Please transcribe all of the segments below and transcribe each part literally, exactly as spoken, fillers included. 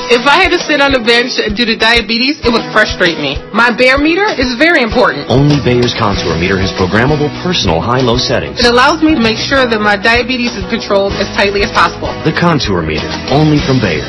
If I had to sit on the bench due to diabetes, it would frustrate me. My Bayer meter is very important. Only Bayer's Contour meter has programmable personal high-low settings. It allows me to make sure that my diabetes is controlled as tightly as possible. The Contour meter, only from Bayer.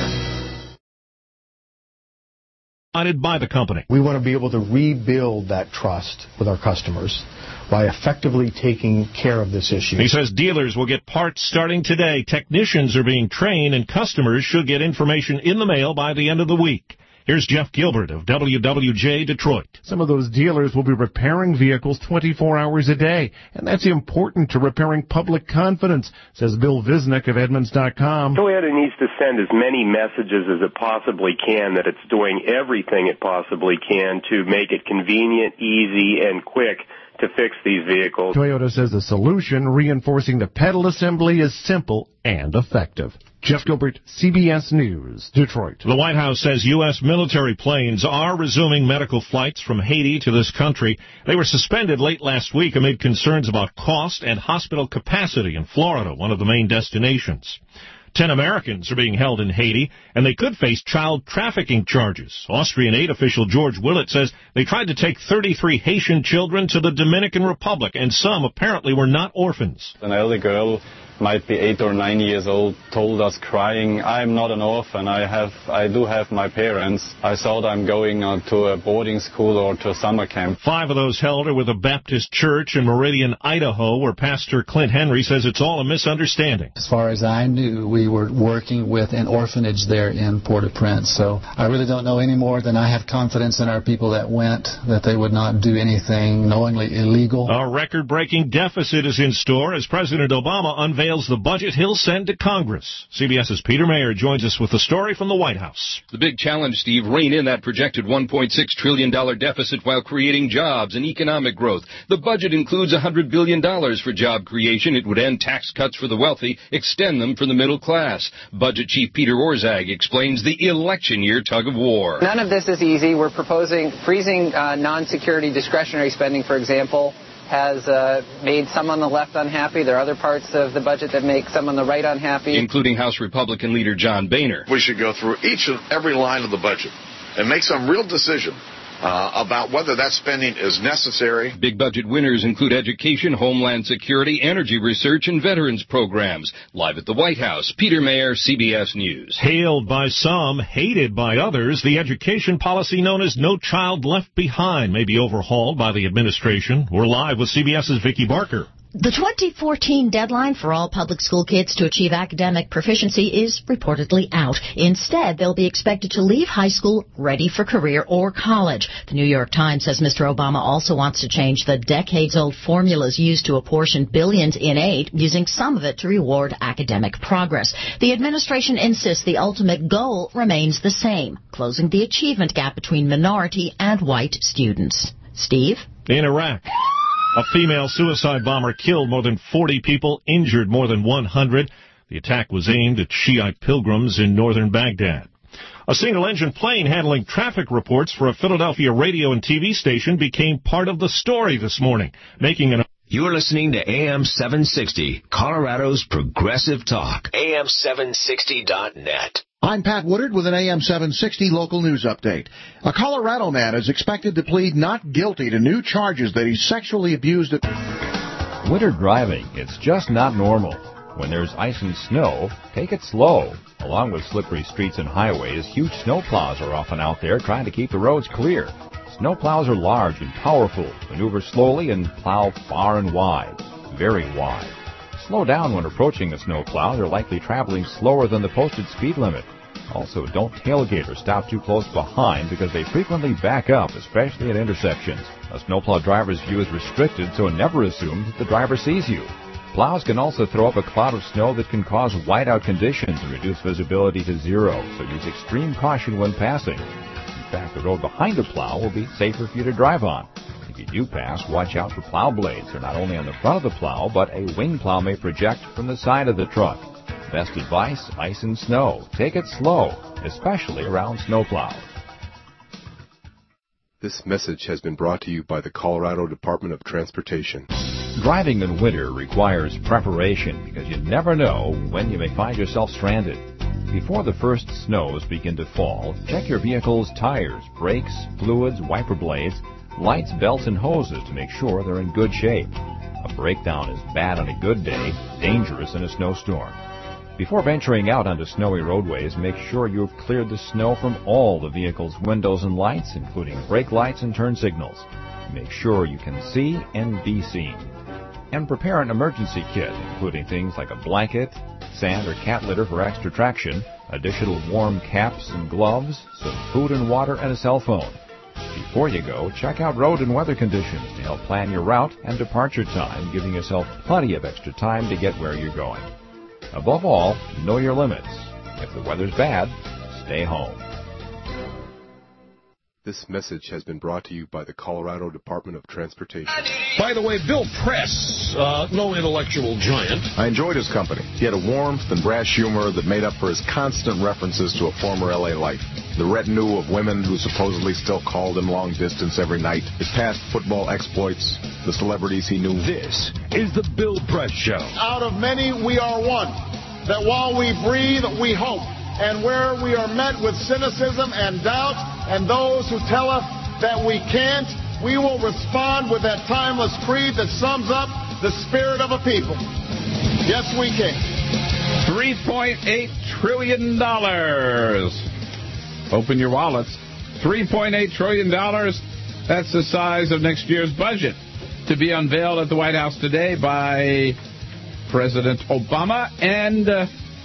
By the company. We want to be able to rebuild that trust with our customers by effectively taking care of this issue. He says dealers will get parts starting today. Technicians are being trained, and customers should get information in the mail by the end of the week. Here's Jeff Gilbert of W W J Detroit. Some of those dealers will be repairing vehicles twenty-four hours a day, and that's important to repairing public confidence, says Bill Visnick of Edmunds dot com. Toyota needs to send as many messages as it possibly can that it's doing everything it possibly can to make it convenient, easy, and quick to fix these vehicles. Toyota says the solution, reinforcing the pedal assembly, is simple and effective. Jeff Gilbert, C B S News, Detroit. The White House says U S military planes are resuming medical flights from Haiti to this country. They were suspended late last week amid concerns about cost and hospital capacity in Florida, one of the main destinations. Ten Americans are being held in Haiti, and they could face child trafficking charges. Austrian aid official George Willett says they tried to take thirty-three Haitian children to the Dominican Republic, and some apparently were not orphans. An elder girl, might be eight or nine years old, told us crying, I'm not an orphan, I have, I do have my parents. I thought I'm going uh, to a boarding school or to a summer camp. Five of those held are with a Baptist church in Meridian, Idaho, where Pastor Clint Henry says it's all a misunderstanding. As far as I knew, we were working with an orphanage there in Port-au-Prince, so I really don't know any more than I have confidence in our people that went, that they would not do anything knowingly illegal. A record-breaking deficit is in store as President Obama unveils the budget he'll send to Congress. CBS's Peter Mayer joins us with the story from the White House. The big challenge, Steve, rein in that projected one point six trillion dollars deficit while creating jobs and economic growth. The budget includes one hundred billion dollars for job creation. It would end tax cuts for the wealthy, extend them for the middle class. Budget Chief Peter Orszag explains the election year tug of war. None of this is easy. We're proposing freezing uh, non-security discretionary spending, for example, has uh, made some on the left unhappy. There are other parts of the budget that make some on the right unhappy. Including House Republican leader John Boehner. We should go through each and every line of the budget and make some real decision uh, about whether that spending is necessary. Big budget winners include education, homeland security, energy research, and veterans programs. Live at the White House, Peter Mayer, C B S News. Hailed by some, hated by others, the education policy known as No Child Left Behind may be overhauled by the administration. We're live with CBS's Vicki Barker. The twenty fourteen deadline for all public school kids to achieve academic proficiency is reportedly out. Instead, they'll be expected to leave high school ready for career or college. The New York Times says Mister Obama also wants to change the decades-old formulas used to apportion billions in aid, using some of it to reward academic progress. The administration insists the ultimate goal remains the same, closing the achievement gap between minority and white students. Steve? In Iraq, a female suicide bomber killed more than forty people, injured more than one hundred. The attack was aimed at Shiite pilgrims in northern Baghdad. A single-engine plane handling traffic reports for a Philadelphia radio and T V station became part of the story this morning, making an... You're listening to A M seven sixty, Colorado's Progressive Talk. A M seven sixty dot net. I'm Pat Woodard with an A M seven sixty local news update. A Colorado man is expected to plead not guilty to new charges that he sexually abused a... Winter driving, it's just not normal. When there's ice and snow, take it slow. Along with slippery streets and highways, huge snowplows are often out there trying to keep the roads clear. Snowplows are large and powerful, maneuver slowly, and plow far and wide, very wide. Slow down when approaching a snowplow. They're likely traveling slower than the posted speed limit. Also, don't tailgate or stop too close behind because they frequently back up, especially at intersections. A snowplow driver's view is restricted, so never assume that the driver sees you. Plows can also throw up a cloud of snow that can cause whiteout conditions and reduce visibility to zero, so use extreme caution when passing. In fact, the road behind a plow will be safer for you to drive on. If you do pass, watch out for plow blades. They're not only on the front of the plow, but a wing plow may project from the side of the truck. Best advice, ice and snow. Take it slow, especially around snowplows. This message has been brought to you by the Colorado Department of Transportation. Driving in winter requires preparation because you never know when you may find yourself stranded. Before the first snows begin to fall, check your vehicle's tires, brakes, fluids, wiper blades, lights, belts, and hoses to make sure they're in good shape. A breakdown is bad on a good day, dangerous in a snowstorm. Before venturing out onto snowy roadways, make sure you've cleared the snow from all the vehicle's windows and lights, including brake lights and turn signals. Make sure you can see and be seen. And prepare an emergency kit, including things like a blanket, sand or cat litter for extra traction, additional warm caps and gloves, some food and water, and a cell phone. Before you go, check out road and weather conditions to help plan your route and departure time, giving yourself plenty of extra time to get where you're going. Above all, know your limits. If the weather's bad, stay home. This message has been brought to you by the Colorado Department of Transportation. By the way, Bill Press, uh, no intellectual giant. I enjoyed his company. He had a warmth and brash humor that made up for his constant references to a former L A life. The retinue of women who supposedly still called him long distance every night, his past football exploits, the celebrities he knew. This is the Bill Press Show. Out of many, we are one. That while we breathe, we hope. And where we are met with cynicism and doubt, and those who tell us that we can't, we will respond with that timeless creed that sums up the spirit of a people. Yes, we can. three point eight trillion dollars. Open your wallets. three point eight trillion dollars. That's the size of next year's budget, to be unveiled at the White House today by President Obama and Uh,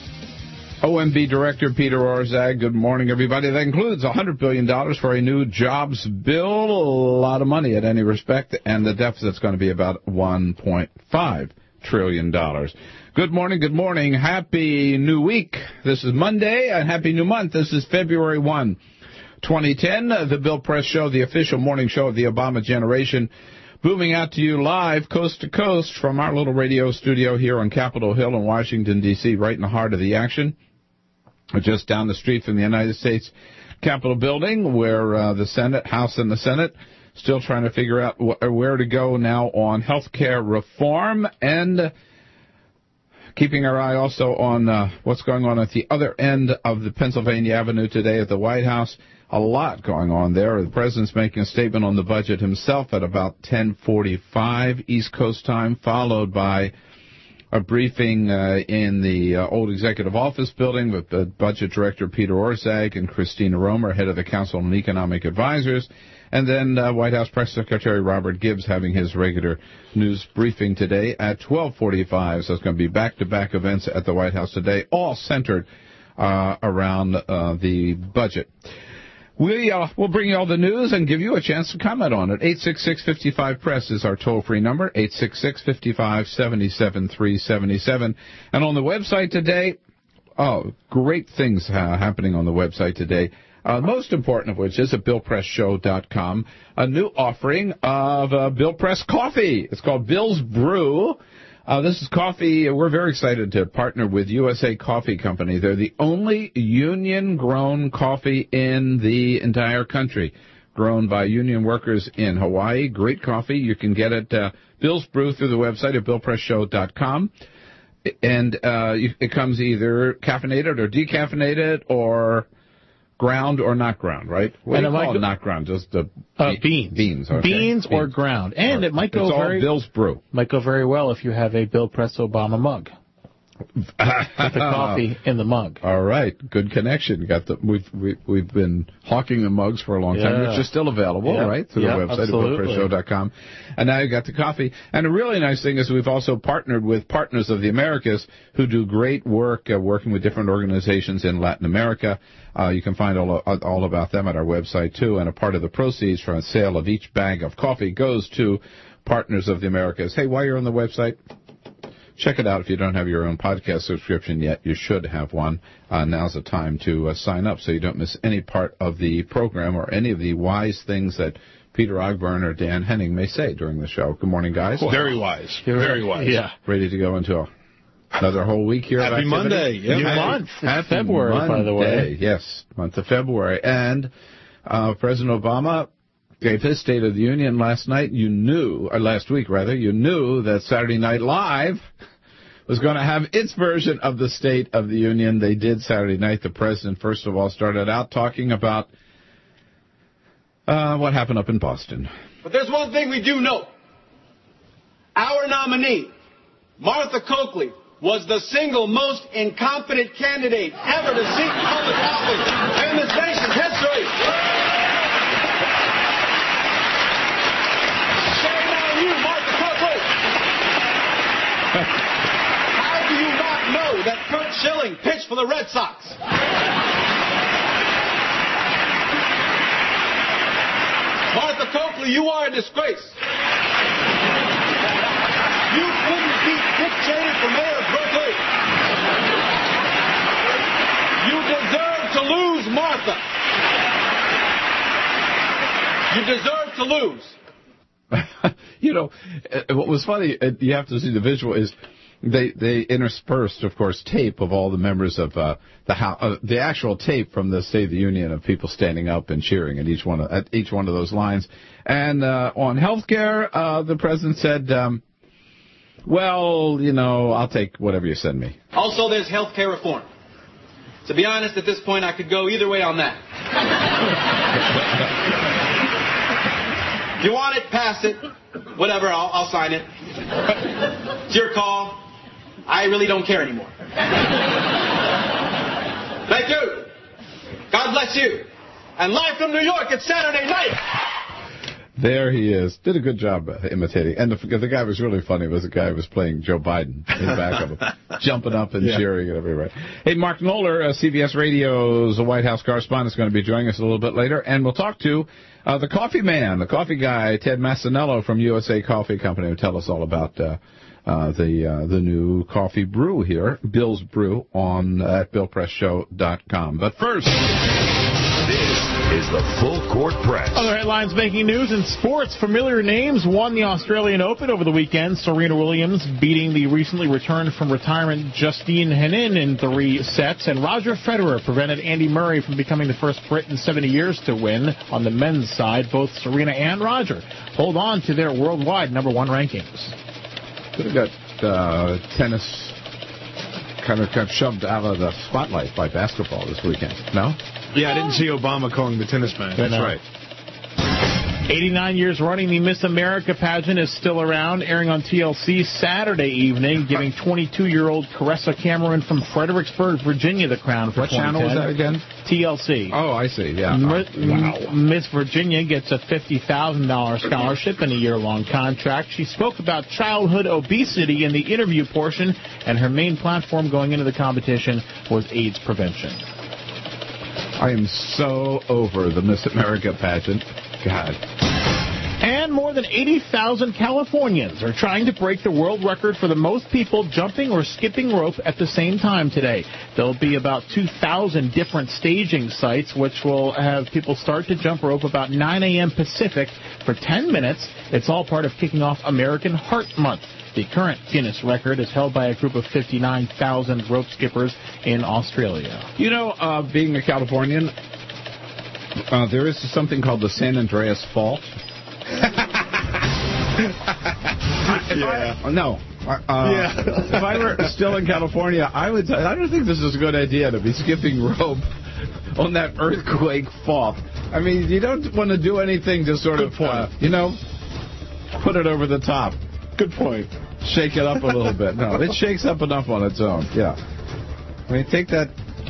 O M B Director Peter Orszag. Good morning, everybody. That includes one hundred billion dollars for a new jobs bill. A lot of money at any respect, and the deficit's going to be about one point five trillion dollars. Good morning, good morning. Happy new week. This is Monday, and happy new month. This is February first, twenty ten. The Bill Press Show, the official morning show of the Obama generation, booming out to you live, coast to coast, from our little radio studio here on Capitol Hill in Washington, D C, right in the heart of the action. Just down the street from the United States Capitol building, where uh, the Senate, House and the Senate, still trying to figure out wh- where to go now on health care reform, and uh, keeping our eye also on uh, what's going on at the other end of the Pennsylvania Avenue today at the White House. A lot going on there. The president's making a statement on the budget himself at about ten forty-five East Coast time, followed by a briefing uh, in the uh, old Executive Office building with uh, Budget Director Peter Orszag and Christina Romer, head of the Council on Economic Advisors, and then uh, White House Press Secretary Robert Gibbs having his regular news briefing today at twelve forty-five. So it's going to be back-to-back events at the White House today, all centered uh, around uh, the budget. We, uh, we'll bring you all the news and give you a chance to comment on it. eight six six, five five, press is our toll-free number, eight six six, five five, seven seven three seven seven. And on the website today, oh, great things uh, happening on the website today. Uh, most important of which is at bill press show dot com, a new offering of uh, Bill Press coffee. It's called Bill's Brew. Uh, this is coffee. We're very excited to partner with U S A Coffee Company. They're the only union-grown coffee in the entire country, grown by union workers in Hawaii. Great coffee. You can get it, uh, Bill's Brew, through the website at bill press show dot com. And uh, it comes either caffeinated or decaffeinated or ground or not ground, right? What and do you it call might it, not ground? Just the uh, beans. Beans, okay. Beans or beans. ground. And Or, it might go it's all very Bill's Brew. Might go very well if you have a Bill Press Obama mug. With the coffee in the mug. All right, good connection. Got the we've we, we've been hawking the mugs for a long time, Yeah. which is still available, Yeah. right, through Yeah, the website absolutely. at bill press show dot com. And now you got the coffee. And a really nice thing is we've also partnered with Partners of the Americas, who do great work uh, working with different organizations in Latin America. Uh, you can find all all about them at our website too. And a part of the proceeds from a sale of each bag of coffee goes to Partners of the Americas. Hey, while you're on the website, check it out. If you don't have your own podcast subscription yet, you should have one. Uh, now's the time to uh, sign up so you don't miss any part of the program or any of the wise things that Peter Ogburn or Dan Henning may say during the show. Good morning, guys. Very wise. Very wise. Yeah. Ready to go into another whole week here of Happy activity? Monday. Yeah. New Happy- month. It's Happy February, Monday. by the way. Yes, month of February. And uh, President Obama gave his State of the Union last night. You knew, or last week rather, you knew that Saturday Night Live was going to have its version of the State of the Union. They did Saturday night. The president, first of all, started out talking about uh, what happened up in Boston. But there's one thing we do know. Our nominee, Martha Coakley, was the single most incompetent candidate ever to seek public office in this nation's history. Shame on you, Martha Coakley. How do you not know that Curt Schilling pitched for the Red Sox? Martha Coakley, you are a disgrace. You couldn't beat Dick Cheney for mayor of Berkeley. You deserve to lose, Martha. You deserve to lose. You know, what was funny, you have to see the visual, is they they interspersed, of course, tape of all the members of uh, the house, uh, the actual tape from the State of the Union of people standing up and cheering at each one of, at each one of those lines. And uh, on health care, uh, the president said, um, well, you know, I'll take whatever you send me. Also, there's health care reform. To be honest, at this point, I could go either way on that. If you want it, pass it. Whatever, I'll, I'll sign it. It's your call. I really don't care anymore. Thank you. God bless you. And live from New York, it's Saturday night. There he is. Did a good job imitating. And the, the guy was really funny. It was the guy who was playing Joe Biden in the back of him, jumping up and yeah. cheering and everywhere. Hey, Mark Knoller, uh, C B S Radio's White House correspondent, is going to be joining us a little bit later. And we'll talk to uh, the coffee man, the coffee guy, Ted Massanello from U S A Coffee Company, will tell us all about uh, uh, the uh, the new coffee brew here, Bill's Brew, on uh, at bill press show dot com. But first... This is the Full Court Press. Other headlines making news in sports. Familiar names won the Australian Open over the weekend. Serena Williams beating the recently returned from retirement Justine Henin in three sets. And Roger Federer prevented Andy Murray from becoming the first Brit in seventy years to win. On the men's side, both Serena and Roger hold on to their worldwide number one rankings. Could have got uh, tennis kind of got shoved out of the spotlight by basketball this weekend. No? Yeah, I didn't see Obama calling the tennis match. That's right. eighty-nine years running, the Miss America pageant is still around, airing on T L C Saturday evening, giving twenty-two-year-old Caressa Cameron from Fredericksburg, Virginia, the crown for What twenty ten. channel was that again? T L C. Oh, I see, yeah. M- wow. Miss Virginia gets a fifty thousand dollars scholarship and a year-long contract. She spoke about childhood obesity in the interview portion, and her main platform going into the competition was AIDS prevention. I am so over the Miss America pageant. God. And more than eighty thousand Californians are trying to break the world record for the most people jumping or skipping rope at the same time today. There'll be about two thousand different staging sites, which will have people start to jump rope about nine a.m. Pacific for ten minutes. It's all part of kicking off American Heart Month. The current Guinness record is held by a group of fifty-nine thousand rope skippers in Australia. You know, uh, being a Californian, uh, there is something called the San Andreas Fault. yeah. I, no. Uh, yeah. If I were still in California, I would. I don't think this is a good idea to be skipping rope on that earthquake fault. I mean, you don't want to do anything to sort good of, point. Uh, you know, put it over the top. Good point. Shake it up a little bit. No, it shakes up enough on its own. Yeah. I mean, take that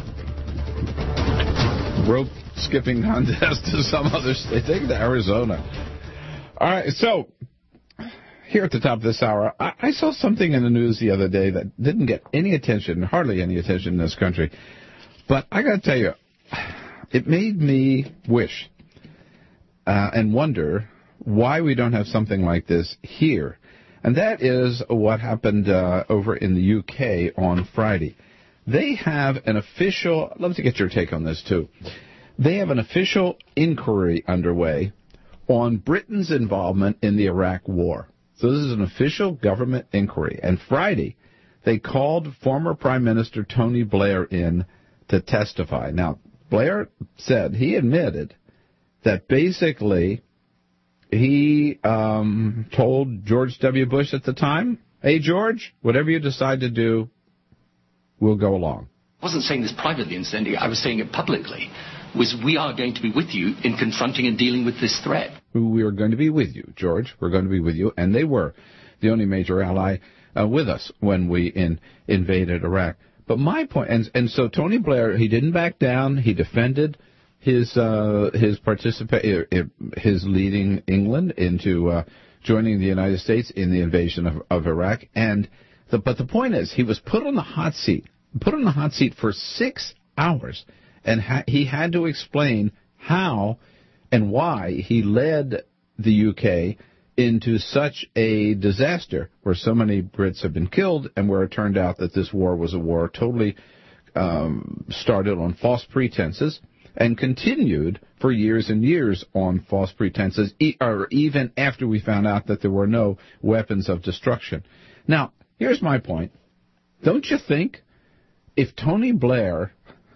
rope skipping contest to some other state. Take it to Arizona. All right, so here at the top of this hour, I, I saw something in the news the other day that didn't get any attention, hardly any attention in this country. But I got to tell you, it made me wish uh, and wonder why we don't have something like this here. And that is what happened uh, over in the U K on Friday. They have an official, I'd love to get your take on this too. They have an official inquiry underway on Britain's involvement in the Iraq War. So this is an official government inquiry. And Friday, they called former Prime Minister Tony Blair in to testify. Now, Blair said, he admitted that basically he um, told George W. Bush at the time Hey, George, whatever you decide to do, we'll go along. I wasn't saying this privately, incidentally. I was saying it publicly. Was we are going to be with you in confronting and dealing with this threat. We are going to be with you, George. We're going to be with you. And they were the only major ally uh, with us when we in, invaded Iraq. But my point, and, and so Tony Blair, he didn't back down. He defended his uh, his participa- his leading England into uh, joining the United States in the invasion of, of Iraq. And the, but the point is, he was put on the hot seat, put on the hot seat for six hours. And ha- he had to explain how and why he led the U K into such a disaster where so many Brits have been killed and where it turned out that this war was a war totally um, started on false pretenses and continued for years and years on false pretenses, e- or even after we found out that there were no weapons of destruction. Now, here's my point. Don't you think if Tony Blair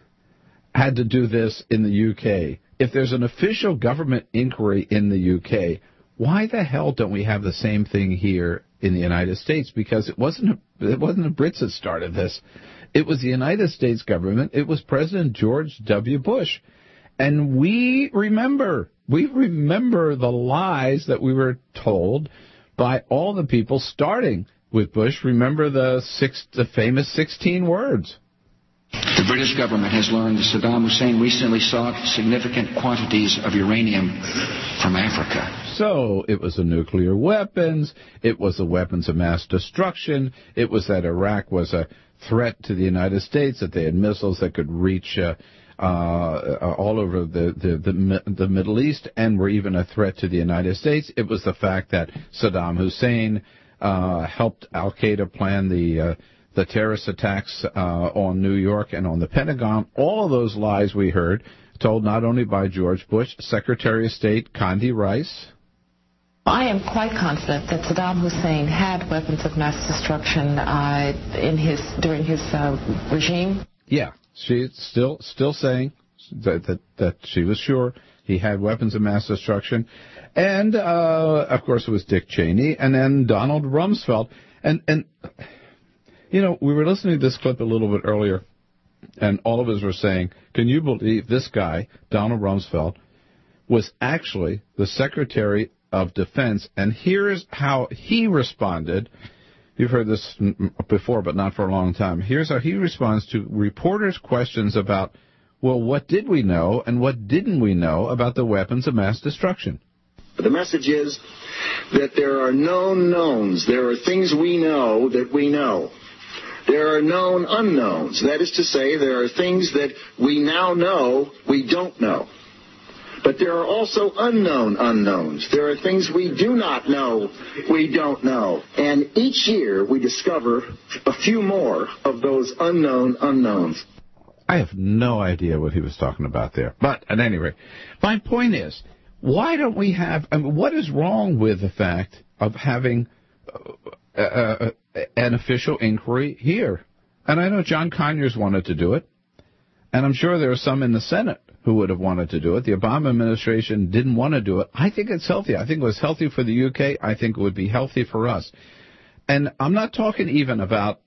had to do this in the U K, if there's an official government inquiry in the U K, why the hell don't we have the same thing here in the United States? Because it wasn't a, it wasn't the Brits that started this. It was the United States government. It was President George W. Bush. And we remember, we remember the lies that we were told by all the people starting with Bush. Remember the six, the famous sixteen words. The British government has learned that Saddam Hussein recently sought significant quantities of uranium from Africa. So it was the nuclear weapons, it was the weapons of mass destruction, it was that Iraq was a threat to the United States, that they had missiles that could reach uh, uh, all over the, the, the, the Middle East and were even a threat to the United States. It was the fact that Saddam Hussein uh, helped al-Qaeda plan the... Uh, the terrorist attacks uh, on New York and on the Pentagon, all of those lies we heard, told not only by George Bush, Secretary of State Condi Rice. I am quite confident that Saddam Hussein had weapons of mass destruction uh, in his during his uh, regime. Yeah, she's still still saying that, that that she was sure he had weapons of mass destruction, and uh, of course it was Dick Cheney, and then Donald Rumsfeld, and and. You know, we were listening to this clip a little bit earlier, and all of us were saying, can you believe this guy, Donald Rumsfeld, was actually the Secretary of Defense, and here's how he responded. You've heard this before, but not for a long time. Here's how he responds to reporters' questions about, well, what did we know and what didn't we know about the weapons of mass destruction? The message is that there are known knowns. There are things we know that we know. There are known unknowns. That is to say, there are things that we now know we don't know. But there are also unknown unknowns. There are things we do not know we don't know. And each year we discover a few more of those unknown unknowns. I have no idea what he was talking about there. But at any rate, my point is, why don't we have, I mean, what is wrong with the fact of having uh, uh, an official inquiry here? And I know John Conyers wanted to do it, and I'm sure there are some in the Senate who would have wanted to do it. The Obama administration didn't want to do it. I think it's healthy. I think it was healthy for the U K. I think it would be healthy for us. And I'm not talking even about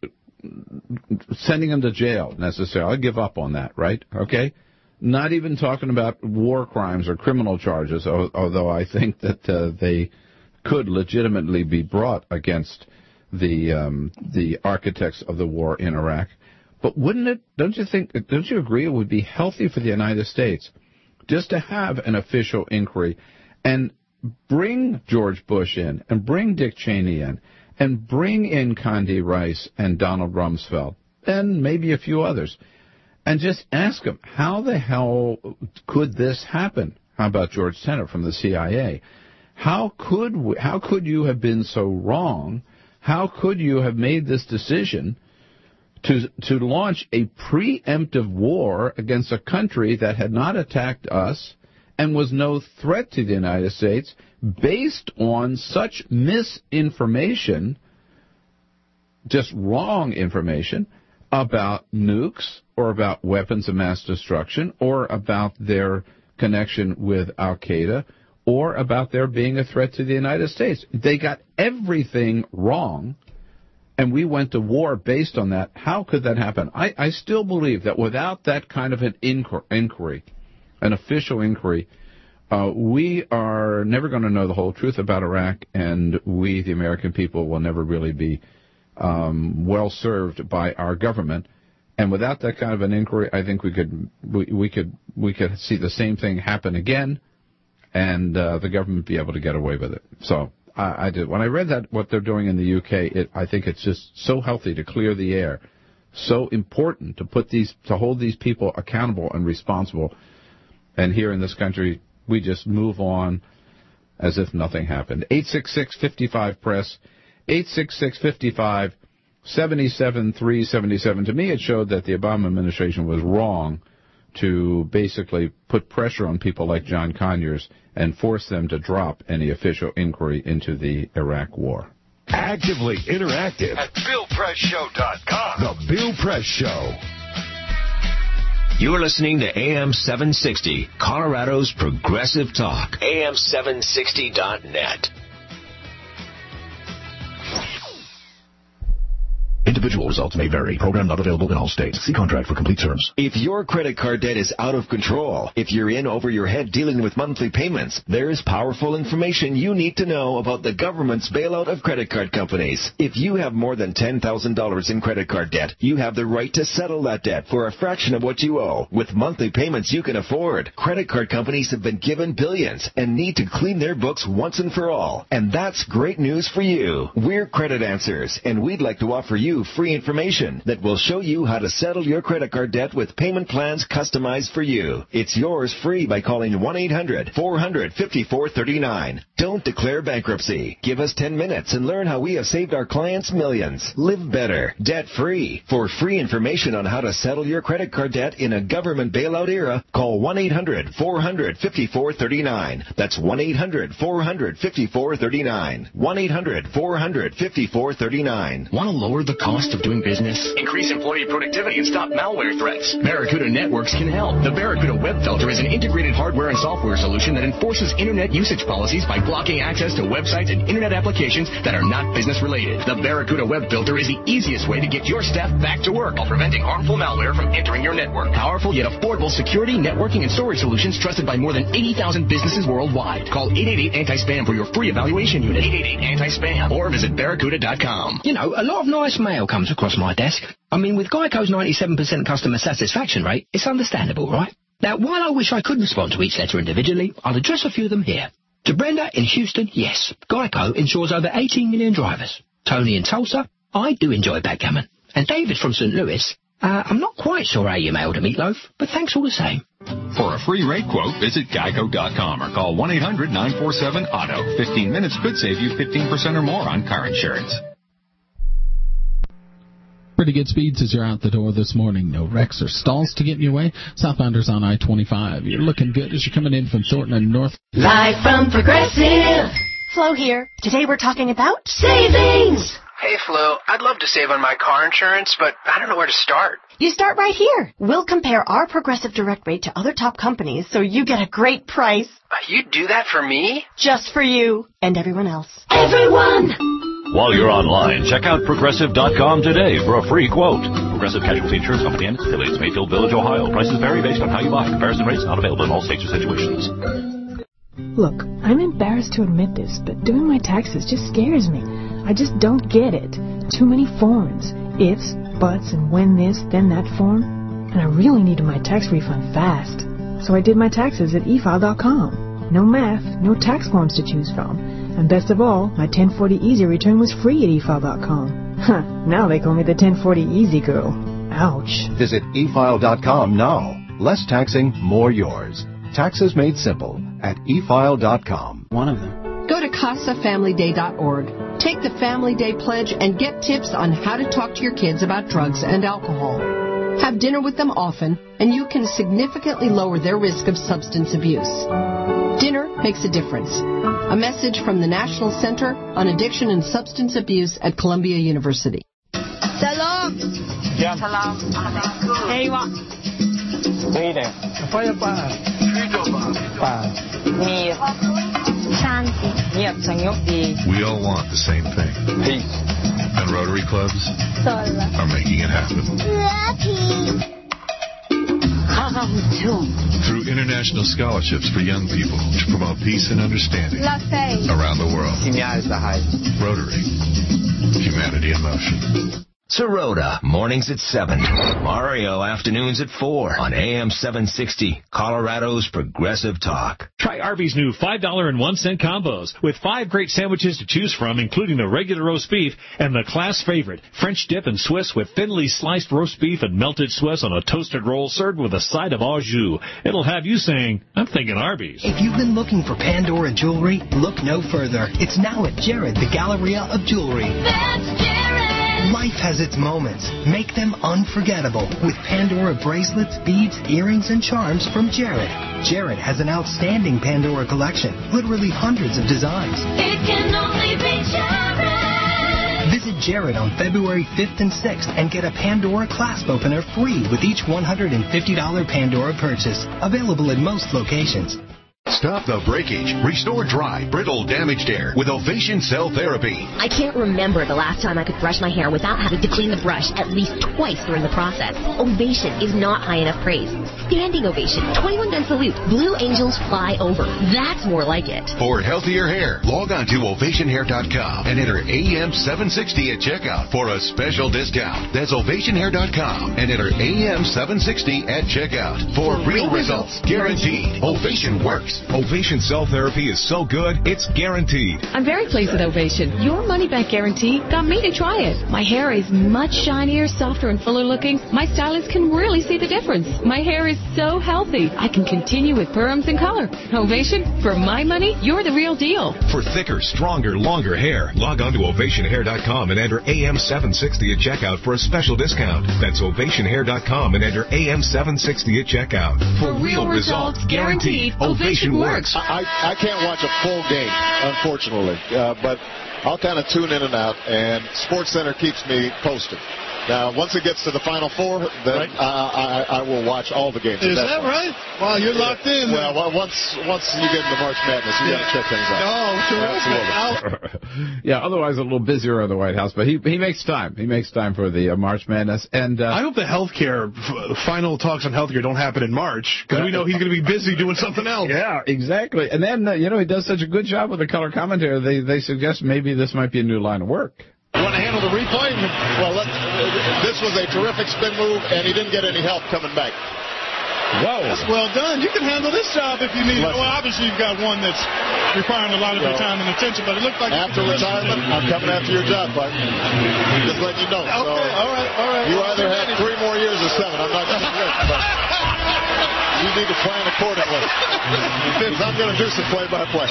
sending them to jail necessarily. I give up on that, right? Okay? Not even talking about war crimes or criminal charges, although I think that uh, they could legitimately be brought against the um, the architects of the war in Iraq. But wouldn't it, don't you think, don't you agree it would be healthy for the United States just to have an official inquiry and bring George Bush in and bring Dick Cheney in and bring in Condi Rice and Donald Rumsfeld and maybe a few others and just ask them, how the hell could this happen? How about George Tenet from the C I A? How could we, how could you have been so wrong? How could you have made this decision to to launch a preemptive war against a country that had not attacked us and was no threat to the United States based on such misinformation, just wrong information, about nukes or about weapons of mass destruction or about their connection with al-Qaeda or about their being a threat to the United States? They got everything wrong, and we went to war based on that, how could that happen? I, I still believe that without that kind of an inquiry, an official inquiry, uh, we are never going to know the whole truth about Iraq, and we, the American people, will never really be um, well served by our government. And without that kind of an inquiry, I think we could we, we could we could see the same thing happen again, and uh, the government be able to get away with it. So I, I did. When I read that what they're doing in the U K, it, I think it's just so healthy to clear the air, so important to put these to hold these people accountable and responsible. And here in this country, we just move on as if nothing happened. eight six six, five five, press, eight six six, five five, seven seven three seven. To me, it showed that the Obama administration was wrong to basically put pressure on people like John Conyers and force them to drop any official inquiry into the Iraq war. Actively interactive at Bill Press Show dot com. The Bill Press Show. You're listening to A M seven sixty, Colorado's Progressive Talk. A M seven sixty dot net. Individual results may vary. Program not available in all states. See contract for complete terms. If your credit card debt is out of control, if you're in over your head dealing with monthly payments, there is powerful information you need to know about the government's bailout of credit card companies. If you have more than ten thousand dollars in credit card debt, you have the right to settle that debt for a fraction of what you owe. With monthly payments you can afford, credit card companies have been given billions and need to clean their books once and for all. And that's great news for you. We're Credit Answers, and we'd like to offer you free information that will show you how to settle your credit card debt with payment plans customized for you. It's yours free by calling one eight hundred, four hundred, five four three nine. Don't declare bankruptcy. Give us ten minutes and learn how we have saved our clients millions. Live better, debt-free. For free information on how to settle your credit card debt in a government bailout era, call one eight hundred, four hundred, five four three nine. That's one eight hundred, four hundred, five four three nine. one eight hundred, four hundred, five four three nine. Want to lower the cost of doing business? Increase employee productivity and stop malware threats. Barracuda Networks can help. The Barracuda Web Filter is an integrated hardware and software solution that enforces internet usage policies by blocking access to websites and internet applications that are not business related. The Barracuda Web Filter is the easiest way to get your staff back to work while preventing harmful malware from entering your network. Powerful yet affordable security, networking, and storage solutions trusted by more than eighty thousand businesses worldwide. Call eight eight eight anti spam for your free evaluation unit. eight eight eight anti spam or visit barracuda dot com. You know, a lot of nice mail comes across my desk. I mean, with Geico's ninety-seven percent customer satisfaction rate, it's understandable, right? Now, while I wish I could respond to each letter individually, I'll address a few of them here. To Brenda in Houston, yes, Geico insures over eighteen million drivers. Tony in Tulsa, I do enjoy backgammon. And David from Saint Louis, uh, I'm not quite sure how you mailed a meatloaf, but thanks all the same. For a free rate quote, visit geico dot com or call one eight hundred, nine four seven, auto. fifteen minutes could save you fifteen percent or more on car insurance. Pretty good speeds as you're out the door this morning. No wrecks or stalls to get in your way. Southbounders on I twenty-five. You're looking good as you're coming in from Thornton and North. Live from Progressive. Flo here. Today we're talking about savings. Hey, Flo. I'd love to save on my car insurance, but I don't know where to start. You start right here. We'll compare our Progressive Direct rate to other top companies so you get a great price. Uh, you'd do that for me? Just for you and everyone else. Everyone! While you're online, check out Progressive dot com today for a free quote. Progressive Casualty Insurance Company and its affiliates, Mayfield Village, Ohio. Prices vary based on how you buy. Comparison rates not available in all states or situations. Look, I'm embarrassed to admit this, but doing my taxes just scares me. I just don't get it. Too many forms. Ifs, buts, and when this, then that form. And I really needed my tax refund fast. So I did my taxes at e file dot com. No math, no tax forms to choose from. And best of all, my ten forty Easy return was free at e file dot com. Huh, now they call me the ten forty Easy Girl. Ouch. Visit e file dot com now. Less taxing, more yours. Taxes made simple at e file dot com. One of them. Go to casa family day dot org. Take the Family Day Pledge and get tips on how to talk to your kids about drugs and alcohol. Have dinner with them often, and you can significantly lower their risk of substance abuse. Dinner makes a difference. A message from the National Center on Addiction and Substance Abuse at Columbia University. Salam. Yeah. Salam. Hey, what? Hey there. Apa ya, Pak? Pak. Mir. Shanti. Niat Sangyoki. We all want the same thing. Peace. And Rotary clubs Sola. are making it happen. Lucky. Through international scholarships for young people to promote peace and understanding around the world. Rotary. Humanity in motion. Sirota, mornings at seven. Mario, afternoons at four on A M seven sixty, Colorado's Progressive Talk. Try Arby's new five dollars and one cent combos with five great sandwiches to choose from, including the regular roast beef and the class favorite, French dip and Swiss with thinly sliced roast beef and melted Swiss on a toasted roll served with a side of au jus. It'll have you saying, I'm thinking Arby's. If you've been looking for Pandora jewelry, look no further. It's now at Jared, the Galleria of Jewelry. That's Jared. Life has its moments. Make them unforgettable with Pandora bracelets, beads, earrings, and charms from Jared. Jared has an outstanding Pandora collection, literally hundreds of designs. It can only be Jared. Visit Jared on February fifth and sixth and get a Pandora clasp opener free with each one hundred fifty dollars Pandora purchase. Available at most locations. Stop the breakage. Restore dry, brittle, damaged hair with Ovation Cell Therapy. I can't remember the last time I could brush my hair without having to clean the brush at least twice during the process. Ovation is not high enough praise. Standing ovation, twenty-one gun salute, Blue Angels fly over. That's more like it. For healthier hair, log on to ovation hair dot com and enter A M seven sixty at checkout for a special discount. That's ovation hair dot com and enter A M seven sixty at checkout for real results guaranteed. Ovation works. Ovation Cell Therapy is so good, it's guaranteed. I'm very pleased with Ovation. Your money-back guarantee got me to try it. My hair is much shinier, softer, and fuller looking. My stylist can really see the difference. My hair is so healthy. I can continue with perms and color. Ovation, for my money, you're the real deal. For thicker, stronger, longer hair, log on to ovation hair dot com and enter A M seven sixty at checkout for a special discount. That's ovation hair dot com and enter A M seven sixty at checkout. For, for real, real results, results guaranteed, Ovation works. I, I can't watch a full game, unfortunately, uh, but I'll kind of tune in and out, and SportsCenter keeps me posted. Now, once it gets to the Final Four, then right. I, I, I will watch all the games. Is that, that right? Wow, you're yeah. locked in. Well, well, once once you get into March Madness, you yeah. got to check things out. Oh, terrific. Yeah, otherwise a little busier at the White House, but he he makes time. He makes time for the uh, March Madness. And uh, I hope the healthcare f- final talks on healthcare don't happen in March, because we know he's going to be busy doing something else. Yeah, exactly. And then, uh, you know, he does such a good job with the color commentary, they, they suggest maybe this might be a new line of work. You want to handle the replay? Well, let, this was a terrific spin move, and he didn't get any help coming back. Whoa. That's well done. You can handle this job if you need it. Well, obviously, you've got one that's requiring a lot of well, your time and attention, but it looked like... After retirement, I'm coming after your job, but just letting you know. Okay, so all right, all right. You either have three more years or seven. I'm not going to do it, but... You need to plan accordingly. I'm going to do some play-by-play.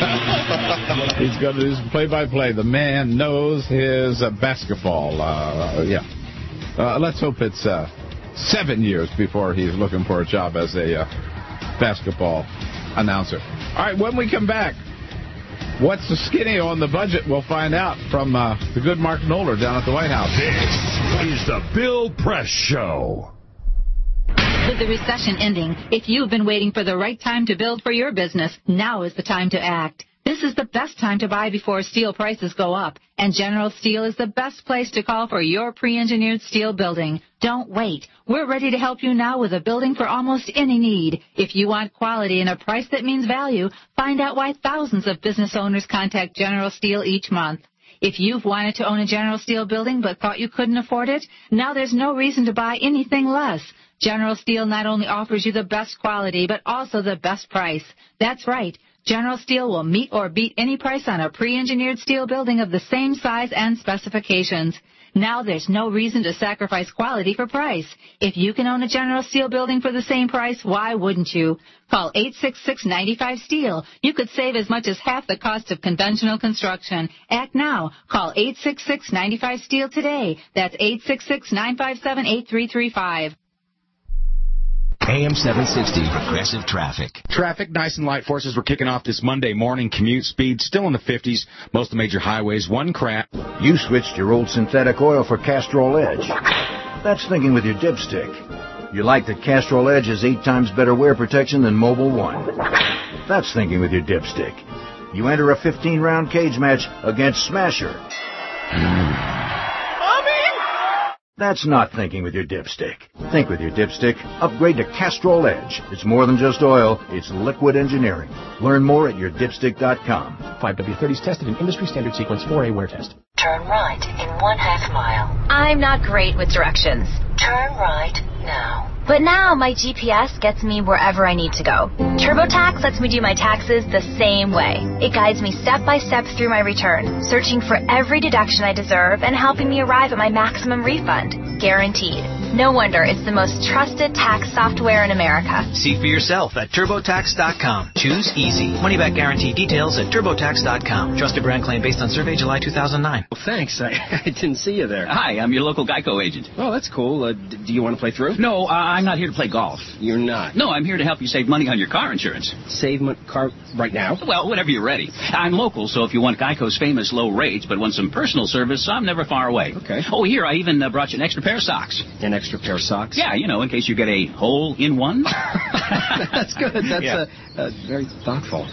He's going to do some play-by-play. The man knows his uh, basketball. Uh, yeah. Uh, let's hope it's uh, seven years before he's looking for a job as a uh, basketball announcer. All right, when we come back, what's the skinny on the budget? We'll find out from uh, the good Mark Knoller down at the White House. This is the Bill Press Show. With the recession ending, if you've been waiting for the right time to build for your business, now is the time to act. This is the best time to buy before steel prices go up, and General Steel is the best place to call for your pre-engineered steel building. Don't wait. We're ready to help you now with a building for almost any need. If you want quality and a price that means value, find out why thousands of business owners contact General Steel each month. If you've wanted to own a General Steel building but thought you couldn't afford it, now there's no reason to buy anything less. General Steel not only offers you the best quality, but also the best price. That's right. General Steel will meet or beat any price on a pre-engineered steel building of the same size and specifications. Now there's no reason to sacrifice quality for price. If you can own a General Steel building for the same price, why wouldn't you? Call eight six six, nine five, STEEL. You could save as much as half the cost of conventional construction. Act now. Call eight six six, nine five, STEEL today. That's eight six six, nine five seven, eight three three five. A M seven sixty, Progressive Traffic. Traffic nice and light forces were kicking off this Monday morning. Commute speed still in the fifties. Most of the major highways, one crash. You switched your old synthetic oil for Castrol Edge. That's thinking with your dipstick. You like that Castrol Edge has eight times better wear protection than Mobil One. That's thinking with your dipstick. You enter a fifteen round cage match against Smasher. That's not thinking with your dipstick. Think with your dipstick. Upgrade to Castrol Edge. It's more than just oil, it's liquid engineering. Learn more at your dipstick dot com. five W thirty is tested in industry standard sequence four A wear test. Turn right in one half mile. I'm not great with directions. Turn right now. But now my G P S gets me wherever I need to go. TurboTax lets me do my taxes the same way. It guides me step by step through my return, searching for every deduction I deserve and helping me arrive at my maximum refund. Guaranteed. No wonder it's the most trusted tax software in America. See for yourself at TurboTax dot com. Choose easy. Money back guarantee details at TurboTax dot com. Trusted brand claim based on survey July two thousand nine. Well, thanks. I, I didn't see you there. Hi, I'm your local Geico agent. Oh, that's cool. Uh, d- do you want to play through? No, uh, I'm not here to play golf. You're not? No, I'm here to help you save money on your car insurance. Save my car right now? Well, whenever you're ready. I'm local, so if you want Geico's famous low rates but want some personal service, I'm never far away. Okay. Oh, here, I even uh, brought you an extra pair of socks. An extra pair of socks? Yeah, you know, in case you get a hole in one. That's good. That's yeah. uh, uh, very thoughtful.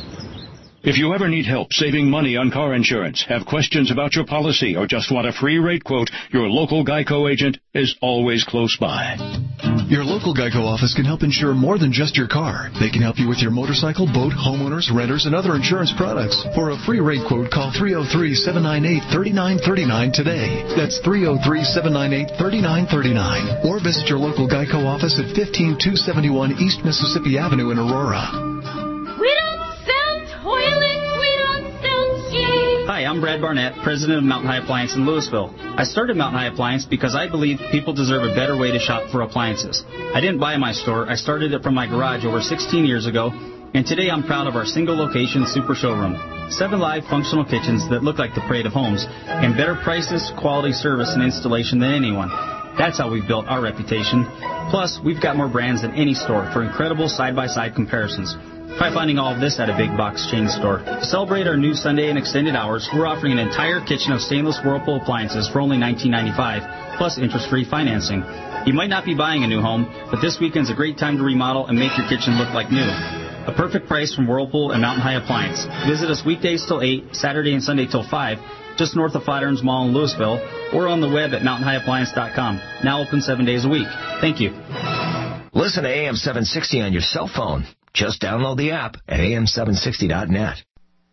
If you ever need help saving money on car insurance, have questions about your policy, or just want a free rate quote, your local Geico agent is always close by. Your local Geico office can help insure more than just your car. They can help you with your motorcycle, boat, homeowners, renters, and other insurance products. For a free rate quote, call three oh three, seven nine eight, three nine three nine today. That's three oh three, seven nine eight, three nine three nine. Or visit your local Geico office at fifteen two seventy-one East Mississippi Avenue in Aurora. We don't sell toilets, we don't sell shades. Hi, I'm Brad Barnett, president of Mountain High Appliance in Louisville. I started Mountain High Appliance because I believe people deserve a better way to shop for appliances. I didn't buy my store. I started it from my garage over sixteen years ago, and today I'm proud of our single-location super showroom. Seven live functional kitchens that look like the parade of homes, and better prices, quality service, and installation than anyone. That's how we've built our reputation. Plus, we've got more brands than any store for incredible side-by-side comparisons. Try finding all of this at a big box chain store. To celebrate our new Sunday and extended hours, we're offering an entire kitchen of stainless Whirlpool appliances for only nineteen ninety-five dollars, plus interest-free financing. You might not be buying a new home, but this weekend's a great time to remodel and make your kitchen look like new. A perfect price from Whirlpool and Mountain High Appliance. Visit us weekdays till eight, Saturday and Sunday till five, just north of Flatirons Mall in Louisville, or on the web at mountain high appliance dot com. Now open seven days a week. Thank you. Listen to A M seven sixty on your cell phone. Just download the app at A M seven sixty dot net.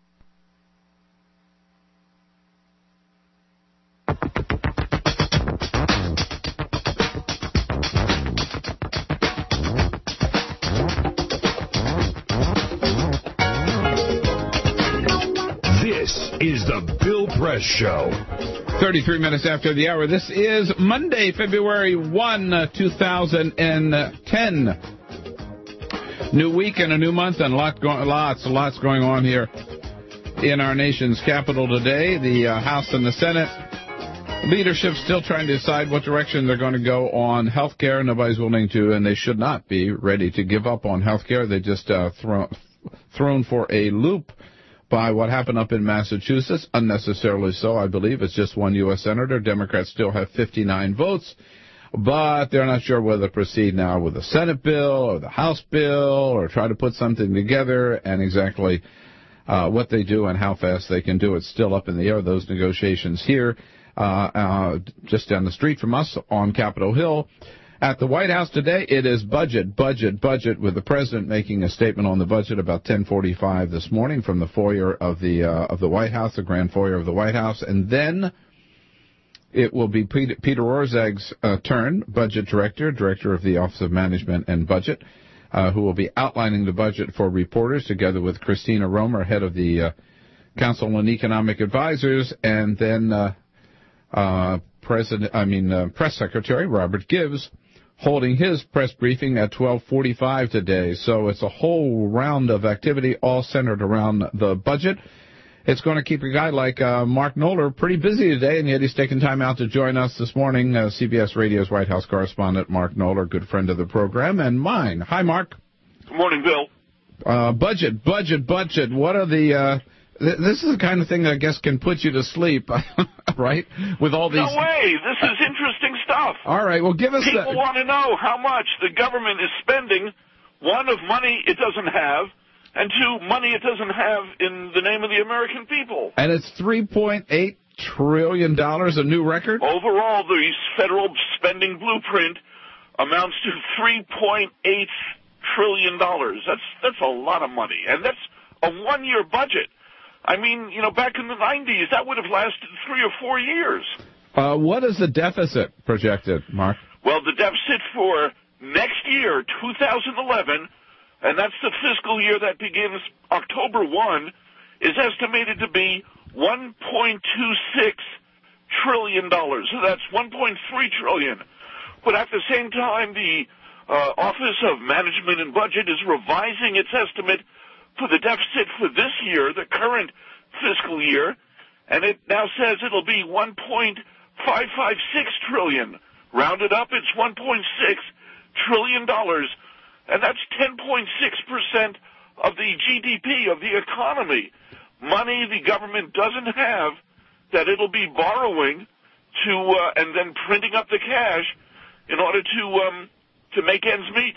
This is the Bill Press Show. thirty-three minutes after the hour. This is Monday, February first, two thousand ten. New week and a new month, and lot go- lots, lots going on here in our nation's capital today. The uh, House and the Senate leadership still trying to decide what direction they're going to go on health care. Nobody's willing to, and they should not be ready to give up on health care. They just uh, thrown thrown for a loop by what happened up in Massachusetts, unnecessarily so, I believe. It's just one U S senator. Democrats still have fifty-nine votes. But they're not sure whether to proceed now with the Senate bill or the House bill or try to put something together, and exactly uh, what they do and how fast they can do it. Still up in the air, those negotiations here uh, uh, just down the street from us on Capitol Hill. At the White House today, it is budget, budget, budget, with the president making a statement on the budget about ten forty-five this morning from the foyer of the uh, of the White House, the grand foyer of the White House, and then it will be Peter, Peter Orszag's uh, turn, budget director, director of the Office of Management and Budget, uh, who will be outlining the budget for reporters together with Christina Romer, head of the uh, Council on Economic Advisors, and then uh, uh, President, I mean uh, Press Secretary Robert Gibbs holding his press briefing at twelve forty-five today. So it's a whole round of activity all centered around the budget. It's going to keep a guy like uh, Mark Knoller pretty busy today, and yet he's taken time out to join us this morning. Uh, C B S Radio's White House correspondent Mark Knoller, good friend of the program, and mine. Hi, Mark. Good morning, Bill. Uh, budget, budget, budget. What are the... Uh, th- this is the kind of thing that I guess can put you to sleep, right? With all these... No way. This is interesting stuff. All right, well, give us... People the... want to know how much the government is spending, one, of money it doesn't have, and two, money it doesn't have in the name of the American people. And it's three point eight trillion dollars, a new record? Overall, the federal spending blueprint amounts to three point eight trillion dollars. That's that's a lot of money, and that's a one-year budget. I mean, you know, back in the nineties, that would have lasted three or four years. Uh, what is the deficit projected, Mark? Well, the deficit for next year, two thousand eleven, and that's the fiscal year that begins October first, is estimated to be one point two six trillion dollars. So that's one point three trillion dollars. But at the same time, the uh, Office of Management and Budget is revising its estimate for the deficit for this year, the current fiscal year, and it now says it'll be one point five five six trillion dollars. Rounded up, it's one point six trillion dollars, and that's ten point six percent of the G D P of the economy. Money the government doesn't have that it'll be borrowing to uh, and then printing up the cash in order to um, to make ends meet.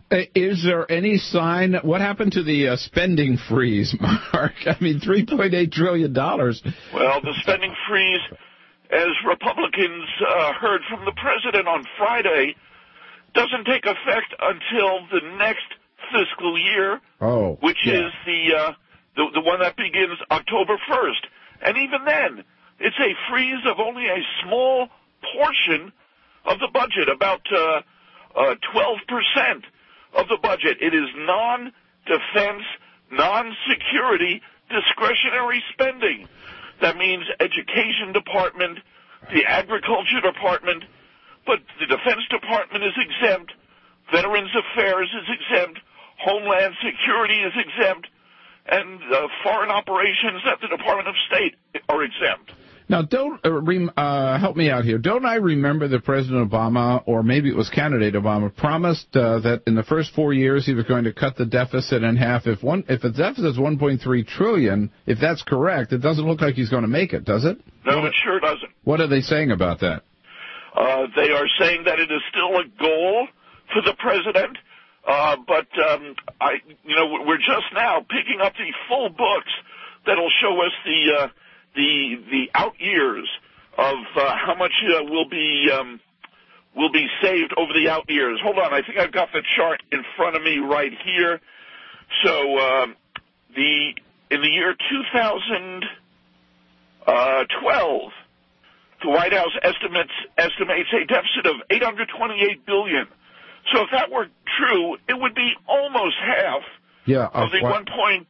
Is there any sign? What happened to the uh, spending freeze, Mark? I mean, three point eight trillion dollars. Well, the spending freeze, as Republicans uh, heard from the president on Friday, doesn't take effect until the next fiscal year, oh, which yeah. is the, uh, the the one that begins October first. And even then, it's a freeze of only a small portion of the budget, about uh, uh, twelve percent of the budget. It is non-defense, non-security, discretionary spending. That means education department, the agriculture department, but the Defense Department is exempt, Veterans Affairs is exempt, Homeland Security is exempt, and uh, foreign operations at the Department of State are exempt. Now, don't uh, rem- uh, help me out here. Don't I remember that President Obama, or maybe it was candidate Obama, promised uh, that in the first four years he was going to cut the deficit in half? If one, if the deficit is one point three trillion dollars, if that's correct, it doesn't look like he's going to make it, does it? No, what it sure doesn't. What are they saying about that? Uh, they are saying that it is still a goal for the president, uh, but um, I, you know, we're just now picking up the full books that'll show us the uh, the the out years of uh, how much uh, will be um, will be saved over the out years. Hold on, I think I've got the chart in front of me right here. So uh, the in the year two thousand twelve, the White House estimates estimates a deficit of eight hundred twenty-eight billion dollars. So if that were true, it would be almost half yeah, of the one point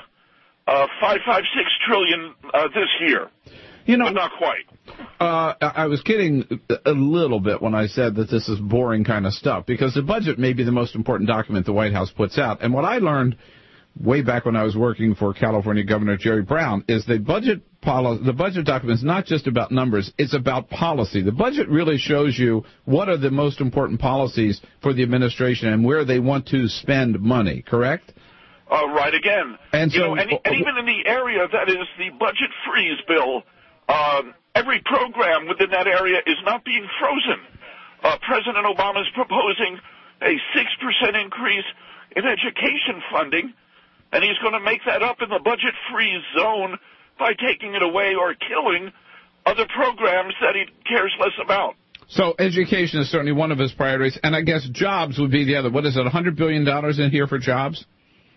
five five six trillion uh, this year. You know, but not quite. Uh, I was kidding a little bit when I said that this is boring kind of stuff, because the budget may be the most important document the White House puts out. And what I learned way back when I was working for California Governor Jerry Brown is the budget poli- the budget document is not just about numbers, it's about policy. The budget really shows you what are the most important policies for the administration and where they want to spend money, correct? Uh, right again. And, you so, know, and, and even in the area that is the budget freeze bill, um, every program within that area is not being frozen. Uh, President Obama is proposing a six percent increase in education funding, and he's going to make that up in the budget freeze zone by taking it away or killing other programs that he cares less about. So education is certainly one of his priorities, and I guess jobs would be the other. What is it, one hundred billion dollars in here for jobs?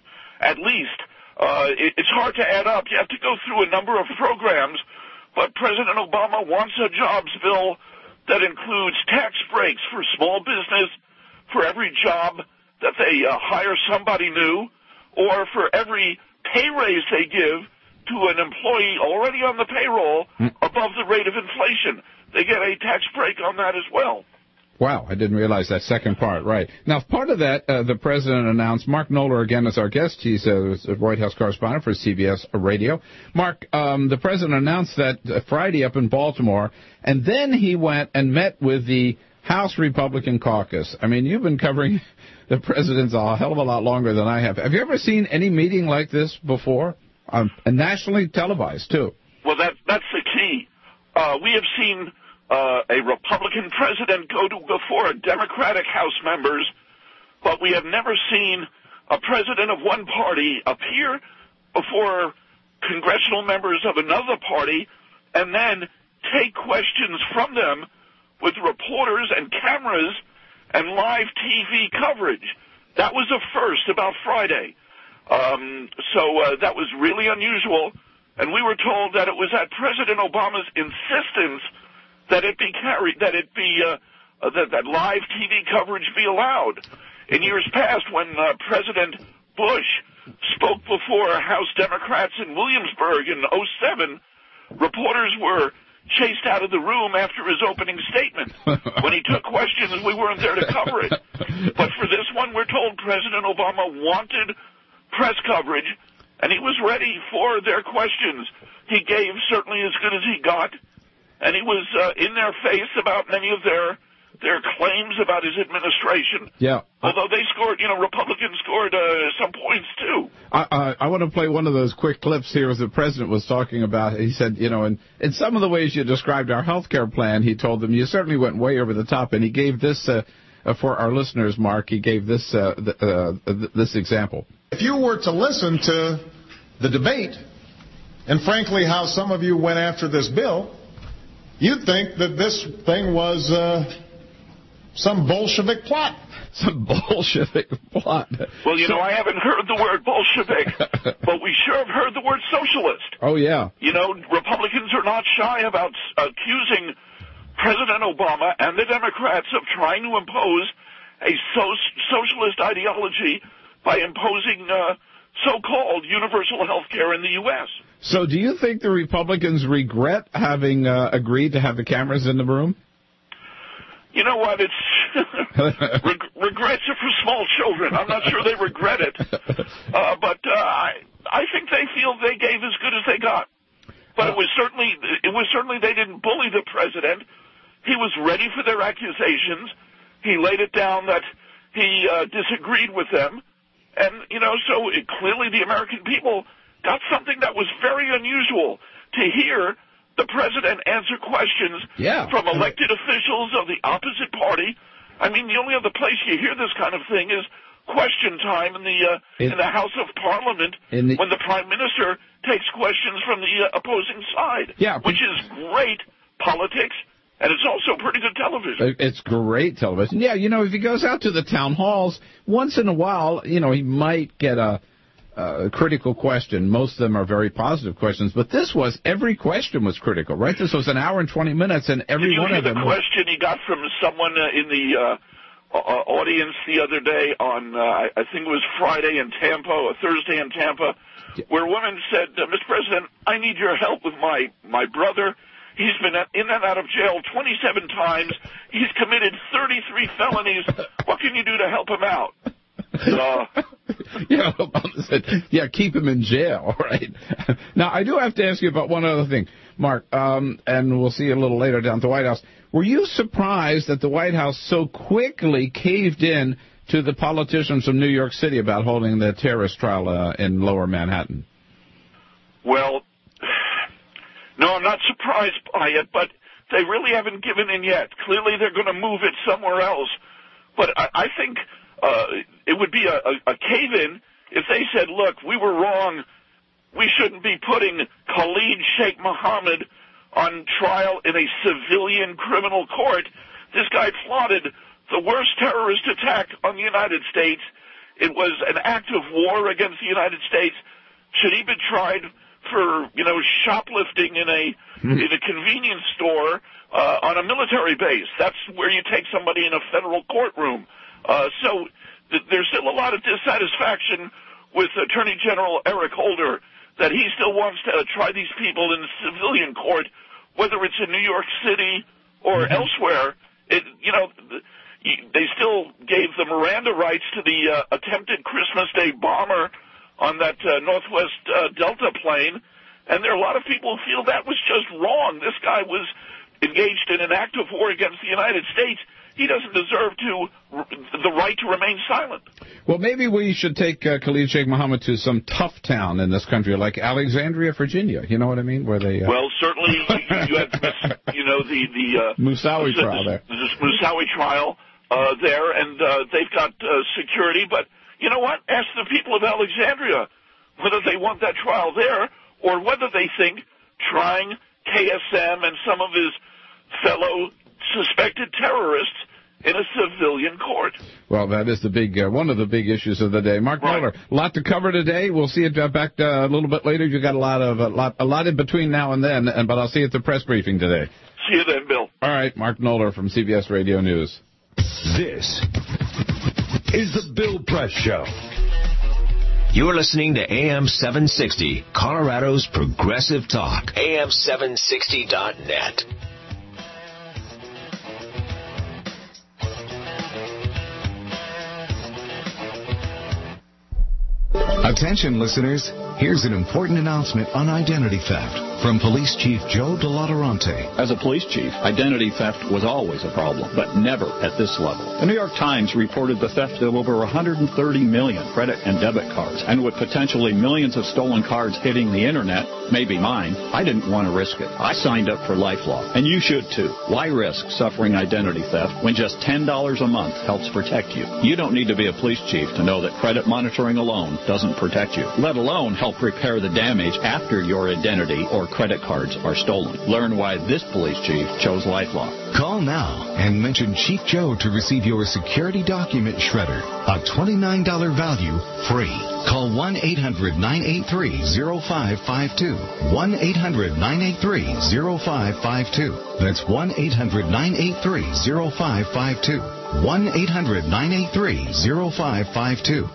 At least. Uh, it, it's hard to add up. You have to go through a number of programs, but President Obama wants a jobs bill that includes tax breaks for small business, for every job that they uh, hire somebody new, or for every pay raise they give to an employee already on the payroll mm. above the rate of inflation. They get a tax break on that as well. Wow, I didn't realize that second part, right. Now, part of that, uh, the president announced, Mark Knoller, again, is our guest. He's a, a White House correspondent for C B S Radio. Mark, um, the president announced that uh, Friday up in Baltimore, and then he went and met with the House Republican caucus. I mean, you've been covering the president's a hell of a lot longer than I have. Have you ever seen any meeting like this before? Um, and nationally televised, too. Well, that, that's the key. Uh, we have seen uh, a Republican president go to before a Democratic House members, but we have never seen a president of one party appear before congressional members of another party and then take questions from them with reporters and cameras and live T V coverage. That was a first about Friday. Um, so uh, that was really unusual, and we were told that it was at President Obama's insistence that it be carried, that it be uh, uh, that, that live T V coverage be allowed. In years past, when uh, President Bush spoke before House Democrats in Williamsburg in oh seven, reporters were chased out of the room after his opening statement. When he took questions, we weren't there to cover it. But for this one, we're told President Obama wanted press coverage, and he was ready for their questions. He gave certainly as good as he got, and he was uh, in their face about many of their their claims about his administration. Yeah. Although they scored, you know, Republicans scored uh, some points, too. I, I, I want to play one of those quick clips here as the president was talking about. He said, you know, in, in some of the ways you described our health care plan, he told them, you certainly went way over the top. And he gave this, uh, uh, for our listeners, Mark, he gave this, uh, th- uh, th- this example. If you were to listen to the debate, and frankly how some of you went after this bill, you'd think that this thing was uh, some Bolshevik plot. Some Bolshevik plot. Well, you so, know, I haven't heard the word Bolshevik, but we sure have heard the word socialist. Oh, yeah. You know, Republicans are not shy about accusing President Obama and the Democrats of trying to impose a so- socialist ideology by imposing uh, so-called universal health care in the U S. So do you think the Republicans regret having uh, agreed to have the cameras in the room? You know what? It's reg- regrets are for small children. I'm not sure they regret it, uh, but uh, I I think they feel they gave as good as they got. But it was certainly it was certainly they didn't bully the president. He was ready for their accusations. He laid it down that he uh, disagreed with them, and you know, so it, clearly the American people got something that was very unusual to hear. The president answer questions yeah. from elected officials of the opposite party. I mean, the only other place you hear this kind of thing is question time in the uh, in, in the House of Parliament the, when the prime minister takes questions from the uh, opposing side, yeah, which is great politics, and it's also pretty good television. It's great television. Yeah, you know, if he goes out to the town halls, once in a while, you know, he might get a Uh, critical question. Most of them are very positive questions, but this was, every question was critical, right? This was an hour and twenty minutes, and every Did you one hear of them... the question he got from someone uh, in the uh, uh, audience the other day on, uh, I think it was Friday in Tampa, or Thursday in Tampa, where a woman said, uh, Mister President, I need your help with my, my brother. He's been in and out of jail twenty-seven times. He's committed thirty-three felonies. What can you do to help him out? Uh, yeah, Obama said, yeah, keep him in jail, right? Now, I do have to ask you about one other thing, Mark, um, and we'll see you a little later down at the White House. Were you surprised that the White House so quickly caved in to the politicians from New York City about holding the terrorist trial uh, in Lower Manhattan? Well, no, I'm not surprised by it, but they really haven't given in yet. Clearly, they're going to move it somewhere else. But I, I think... Uh, it would be a, a, a cave-in if they said, look, we were wrong. We shouldn't be putting Khalid Sheikh Mohammed on trial in a civilian criminal court. This guy plotted the worst terrorist attack on the United States. It was an act of war against the United States. Should he be tried for, you know, shoplifting in a in a convenience store uh, on a military base? That's where you take somebody in a federal courtroom. Uh, so th- there's still a lot of dissatisfaction with Attorney General Eric Holder that he still wants to uh, try these people in civilian court, whether it's in New York City or mm-hmm. elsewhere. It, you know, th- they still gave the Miranda rights to the uh, attempted Christmas Day bomber on that uh, Northwest uh, Delta plane, and there are a lot of people who feel that was just wrong. This guy was engaged in an act of war against the United States. He doesn't deserve to the right to remain silent. Well, maybe we should take uh, Khalid Sheikh Mohammed to some tough town in this country, like Alexandria, Virginia. You know what I mean? Where they uh... well, certainly you had, you know, the the uh, Moussaoui the, trial there. This Moussaoui trial uh, there, and uh, they've got uh, security. But you know what? Ask the people of Alexandria whether they want that trial there or whether they think trying K S M and some of his fellow suspected terrorists in a civilian court. Well, that is the big uh, one of the big issues of the day. Mark right. Miller, a lot to cover today. We'll see you back uh, a little bit later. You got a lot of a lot a lot in between now and then, and but I'll see you at the press briefing today. See you then, Bill. All right, Mark Knoller from C B S Radio News. This is the Bill Press Show. You're listening to A M seven sixty, Colorado's Progressive Talk. A M seven sixty dot net. Attention, listeners. Here's an important announcement on identity theft from Police Chief Joe DeLatorante. As a police chief, identity theft was always a problem, but never at this level. The New York Times reported the theft of over one hundred thirty million credit and debit cards, and with potentially millions of stolen cards hitting the internet, maybe mine, I didn't want to risk it. I signed up for LifeLock, and you should too. Why risk suffering identity theft when just ten dollars a month helps protect you? You don't need to be a police chief to know that credit monitoring alone doesn't protect you, let alone help repair the damage after your identity or credit cards are stolen. Learn why this police chief chose LifeLock. Call now and mention Chief Joe to receive your security document shredder. A twenty-nine dollars value free. Call one eight hundred nine eight three oh five five two. one eight hundred nine eight three oh five five two. That's one eight hundred nine eight three oh five five two. one eight hundred nine eight three oh five five two.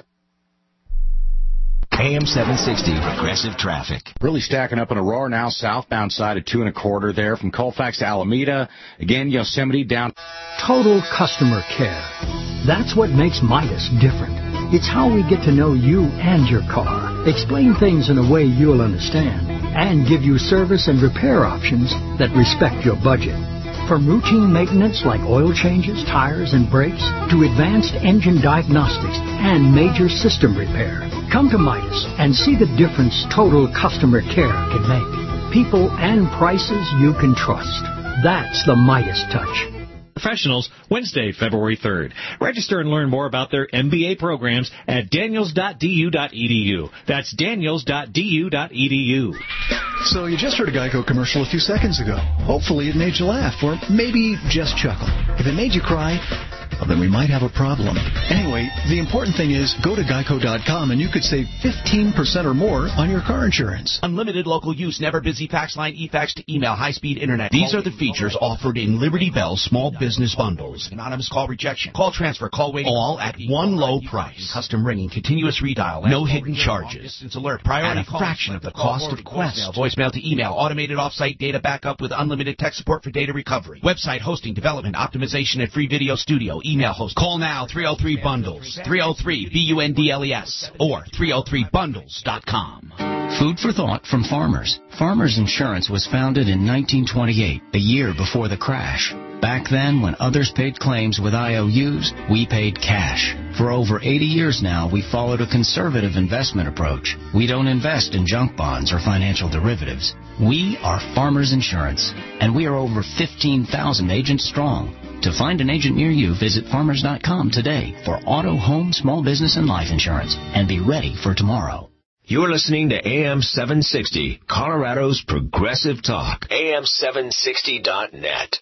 A M seven sixty, Progressive Traffic. Really stacking up in Aurora now, southbound side at two and a quarter there from Colfax to Alameda. Again, Yosemite down. Total customer care. That's what makes Midas different. It's how we get to know you and your car, explain things in a way you'll understand, and give you service and repair options that respect your budget. From routine maintenance like oil changes, tires, and brakes, to advanced engine diagnostics and major system repair. Come to Midas and see the difference total customer care can make. People and prices you can trust. That's the Midas touch. Professionals, Wednesday, February third. Register and learn more about their M B A programs at daniels dot d u dot e d u. That's daniels dot d u dot e d u. So you just heard a Geico commercial a few seconds ago. Hopefully it made you laugh, or maybe just chuckle. If it made you cry, well, then we might have a problem. Anyway, the important thing is go to geico dot com and you could save fifteen percent or more on your car insurance. Unlimited local use, never busy, fax line, e-fax to email, high-speed internet. These are the features offered in Liberty Bell small business bundles. Anonymous call rejection, call transfer, call waiting, all at one low price. Custom ringing, continuous redial, no hidden charges. Distance alert, priority at a fraction of the cost of Quest. Voicemail to email, automated off-site data backup with unlimited tech support for data recovery. Website hosting, development, optimization, and free video studio. Email host. Call now, three oh three bundles, three oh three B U N D L E S, or three oh three bundles dot com. Food for thought from Farmers. Farmers Insurance was founded in nineteen twenty-eight, a year before the crash. Back then, when others paid claims with I O Us, we paid cash. For over eighty years now, we followed a conservative investment approach. We don't invest in junk bonds or financial derivatives. We are Farmers Insurance, and we are over fifteen thousand agents strong. To find an agent near you, visit farmers dot com today for auto, home, small business, and life insurance, and be ready for tomorrow. You're listening to A M seven sixty, Colorado's Progressive Talk. A M seven sixty dot net.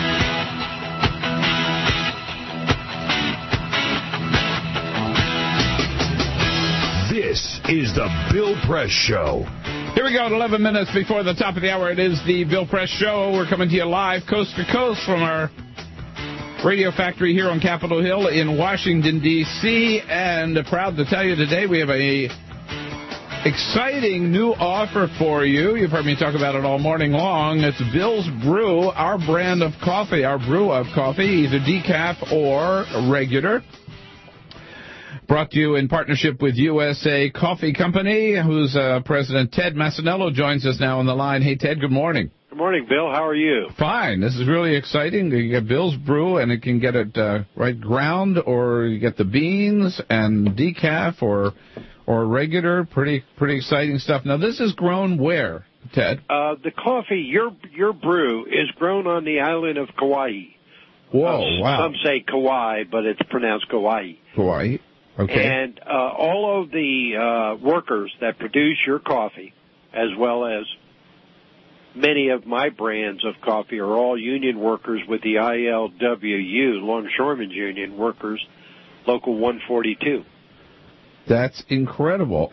This is the Bill Press Show. Here we go at eleven minutes before the top of the hour. It is the Bill Press Show. We're coming to you live coast to coast from our Radio Factory here on Capitol Hill in Washington, D C And proud to tell you today we have a exciting new offer for you. You've heard me talk about it all morning long. It's Bill's Brew, our brand of coffee, our brew of coffee, either decaf or regular. Brought to you in partnership with U S A Coffee Company, whose uh, President Ted Massanello joins us now on the line. Hey, Ted, good morning. Good morning, Bill. How are you? Fine. This is really exciting. You get Bill's Brew, and it can get it uh, right ground, or you get the beans and decaf or or regular. Pretty pretty exciting stuff. Now, this is grown where, Ted? Uh, the coffee, your your brew, is grown on the island of Kauai. Whoa, uh, wow. Some say Kauai, but it's pronounced Kauai. Kauai, okay. And uh, all of the uh, workers that produce your coffee, as well as many of my brands of coffee are all union workers with the I L W U, Longshoremen's Union Workers, Local one forty-two. That's incredible.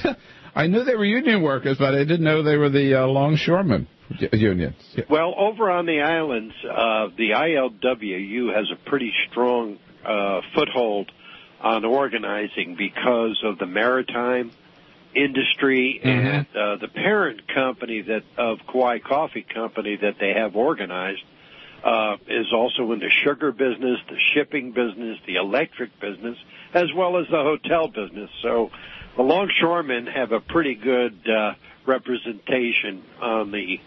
I knew they were union workers, but I didn't know they were the uh, Longshoremen Union. Well, over on the islands, uh, the I L W U has a pretty strong uh, foothold on organizing because of the maritime industry Mm-hmm. and uh, the parent company that of Kauai Coffee Company that they have organized uh, is also in the sugar business, the shipping business, the electric business, as well as the hotel business. So the longshoremen have a pretty good uh, representation on the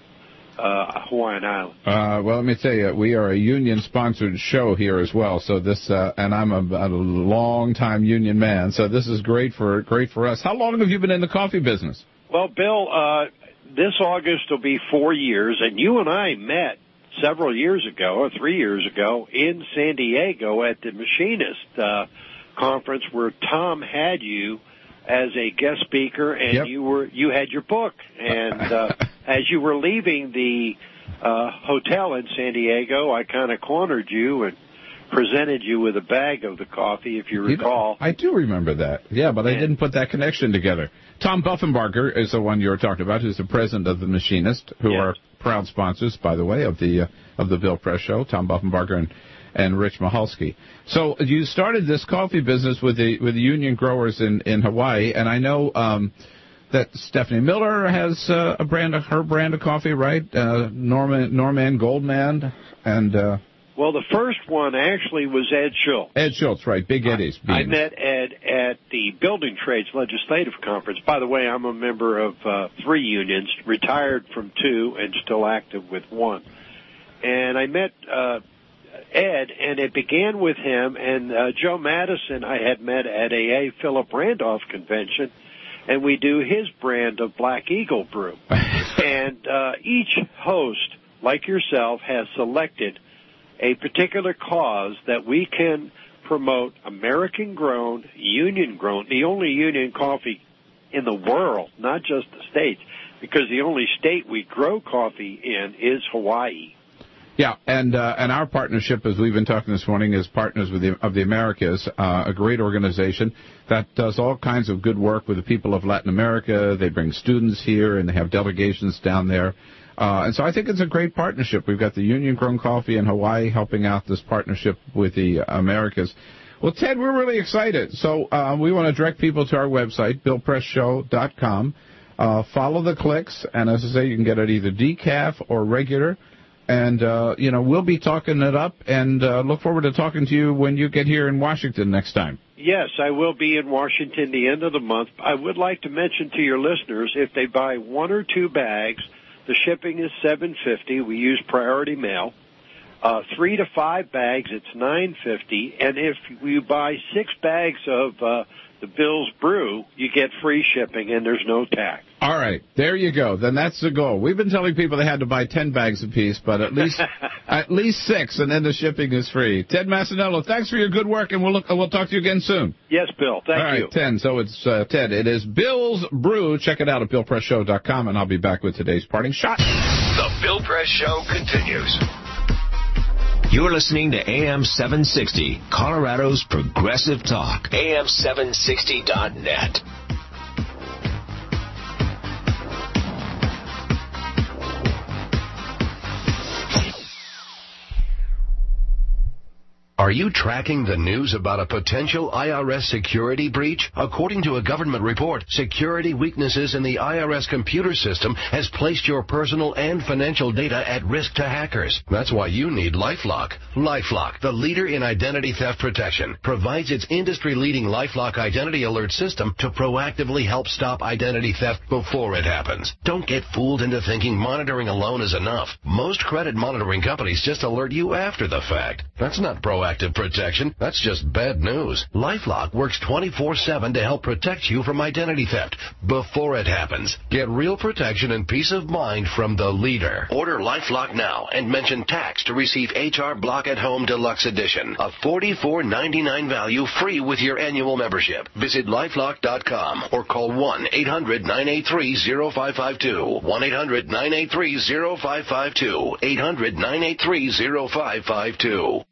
uh, Hawaiian Islands. Uh, well, let me tell you, we are a union-sponsored show here as well. So this, uh, and I'm a, a long-time union man. So this is great for great for us. How long have you been in the coffee business? Well, Bill, uh, this August will be four years, and you and I met several years ago, or three years ago, in San Diego at the Machinist uh, conference, where Tom had you as a guest speaker, and Yep. you were you had your book. And uh, as you were leaving the uh, hotel in San Diego, I kind of cornered you and presented you with a bag of the coffee, if you recall. I do remember that. Yeah, but I didn't put that connection together. Tom Buffenbarger is the one you were talking about, who's the president of the Machinist, who Yes. are proud sponsors, by the way, of the uh, of the Bill Press Show. Tom Buffenbarger and and Rich Mahalski. So you started this coffee business with the with the union growers in, in Hawaii, and I know um, that Stephanie Miller has uh, a brand of her brand of coffee, right? Uh, Norman Norman Goldman and uh, Well, the first one actually was Ed Schultz. Ed Schultz, right? Big Eddie's. I Beans. met Ed at the Building Trades Legislative Conference. By the way, I'm a member of uh, three unions, retired from two, and still active with one. And I met uh, Ed, and it began with him, and uh, Joe Madison I had met at a A. Philip Randolph convention, and we do his brand of Black Eagle brew. And uh, each host, like yourself, has selected a particular cause that we can promote American-grown, union-grown, the only union coffee in the world, not just the States, because the only state we grow coffee in is Hawaii. Yeah, and uh, and our partnership, as we've been talking this morning, is Partners with the, of the Americas, uh, a great organization that does all kinds of good work with the people of Latin America. They bring students here, and they have delegations down there. Uh, and so I think it's a great partnership. We've got the union-grown coffee in Hawaii helping out this partnership with the Americas. Well, Ted, we're really excited. So uh, we want to direct people to our website, bill press show dot com. Uh, follow the clicks, and as I say, you can get it either decaf or regular. And, uh, you know, we'll be talking it up, and uh, look forward to talking to you when you get here in Washington next time. Yes, I will be in Washington the end of the month. I would like to mention to your listeners, if they buy one or two bags, the shipping is seven fifty. We use priority mail. Uh, three to five bags, it's nine fifty. And if you buy six bags of uh, the Bill's Brew, you get free shipping, and there's no tax. All right, there you go. Then that's the goal. We've been telling people they had to buy ten bags apiece, but at least at least six, and then the shipping is free. Ted Massanello, thanks for your good work, and we'll look, we'll talk to you again soon. Yes, Bill. Thank All right, you. ten. So it's uh, Ted. It is Bill's Brew. Check it out at bill press show dot com, and I'll be back with today's parting shot. The Bill Press Show continues. You're listening to A M seven sixty, Colorado's Progressive Talk. A M seven sixty dot net. Are you tracking the news about a potential I R S security breach? According to a government report, security weaknesses in the I R S computer system has placed your personal and financial data at risk to hackers. That's why you need LifeLock. LifeLock, the leader in identity theft protection, provides its industry-leading LifeLock identity alert system to proactively help stop identity theft before it happens. Don't get fooled into thinking monitoring alone is enough. Most credit monitoring companies just alert you after the fact. That's not proactive active protection. That's just bad news. LifeLock works twenty-four seven to help protect you from identity theft before it happens. Get real protection and peace of mind from the leader. Order LifeLock now and mention tax to receive H R Block at Home Deluxe Edition. A forty-four ninety-nine value free with your annual membership. Visit lifelock dot com or call one eight hundred nine eight three oh five five two. one eight hundred nine eight three oh five five two. eight hundred nine eight three oh five five two.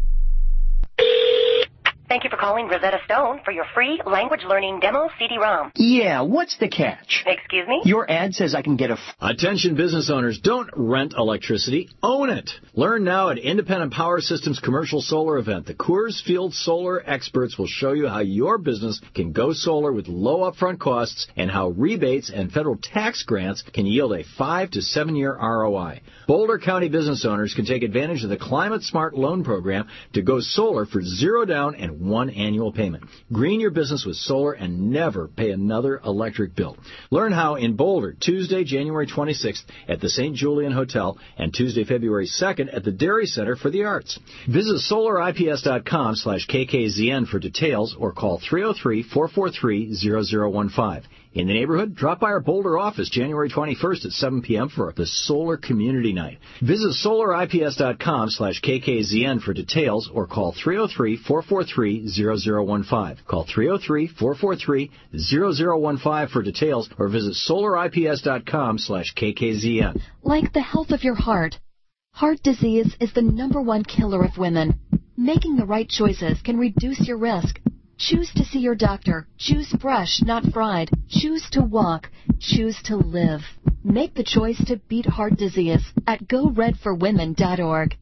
Thank you for calling Rosetta Stone for your free language learning demo C D ROM. Yeah, what's the catch? Excuse me? Your ad says I can get a... F- Attention business owners, don't rent electricity, own it. Learn now at Independent Power Systems Commercial Solar Event. The Coors Field Solar experts will show you how your business can go solar with low upfront costs and how rebates and federal tax grants can yield a five to seven year R O I. Boulder County business owners can take advantage of the Climate Smart Loan Program to go solar for zero down and one annual payment. Green your business with solar and never pay another electric bill. Learn how in Boulder, Tuesday, January twenty-sixth at the Saint Julian Hotel and Tuesday, February second at the Dairy Center for the Arts. Visit solar I P S dot com slash K K Z N for details or call three oh three, four four three, zero zero one five. In the neighborhood, drop by our Boulder office January twenty-first at seven p.m. for the Solar Community Night. Visit solar I P S dot com slash K K Z N for details or call three oh three, four four three, zero zero one five. Call three oh three, four four three, zero zero one five for details or visit solar I P S dot com slash K K Z N. Like the health of your heart, heart disease is the number one killer of women. Making the right choices can reduce your risk. Choose to see your doctor. Choose fresh, not fried. Choose to walk. Choose to live. Make the choice to beat heart disease at go red for women dot org.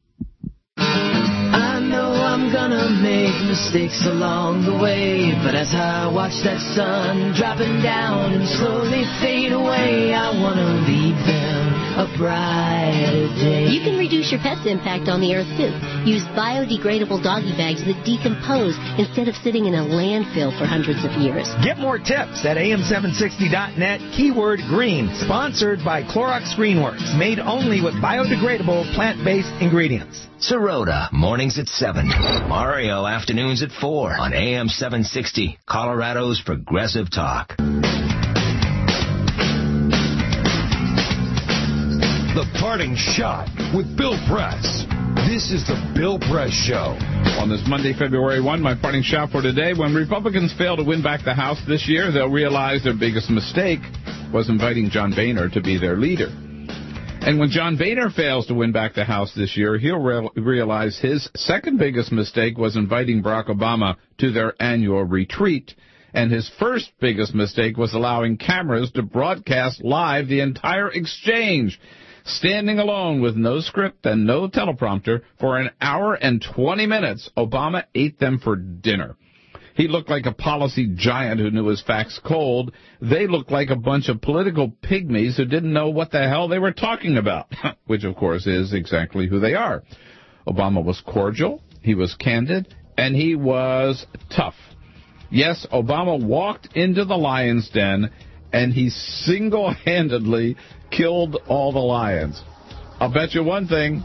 I know I'm gonna make mistakes along the way, but as I watch that sun dropping down and slowly fade away, I wanna leave them a brighter day. You can reduce your pet's impact on the earth, too. Use biodegradable doggy bags that decompose instead of sitting in a landfill for hundreds of years. Get more tips at A M seven sixty dot net, keyword green. Sponsored by Clorox Greenworks. Made only with biodegradable plant-based ingredients. Sirota, mornings at seven. Mario, afternoons at four on A M seven sixty, Colorado's Progressive Talk. The Parting Shot with Bill Press. This is the Bill Press Show. On this Monday, February first, my parting shot for today, when Republicans fail to win back the House this year, they'll realize their biggest mistake was inviting John Boehner to be their leader. And when John Boehner fails to win back the House this year, he'll re- realize his second biggest mistake was inviting Barack Obama to their annual retreat. And his first biggest mistake was allowing cameras to broadcast live the entire exchange. Standing alone with no script and no teleprompter for an hour and twenty minutes, Obama ate them for dinner. He looked like a policy giant who knew his facts cold. They looked like a bunch of political pygmies who didn't know what the hell they were talking about, which, of course, is exactly who they are. Obama was cordial, he was candid, and he was tough. Yes, Obama walked into the lion's den, and he single-handedly killed all the lions. I'll bet you one thing.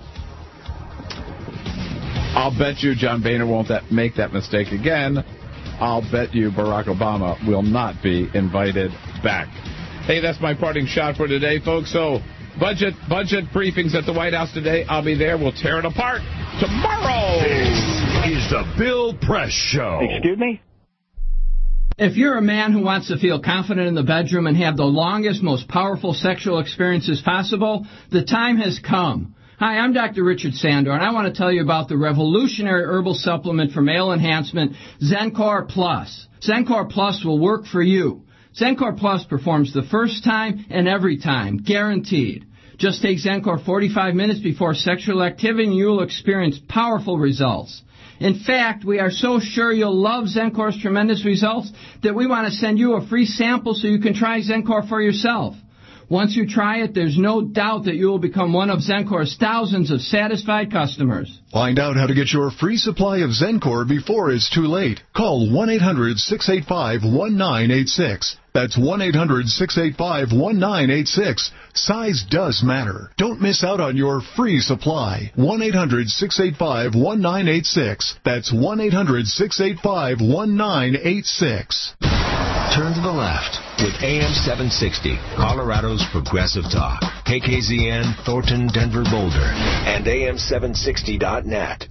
I'll bet you John Boehner won't that make that mistake again. I'll bet you Barack Obama will not be invited back. Hey, that's my parting shot for today, folks. So, budget budget briefings at the White House today. I'll be there. We'll tear it apart tomorrow. This is the Bill Press Show. Excuse me? If you're a man who wants to feel confident in the bedroom and have the longest, most powerful sexual experiences possible, the time has come. Hi, I'm Doctor Richard Sandor, and I want to tell you about the revolutionary herbal supplement for male enhancement, Zencor Plus. Zencor Plus will work for you. Zencor Plus performs the first time and every time, guaranteed. Just take Zencor forty-five minutes before sexual activity and you'll experience powerful results. In fact, we are so sure you'll love Zencor's tremendous results that we want to send you a free sample so you can try Zencor for yourself. Once you try it, there's no doubt that you will become one of Zencor's thousands of satisfied customers. Find out how to get your free supply of Zencor before it's too late. Call one eight hundred six eight five one nine eight six. That's one eight hundred six eight five one nine eight six. Size does matter. Don't miss out on your free supply. one eight hundred six eight five one nine eight six. That's one eight hundred six eight five one nine eight six. Turn to the left with A M seven sixty, Colorado's Progressive Talk. K K Z N, Thornton, Denver, Boulder, and A M seven sixty dot net.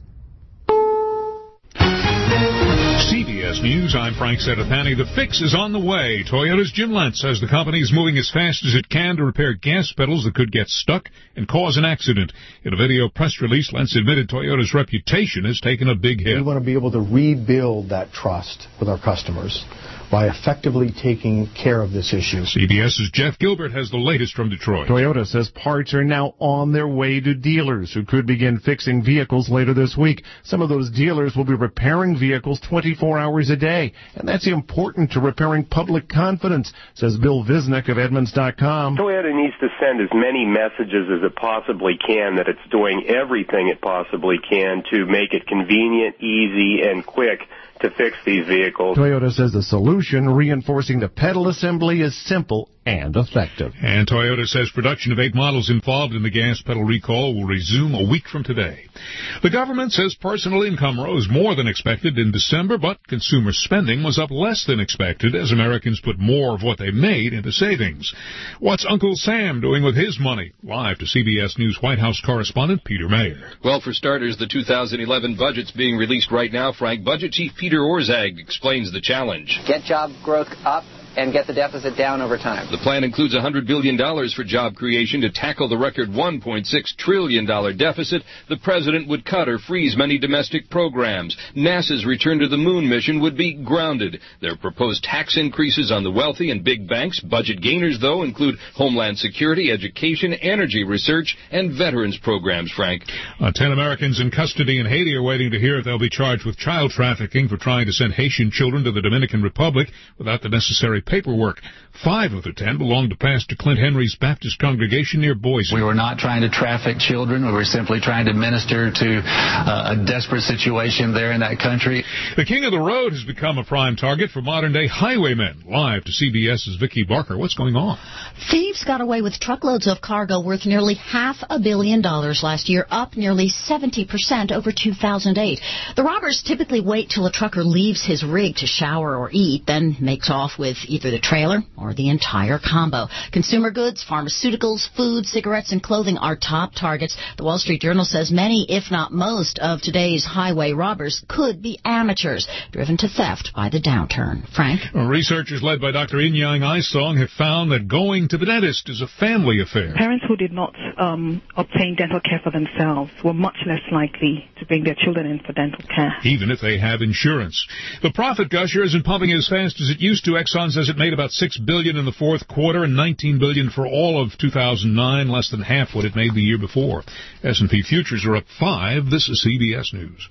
C B S News, I'm Frank Sedapani. The fix is on the way. Toyota's Jim Lentz says the company is moving as fast as it can to repair gas pedals that could get stuck and cause an accident. In a video press release, Lentz admitted Toyota's reputation has taken a big hit. We want to be able to rebuild that trust with our customers by effectively taking care of this issue. CBS's Jeff Gilbert has the latest from Detroit. Toyota says parts are now on their way to dealers who could begin fixing vehicles later this week. Some of those dealers will be repairing vehicles twenty-four hours a day, and that's important to repairing public confidence, says Bill Visnick of Edmunds dot com. Toyota needs to send as many messages as it possibly can that it's doing everything it possibly can to make it convenient, easy, and quick to fix these vehicles. Toyota says the solution, reinforcing the pedal assembly, is simple and effective. And Toyota says production of eight models involved in the gas pedal recall will resume a week from today. The government says personal income rose more than expected in December, but consumer spending was up less than expected as Americans put more of what they made into savings. What's Uncle Sam doing with his money? Live to C B S News White House correspondent Peter Mayer. Well, for starters, the two thousand eleven budget's being released right now, Frank. Budget Chief Peter Orszag explains the challenge. Get job growth up and get the deficit down over time. The plan includes one hundred billion dollars for job creation to tackle the record one point six trillion dollars deficit. The president would cut or freeze many domestic programs. NASA's return to the moon mission would be grounded. There are proposed tax increases on the wealthy and big banks. Budget gainers, though, include Homeland Security, education, energy research, and veterans programs, Frank. Uh, ten Americans in custody in Haiti are waiting to hear if they'll be charged with child trafficking for trying to send Haitian children to the Dominican Republic without the necessary paperwork. Five of the ten belong to Pastor Clint Henry's Baptist congregation near Boise. We were not trying to traffic children. We were simply trying to minister to uh, a desperate situation there in that country. The king of the road has become a prime target for modern-day highwaymen. Live to CBS's Vicki Barker. What's going on? Thieves got away with truckloads of cargo worth nearly half a billion dollars last year, up nearly seventy percent over two thousand eight. The robbers typically wait till a trucker leaves his rig to shower or eat, then makes off with either the trailer or the entire combo. Consumer goods, pharmaceuticals, food, cigarettes, and clothing are top targets. The Wall Street Journal says many, if not most, of today's highway robbers could be amateurs, driven to theft by the downturn. Frank? Researchers led by Doctor Inyang Aisong have found that going to the dentist is a family affair. Parents who did not um, obtain dental care for themselves were much less likely to bring their children in for dental care, even if they have insurance. The profit gusher isn't pumping as fast as it used to. Exxon says it made about six billion dollars in the fourth quarter and nineteen billion dollars for all of two thousand nine, less than half what it made the year before. S and P futures are up five. This is C B S News.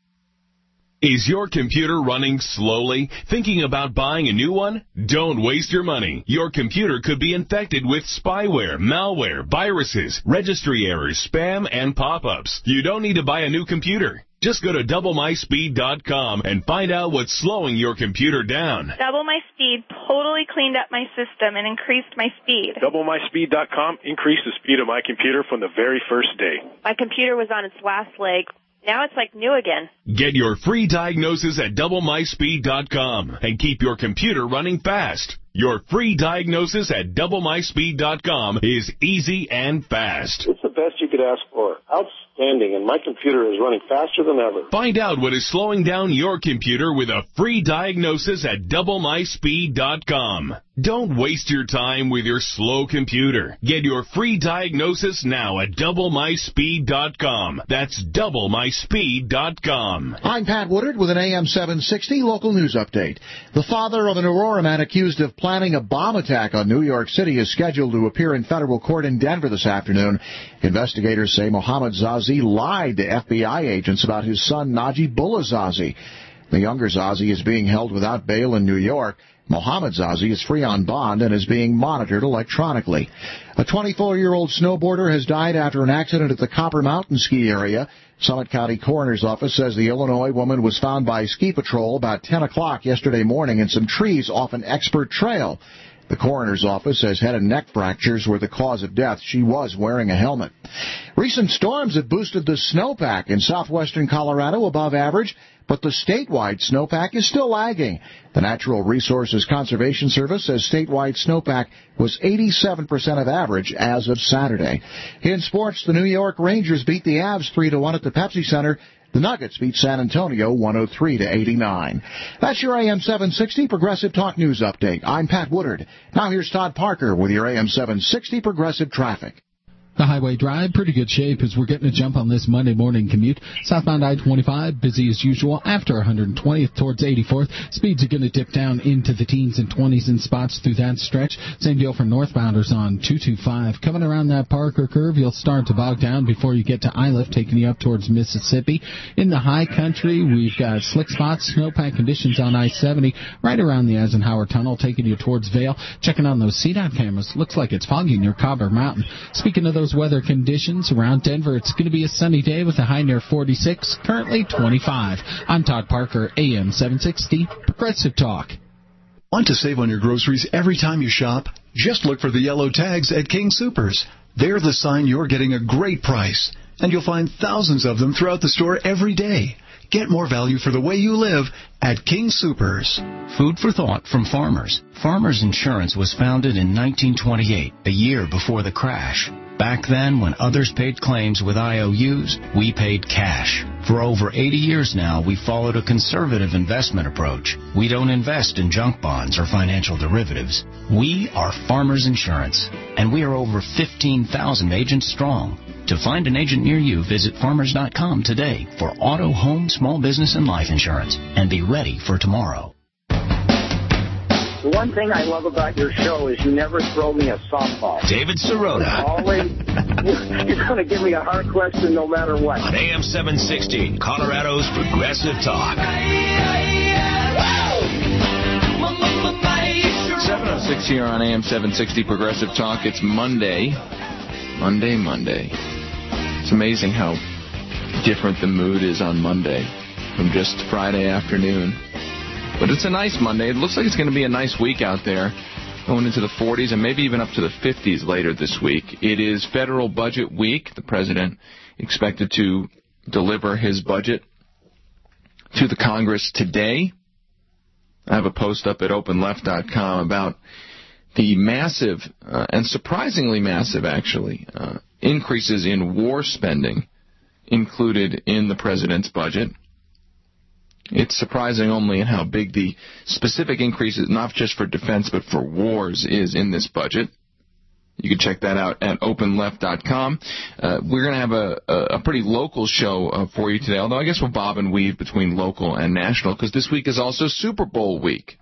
Is your computer running slowly? Thinking about buying a new one? Don't waste your money. Your computer could be infected with spyware, malware, viruses, registry errors, spam, and pop-ups. You don't need to buy a new computer. Just go to double my speed dot com and find out what's slowing your computer down. Double My Speed totally cleaned up my system and increased my speed. double my speed dot com increased the speed of my computer from the very first day. My computer was on its last leg. Now it's like new again. Get your free diagnosis at double my speed dot com and keep your computer running fast. Your free diagnosis at double my speed dot com is easy and fast. It's the best you could ask for. Outstanding, and my computer is running faster than ever. Find out what is slowing down your computer with a free diagnosis at double my speed dot com. Don't waste your time with your slow computer. Get your free diagnosis now at double my speed dot com. That's double my speed dot com. I'm Pat Woodard with an A M seven sixty local news update. The father of an Aurora man accused of planning a bomb attack on New York City is scheduled to appear in federal court in Denver this afternoon. Investigators say Mohammed Zazi lied to F B I agents about his son Najibullah Zazi. The younger Zazi is being held without bail in New York. Mohamed Zazi is free on bond and is being monitored electronically. A twenty-four-year-old snowboarder has died after an accident at the Copper Mountain ski area. Summit County Coroner's Office says the Illinois woman was found by ski patrol about ten o'clock yesterday morning in some trees off an expert trail. The coroner's office says head and neck fractures were the cause of death. She was wearing a helmet. Recent storms have boosted the snowpack in southwestern Colorado above average, but the statewide snowpack is still lagging. The Natural Resources Conservation Service says statewide snowpack was eighty-seven percent of average as of Saturday. In sports, the New York Rangers beat the Avs three to one at the Pepsi Center. The Nuggets beat San Antonio one oh three to eighty-nine. That's your A M seven sixty Progressive Talk News Update. I'm Pat Woodard. Now here's Todd Parker with your A M seven sixty Progressive Traffic. The Highway Drive, pretty good shape as we're getting a jump on this Monday morning commute. Southbound I twenty-five, busy as usual after one hundred twentieth towards eighty-fourth. Speeds are going to dip down into the teens and twenties in spots through that stretch. Same deal for northbounders on two twenty-five. Coming around that Parker curve, you'll start to bog down before you get to Iliff, taking you up towards Mississippi. In the high country, we've got slick spots, snowpack conditions on I seventy right around the Eisenhower Tunnel, taking you towards Vail. Checking on those C DOT cameras, looks like it's foggy near Cobber Mountain. Speaking of those weather conditions around Denver, it's going to be a sunny day with a high near forty-six, currently twenty-five. I'm Todd Parker, A M seven sixty, Progressive Talk. Want to save on your groceries every time you shop? Just look for the yellow tags at King Soopers. They're the sign you're getting a great price, and you'll find thousands of them throughout the store every day. Get more value for the way you live at King Soopers. Food for thought from Farmers. Farmers Insurance was founded in nineteen twenty-eight, a year before the crash. Back then, when others paid claims with I O Us, we paid cash. For over eighty years now, we followed a conservative investment approach. We don't invest in junk bonds or financial derivatives. We are Farmers Insurance, and we are over fifteen thousand agents strong. To find an agent near you, visit farmers dot com today for auto, home, small business, and life insurance, and be ready for tomorrow. The one thing I love about your show is you never throw me a softball. David Sirota. Always, you're going to give me a hard question no matter what. On A M seven sixty, Colorado's Progressive Talk. seven oh six here on A M seven sixty Progressive Talk. It's Monday. Monday, Monday. It's amazing how different the mood is on Monday from just Friday afternoon. But it's a nice Monday. It looks like it's going to be a nice week out there, going into the forties and maybe even up to the fifties later this week. It is federal budget week. The president expected to deliver his budget to the Congress today. I have a post up at open left dot com about the massive, uh, and surprisingly massive, actually, uh, increases in war spending included in the president's budget. It's surprising only in how big the specific increases, not just for defense, but for wars, is in this budget. You can check that out at open left dot com. Uh, we're going to have a, a, a pretty local show uh, for you today, although I guess we'll bob and weave between local and national, because this week is also Super Bowl week.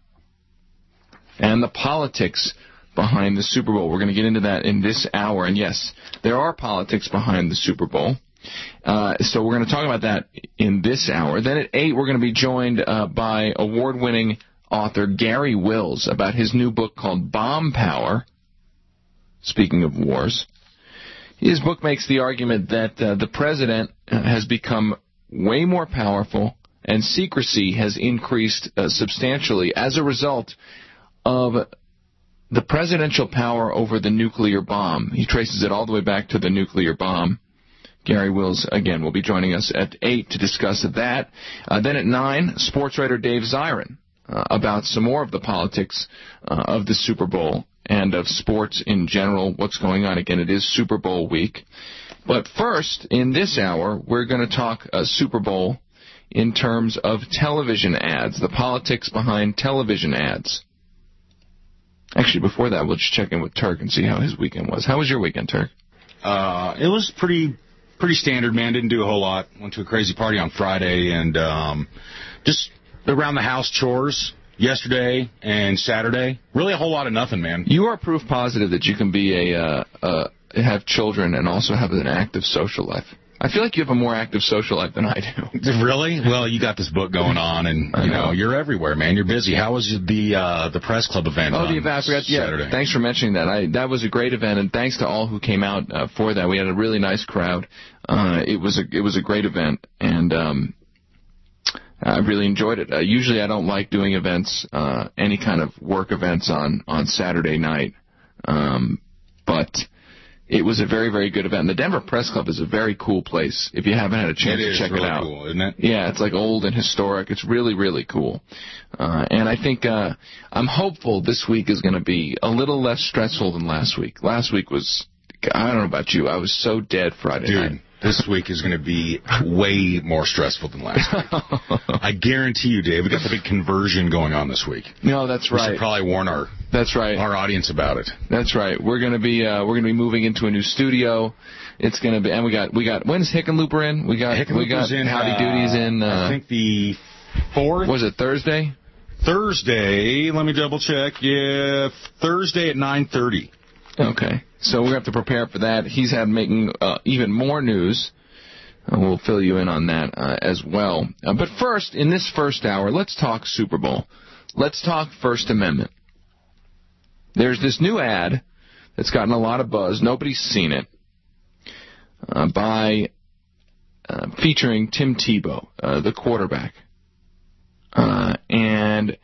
And the politics behind the Super Bowl. We're going to get into that in this hour. And yes, there are politics behind the Super Bowl. Uh, so we're going to talk about that in this hour. Then at eight, we're going to be joined uh, by award-winning author Gary Wills about his new book called Bomb Power. Speaking of wars, his book makes the argument that uh, the president has become way more powerful and secrecy has increased uh, substantially as a result of the presidential power over the nuclear bomb. He traces it all the way back to the nuclear bomb. Gary Wills, again, will be joining us at eight to discuss that. Uh, then at nine, sports writer Dave Zirin uh, about some more of the politics uh, of the Super Bowl and of sports in general, what's going on. Again, it is Super Bowl week. But first, in this hour, we're going to talk uh, Super Bowl in terms of television ads, the politics behind television ads. Actually, before that, we'll just check in with Turk and see how his weekend was. How was your weekend, Turk? Uh, it was pretty... Pretty standard, man. Didn't do a whole lot. Went to a crazy party on Friday and um, just around the house chores yesterday and Saturday. Really a whole lot of nothing, man. You are proof positive that you can be a uh, uh, have children and also have an active social life. I feel like you have a more active social life than I do. Really? Well, you got this book going on, and you know. know you're everywhere, man. You're busy. How was the uh, the press club event? Oh, on the event. I forgot. Yeah, Saturday? Thanks for mentioning that. I that was a great event, and thanks to all who came out uh, for that. We had a really nice crowd. Uh, it was a it was a great event, and um, I really enjoyed it. Uh, usually, I don't like doing events, uh, any kind of work events on on Saturday night, um, but. It was a very, very good event. The Denver Press Club is a very cool place. If you haven't had a chance it to check really it out, cool, isn't it? Yeah, it's like old and historic. It's really, really cool. Uh, and I think uh, I'm hopeful this week is going to be a little less stressful than last week. Last week was, I don't know about you, I was so dead Friday Dude. night. This week is going to be way more stressful than last week. I guarantee you, Dave. We got the big conversion going on this week. No, that's right. We should probably warn our that's right our audience about it. That's right. We're going to be uh, we're going to be moving into a new studio. It's going to be, and we got we got when's Hickenlooper in? We got we got in, Howdy uh, Doody's in. Uh, I think the fourth. Was it Thursday? Thursday. Let me double check. Yeah, Thursday at nine thirty. Okay, so we have to prepare for that. He's had making uh, even more news. Uh, we'll fill you in on that uh, as well. Uh, but first, in this first hour, let's talk Super Bowl. Let's talk First Amendment. There's this new ad that's gotten a lot of buzz. Nobody's seen it. Uh, by uh, featuring Tim Tebow, uh, the quarterback. Uh, and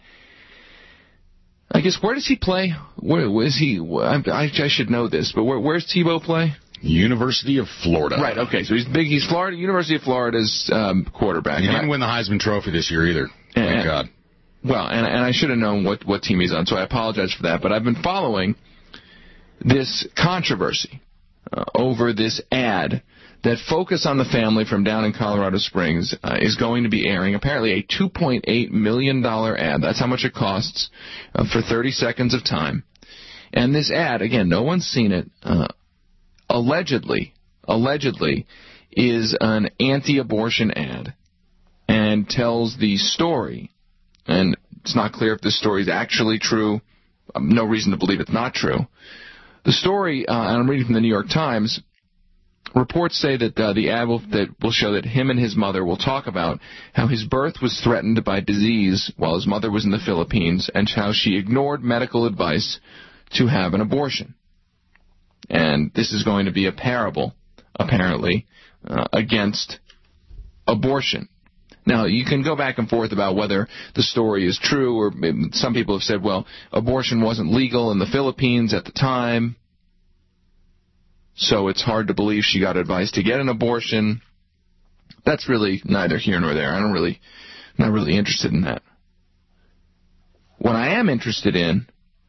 I guess, where does he play? Where, where is he? I, I should know this, but where, where's Tebow play? University of Florida. Right, okay, so he's big. He's Florida, University of Florida's um, quarterback. He and didn't I, win the Heisman Trophy this year either. And, Thank God. Well, and, and I should have known what, what team he's on, so I apologize for that. But I've been following this controversy uh, over this ad that Focus on the Family from down in Colorado Springs uh, is going to be airing. Apparently a two point eight million dollars ad. That's how much it costs uh, for thirty seconds of time. And this ad, again, no one's seen it, uh, allegedly, allegedly is an anti-abortion ad and tells the story, and it's not clear if this story is actually true. Um, no reason to believe it's not true. The story, uh, and I'm reading from the New York Times, reports say that uh, the ad will, that will show that him and his mother will talk about how his birth was threatened by disease while his mother was in the Philippines, and how she ignored medical advice to have an abortion. And this is going to be a parable, apparently, uh, against abortion. Now, you can go back and forth about whether the story is true, or some people have said, well, abortion wasn't legal in the Philippines at the time, so it's hard to believe she got advice to get an abortion. That's really neither here nor there. I don't really, I'm not really interested in that. What I am interested in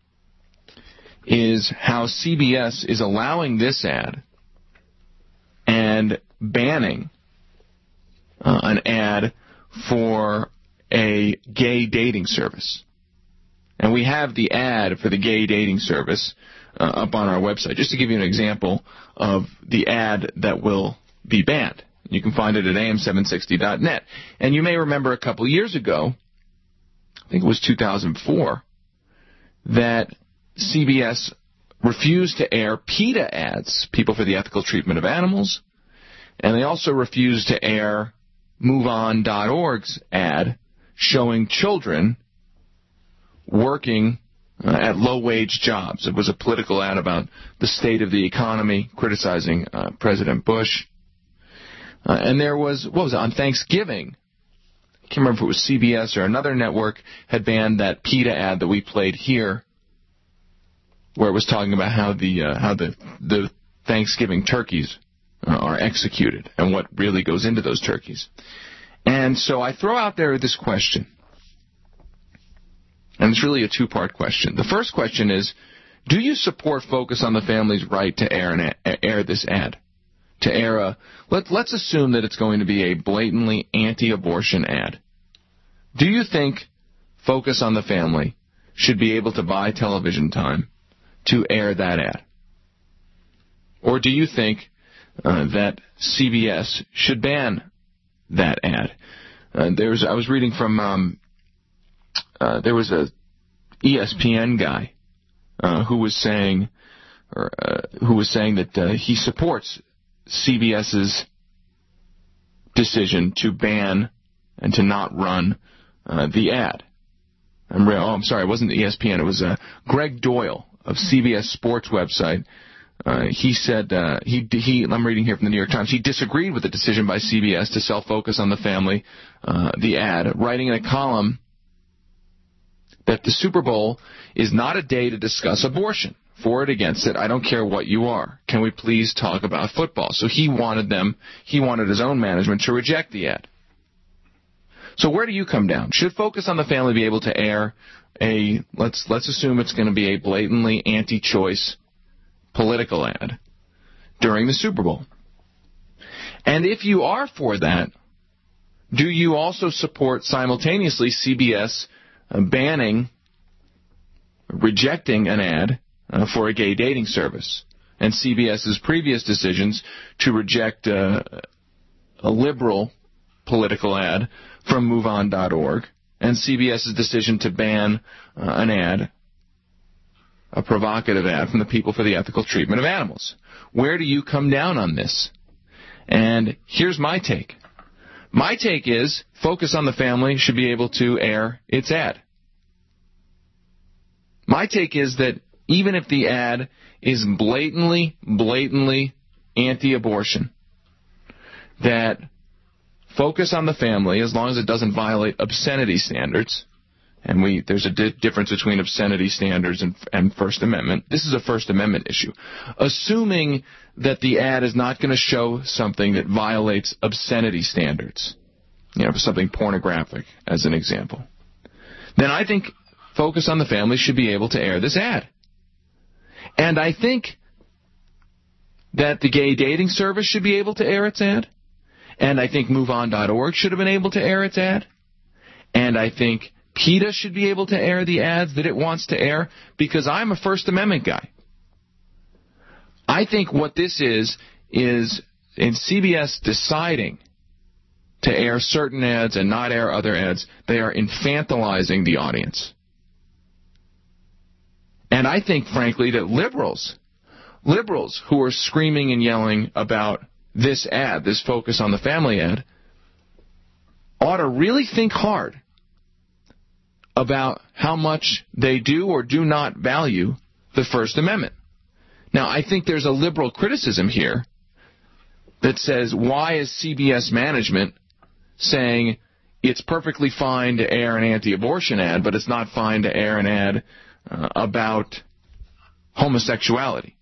is how C B S is allowing this ad and banning uh, an ad for a gay dating service. And we have the ad for the gay dating service uh, up on our website, just to give you an example of the ad that will be banned. You can find it at A M seven sixty dot net. And you may remember a couple years ago, I think it was two thousand four, that C B S refused to air PETA ads, People for the Ethical Treatment of Animals, and they also refused to air move on dot org's ad showing children working uh, at low-wage jobs. It was a political ad about the state of the economy, criticizing uh, President Bush. Uh, and there was, what was it, on Thanksgiving, I can't remember if it was C B S or another network, had banned that PETA ad that we played here, where it was talking about how the uh, how the the Thanksgiving turkeys uh, are executed and what really goes into those turkeys. And so I throw out there this question, and it's really a two-part question. The first question is, do you support Focus on the Family's right to air an a- air this ad? To air a let let's assume that it's going to be a blatantly anti-abortion ad. Do you think Focus on the Family should be able to buy television time to air that ad? Or do you think uh, that C B S should ban that ad? Uh, there's, I was reading from, um, uh, there was a E S P N guy uh, who was saying, or uh, who was saying that uh, he supports CBS's decision to ban and to not run uh, the ad. I'm re- oh, I'm sorry, it wasn't E S P N. It was uh, Greg Doyle of C B S Sports website. Uh, he said, uh, he, he, I'm reading here from the New York Times, he disagreed with the decision by C B S to sell Focus on the Family, uh, the ad, writing in a column that the Super Bowl is not a day to discuss abortion. For it, against it, I don't care what you are. Can we please talk about football? So he wanted them, he wanted his own management to reject the ad. So where do you come down? Should Focus on the Family be able to air a, let's let's assume it's going to be a blatantly anti-choice political ad during the Super Bowl? And if you are for that, do you also support simultaneously C B S uh, banning, rejecting an ad uh, for a gay dating service, and CBS's previous decisions to reject uh, a liberal political ad from move on dot org, and CBS's decision to ban uh, an ad, a provocative ad from the People for the Ethical Treatment of Animals? Where do you come down on this? And here's my take. My take is Focus on the Family should be able to air its ad. My take is that even if the ad is blatantly, blatantly anti-abortion, that Focus on the Family, as long as it doesn't violate obscenity standards, and we there's a di- difference between obscenity standards and, and First Amendment. This is a First Amendment issue. Assuming that the ad is not going to show something that violates obscenity standards, you know, something pornographic, as an example, then I think Focus on the Family should be able to air this ad. And I think that the gay dating service should be able to air its ad. And I think move on dot org should have been able to air its ad. And I think PETA should be able to air the ads that it wants to air, because I'm a First Amendment guy. I think what this is, is in C B S deciding to air certain ads and not air other ads, they are infantilizing the audience. And I think, frankly, that liberals, liberals who are screaming and yelling about this ad, this Focus on the Family ad, ought to really think hard about how much they do or do not value the First Amendment. Now, I think there's a liberal criticism here that says, why is C B S management saying it's perfectly fine to air an anti-abortion ad, but it's not fine to air an ad uh, about homosexuality?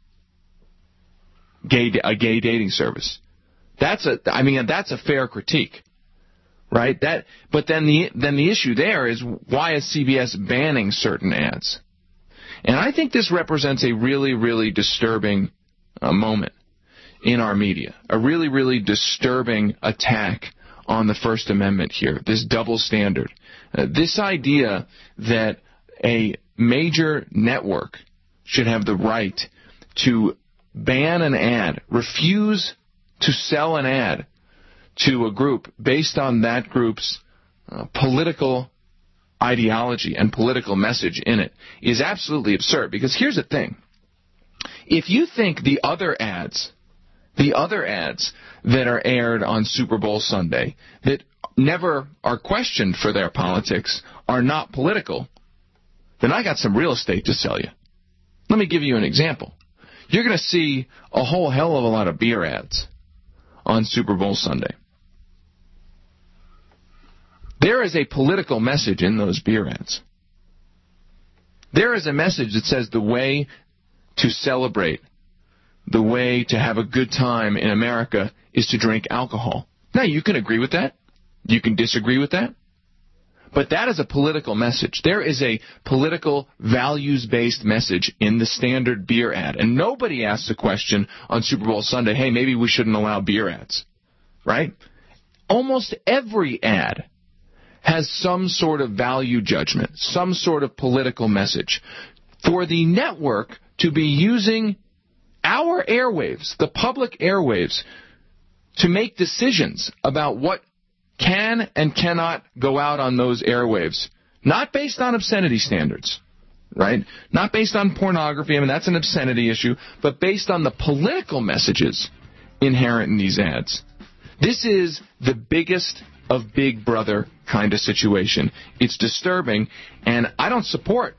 Gay, a gay dating service. That's a, I mean, that's a fair critique, right? That, but then the then the issue there is, why is C B S banning certain ads? And I think this represents a really, really disturbing uh, moment in our media, a really, really disturbing attack on the First Amendment here. This double standard, uh, this idea that a major network should have the right to ban an ad, refuse to sell an ad to a group based on that group's uh, political ideology and political message in it, is absolutely absurd. Because here's the thing. If you think the other ads, the other ads that are aired on Super Bowl Sunday, that never are questioned for their politics, are not political, then I got some real estate to sell you. Let me give you an example. You're going to see a whole hell of a lot of beer ads on Super Bowl Sunday. There is a political message in those beer ads. There is a message that says the way to celebrate, the way to have a good time in America is to drink alcohol. Now, you can agree with that. You can disagree with that. But that is a political message. There is a political, values-based message in the standard beer ad. And nobody asks the question on Super Bowl Sunday, hey, maybe we shouldn't allow beer ads, right? Almost every ad has some sort of value judgment, some sort of political message. For the network to be using our airwaves, the public airwaves, to make decisions about what can and cannot go out on those airwaves, not based on obscenity standards, right? Not based on pornography, I mean, that's an obscenity issue, but based on the political messages inherent in these ads. This is the biggest of Big Brother kind of situation. It's disturbing, and I don't support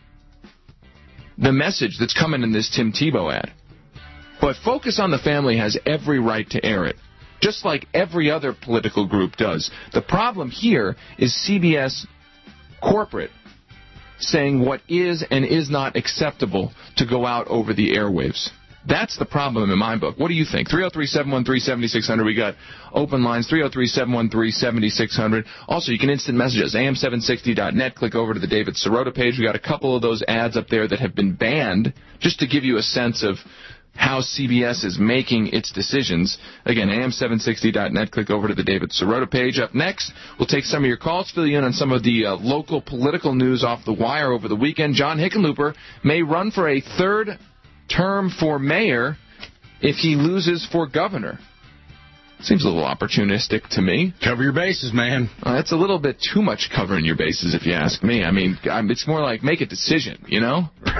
the message that's coming in this Tim Tebow ad. But Focus on the Family has every right to air it, just like every other political group does. The problem here is C B S corporate saying what is and is not acceptable to go out over the airwaves. That's the problem in my book. What do you think? three oh three, seven one three, seven six zero zero. We got open lines, three oh three, seven one three, seven six zero zero. Also, you can instant message us, A M seven sixty dot net. Click over to the David Sirota page. We got a couple of those ads up there that have been banned, just to give you a sense of how C B S is making its decisions. Again, A M seven sixty dot net. Click over to the David Sirota page. Up next, we'll take some of your calls, fill you in on some of the uh, local political news off the wire over the weekend. John Hickenlooper may run for a third term for mayor if he loses for governor. Seems a little opportunistic to me. Cover your bases, man. Uh, that's a little bit too much covering your bases, if you ask me. I mean, it's more like make a decision, you know?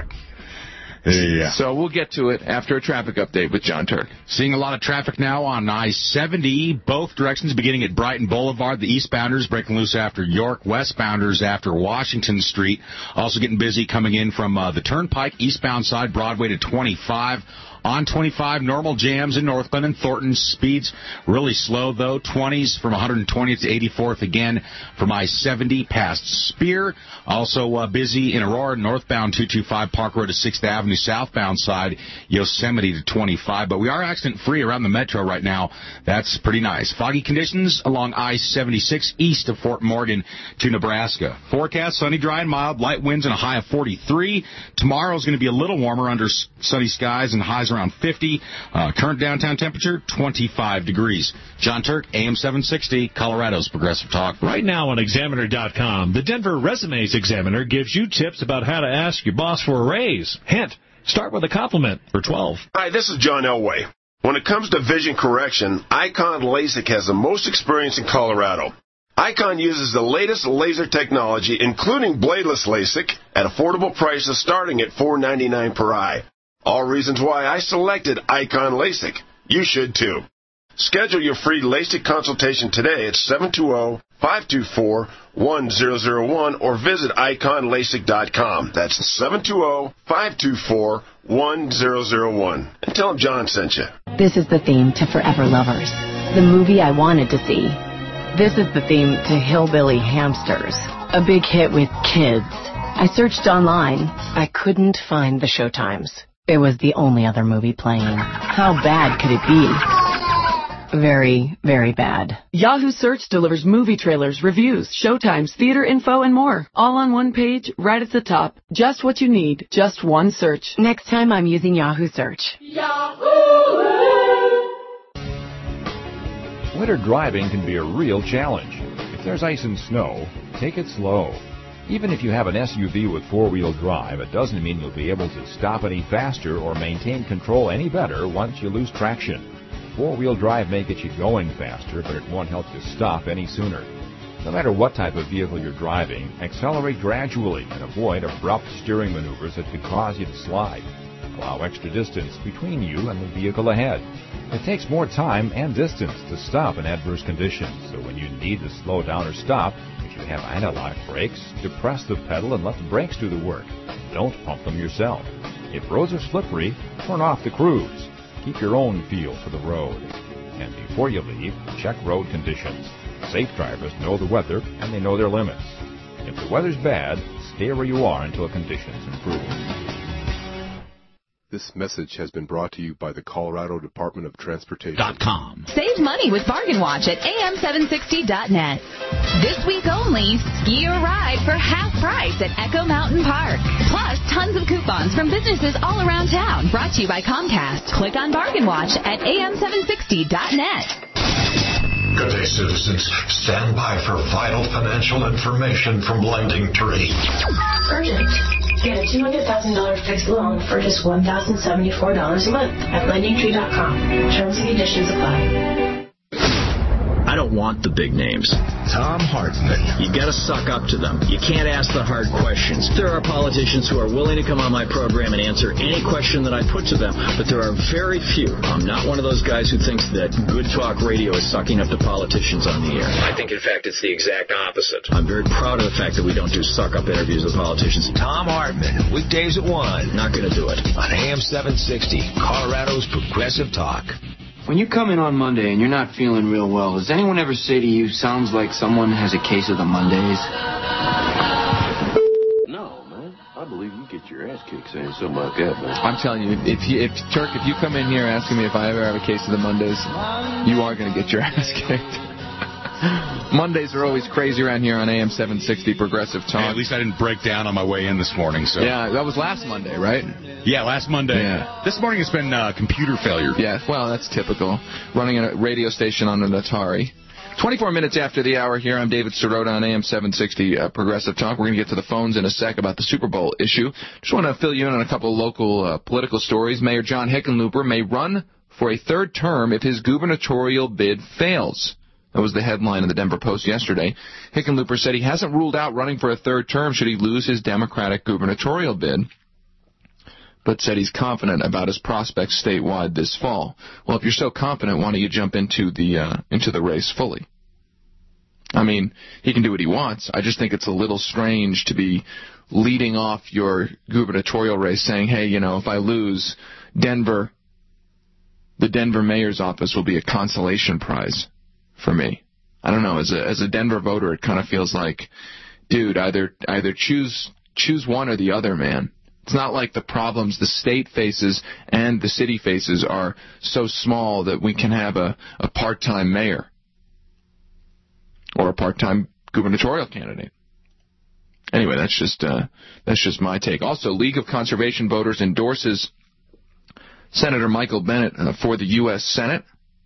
Yeah. So we'll get to it after a traffic update with John Turk. Seeing a lot of traffic now on I seventy, both directions, beginning at Brighton Boulevard. The eastbounders breaking loose after York, westbounders after Washington Street. Also getting busy coming in from uh, the Turnpike, eastbound side, Broadway to twenty-five. On twenty-five, normal jams in Northland and Thornton. Speeds really slow, though. twenties from one twentieth to eighty-fourth again from I seventy past Spear. Also uh, busy in Aurora, northbound two twenty-five Park Road to sixth Avenue, southbound side, Yosemite to twenty-five. But we are accident-free around the metro right now. That's pretty nice. Foggy conditions along I seventy-six east of Fort Morgan to Nebraska. Forecast, sunny, dry, and mild. Light winds and a high of forty-three. Tomorrow's going to be a little warmer under sunny skies and highs around fifty. Uh, current downtown temperature, twenty-five degrees. John Turk, A M seven sixty, Colorado's Progressive Talk. Right now on Examiner dot com, the Denver Resumes Examiner gives you tips about how to ask your boss for a raise. Hint, start with a compliment for twelve. Hi, this is John Elway. When it comes to vision correction, Icon LASIK has the most experience in Colorado. Icon uses the latest laser technology, including bladeless LASIK, at affordable prices starting at four ninety-nine per eye. All reasons why I selected Icon LASIK. You should too. Schedule your free LASIK consultation today at seven two zero, five two four, one zero zero one or visit icon lasik dot com. That's seven two zero, five two four, one zero zero one. And tell them John sent you. This is the theme to Forever Lovers, the movie I wanted to see. This is the theme to Hillbilly Hamsters, a big hit with kids. I searched online. I couldn't find the showtimes. It was the only other movie playing. How bad could it be? Very, very bad. Yahoo Search delivers movie trailers, reviews, showtimes, theater info, and more. All on one page, right at the top. Just what you need. Just one search. Next time I'm using Yahoo Search. Yahoo! Winter driving can be a real challenge. If there's ice and snow, take it slow. Even if you have an S U V with four-wheel drive, it doesn't mean you'll be able to stop any faster or maintain control any better once you lose traction. Four-wheel drive may get you going faster, but it won't help you stop any sooner. No matter what type of vehicle you're driving, accelerate gradually and avoid abrupt steering maneuvers that could cause you to slide. Allow extra distance between you and the vehicle ahead. It takes more time and distance to stop in adverse conditions, so when you need to slow down or stop, if you have anti-lock brakes, depress the pedal and let the brakes do the work. Don't pump them yourself. If roads are slippery, turn off the cruise. Keep your own feel for the road. And before you leave, check road conditions. Safe drivers know the weather and they know their limits. If the weather's bad, stay where you are until conditions improve. This message has been brought to you by the Colorado Department of Transportation. .com. Save money with Bargain Watch at A M seven sixty dot net. This week only, ski or ride for half price at Echo Mountain Park. Plus, tons of coupons from businesses all around town. Brought to you by Comcast. Click on Bargain Watch at A M seven sixty dot net. Good day, citizens. Stand by for vital financial information from Lending Tree. Urgent. Get a two hundred thousand dollars fixed loan for just one thousand seventy-four dollars a month at lending tree dot com. Terms and conditions apply. I don't don't want the big names. Thom Hartmann. You got to suck up to them. You can't ask the hard questions. There are politicians who are willing to come on my program and answer any question that I put to them, but there are very few. I'm not one of those guys who thinks that good talk radio is sucking up the politicians on the air. I think, in fact, it's the exact opposite. I'm very proud of the fact that we don't do suck-up interviews with politicians. Thom Hartmann, weekdays at one. Not going to do it. On A M seven sixty, Colorado's Progressive Talk. When you come in on Monday and you're not feeling real well, does anyone ever say to you, sounds like someone has a case of the Mondays? No, man. I believe you get your ass kicked saying something like that, man. I'm telling you, if you, if Turk, if you come in here asking me if I ever have a case of the Mondays, you are going to get your ass kicked. Mondays are always crazy around here on A M seven sixty Progressive Talk. Hey, at least I didn't break down on my way in this morning. So yeah, that was last Monday, right? Yeah, last Monday. Yeah. This morning it's been uh, computer failure. Yeah, well, that's typical. Running a radio station on an Atari. twenty-four minutes after the hour here, I'm David Sirota on A M seven sixty uh, Progressive Talk. We're going to get to the phones in a sec about the Super Bowl issue. Just want to fill you in on a couple of local uh, political stories. Mayor John Hickenlooper may run for a third term if his gubernatorial bid fails. That was the headline in the Denver Post yesterday. Hickenlooper said he hasn't ruled out running for a third term should he lose his Democratic gubernatorial bid, but said he's confident about his prospects statewide this fall. Well, if you're so confident, why don't you jump into the uh, into the race fully? I mean, he can do what he wants. I just think it's a little strange to be leading off your gubernatorial race saying, hey, you know, if I lose, Denver, the Denver mayor's office will be a consolation prize for me. I don't know. As a as a Denver voter, it kind of feels like, dude, either either choose choose one or the other, man. It's not like the problems the state faces and the city faces are so small that we can have a, a part-time mayor or a part-time gubernatorial candidate. Anyway, that's just uh, that's just my take. Also, League of Conservation Voters endorses Senator Michael Bennet uh, for the U S Senate.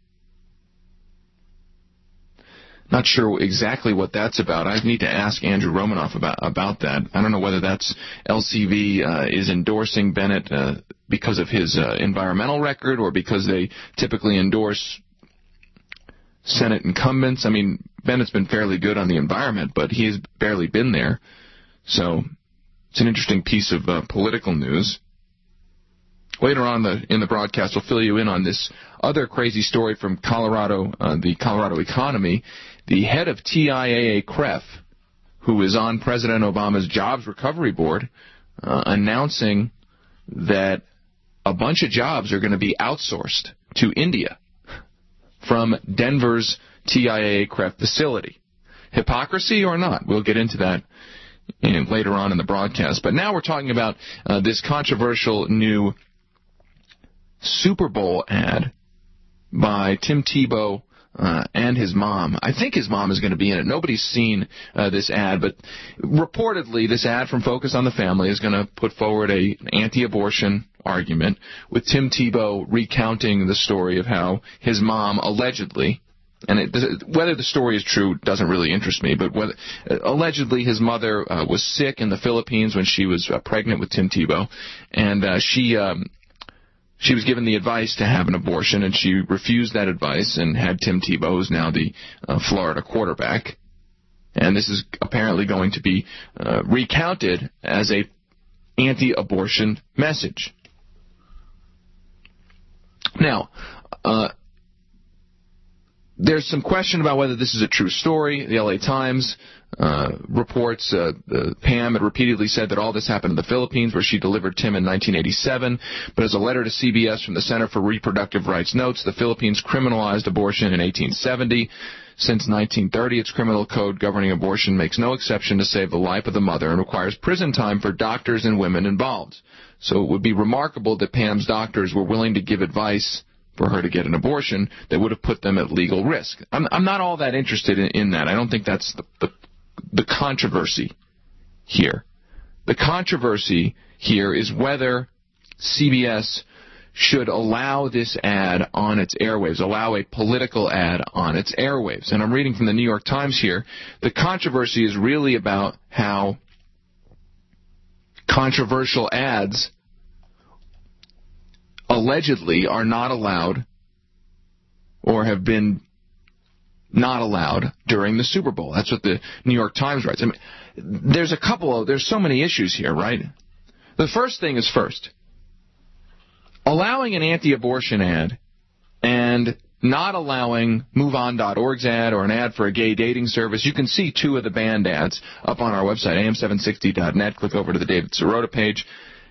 Not sure exactly what that's about. I need to ask Andrew Romanoff about about that. I don't know whether that's L C V uh, is endorsing Bennet uh, because of his uh, environmental record or because they typically endorse Senate incumbents. I mean, Bennett's been fairly good on the environment, but he has barely been there. So it's an interesting piece of uh, political news. Later on the, in the broadcast, we'll fill you in on this other crazy story from Colorado, uh, the Colorado economy. The head of T I A A C R E F, who is on President Obama's Jobs Recovery Board, uh, announcing that a bunch of jobs are going to be outsourced to India from Denver's T I A A C R E F facility. Hypocrisy or not? We'll get into that in, later on in the broadcast. But now we're talking about uh, this controversial new Super Bowl ad by Tim Tebow uh, and his mom. I think his mom is going to be in it. Nobody's seen uh, this ad, but reportedly this ad from Focus on the Family is going to put forward a, an anti-abortion argument with Tim Tebow recounting the story of how his mom allegedly, and it, whether the story is true doesn't really interest me, but whether, uh, allegedly his mother uh, was sick in the Philippines when she was uh, pregnant with Tim Tebow, and uh, she... Um, She was given the advice to have an abortion, and she refused that advice and had Tim Tebow, who's now the uh, Florida quarterback. And this is apparently going to be uh, recounted as a anti-abortion message. Now, uh, there's some question about whether this is a true story. The L A Times uh, reports uh, uh, Pam had repeatedly said that all this happened in the Philippines, where she delivered Tim in nineteen eighty-seven. But as a letter to C B S from the Center for Reproductive Rights notes, the Philippines criminalized abortion in eighteen seventy. Since nineteen thirty, its criminal code governing abortion makes no exception to save the life of the mother and requires prison time for doctors and women involved. So it would be remarkable that Pam's doctors were willing to give advice for her to get an abortion that would have put them at legal risk. I'm, I'm not all that interested in, in that. I don't think that's the, the, the controversy here. The controversy here is whether C B S should allow this ad on its airwaves, allow a political ad on its airwaves. And I'm reading from the New York Times here. The controversy is really about how controversial ads allegedly are not allowed or have been not allowed during the Super Bowl. That's what the New York Times writes. I mean, there's a couple of, there's so many issues here, right? The first thing is first, allowing an anti-abortion ad and not allowing move on dot org's ad or an ad for a gay dating service. You can see two of the banned ads up on our website, A M seven sixty dot net. Click over to the David Sirota page.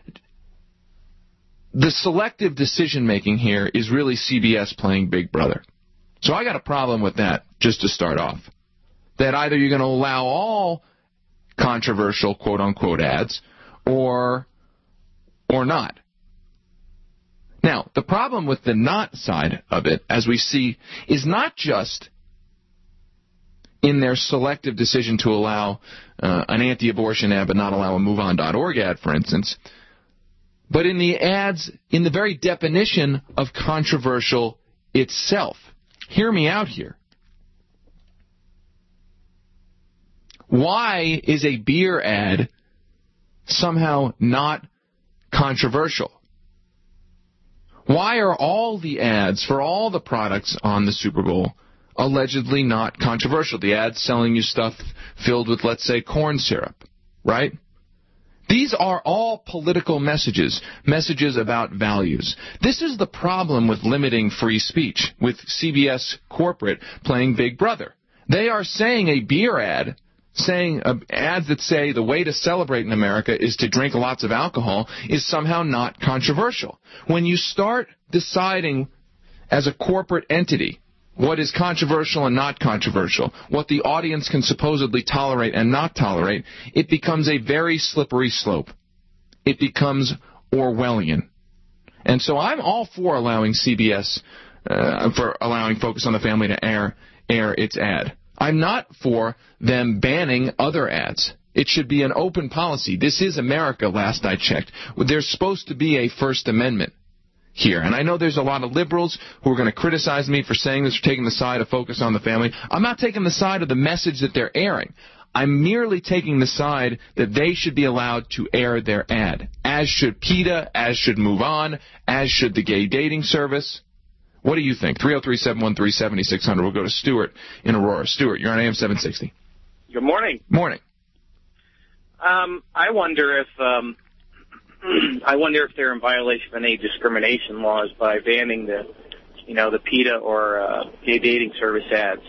The selective decision-making here is really C B S playing Big Brother. So I got a problem with that, just to start off. That either you're going to allow all controversial quote-unquote ads or or not. Now, the problem with the not side of it, as we see, is not just in their selective decision to allow uh, an anti-abortion ad but not allow a move on dot org ad, for instance, but in the ads, in the very definition of controversial itself. Hear me out here. Why is a beer ad somehow not controversial? Why are all the ads for all the products on the Super Bowl allegedly not controversial? The ads selling you stuff filled with, let's say, corn syrup, right? These are all political messages, messages about values. This is the problem with limiting free speech, with C B S corporate playing Big Brother. They are saying a beer ad, saying uh, ads that say the way to celebrate in America is to drink lots of alcohol is somehow not controversial. When you start deciding as a corporate entity what is controversial and not controversial, what the audience can supposedly tolerate and not tolerate, it becomes a very slippery slope. It becomes Orwellian. And so I'm all for allowing C B S, uh, for allowing Focus on the Family to air, air its ad. I'm not for them banning other ads. It should be an open policy. This is America, last I checked. There's supposed to be a First Amendment here. And I know there's a lot of liberals who are going to criticize me for saying this, for taking the side of Focus on the Family. I'm not taking the side of the message that they're airing. I'm merely taking the side that they should be allowed to air their ad, as should PETA, as should Move On, as should the gay dating service. What do you think? three oh three, seven one three, seven six zero zero. We'll go to Stuart in Aurora. Stuart, you're on A M seven sixty. Good morning. Morning. Um, I wonder if um, I wonder if they're in violation of any discrimination laws by banning the, you know, the PETA or uh, gay dating service ads.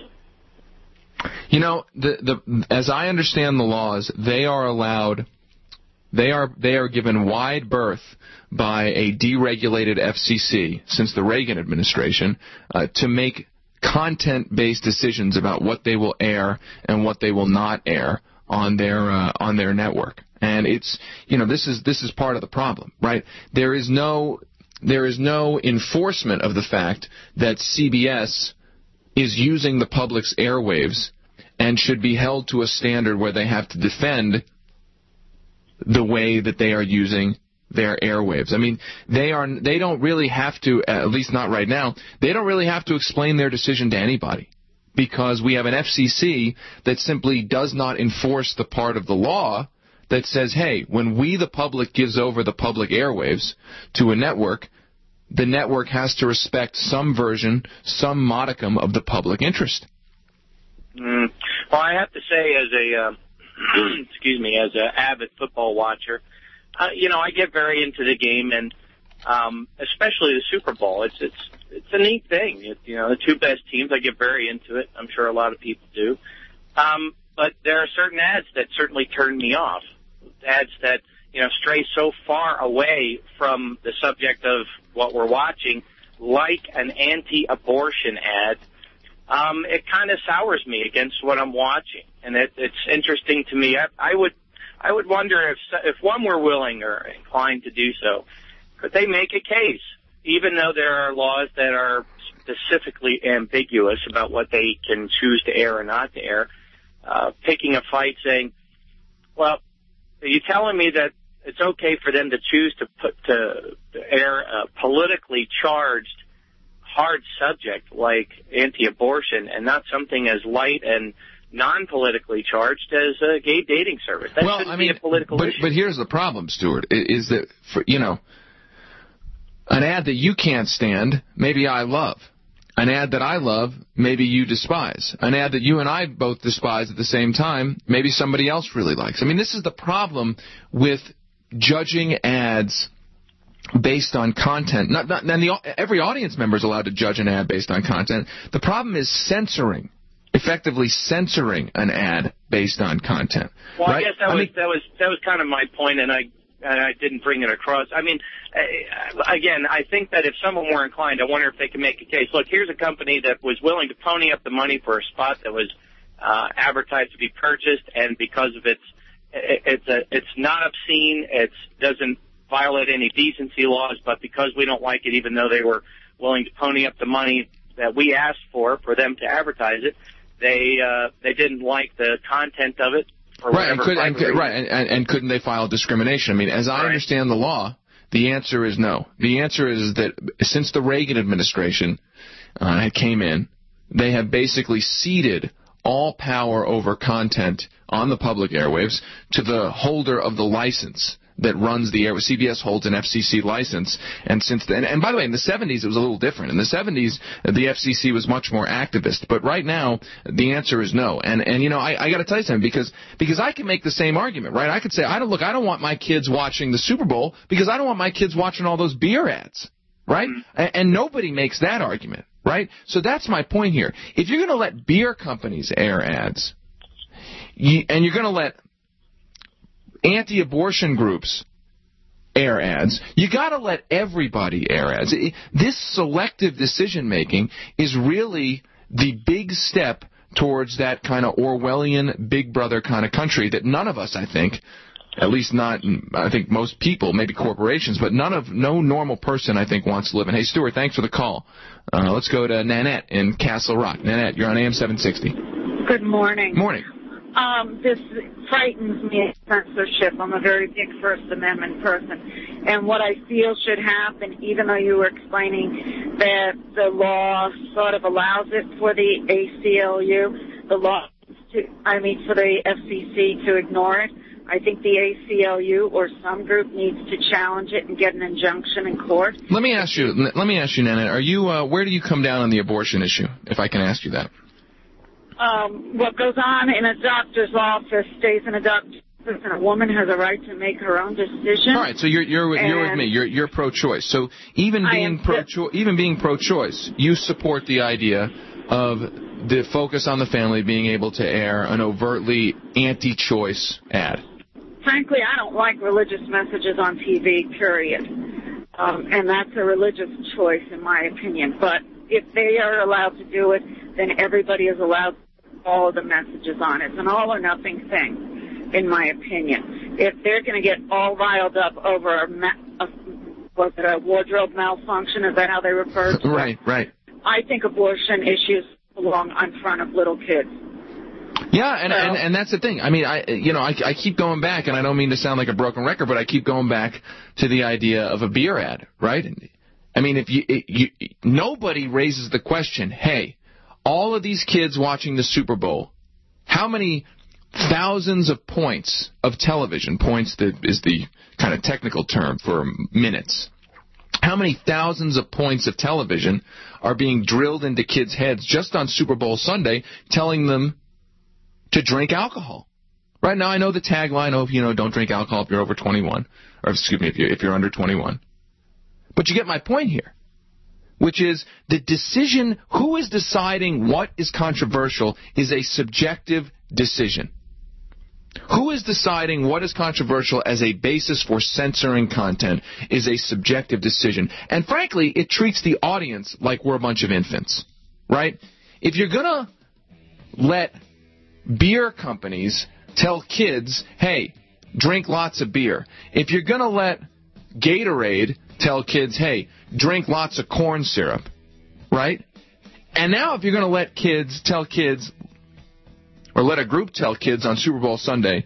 You know, the the as I understand the laws, they are allowed. They are they are given wide berth by a deregulated F C C since the Reagan administration uh, to make content-based decisions about what they will air and what they will not air on their uh, on their network. And it's, you know, this is this is part of the problem, right? There is no there is no enforcement of the fact that C B S is using the public's airwaves and should be held to a standard where they have to defend the way that they are using their airwaves. I mean, they are they don't really have to, at least not right now, they don't really have to explain their decision to anybody, because we have an F C C that simply does not enforce the part of the law that says, hey, when we, the public, gives over the public airwaves to a network, the network has to respect some version, some modicum of the public interest. Mm. Well, I have to say, as a uh, excuse me, as an avid football watcher, uh, you know, I get very into the game, and um, especially the Super Bowl. It's it's it's a neat thing. It, you know, the two best teams. I get very into it. I'm sure a lot of people do. Um, but there are certain ads that certainly turn me off. Ads that, you know, stray so far away from the subject of what we're watching, like an anti-abortion ad. Um, it kind of sours me against what I'm watching, and it, it's interesting to me. I, I would, I would wonder if if one were willing or inclined to do so, could they make a case, even though there are laws that are specifically ambiguous about what they can choose to air or not to air, uh, picking a fight, saying, "Well, are you telling me that it's okay for them to choose to put to, to air a politically charged, hard subject like anti-abortion and not something as light and non-politically charged as a gay dating service?" That well, shouldn't I mean, be a political but, issue. But here's the problem, Stuart, is that, for, you know, an ad that you can't stand, maybe I love. An ad that I love, maybe you despise. An ad that you and I both despise at the same time, maybe somebody else really likes. I mean, this is the problem with judging ads based on content. Not, not, and the, every audience member is allowed to judge an ad based on content. The problem is censoring, effectively censoring an ad based on content. Well, right? I guess that I was mean, that was that was kind of my point, and I and I didn't bring it across. I mean, uh, again, I think that if someone were inclined, I wonder if they could make a case. Look, here's a company that was willing to pony up the money for a spot that was uh, advertised to be purchased, and because of its it's a it's not obscene, it doesn't violate any decency laws, but because we don't like it, even though they were willing to pony up the money that we asked for for them to advertise it, they uh, they didn't like the content of it. For right, and, could, and, reason. right and, and couldn't they file discrimination? I mean, as I right. understand the law, the answer is no. The answer is that since the Reagan administration uh, came in, they have basically ceded all power over content on the public airwaves to the holder of the license that runs the air. C B S holds an F C C license, and since then, and by the way, in the seventies it was a little different. In the seventies, the F C C was much more activist, but right now the answer is no. And and you know, I, I got to tell you something, because because I can make the same argument, right? I could say, I don't look, I don't want my kids watching the Super Bowl because I don't want my kids watching all those beer ads, right? Mm-hmm. And, and nobody makes that argument, right? So that's my point here. If you're going to let beer companies air ads, you, and you're going to let anti-abortion groups air ads, you got to let everybody air ads. This selective decision-making is really the big step towards that kind of Orwellian Big Brother kind of country that none of us, I think, at least not, I think most people, maybe corporations, but none of, no normal person, I think, wants to live in. Hey, Stuart, thanks for the call. Uh, let's go to Nanette in Castle Rock. Nanette, you're on A M seven sixty. Good morning. Morning. Um, this frightens me, censorship. I'm a very big First Amendment person. And what I feel should happen, even though you were explaining that the law sort of allows it for the A C L U, the law, to, I mean, for the F C C to ignore it, I think the A C L U or some group needs to challenge it and get an injunction in court. Let me ask you, let me ask you, Nanette, are you, uh, where do you come down on the abortion issue, if I can ask you that? Um, what goes on in a doctor's office stays in a doctor's office, and a woman has a right to make her own decision. All right, so you're you're you're with me. You're you're pro-choice. So even being pro even being pro-choice, you support the idea of the focus on the family being able to air an overtly anti-choice ad. Frankly, I don't like religious messages on T V. Period, um, and that's a religious choice, in my opinion. But if they are allowed to do it, then everybody is allowed all the messages on it. It's an all-or-nothing thing, in my opinion. If they're going to get all riled up over a, ma- a, was it a wardrobe malfunction, is that how they refer to it? Right, right. I think abortion issues belong in front of little kids. Yeah, and, so, and and that's the thing. I mean, I you know, I, I keep going back, and I don't mean to sound like a broken record, but I keep going back to the idea of a beer ad, right? I mean, if you, you nobody raises the question, hey, all of these kids watching the Super Bowl, how many thousands of points of television, points that is the kind of technical term for minutes, how many thousands of points of television are being drilled into kids' heads just on Super Bowl Sunday, telling them to drink alcohol? Right now, I know the tagline of, you know, don't drink alcohol if you're over twenty-one, or excuse me, if you're, if you're under twenty-one. But you get my point here, which is the decision, who is deciding what is controversial is a subjective decision. Who is deciding what is controversial as a basis for censoring content is a subjective decision. And frankly, it treats the audience like we're a bunch of infants, right? If you're going to let beer companies tell kids, hey, drink lots of beer, if you're going to let Gatorade tell kids, hey, drink lots of corn syrup, right? And now if you're going to let kids tell kids, or let a group tell kids on Super Bowl Sunday,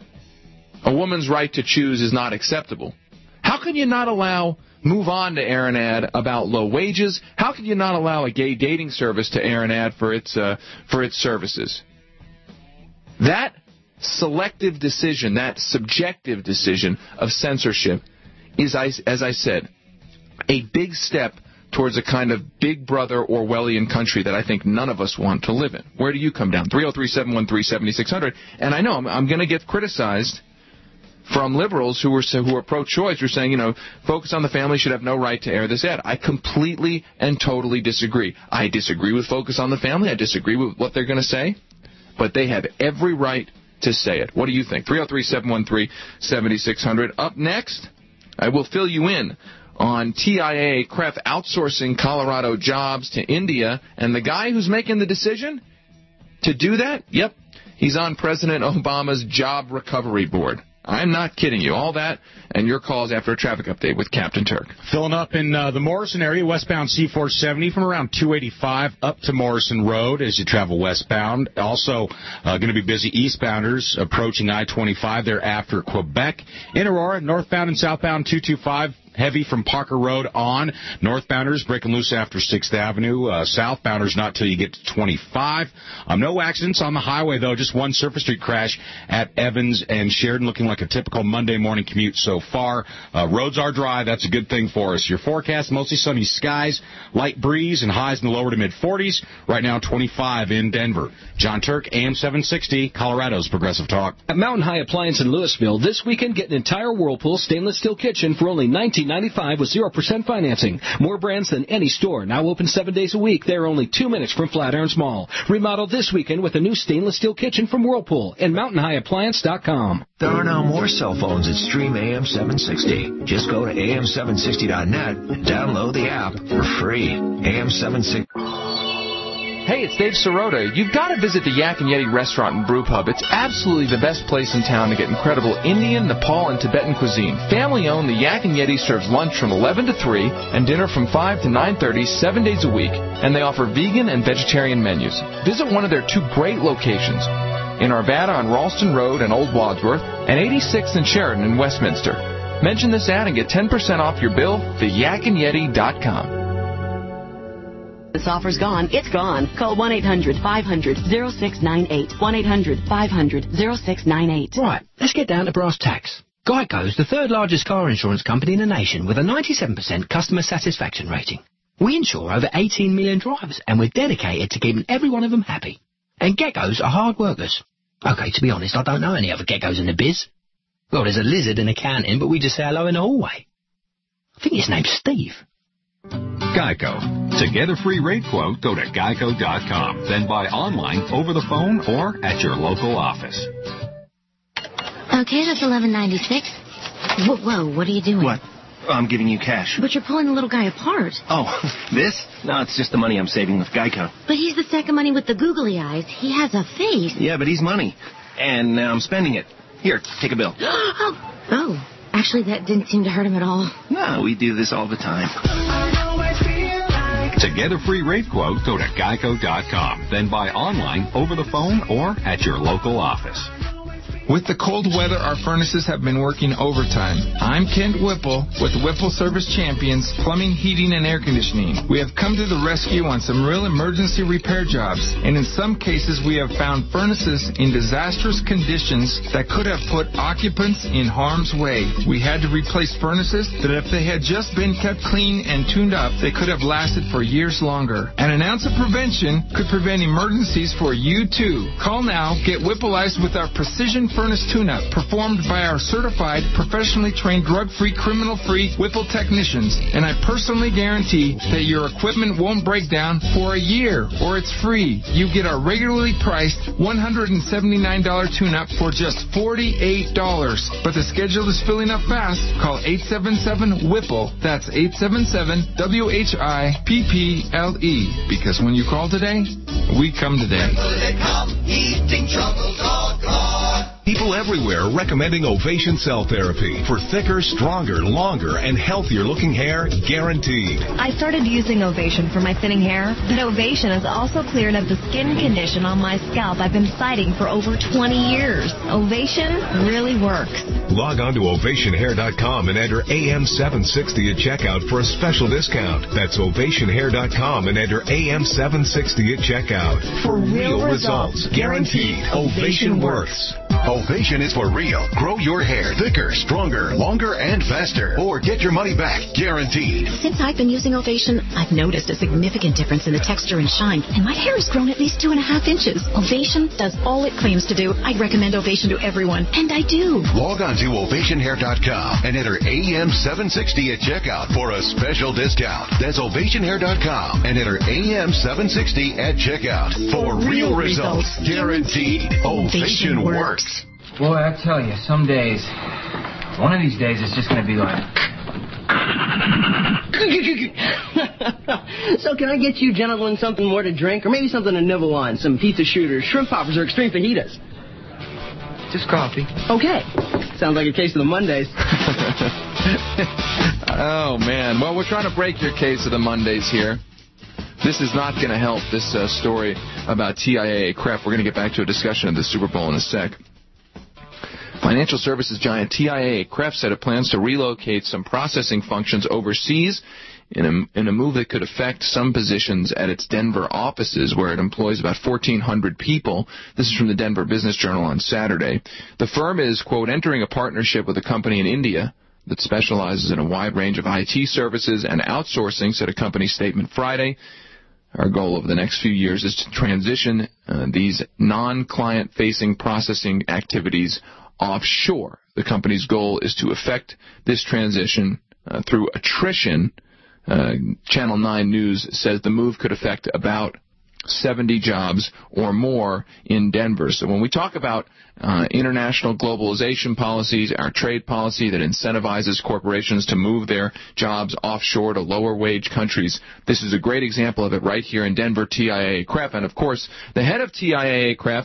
a woman's right to choose is not acceptable, how can you not allow Move On to air an ad about low wages? How can you not allow a gay dating service to air an ad for its uh, for its services? That selective decision, that subjective decision of censorship is, as I said, a big step towards a kind of big brother Orwellian country that I think none of us want to live in. Where do you come down? three oh three, seven one three, seven six zero zero. And I know I'm, I'm going to get criticized from liberals who are who are pro-choice, who are saying, you know, Focus on the Family should have no right to air this ad. I completely and totally disagree. I disagree with Focus on the Family. I disagree with what they're going to say. But they have every right to say it. What do you think? three oh three, seven one three, seven six zero zero. Up next, I will fill you in on T I A C R E F outsourcing Colorado jobs to India. And the guy who's making the decision to do that, yep, he's on President Obama's Job Recovery Board. I'm not kidding you. All that and your calls after a traffic update with Captain Turk. Filling up in uh, the Morrison area, westbound C four seventy from around two eighty-five up to Morrison Road as you travel westbound. Also uh, going to be busy eastbounders approaching I twenty-five there after Quebec. In Aurora, northbound and southbound two twenty-five. Heavy from Parker Road on. Northbounders breaking loose after sixth Avenue. Uh, southbounders not till you get to twenty-five. Um, no accidents on the highway, though. Just one surface street crash at Evans and Sheridan, looking like a typical Monday morning commute so far. Uh, roads are dry. That's a good thing for us. Your forecast, mostly sunny skies, light breeze, and highs in the lower to mid-forties. Right now, twenty-five in Denver. John Turk, A M seven sixty, Colorado's Progressive Talk. At Mountain High Appliance in Louisville, this weekend, get an entire Whirlpool stainless steel kitchen for only nineteen ninety-five with zero percent financing. More brands than any store. Now open seven days a week. They're only two minutes from Flatirons Mall. Remodel this weekend with a new stainless steel kitchen from Whirlpool and mountain high appliance dot com. There are now more cell phones that stream A M seven sixty. Just go to A M seven sixty dot net and download the app for free. A M seven sixty. Hey, it's Dave Sirota. You've got to visit the Yak and Yeti restaurant and brew pub. It's absolutely the best place in town to get incredible Indian, Nepal, and Tibetan cuisine. Family-owned, the Yak and Yeti serves lunch from eleven to three and dinner from five to nine thirty, seven days a week. And they offer vegan and vegetarian menus. Visit one of their two great locations, in Arvada on Ralston Road and Old Wadsworth, and eighty-sixth and Sheridan in Westminster. Mention this ad and get ten percent off your bill, the yak and yeti dot com. This offer's gone. It's gone. Call one eight hundred, five hundred, oh six nine eight. one eight hundred, five hundred, oh six nine eight. Right, let's get down to brass tacks. Geico's the third largest car insurance company in the nation with a ninety-seven percent customer satisfaction rating. We insure over eighteen million drivers, and we're dedicated to keeping every one of them happy. And geckos are hard workers. Okay, to be honest, I don't know any other geckos in the biz. Well, there's a lizard in accounting, but we just say hello in the hallway. I think his name's Steve. Geico. To get a free rate quote, go to geico dot com. Then buy online, over the phone, or at your local office. Okay, that's eleven ninety-six. Whoa, whoa, what are you doing? What? I'm giving you cash. But you're pulling the little guy apart. Oh, this? No, it's just the money I'm saving with Geico. But he's the second money with the googly eyes. He has a face. Yeah, but he's money. And now I'm spending it. Here, take a bill. oh, oh, actually, that didn't seem to hurt him at all. No, we do this all the time. To get a free rate quote, go to geico dot com. Then buy online, over the phone, or at your local office. With the cold weather, our furnaces have been working overtime. I'm Kent Whipple with Whipple Service Champions Plumbing, Heating, and Air Conditioning. We have come to the rescue on some real emergency repair jobs, and in some cases we have found furnaces in disastrous conditions that could have put occupants in harm's way. We had to replace furnaces that if they had just been kept clean and tuned up, they could have lasted for years longer. And an ounce of prevention could prevent emergencies for you too. Call now, get Whippleized with our precision furnace tune-up performed by our certified, professionally trained, drug-free, criminal-free Whipple technicians. And I personally guarantee that your equipment won't break down for a year, or it's free. You get our regularly priced one hundred seventy-nine dollars tune-up for just forty-eight dollars. But the schedule is filling up fast. Call eight seven seven Whipple. That's eight seven seven W H I P P L E. Because when you call today, we come today. People everywhere recommending Ovation Cell Therapy for thicker, stronger, longer, and healthier-looking hair, guaranteed. I started using Ovation for my thinning hair, but Ovation has also cleared up the skin condition on my scalp I've been fighting for over twenty years. Ovation really works. Log on to ovation hair dot com and enter A M seven sixty at checkout for a special discount. That's ovation hair dot com and enter A M seven sixty at checkout. For real results, guaranteed, Ovation works. Ovation is for real. Grow your hair thicker, stronger, longer, and faster. Or get your money back, guaranteed. Since I've been using Ovation, I've noticed a significant difference in the texture and shine, and my hair has grown at least two and a half inches. Ovation does all it claims to do. I'd recommend Ovation to everyone, and I do. Log on to ovation hair dot com and enter A M seven sixty at checkout for a special discount. That's ovation hair dot com and enter A M seven sixty at checkout for real results, guaranteed. Ovation works. Boy, I tell you, some days, one of these days it's just going to be like... So can I get you gentlemen something more to drink, or maybe something to nibble on? Some pizza shooters, shrimp poppers, or extreme fajitas? Just coffee. Okay. Sounds like a case of the Mondays. Oh, man. Well, we're trying to break your case of the Mondays here. This is not going to help, this uh, story about T I A A C R E F. We're going to get back to a discussion of the Super Bowl in a sec. Financial services giant T I A A C R E F said it plans to relocate some processing functions overseas in a, in a move that could affect some positions at its Denver offices, where it employs about fourteen hundred people. This is from the Denver Business Journal on Saturday. The firm is, quote, entering a partnership with a company in India that specializes in a wide range of I T services and outsourcing, said a company statement Friday. Our goal over the next few years is to transition uh, these non-client-facing processing activities offshore. The company's goal is to effect this transition uh, through attrition. Uh, Channel nine News says the move could affect about seventy jobs or more in Denver. So when we talk about uh, international globalization policies, our trade policy that incentivizes corporations to move their jobs offshore to lower-wage countries, this is a great example of it right here in Denver, T I A A C R E F. And, of course, the head of T I A A C R E F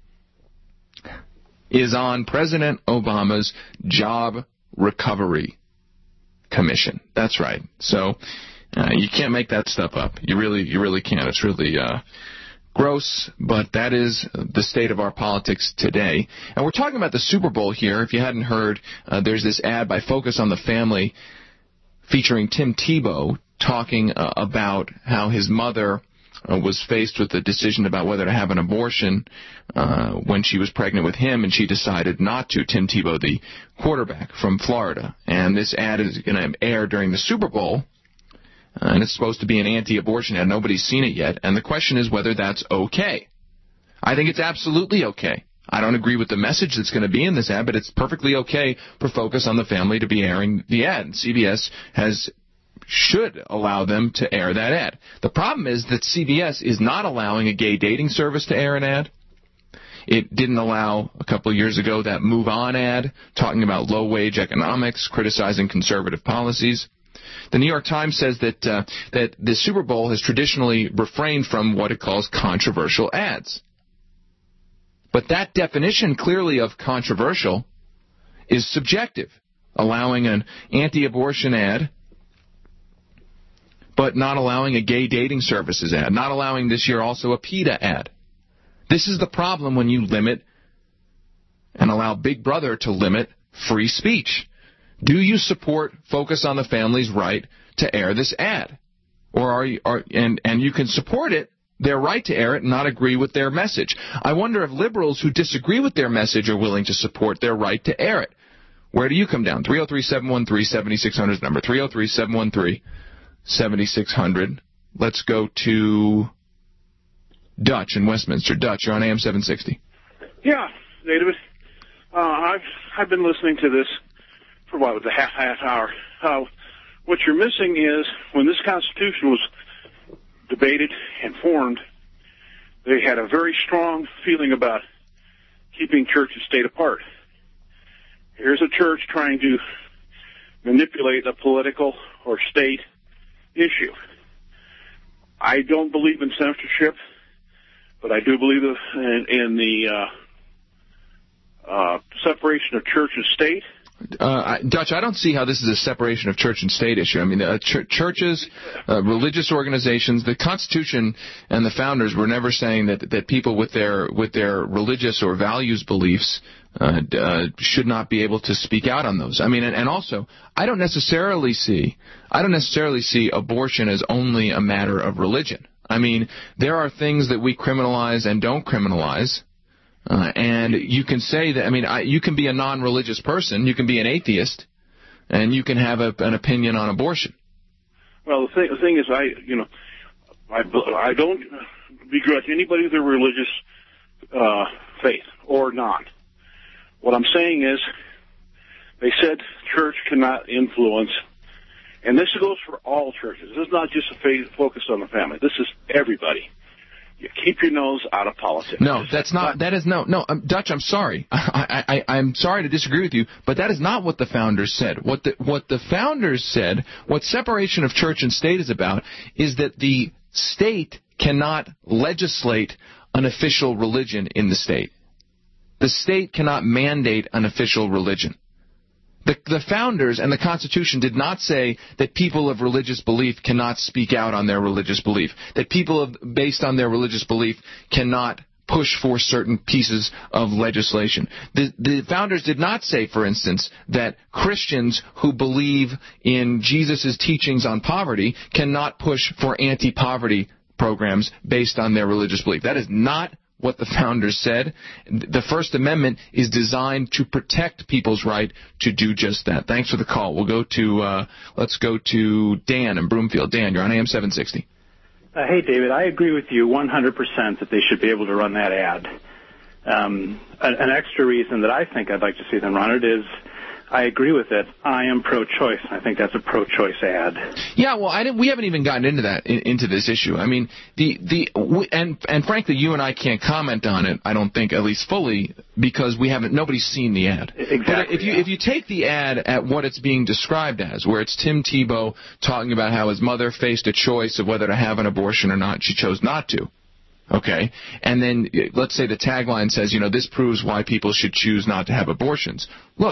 is on President Obama's Job Recovery Commission. That's right. So uh, you can't make that stuff up. You really, you really can't. It's really uh, gross, but that is the state of our politics today. And we're talking about the Super Bowl here. If you hadn't heard, uh, there's this ad by Focus on the Family featuring Tim Tebow talking uh, about how his mother Uh, was faced with the decision about whether to have an abortion uh, when she was pregnant with him, and she decided not to. Tim Tebow, the quarterback from Florida. And this ad is going to air during the Super Bowl, uh, and it's supposed to be an anti-abortion ad. Nobody's seen it yet, and the question is whether that's okay. I think it's absolutely okay. I don't agree with the message that's going to be in this ad, but it's perfectly okay for Focus on the Family to be airing the ad. And C B S has should allow them to air that ad. The problem is that C B S is not allowing a gay dating service to air an ad. It didn't allow, a couple of years ago, that Move On ad talking about low-wage economics, criticizing conservative policies. The New York Times says that uh, that the Super Bowl has traditionally refrained from what it calls controversial ads. But that definition, clearly, of controversial is subjective, allowing an anti-abortion ad but not allowing a gay dating services ad, not allowing this year also a PETA ad. This is the problem when you limit and allow Big Brother to limit free speech. Do you support Focus on the Family's right to air this ad? Or are you, are, and, and you can support it, their right to air it, and not agree with their message. I wonder if liberals who disagree with their message are willing to support their right to air it. Where do you come down? three oh three, seven one three, seven six zero zero is the number. three oh three, seven one three, seven six zero zero. Let's go to Dutch in Westminster. Dutch, you're on A M seven sixty. Yeah, David. Uh, I've I've been listening to this for what was a half half hour. Uh, what you're missing is when this Constitution was debated and formed, they had a very strong feeling about keeping church and state apart. Here's a church trying to manipulate a political or state issue. I don't believe in censorship, but I do believe in, in the uh, uh, separation of church and state. Uh, Dutch, I don't see how this is a separation of church and state issue. I mean, uh, ch- churches, uh, religious organizations, the Constitution and the founders were never saying that that people with their with their religious or values beliefs uh, uh, should not be able to speak out on those. I mean, and, and also, I don't necessarily see I don't necessarily see abortion as only a matter of religion. I mean, there are things that we criminalize and don't criminalize Uh, and you can say that, I mean, I, you can be a non-religious person, you can be an atheist, and you can have a, an opinion on abortion. Well, the thing, the thing is, I, you know, I, I don't begrudge anybody with their religious uh, faith or not. What I'm saying is, they said church cannot influence, and this goes for all churches. This is not just a faith focused on the family. This is everybody. You keep your nose out of politics. No, that's not, that is no, no, um, Dutch, I'm sorry. I, I, I'm sorry to disagree with you, but that is not what the founders said. What the, what the founders said, what separation of church and state is about, is that the state cannot legislate an official religion in the state. The state cannot mandate an official religion. The, the founders and the Constitution did not say that people of religious belief cannot speak out on their religious belief, that people of, based on their religious belief cannot push for certain pieces of legislation. The, the founders did not say, for instance, that Christians who believe in Jesus' teachings on poverty cannot push for anti-poverty programs based on their religious belief. That is not what the founders said. The First Amendment is designed to protect people's right to do just that. Thanks for the call. We'll go to, uh, let's go to Dan in Broomfield. Dan, you're on A M seven sixty. Uh, hey, David, I agree with you one hundred percent that they should be able to run that ad. Um, an, an extra reason that I think I'd like to see them run it is I agree with it. I am pro-choice. I think that's a pro-choice ad. Yeah, well, I didn't, we haven't even gotten into that in, into this issue. I mean, the the and and frankly, you and I can't comment on it. I don't think, at least fully, because we haven't. Nobody's seen the ad. Exactly. But if you yeah. if you take the ad at what it's being described as, where it's Tim Tebow talking about how his mother faced a choice of whether to have an abortion or not, she chose not to. Okay, and then let's say the tagline says, you know, this proves why people should choose not to have abortions. Look.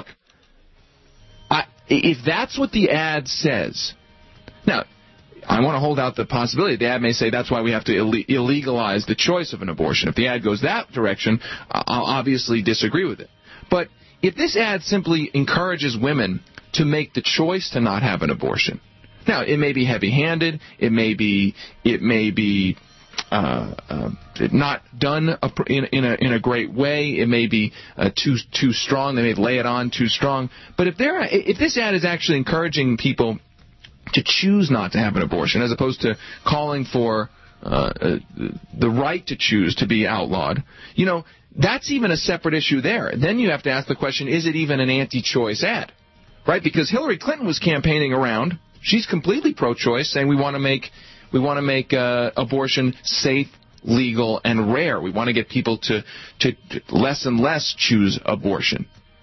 I, if that's what the ad says, now, I want to hold out the possibility. The ad may say that's why we have to Ill- illegalize the choice of an abortion. If the ad goes that direction, I'll obviously disagree with it. But if this ad simply encourages women to make the choice to not have an abortion, now, it may be heavy-handed, it may be, it may be Uh, uh, not done in, in, a, in a great way. It may be uh, too too strong. They may lay it on too strong. But if they're if this ad is actually encouraging people to choose not to have an abortion, as opposed to calling for uh, the right to choose to be outlawed, you know, that's even a separate issue there. Then you have to ask the question: is it even an anti-choice ad? Right? Because Hillary Clinton was campaigning around. She's completely pro-choice, saying we want to make. We want to make uh, abortion safe, legal, and rare. We want to get people to, to, to less and less choose abortion.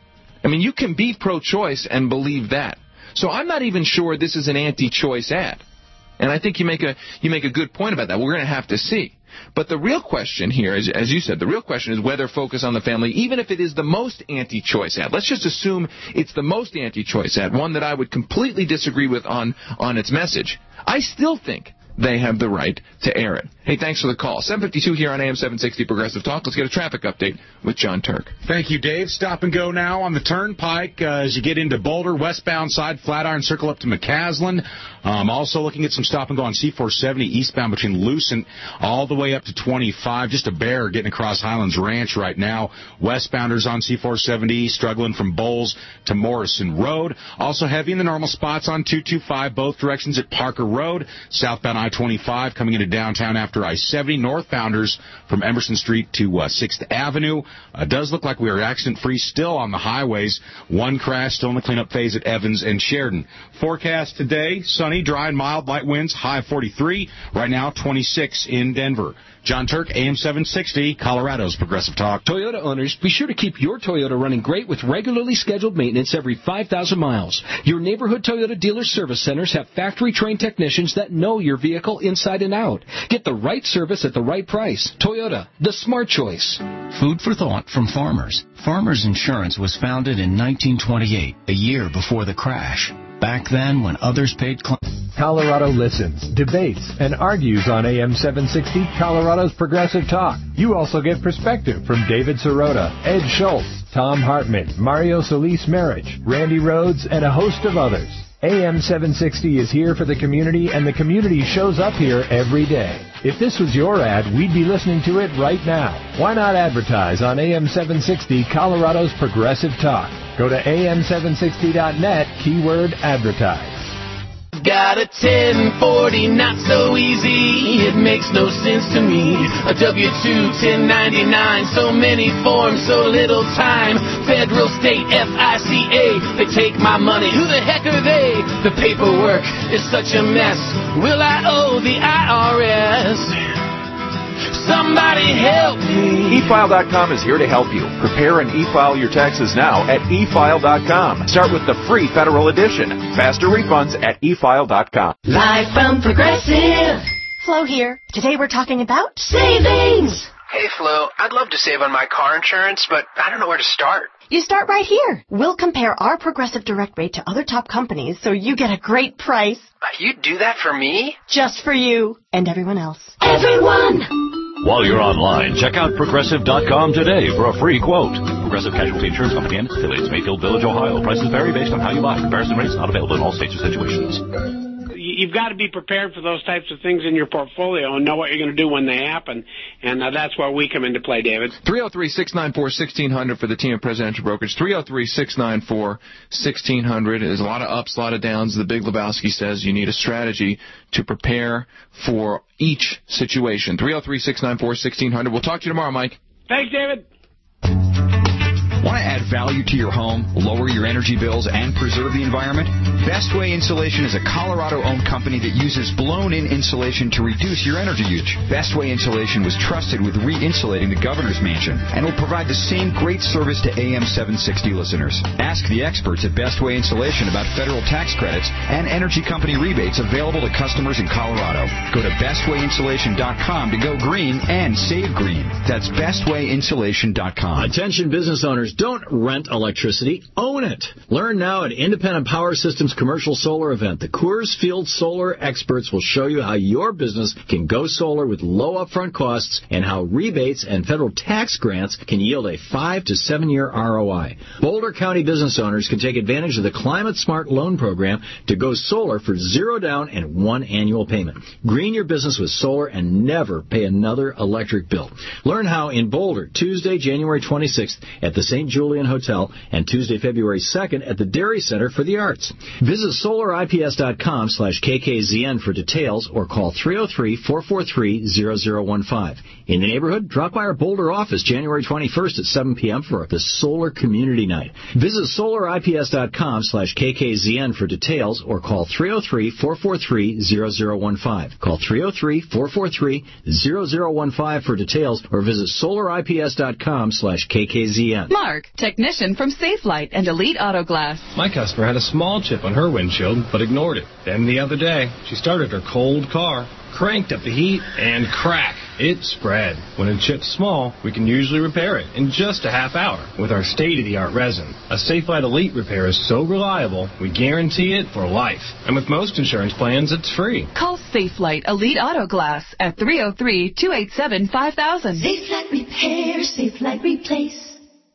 I mean, you can be pro-choice and believe that. So I'm not even sure this is an anti-choice ad. And I think you make a you make a good point about that. We're going to have to see. But the real question here, is, as you said, the real question is whether focus on the family, even if it is the most anti-choice ad. Let's just assume it's the most anti-choice ad, one that I would completely disagree with on, on its message. I still think they have the right to air it. Hey, thanks for the call. seven fifty-two here on A M seven sixty Progressive Talk. Let's get a traffic update with John Turk. Thank you, Dave. Stop and go now on the Turnpike uh, as you get into Boulder, westbound side, Flatiron Circle up to McCaslin. Um, also looking at some stop and go on C four seventy eastbound between Lucent all the way up to twenty-five. Just a bear getting across Highlands Ranch right now. Westbounders on C four seventy struggling from Bowles to Morrison Road. Also heavy in the normal spots on two twenty-five, both directions at Parker Road. Southbound I twenty-five coming into downtown after I seventy. Northbounders from Emerson Street to uh, sixth Avenue. Uh, does look like we are accident-free still on the highways. One crash still in the cleanup phase at Evans and Sheridan. Forecast today, sunny, dry and mild, light winds, high forty-three. Right now, twenty-six in Denver. John Turk, A M seven sixty, Colorado's Progressive Talk. Toyota owners, be sure to keep your Toyota running great with regularly scheduled maintenance every five thousand miles. Your neighborhood Toyota dealer service centers have factory-trained technicians that know your vehicle inside and out. Get the right service at the right price. Toyota, the smart choice. Food for thought from Farmers. Farmers Insurance was founded in nineteen twenty-eight, a year before the crash. Back then, when others paid claims. Colorado listens, debates, and argues on A M seven sixty, Colorado's Progressive Talk. You also get perspective from David Sirota, Ed Schultz, Tom Hartman, Mario Solis Marriage, Randy Rhodes, and a host of others. A M seven sixty is here for the community, and the community shows up here every day. If this was your ad, we'd be listening to it right now. Why not advertise on A M seven sixty, Colorado's Progressive Talk? Go to A M seven sixty dot net, keyword advertise. Got a ten forty, not so easy, it makes no sense to me. A W two, ten ninety-nine, so many forms, so little time. Federal, state, F I C A, they take my money, who the heck are they? The paperwork is such a mess, will I owe the I R S? Somebody help me. e file dot com is here to help you. Prepare and e-file your taxes now at e file dot com. Start with the free federal edition. Faster refunds at e file dot com. Live from Progressive. Flo here. Today we're talking about savings. Hey, Flo, I'd love to save on my car insurance, but I don't know where to start. You start right here. We'll compare our Progressive Direct rate to other top companies so you get a great price. You do that for me? Just for you and everyone else. Everyone! While you're online, check out Progressive dot com today for a free quote. Progressive Casualty Insurance Company and affiliates, Mayfield Village, Ohio. Prices vary based on how you buy. Comparison rates not available in all states or situations. You've got to be prepared for those types of things in your portfolio and know what you're going to do when they happen. And uh, that's where we come into play, David. three oh three, six nine four, one six zero zero for the team of Presidential Brokerage. three oh three, six nine four, one six zero zero. There's a lot of ups, a lot of downs. The Big Lebowski says you need a strategy to prepare for each situation. three oh three, six nine four, one six zero zero. We'll talk to you tomorrow, Mike. Thanks, David. Want to add value to your home, lower your energy bills, and preserve the environment? Bestway Insulation is a Colorado-owned company that uses blown-in insulation to reduce your energy usage. Bestway Insulation was trusted with re-insulating the governor's mansion and will provide the same great service to A M seven sixty listeners. Ask the experts at Bestway Insulation about federal tax credits and energy company rebates available to customers in Colorado. Go to bestway insulation dot com to go green and save green. That's bestway insulation dot com. Attention business owners. Don't rent electricity, own it. Learn now at Independent Power Systems Commercial Solar Event. The Coors Field Solar experts will show you how your business can go solar with low upfront costs and how rebates and federal tax grants can yield a five to seven year R O I. Boulder County business owners can take advantage of the Climate Smart Loan Program to go solar for zero down and one annual payment. Green your business with solar and never pay another electric bill. Learn how in Boulder, Tuesday, January twenty-sixth at the Saint Julian Hotel and Tuesday, February second at the Dairy Center for the Arts. Visit solar I P S dot com slash K K Z N for details or call three oh three, four four three, zero zero one five. In the neighborhood, drop by our Boulder office January twenty-first at seven p.m. for the Solar Community Night. Visit solar I P S dot com slash K K Z N for details or call three oh three, four four three, zero zero one five. Call three oh three, four four three, zero zero one five for details or visit solar I P S dot com slash K K Z N. Mark, technician from Safelite and Elite Auto Glass. My customer had a small chip on her windshield, but ignored it. Then the other day, she started her cold car, cranked up the heat, and crack, it spread. When a chip's small, we can usually repair it in just a half hour with our state-of-the-art resin. A Safelite Elite repair is so reliable, we guarantee it for life. And with most insurance plans, it's free. Call Safelite Elite Auto Glass at three oh three, two eight seven, five thousand. Safelite Repair, Safelite Replace.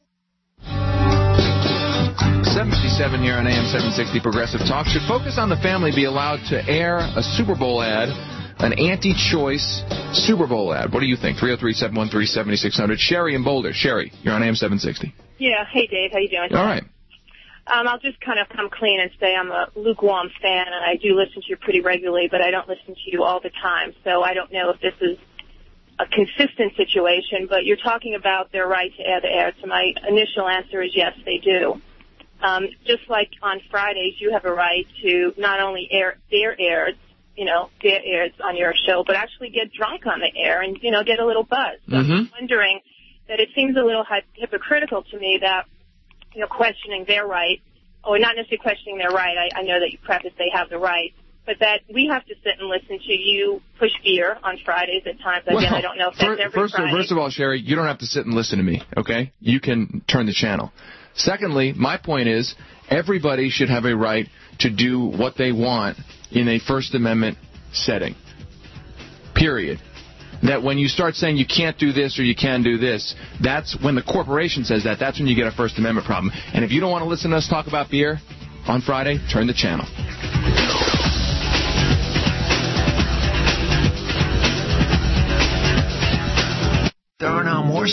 seven fifty-seven here on A M seven sixty Progressive Talk. Should Focus on the Family be allowed to air a Super Bowl ad, an anti-choice Super Bowl ad? What do you think? three oh three, seven one three, seven six zero zero. Sherry in Boulder. Sherry, you're on A M seven sixty. Yeah. Hey, Dave. How you doing? All right. Um, I'll just kind of come clean and say I'm a lukewarm fan, and I do listen to you pretty regularly, but I don't listen to you all the time. So I don't know if this is a consistent situation, but you're talking about their right to air the air. So my initial answer is yes, they do. Um, just like on Fridays, you have a right to not only air their airs, you know, their airs on your show, but actually get drunk on the air and, you know, get a little buzz. So Mm-hmm. I'm wondering that it seems a little hy- hypocritical to me that, you know, questioning their right, or not necessarily questioning their right, I, I know that you preface they have the right, but that we have to sit and listen to you push beer on Fridays at times. Again, Well, I don't know if that's first, every first, Friday. first of all, Sherry, you don't have to sit and listen to me, okay? You can turn the channel. Secondly, my point is everybody should have a right to do what they want in a First Amendment setting, period. That when you start saying you can't do this or you can do this, that's when the corporation says that. That's when you get a First Amendment problem. And if you don't want to listen to us talk about beer on Friday, turn the channel.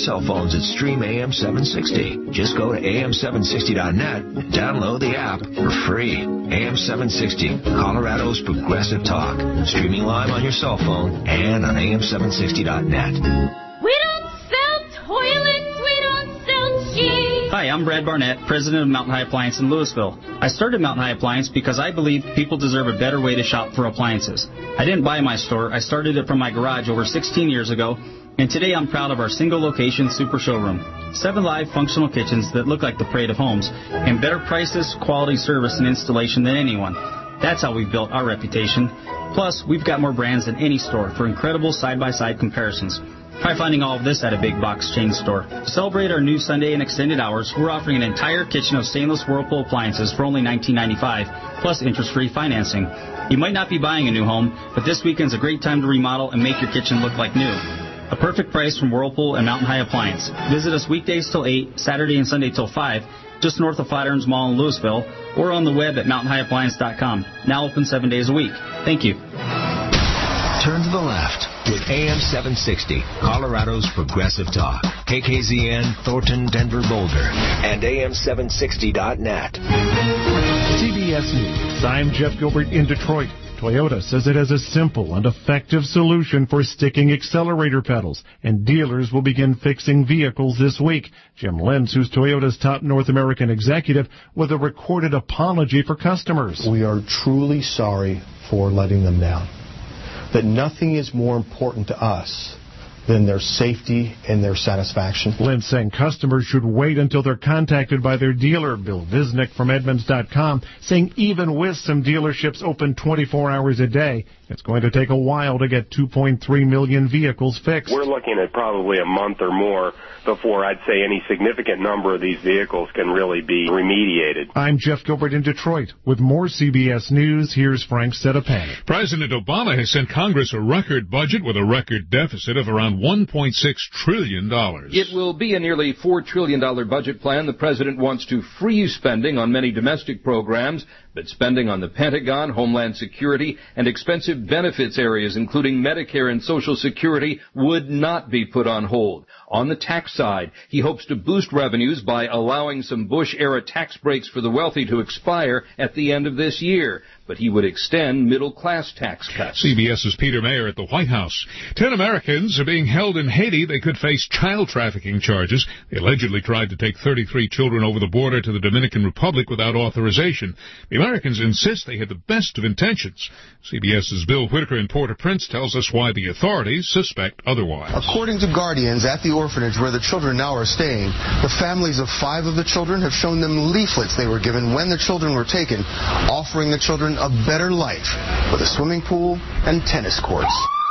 cell phones at Stream A M seven sixty. Just go to A M seven sixty dot net and download the app for free. A M seven sixty, Colorado's Progressive Talk. Streaming live on your cell phone and on A M seven sixty dot net. We don't sell toilets, we don't sell cheese. Hi, I'm Brad Barnett, president of Mountain High Appliance in Louisville. I started Mountain High Appliance because I believe people deserve a better way to shop for appliances. I didn't buy my store. I started it from my garage over sixteen years ago, and today I'm proud of our single-location super showroom. Seven live functional kitchens that look like the parade of homes, and better prices, quality service, and installation than anyone. That's how we've built our reputation. Plus, we've got more brands than any store for incredible side-by-side comparisons. Try finding all of this at a big box chain store. To celebrate our new Sunday and extended hours, we're offering an entire kitchen of stainless Whirlpool appliances for only nineteen ninety-five dollars, plus interest-free financing. You might not be buying a new home, but this weekend's a great time to remodel and make your kitchen look like new. A perfect price from Whirlpool and Mountain High Appliance. Visit us weekdays till eight, Saturday and Sunday till five, just north of Flatirons Mall in Louisville, or on the web at mountain high appliance dot com. Now open seven days a week. Thank you. Turn to the left with A M seven sixty, Colorado's Progressive Talk. K K Z N, Thornton, Denver, Boulder, and A M seven sixty dot net. C B S News. I'm Jeff Gilbert in Detroit. Toyota says it has a simple and effective solution for sticking accelerator pedals, and dealers will begin fixing vehicles this week. Jim Lentz, who's Toyota's top North American executive, with a recorded apology for customers. We are truly sorry for letting them down. That nothing is more important to us than their safety and their satisfaction. Lentz saying customers should wait until they're contacted by their dealer. Bill Visnick from Edmunds dot com saying even with some dealerships open twenty-four hours a day, it's going to take a while to get two point three million vehicles fixed. We're looking at probably a month or more before I'd say any significant number of these vehicles can really be remediated. I'm Jeff Gilbert in Detroit. With more C B S News, here's Frank Sedapanic. President Obama has sent Congress a record budget with a record deficit of around one point six trillion dollars. It will be a nearly four trillion dollars budget plan. The president wants to freeze spending on many domestic programs, but spending on the Pentagon, Homeland Security, and expensive benefits areas, including Medicare and Social Security, would not be put on hold. On the tax side, he hopes to boost revenues by allowing some Bush-era tax breaks for the wealthy to expire at the end of this year. But he would extend middle-class tax cuts. CBS's Peter Mayer at the White House. Ten Americans are being held in Haiti. They could face child trafficking charges. They allegedly tried to take thirty-three children over the border to the Dominican Republic without authorization. The Americans insist they had the best of intentions. CBS's Bill Whitaker in Port-au-Prince tells us why the authorities suspect otherwise. According to Guardians at the orphanage where the children now are staying, the families of five of the children have shown them leaflets they were given when the children were taken, offering the children a better life with a swimming pool and tennis courts.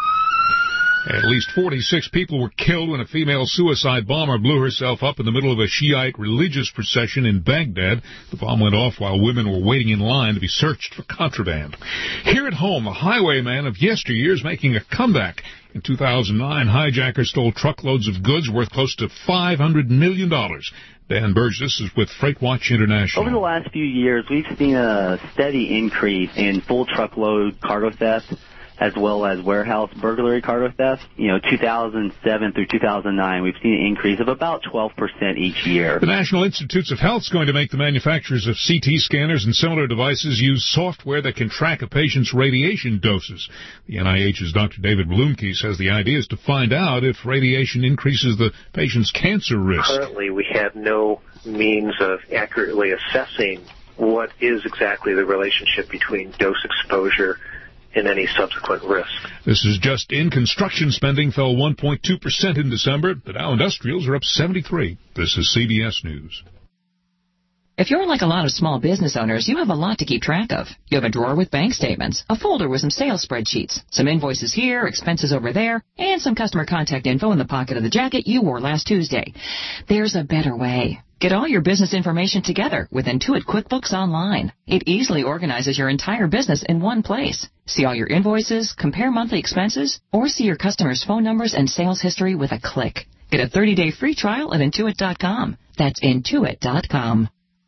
At least forty-six people were killed when a female suicide bomber blew herself up in the middle of a Shiite religious procession in Baghdad. The bomb went off while women were waiting in line to be searched for contraband. Here at home, a highwayman of yesteryear is making a comeback. In two thousand nine, hijackers stole truckloads of goods worth close to five hundred million dollars. Dan Burgess is with FreightWatch International. Over the last few years, we've seen a steady increase in full truckload cargo theft, as well as warehouse burglary cargo theft. You know, two thousand seven through two thousand nine, we've seen an increase of about twelve percent each year. The National Institutes of Health is going to make the manufacturers of C T scanners and similar devices use software that can track a patient's radiation doses. The N I H's Doctor David Bloomke says the idea is to find out if radiation increases the patient's cancer risk. Currently, we have no means of accurately assessing what is exactly the relationship between dose exposure and any subsequent risk. This is just in. Construction spending fell one point two percent in December. The Dow Industrials are up seventy-three. This is C B S News. If you're like a lot of small business owners, you have a lot to keep track of. You have a drawer with bank statements, a folder with some sales spreadsheets, some invoices here, expenses over there, and some customer contact info in the pocket of the jacket you wore last Tuesday. There's a better way. Get all your business information together with Intuit QuickBooks Online. It easily organizes your entire business in one place. See all your invoices, compare monthly expenses, or see your customers' phone numbers and sales history with a click. Get a thirty-day free trial at Intuit dot com. That's Intuit dot com.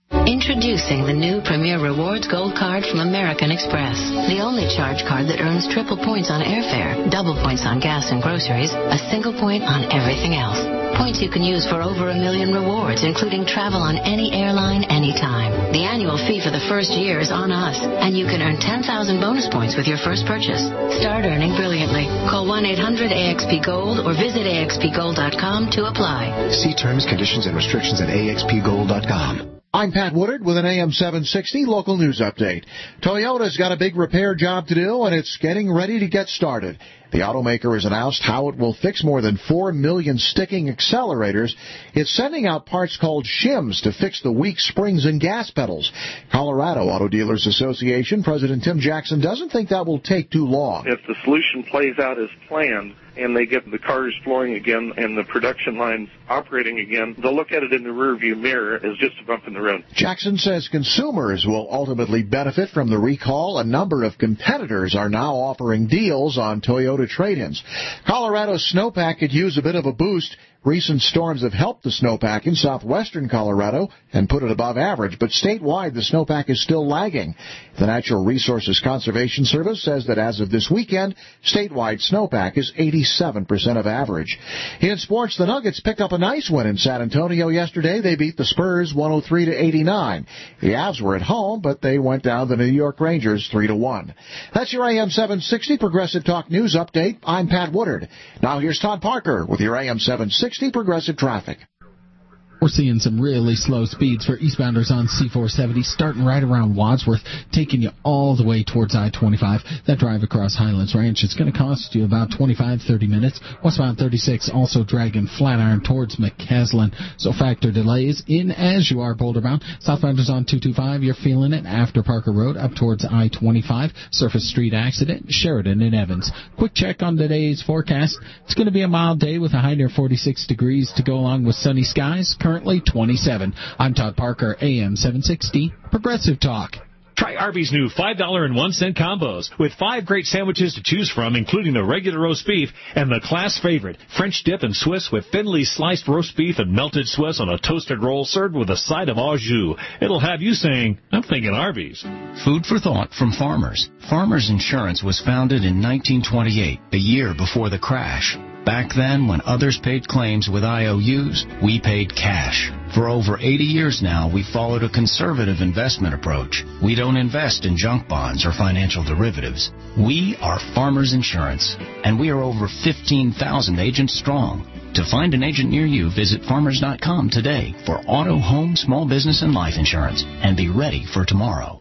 Introducing the new Premier Rewards Gold Card from American Express. The only charge card that earns triple points on airfare, double points on gas and groceries, a single point on everything else. Points you can use for over a million rewards, including travel on any airline, anytime. The annual fee for the first year is on us, and you can earn ten thousand bonus points with your first purchase. Start earning brilliantly. Call one eight hundred A X P Gold or visit A X P gold dot com to apply. See terms, conditions, and restrictions at A X P gold dot com. I'm Pat Woodard with an A M seven sixty local news update. Toyota's got a big repair job to do, and it's getting ready to get started. The automaker has announced how it will fix more than four million sticking accelerators. It's sending out parts called shims to fix the weak springs and gas pedals. Colorado Auto Dealers Association President Tim Jackson doesn't think that will take too long. If the solution plays out as planned and they get the cars flowing again and the production lines operating again, they'll look at it in the rearview mirror as just a bump in the road. Jackson says consumers will ultimately benefit from the recall. A number of competitors are now offering deals on Toyota trade-ins. Colorado's snowpack could use a bit of a boost. Recent storms have helped the snowpack in southwestern Colorado and put it above average, but statewide the snowpack is still lagging. The Natural Resources Conservation Service says that as of this weekend, statewide snowpack is eighty-seven percent of average. In sports, the Nuggets picked up a nice win in San Antonio yesterday. They beat the Spurs one oh three to eighty-nine. The Avs were at home, but they went down the New York Rangers three to one. That's your A M seven sixty Progressive Talk News Update. I'm Pat Woodard. Now here's Todd Parker with your A M seven sixty Progressive Traffic. We're seeing some really slow speeds for eastbounders on C four seventy, starting right around Wadsworth, taking you all the way towards I twenty-five. That drive across Highlands Ranch, it's going to cost you about twenty-five, thirty minutes. Westbound thirty-six also dragging Flatiron towards McCaslin. So factor delays in as you are Boulder bound. Southbounders on two twenty-five, you're feeling it after Parker Road up towards I twenty-five. Surface Street accident, Sheridan and Evans. Quick check on today's forecast. It's going to be a mild day with a high near forty-six degrees to go along with sunny skies. Currently twenty-seven. I'm Todd Parker, A M seven sixty, Progressive Talk. Try Arby's new five dollars and one cent combos with five great sandwiches to choose from, including the regular roast beef and the class favorite, French dip and Swiss with thinly sliced roast beef and melted Swiss on a toasted roll served with a side of au jus. It'll have you saying, I'm thinking Arby's. Food for thought from Farmers. Farmers Insurance was founded in nineteen twenty-eight, a year before the crash. Back then, when others paid claims with I O Us, we paid cash. For over eighty years now, we followed a conservative investment approach. We don't invest in junk bonds or financial derivatives. We are Farmers Insurance, and we are over fifteen thousand agents strong. To find an agent near you, visit farmers dot com today for auto, home, small business, and life insurance, and be ready for tomorrow.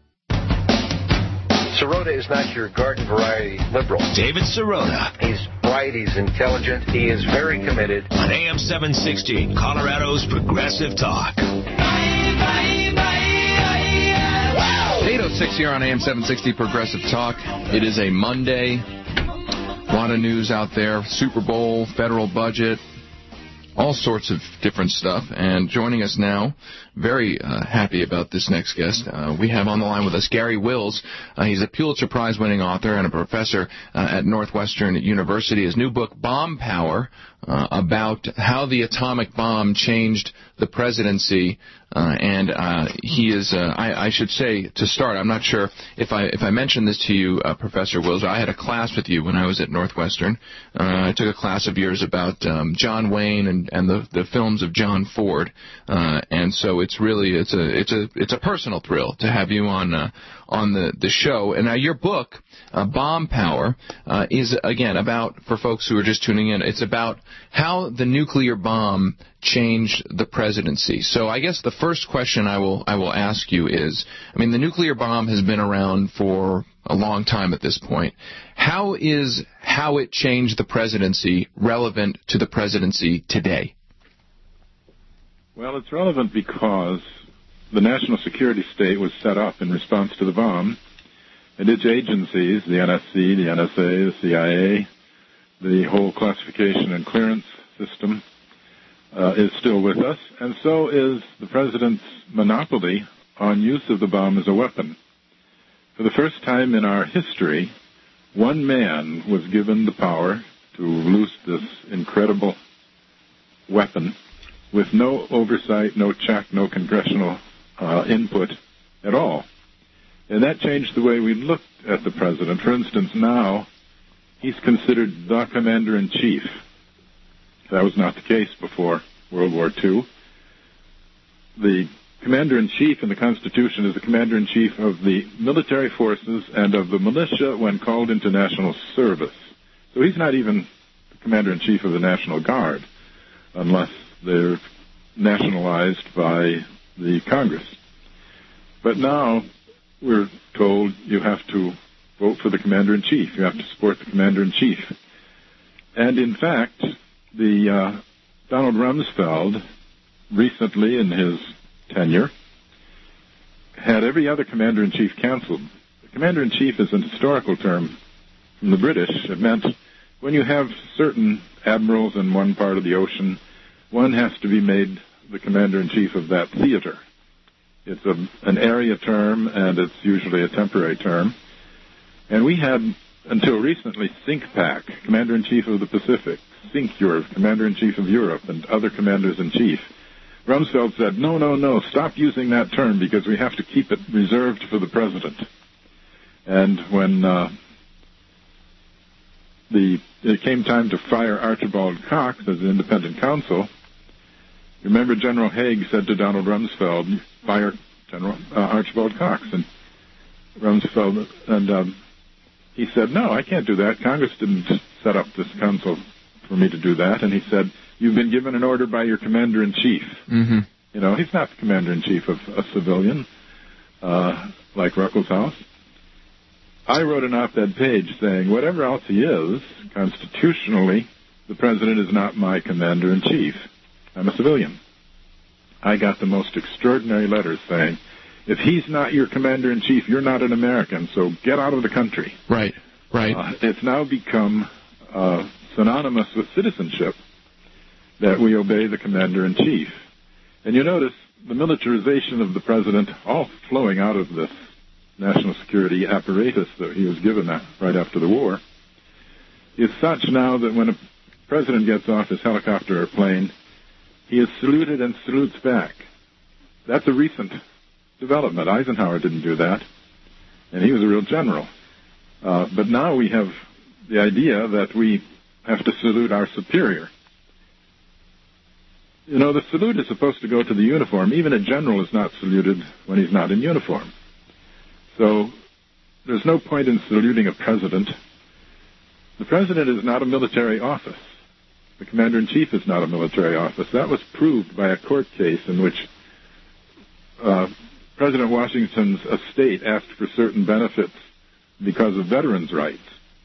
Sirota is not your garden variety liberal. David Sirota. He's bright, he's intelligent, he is very committed. On A M seven sixty, Colorado's Progressive Talk. eight oh six here on A M seven sixty Progressive Talk. It is a Monday. A lot of news out there. Super Bowl, federal budget, all sorts of different stuff. And joining us now, very uh, happy about this next guest. Uh, we have on the line with us Gary Wills. Uh, he's a Pulitzer Prize-winning author and a professor uh, at Northwestern University. His new book, Bomb Power, uh, about how the atomic bomb changed the presidency. Uh, and uh, he is, uh, I, I should say, to start, I'm not sure if I if I mentioned this to you, uh, Professor Wills. I had a class with you when I was at Northwestern. Uh, I took a class of yours about um, John Wayne and, and the, the films of John Ford. Uh, and so it's really it's a it's a it's a personal thrill to have you on uh, on the, the show. And now your book, uh, Bomb Power, uh, is again about, for folks who are just tuning in, it's about how the nuclear bomb changed the presidency. So I guess the first question I will I will ask you is, I mean, the nuclear bomb has been around for a long time at this point. How is how it changed the presidency relevant to the presidency today? Well, it's relevant because the national security state was set up in response to the bomb, and its agencies, the N S C, the N S A, the C I A, the whole classification and clearance system uh, is still with us, and so is the president's monopoly on use of the bomb as a weapon. For the first time in our history, one man was given the power to loose this incredible weapon with no oversight, no check, no congressional uh, input at all. And that changed the way we looked at the president. For instance, now he's considered the commander-in-chief. That was not the case before World War Two. The commander-in-chief in the Constitution is the commander-in-chief of the military forces and of the militia when called into national service. So he's not even the commander-in-chief of the National Guard unless they're nationalized by the Congress. But now we're told you have to vote for the commander-in-chief. You have to support the commander-in-chief. And in fact, the uh, Donald Rumsfeld recently in his tenure had every other commander-in-chief canceled. The commander-in-chief is an historical term from the British. It meant when you have certain admirals in one part of the ocean, one has to be made the commander-in-chief of that theater. It's a, an area term, and it's usually a temporary term. And we had, until recently, CINCPAC, Commander-in-Chief of the Pacific, CINCUR, Commander-in-Chief of Europe, and other commanders-in-chief. Rumsfeld said, no, no, no, stop using that term because we have to keep it reserved for the president. And when uh, the it came time to fire Archibald Cox as an independent counsel, remember General Haig said to Donald Rumsfeld, fire General uh, Archibald Cox. And Rumsfeld, and um, he said, no, I can't do that. Congress didn't set up this council for me to do that. And he said, you've been given an order by your commander-in-chief. Mm-hmm. You know, he's not the commander-in-chief of a civilian uh, like Ruckelshaus. I wrote an op-ed page saying, whatever else he is, constitutionally, the president is not my commander-in-chief. I'm a civilian. I got the most extraordinary letters saying, if he's not your commander-in-chief, you're not an American, so get out of the country. Right, right. Uh, it's now become uh, synonymous with citizenship that we obey the commander-in-chief. And you notice the militarization of the president, all flowing out of this national security apparatus that he was given right after the war, is such now that when a president gets off his helicopter or plane, he is saluted and salutes back. That's a recent development. Eisenhower didn't do that, and he was a real general. Uh, but now we have the idea that we have to salute our superior. You know, the salute is supposed to go to the uniform. Even a general is not saluted when he's not in uniform. So there's no point in saluting a president. The president is not a military office. The commander-in-chief is not a military office. That was proved by a court case in which uh, President Washington's estate asked for certain benefits because of veterans' rights.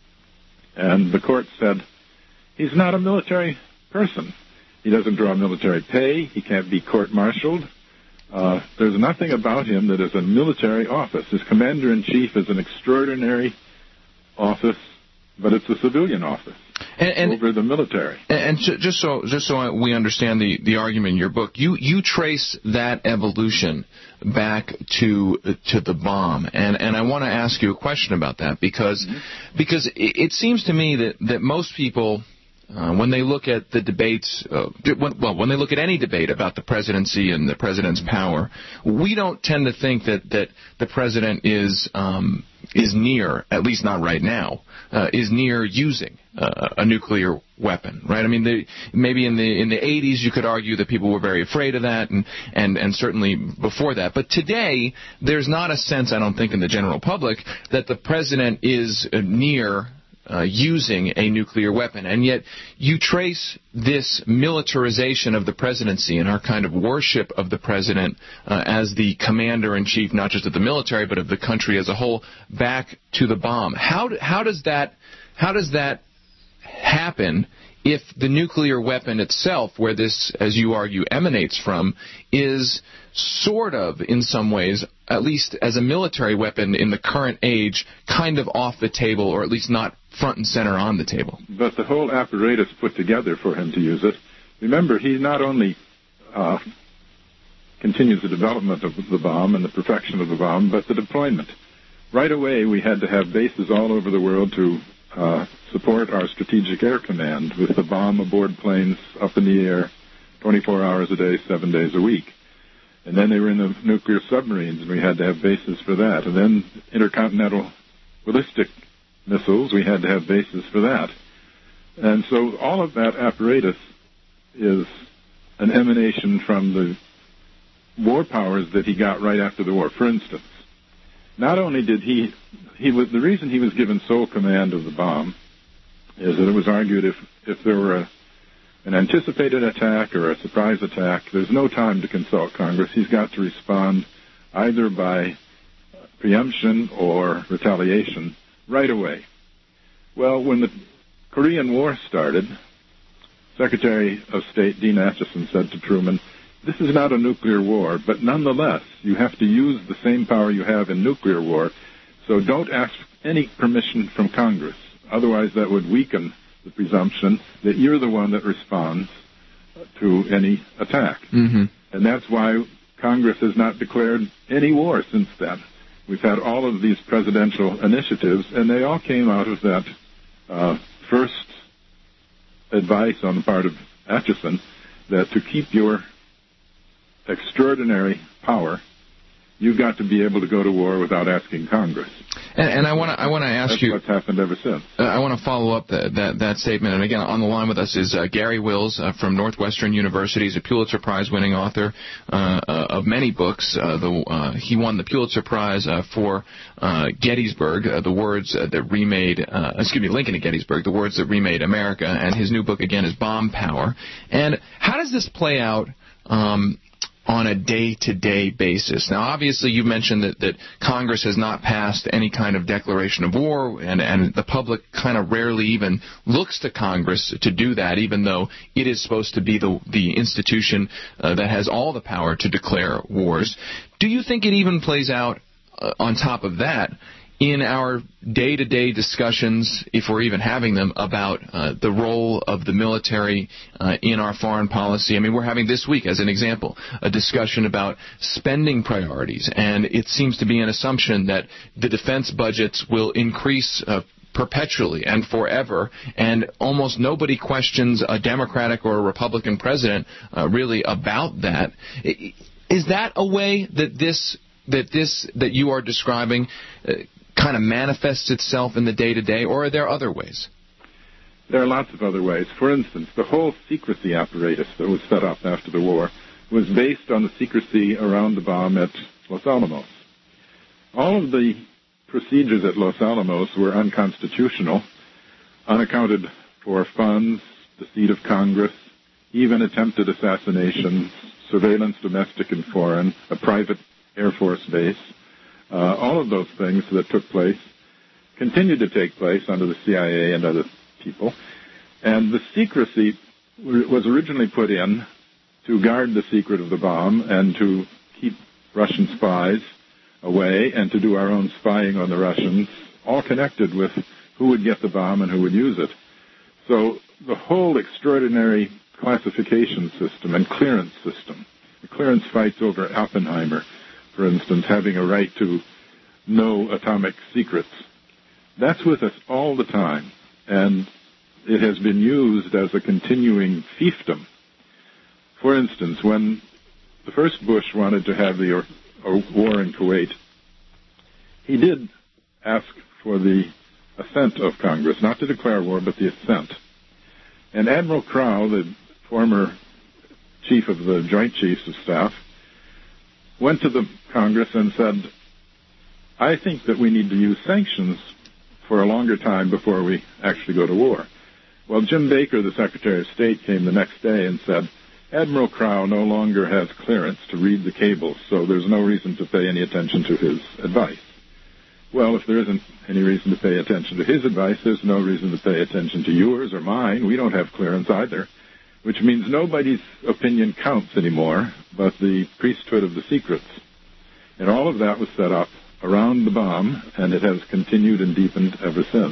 And the court said, he's not a military person. He doesn't draw military pay. He can't be court-martialed. Uh, there's nothing about him that is a military office. His commander-in-chief is an extraordinary office, but it's a civilian office. And, and, over the military. And just so just so we understand the, the argument in your book, you, you trace that evolution back to to the bomb, and and I want to ask you a question about that because mm-hmm. because it, it seems to me that, that most people, uh, when they look at the debates, uh, when, well, when they look at any debate about the presidency and the president's power, we don't tend to think that, that the president is um, is near, at least not right now, uh, is near using uh, a nuclear weapon, right? I mean, the, maybe in the in the eighties you could argue that people were very afraid of that, and, and, and certainly before that. But today, there's not a sense, I don't think, in the general public that the president is uh, near Uh, using a nuclear weapon. And yet you trace this militarization of the presidency and our kind of worship of the president uh, as the commander-in-chief, not just of the military, but of the country as a whole, back to the bomb. How, how does that, how does that happen if the nuclear weapon itself, where this, as you argue, emanates from, is sort of, in some ways, at least as a military weapon in the current age, kind of off the table, or at least not front and center on the table? But the whole apparatus put together for him to use it. Remember, he not only uh, continues the development of the bomb and the perfection of the bomb, but the deployment. Right away, we had to have bases all over the world to uh, support our Strategic Air Command with the bomb aboard planes up in the air twenty-four hours a day, seven days a week. And then they were in the nuclear submarines, and we had to have bases for that. And then intercontinental ballistic missiles, we had to have bases for that. And so all of that apparatus is an emanation from the war powers that he got right after the war. For instance, not only did he, he was, the reason he was given sole command of the bomb is that it was argued if, if there were a, an anticipated attack or a surprise attack, there's no time to consult Congress. He's got to respond either by preemption or retaliation right away. Well, when the Korean War started, Secretary of State Dean Acheson said to Truman, this is not a nuclear war, but nonetheless, you have to use the same power you have in nuclear war, so don't ask any permission from Congress. Otherwise, that would weaken the presumption that you're the one that responds to any attack. Mm-hmm. And that's why Congress has not declared any war since then. We've had all of these presidential initiatives, and they all came out of that uh, first advice on the part of Acheson that to keep your extraordinary power, you've got to be able to go to war without asking Congress. And, and I want to I want to ask That's you. What's happened ever since. Uh, I want to follow up the, that that statement. And again, on the line with us is uh, Gary Wills uh, from Northwestern University. He's a Pulitzer Prize-winning author uh, uh, of many books. Uh, the, uh, he won the Pulitzer Prize uh, for uh, Gettysburg, uh, the words uh, that remade. Uh, excuse me, Lincoln at Gettysburg, the words that remade America. And his new book again is Bomb Power. And how does this play out? Um, on a day-to-day basis. Now, obviously, you mentioned that, that Congress has not passed any kind of declaration of war, and, and the public kind of rarely even looks to Congress to do that, even though it is supposed to be the, the institution uh, that has all the power to declare wars. Do you think it even plays out uh, on top of that in our day-to-day discussions, if we're even having them, about uh, the role of the military uh, in our foreign policy? I mean, we're having this week, as an example, a discussion about spending priorities, and it seems to be an assumption that the defense budgets will increase uh, perpetually and forever, and almost nobody questions a Democratic or a Republican president uh, really about that. Is that a way that this that this that you are describing uh, kind of manifests itself in the day-to-day, or are there other ways? There are lots of other ways. For instance, the whole secrecy apparatus that was set up after the war was based on the secrecy around the bomb at Los Alamos. All of the procedures at Los Alamos were unconstitutional, unaccounted for funds, deceit of Congress, even attempted assassinations, surveillance, domestic and foreign, a private Air Force base. Uh, all of those things that took place continued to take place under the C I A and other people. And the secrecy was originally put in to guard the secret of the bomb and to keep Russian spies away and to do our own spying on the Russians, all connected with who would get the bomb and who would use it. So the whole extraordinary classification system and clearance system, the clearance fights over Oppenheimer, for instance, having a right to know atomic secrets. That's with us all the time, and it has been used as a continuing fiefdom. For instance, when the first Bush wanted to have the war in Kuwait, he did ask for the assent of Congress, not to declare war, but the assent. And Admiral Crowe, the former chief of the Joint Chiefs of Staff, went to the Congress and said, I think that we need to use sanctions for a longer time before we actually go to war. Well, Jim Baker, the Secretary of State, came the next day and said, Admiral Crowe no longer has clearance to read the cables, so there's no reason to pay any attention to his advice. Well, if there isn't any reason to pay attention to his advice, there's no reason to pay attention to yours or mine. We don't have clearance either, which means nobody's opinion counts anymore but the priesthood of the secrets. And all of that was set up around the bomb, and it has continued and deepened ever since.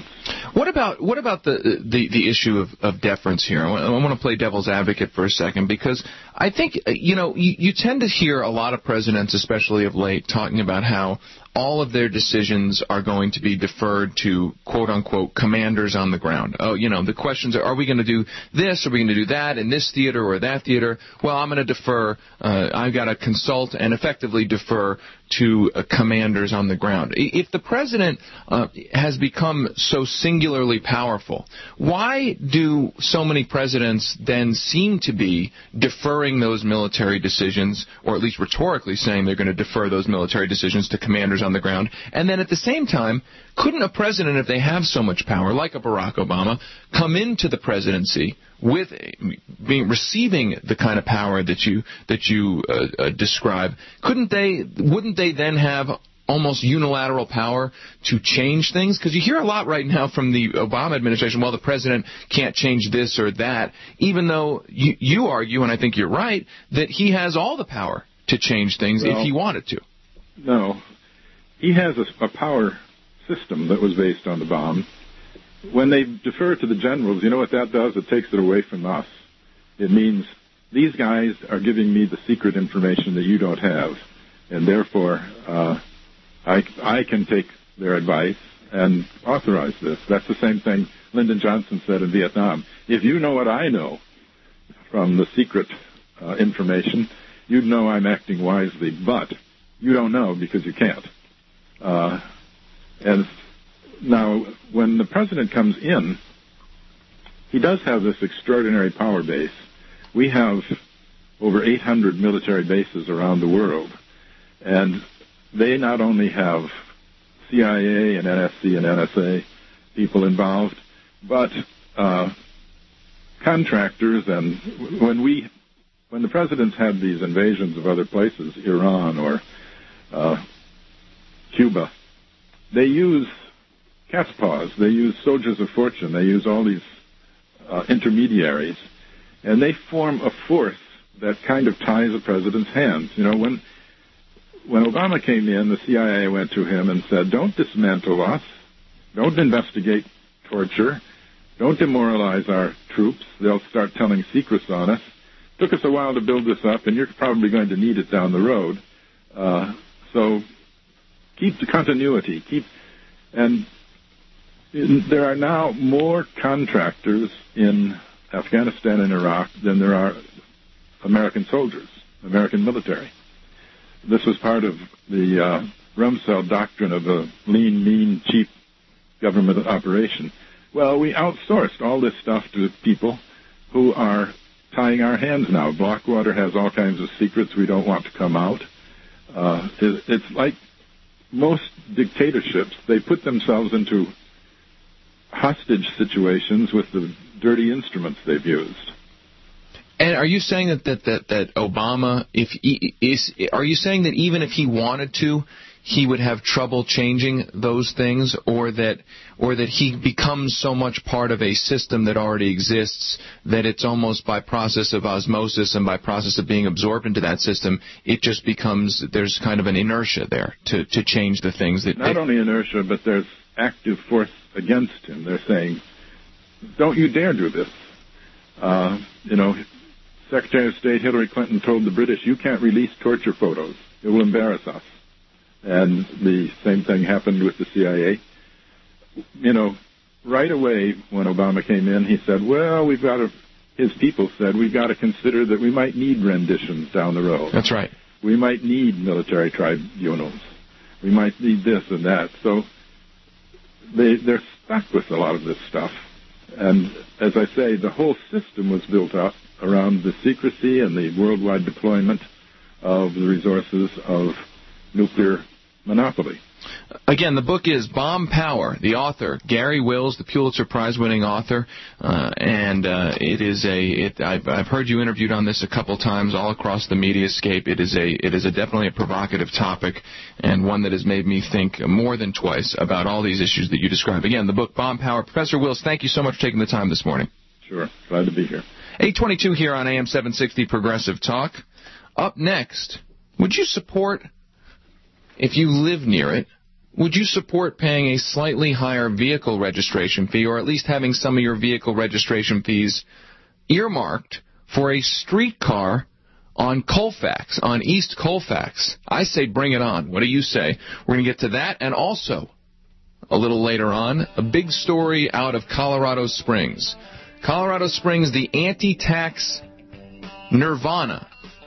What about what about the the, the issue of, of deference here? I want, I want to play devil's advocate for a second, because I think, you know, you, you tend to hear a lot of presidents, especially of late, talking about how all of their decisions are going to be deferred to, quote-unquote, commanders on the ground. Oh, you know, the questions are, are we going to do this? Are we going to do that in this theater or that theater? Well, I'm going to defer. Uh, I've got to consult and effectively defer to uh, commanders on the ground. If the president uh, has become so singularly powerful, why do so many presidents then seem to be deferring those military decisions, or at least rhetorically saying they're going to defer those military decisions to commanders on the ground? And then at the same time, couldn't a president, if they have so much power, like a Barack Obama, come into the presidency with being receiving the kind of power that you that you uh, uh, describe? Couldn't they? Wouldn't they then have almost unilateral power to change things? Because you hear a lot right now from the Obama administration, well, the president can't change this or that, even though you, you argue, and I think you're right, that he has all the power to change things well, if he wanted to. No. He has a, a power system that was based on the bomb. When they defer to the generals, you know what that does? It takes it away from us. It means these guys are giving me the secret information that you don't have, and therefore uh, I, I can take their advice and authorize this. That's the same thing Lyndon Johnson said in Vietnam. If you know what I know from the secret uh, information, you'd know I'm acting wisely, but you don't know because you can't. Uh, and now, when the president comes in, he does have this extraordinary power base. We have over eight hundred military bases around the world, and they not only have C I A and N S C and N S A people involved, but uh, contractors. And when we, when the presidents had these invasions of other places, Iran or uh, Cuba, they use cat's paws. They use soldiers of fortune. They use all these uh, intermediaries, and they form a force that kind of ties the president's hands. You know, when when Obama came in, the C I A went to him and said, don't dismantle us. Don't investigate torture. Don't demoralize our troops. They'll start telling secrets on us. Took us a while to build this up, and you're probably going to need it down the road. Uh, so keep the continuity. Keep and there are now more contractors in Afghanistan and Iraq than there are American soldiers, American military. This was part of the uh, Rumsfeld doctrine of a lean, mean, cheap government operation. Well, we outsourced all this stuff to people who are tying our hands now. Blackwater has all kinds of secrets we don't want to come out. Uh, it, it's like most dictatorships, they put themselves into hostage situations with the dirty instruments they've used. And are you saying that that that, that Obama, if he, is, are you saying that even if he wanted to, he would have trouble changing those things, or that or that he becomes so much part of a system that already exists that it's almost by process of osmosis and by process of being absorbed into that system, it just becomes, there's kind of an inertia there to, to change the things that... Not they, only inertia, but there's active force against him. They're saying, don't you dare do this. Uh, you know, Secretary of State Hillary Clinton told the British, you can't release torture photos. It will embarrass us. And the same thing happened with the C I A. You know, right away when Obama came in, he said, well, we've got to, his people said, we've got to consider that we might need renditions down the road. That's right. We might need military tribunals. We might need this and that. So they, they're stuck with a lot of this stuff. And as I say, the whole system was built up around the secrecy and the worldwide deployment of the resources of nuclear monopoly. Again, the book is Bomb Power. The author, Gary Wills, the Pulitzer Prize-winning author, uh, and uh, it is a. It, I've, I've heard you interviewed on this a couple times all across the mediascape. It is a. It is a definitely a provocative topic, and one that has made me think more than twice about all these issues that you describe. Again, the book Bomb Power. Professor Wills, thank you so much for taking the time this morning. Sure, glad to be here. eight twenty-two here on A M seven sixty Progressive Talk. Up next, would you support, if you live near it, would you support paying a slightly higher vehicle registration fee, or at least having some of your vehicle registration fees earmarked for a streetcar on Colfax, on East Colfax? I say bring it on. What do you say? We're going to get to that, and also, a little later on, a big story out of Colorado Springs. Colorado Springs, the anti-tax nirvana.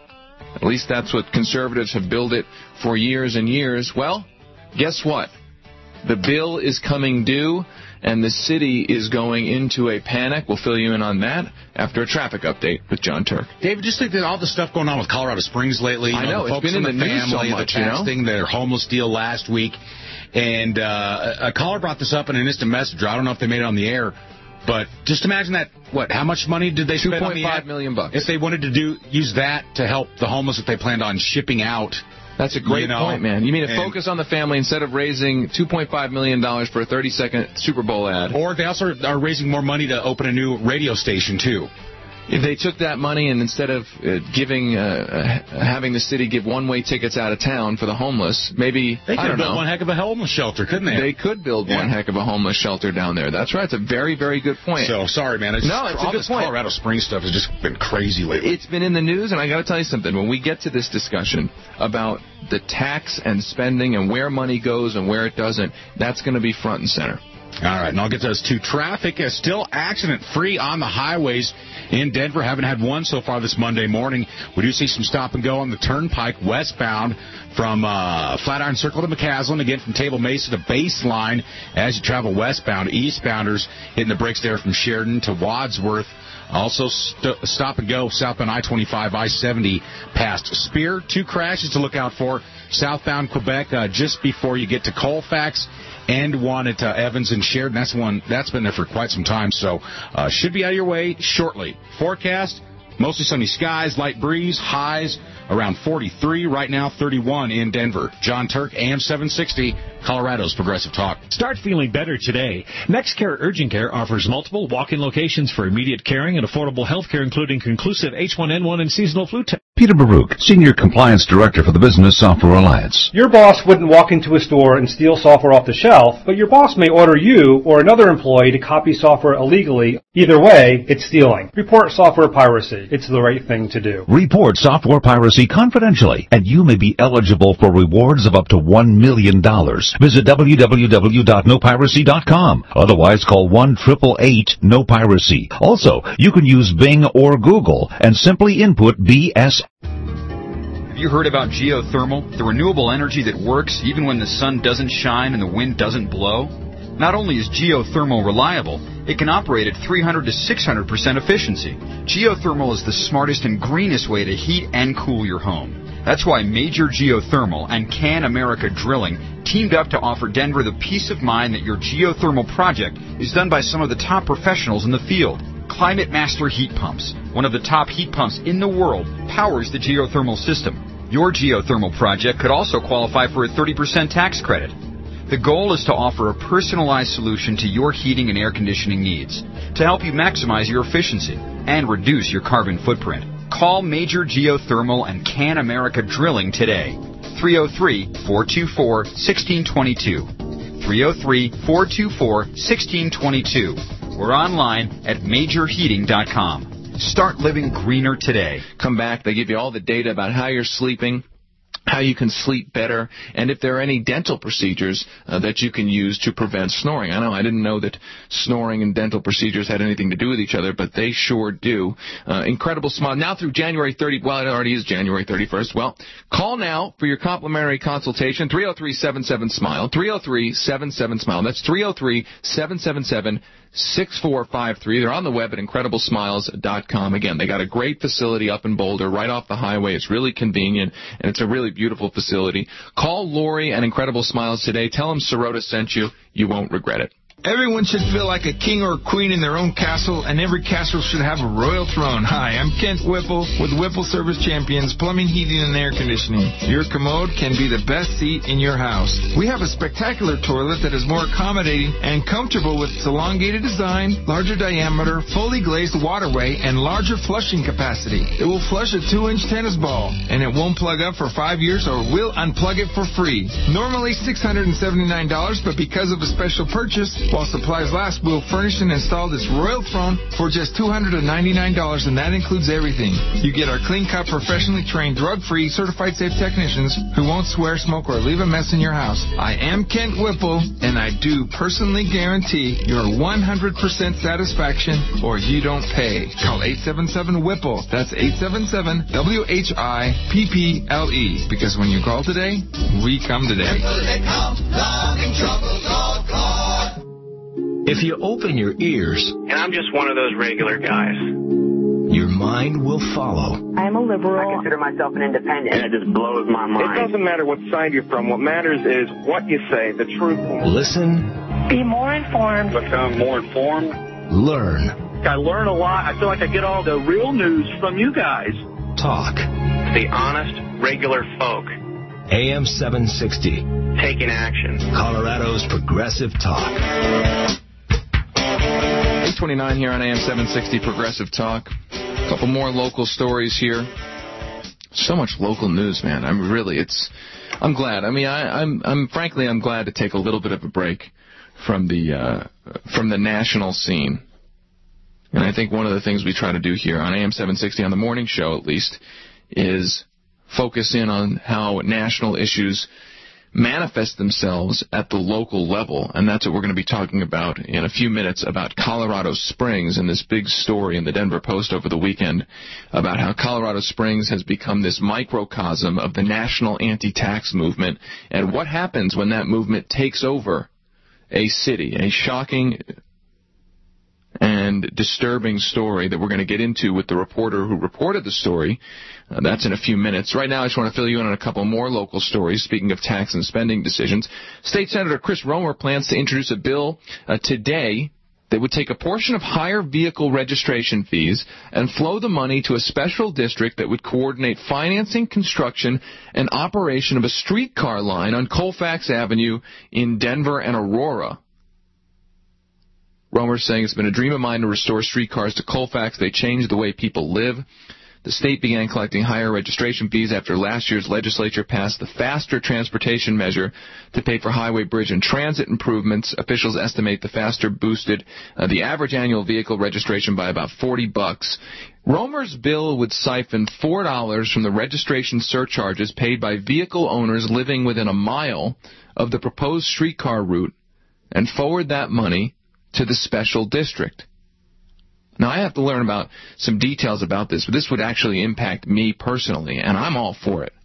At least that's what conservatives have billed it for years and years. Well, guess what? The bill is coming due, and the city is going into a panic. We'll fill you in on that after a traffic update with John Turk. David, just think that all the stuff going on with Colorado Springs lately. You I know, know the it's been in the, the news family, so much, the tax you know? thing, their homeless deal last week. And uh, a caller brought this up in an instant messenger. I don't know if they made it on the air. But just imagine that, what, how much money did they spend on the two point five million bucks. If they wanted to do use that to help the homeless that they planned on shipping out. That's a great you know, point, man. You mean to and, focus on the family instead of raising two point five million dollars for a thirty-second Super Bowl ad. Or they also are raising more money to open a new radio station, too. If they took that money and instead of uh, giving, uh, uh, having the city give one-way tickets out of town for the homeless, maybe, They could I don't build know. one heck of a homeless shelter, couldn't they? They could build Yeah. one heck of a homeless shelter down there. That's right. It's a very, very good point. So, sorry, man. It's No, just, it's a all good this point. Colorado Springs stuff has just been crazy lately. It's been in the news, and I got to tell you something. When we get to this discussion about the tax and spending and where money goes and where it doesn't, that's going to be front and center. All right, and I'll get to us too. Traffic is still accident-free on the highways in Denver. Haven't had one so far this Monday morning. We do see some stop and go on the Turnpike westbound from uh, Flatiron Circle to McCaslin. Again, from Table Mesa to Baseline as you travel westbound. Eastbounders hitting the brakes there from Sheridan to Wadsworth. Also st- stop and go southbound I twenty-five, I seventy past Spear. Two crashes to look out for. Southbound Quebec uh, just before you get to Colfax. And one at uh, Evans and Sheridan. That's one that's been there for quite some time, so uh, should be out of your way shortly. Forecast, mostly sunny skies, light breeze, highs around forty-three. Right now, thirty-one in Denver. John Turk, A M seven sixty, Colorado's Progressive Talk. Start feeling better today. NextCare Urgent Care offers multiple walk-in locations for immediate caring and affordable health care, including conclusive H one N one and seasonal flu tests. Peter Baruch, Senior Compliance Director for the Business Software Alliance. Your boss wouldn't walk into a store and steal software off the shelf, but your boss may order you or another employee to copy software illegally. Either way, it's stealing. Report software piracy. It's the right thing to do. Report software piracy confidentially, and you may be eligible for rewards of up to one million dollars. Visit w w w dot no piracy dot com. Otherwise, call one eight eight eight no piracy. Also, you can use Bing or Google and simply input B S. Have you heard about geothermal, the renewable energy that works even when the sun doesn't shine and the wind doesn't blow? Not only is geothermal reliable, it can operate at three hundred to six hundred percent efficiency. Geothermal is the smartest and greenest way to heat and cool your home. That's why Major Geothermal and Can America Drilling teamed up to offer Denver the peace of mind that your geothermal project is done by some of the top professionals in the field. Climate Master Heat Pumps, one of the top heat pumps in the world, powers the geothermal system. Your geothermal project could also qualify for a thirty percent tax credit. The goal is to offer a personalized solution to your heating and air conditioning needs to help you maximize your efficiency and reduce your carbon footprint. Call Major Geothermal and Can America Drilling today. three oh three, four two four, one six two two. three oh three, four two four, one six two two. We're online at major heating dot com. Start living greener today. Come back. They give you all the data about how you're sleeping, how you can sleep better, and if there are any dental procedures uh, that you can use to prevent snoring. I know I didn't know that snoring and dental procedures had anything to do with each other, but they sure do. Uh, incredible Smile. Now through January thirtieth, well, it already is January thirty-first. Well, call now for your complimentary consultation, three oh three, seven seven, SMILE, three oh three, seven seven, SMILE. That's three oh three, seven seven seven, six four five three. They're on the web at incredible smiles dot com. Again, they got a great facility up in Boulder, right off the highway. It's really convenient, and it's a really beautiful facility. Call Lori and Incredible Smiles today. Tell them Sirota sent you. You won't regret it. Everyone should feel like a king or a queen in their own castle, and every castle should have a royal throne. Hi, I'm Kent Whipple with Whipple Service Champions Plumbing, Heating, and Air Conditioning. Your commode can be the best seat in your house. We have a spectacular toilet that is more accommodating and comfortable with its elongated design, larger diameter, fully glazed waterway, and larger flushing capacity. It will flush a two-inch tennis ball, and it won't plug up for five years or we'll unplug it for free. Normally six hundred seventy-nine dollars, but because of a special purchase, while supplies last, we'll furnish and install this royal throne for just two hundred ninety-nine dollars, and that includes everything. You get our clean-cut, professionally trained, drug-free, certified safe technicians who won't swear, smoke, or leave a mess in your house. I am Kent Whipple, and I do personally guarantee your one hundred percent satisfaction, or you don't pay. Call eight seven seven Whipple. That's eight seven seven W H I P P L E. Because when you call today, we come today. If you open your ears, And I'm just one of those regular guys. your mind will follow. I'm a liberal. I consider myself an independent. And it just blows my mind. It doesn't matter what side you're from. What matters is what you say, the truth. Listen, Be more informed. Become more informed. learn, I learn a lot. I feel like I get all the real news from you guys. talk. The honest, regular folk. A M seven sixty. Taking action. Colorado's Progressive Talk. eight twenty-nine here on A M seven sixty Progressive Talk. A couple more local stories here. So much local news, man. I'm really, it's, I'm glad. I mean, I, I'm, I'm frankly, I'm glad to take a little bit of a break from the, uh, from the national scene. And I think one of the things we try to do here on A M seven sixty, on the morning show at least, is focus in on how national issues manifest themselves at the local level, and that's what we're going to be talking about in a few minutes, about Colorado Springs and this big story in the Denver Post over the weekend about how Colorado Springs has become this microcosm of the national anti-tax movement, and what happens when that movement takes over a city. A shocking and disturbing story that we're going to get into with the reporter who reported the story. Uh, that's in a few minutes. Right now, I just want to fill you in on a couple more local stories. Speaking of tax and spending decisions, State Senator Chris Romer plans to introduce a bill uh, today that would take a portion of higher vehicle registration fees and flow the money to a special district that would coordinate financing, construction, and operation of a streetcar line on Colfax Avenue in Denver and Aurora. Romer's saying it's been a dream of mine to restore streetcars to Colfax. They changed the way people live. The state began collecting higher registration fees after last year's legislature passed the Faster Transportation Measure to pay for highway, bridge, and transit improvements. Officials estimate the Faster boosted uh, the average annual vehicle registration by about forty bucks. Romer's bill would siphon four dollars from the registration surcharges paid by vehicle owners living within a mile of the proposed streetcar route and forward that money to the special district. Now, I have to learn about some details about this, but this would actually impact me personally, and I'm all for it.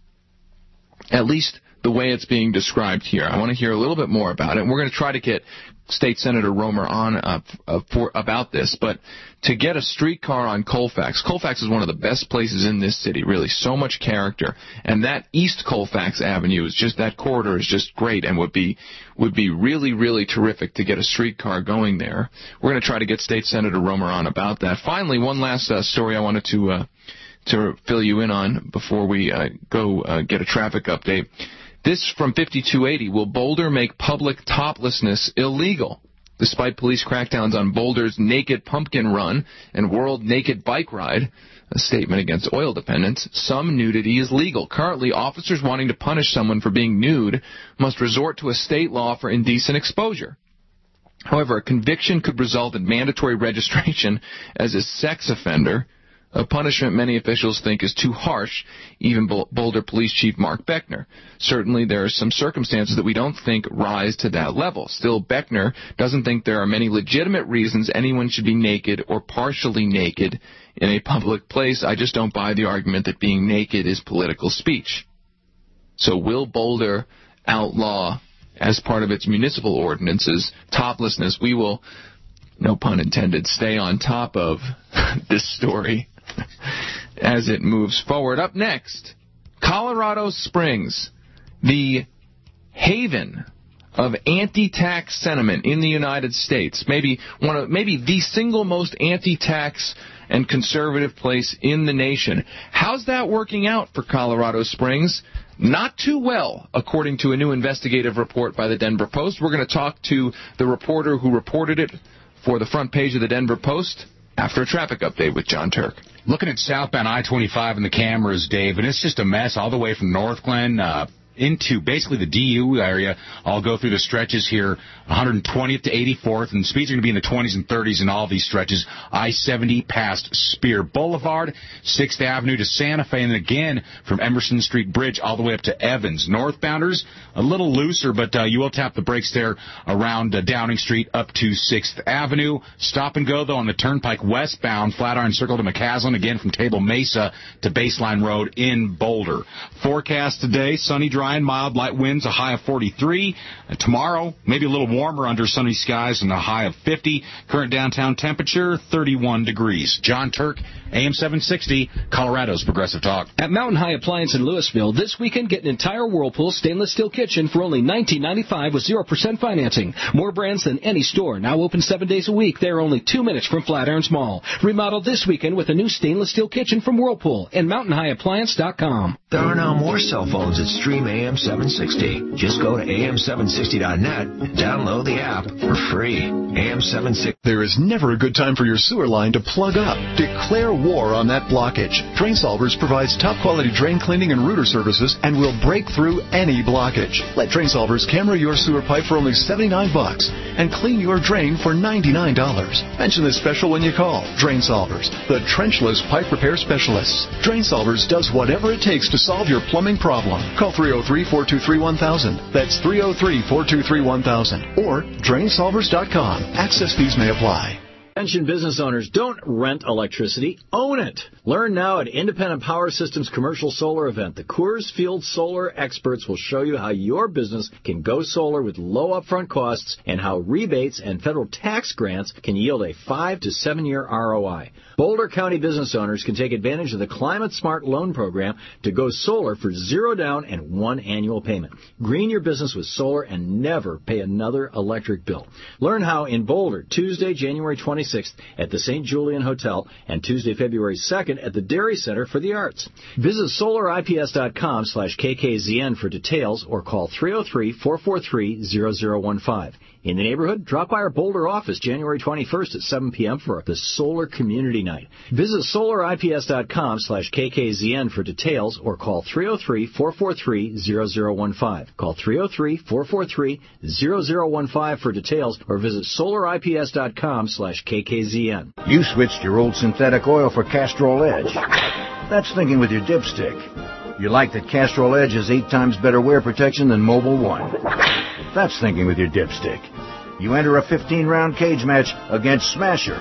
At least the way it's being described here. I want to hear a little bit more about it, and we're going to try to get State Senator Romer on uh, uh, for about this. But to get a streetcar on Colfax, Colfax is one of the best places in this city, really, so much character. And that East Colfax Avenue is just, that corridor is just great and would be would be really, really terrific to get a streetcar going there. We're going to try to get State Senator Romer on about that. Finally, one last uh, story I wanted to uh, to fill you in on before we uh, go uh, get a traffic update. This from fifty-two eighty. Will Boulder make public toplessness illegal? Despite police crackdowns on Boulder's Naked Pumpkin Run and World Naked Bike Ride, a statement against oil dependence, some nudity is legal. Currently, officers wanting to punish someone for being nude must resort to a state law for indecent exposure. However, a conviction could result in mandatory registration as a sex offender, a punishment many officials think is too harsh, even Boulder Police Chief Mark Beckner. Certainly there are some circumstances that we don't think rise to that level. Still, Beckner doesn't think there are many legitimate reasons anyone should be naked or partially naked in a public place. I just don't buy the argument that being naked is political speech. So will Boulder outlaw, as part of its municipal ordinances, toplessness? We will, no pun intended, stay on top of this story as it moves forward. Up next, Colorado Springs, the haven of anti-tax sentiment in the United States. Maybe one of, maybe the single most anti-tax and conservative place in the nation. How's that working out for Colorado Springs? Not too well, according to a new investigative report by the Denver Post. We're going to talk to the reporter who reported it for the front page of the Denver Post after a traffic update with John Turk. Looking at southbound I twenty-five and the cameras, Dave, and it's just a mess all the way from North Glen uh, into basically the D U area. I'll go through the stretches here, one twentieth to eighty-fourth, and speeds are going to be in the twenties and thirties in all these stretches. I seventy past Spear Boulevard, sixth Avenue to Santa Fe, and then again from Emerson Street Bridge all the way up to Evans. Northbounders, a little looser, but uh, you will tap the brakes there around uh, Downing Street up to sixth Avenue. Stop and go, though, on the Turnpike westbound, Flatiron Circle to McCaslin, again from Table Mesa to Baseline Road in Boulder. Forecast today, sunny, dry, and mild, light winds, a high of forty-three. Uh, tomorrow, maybe a little warmer under sunny skies and a high of fifty. Current downtown temperature, thirty-one degrees. John Turk, A M seven sixty, Colorado's Progressive Talk. At Mountain High Appliance in Louisville, this weekend get an entire Whirlpool stainless steel kitchen for only nineteen ninety-five with zero percent financing. More brands than any store, now open seven days a week. They're only two minutes from Flatirons Mall. Remodel this weekend with a new stainless steel kitchen from Whirlpool and mountain high appliance dot com. There are now more cell phones that stream A M seven sixty. Just go to A M seven sixty dot net and download the app for free. A M seven sixty. There is never a good time for your sewer line to plug up. Declare war on that blockage. Drain Solvers provides top-quality drain cleaning and rooter services and will break through any blockage. Let Drain Solvers camera your sewer pipe for only seventy-nine bucks and clean your drain for ninety-nine dollars. Mention this special when you call. Drain Solvers, the trenchless pipe repair specialists. Drain Solvers does whatever it takes to solve your plumbing problem. Call three oh three, four two three, one thousand. That's three oh three, four two three, one thousand. Or drain solvers dot com. Access fees may apply. Attention business owners, don't rent electricity, own it. Learn now at Independent Power Systems commercial solar event. The Coors Field Solar experts will show you how your business can go solar with low upfront costs and how rebates and federal tax grants can yield a five to seven year R O I. Boulder County business owners can take advantage of the Climate Smart Loan Program to go solar for zero down and one annual payment. Green your business with solar and never pay another electric bill. Learn how in Boulder, Tuesday, January twenty-sixth at the Saint Julian Hotel and Tuesday, February second at the Dairy Center for the Arts. Visit solar I P S dot com slash K K Z N for details or call three oh three, four four three, zero zero one five. In the neighborhood, drop by our Boulder office January twenty-first at seven p.m. for the Solar Community Night. Visit solar I P S dot com slash K K Z N for details or call three oh three, four four three, zero zero one five. Call three oh three, four four three, zero zero one five for details or visit solar I P S dot com slash K K Z N. You switched your old synthetic oil for Castrol Edge. That's thinking with your dipstick. You like that Castrol Edge has eight times better wear protection than Mobil one. That's thinking with your dipstick. You enter a fifteen round cage match against Smasher.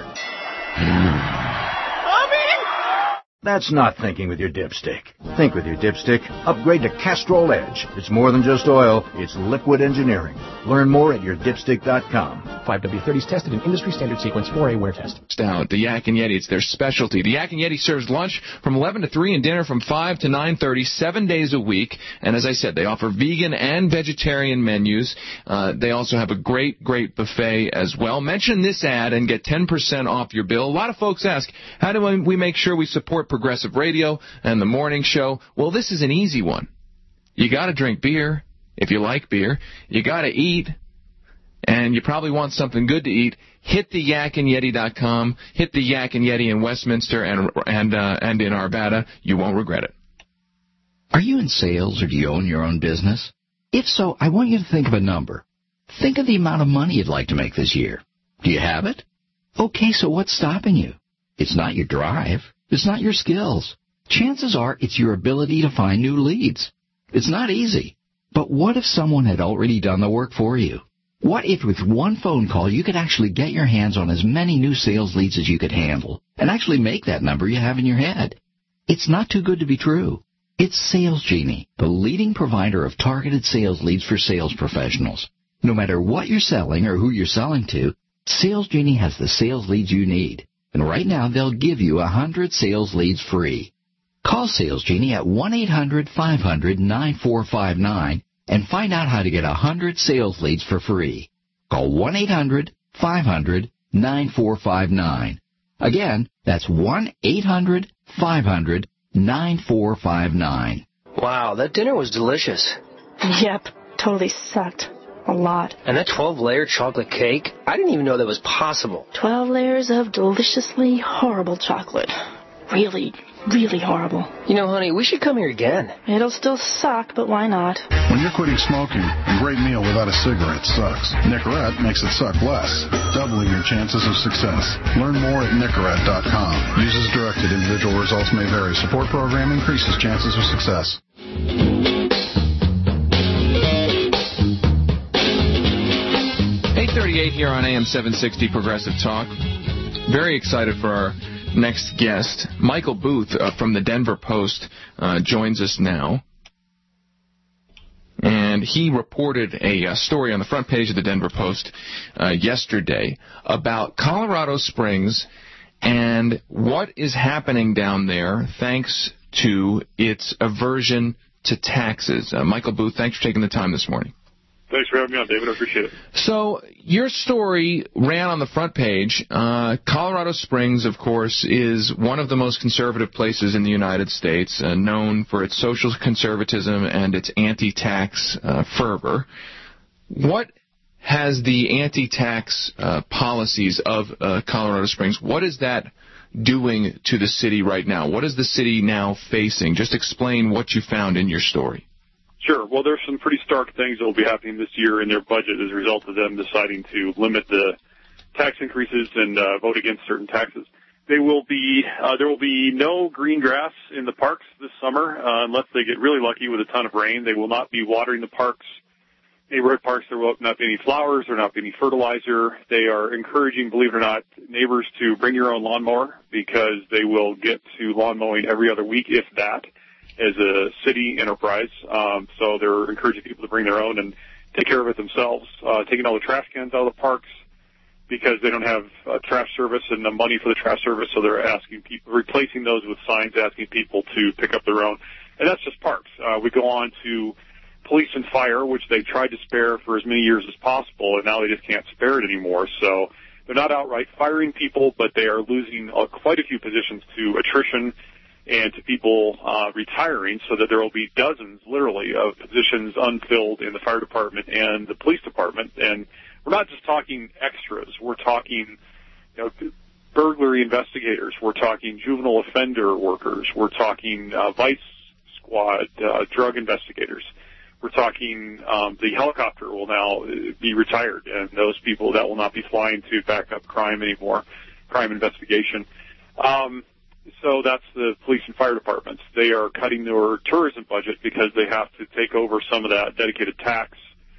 That's not thinking with your dipstick. Think with your dipstick. Upgrade to Castrol Edge. It's more than just oil. It's liquid engineering. Learn more at your dipstick dot com. five W thirty is tested in industry standard sequence four A wear test. Down the Yak and Yeti, it's their specialty. The Yak and Yeti serves lunch from eleven to three and dinner from five to nine thirty, seven days a week. And as I said, they offer vegan and vegetarian menus. Uh, they also have a great, great buffet as well. Mention this ad and get ten percent off your bill. A lot of folks ask, how do we make sure we support Progressive Radio and the morning show? Well, this is an easy one. You got to drink beer if you like beer. You got to eat, and you probably want something good to eat. Hit the yak and yeti dot com. Hit the Yak and Yeti in Westminster and and uh, and in Arvada. You won't regret it. Are you in sales or do you own your own business? If so, I want you to think of a number. Think of the amount of money you'd like to make this year. Do you have it? Okay, so what's stopping you? It's not your drive. It's not your skills. Chances are it's your ability to find new leads. It's not easy. But what if someone had already done the work for you? What if with one phone call you could actually get your hands on as many new sales leads as you could handle and actually make that number you have in your head? It's not too good to be true. It's Sales Genie, the leading provider of targeted sales leads for sales professionals. No matter what you're selling or who you're selling to, Sales Genie has the sales leads you need. And right now, they'll give you one hundred sales leads free. Call Sales Genie at one eight hundred, five hundred, nine four five nine and find out how to get one hundred sales leads for free. Call one eight hundred five hundred nine four five nine. Again, that's one eight hundred five hundred nine four five nine. Wow, that dinner was delicious. Yep, totally sucked. A lot. And that twelve-layer chocolate cake? I didn't even know that was possible. Twelve layers of deliciously horrible chocolate. Really, really horrible. You know, honey, we should come here again. It'll still suck, but why not? When you're quitting smoking, a great meal without a cigarette sucks. Nicorette makes it suck less, doubling your chances of success. Learn more at Nicorette dot com. Use as directed. Individual results may vary. Support program increases chances of success. eight thirty-eight here on A M seven sixty Progressive Talk. Very excited for our next guest. Michael Booth uh, from the Denver Post uh, joins us now. And he reported a uh, story on the front page of the Denver Post uh, yesterday about Colorado Springs and what is happening down there thanks to its aversion to taxes. Uh, Michael Booth, thanks for taking the time this morning. Thanks for having me on, David. I appreciate it. So your story ran on the front page. Uh, Colorado Springs, of course, is one of the most conservative places in the United States, uh, known for its social conservatism and its anti-tax uh, fervor. What has the anti-tax uh, policies of uh, Colorado Springs, what is that doing to the city right now? What is the city now facing? Just explain what you found in your story. Sure. Well, there's some pretty stark things that will be happening this year in their budget as a result of them deciding to limit the tax increases and uh, vote against certain taxes. They will be uh, there will be no green grass in the parks this summer uh, unless they get really lucky with a ton of rain. They will not be watering the parks. Neighborhood parks, there will not be any flowers, there will not be any fertilizer. They are encouraging, believe it or not, neighbors to bring your own lawnmower because they will get to lawn mowing every other week, if that, as a city enterprise. Um, so they're encouraging people to bring their own and take care of it themselves. Uh, taking all the trash cans out of the parks because they don't have uh, trash service and the money for the trash service, so they're asking people, replacing those with signs asking people to pick up their own. And that's just parks. Uh, we go on to police and fire, which they tried to spare for as many years as possible, and now they just can't spare it anymore. So they're not outright firing people, but they are losing uh, quite a few positions to attrition and to people uh, retiring, so that there will be dozens, literally, of positions unfilled in the fire department and the police department. And we're not just talking extras. We're talking, you know, burglary investigators. We're talking juvenile offender workers. We're talking uh, vice squad uh, drug investigators. We're talking um, the helicopter will now be retired, and those people that will not be flying to back up crime anymore, crime investigation. Um, So that's the police and fire departments. They are cutting their tourism budget because they have to take over some of that dedicated tax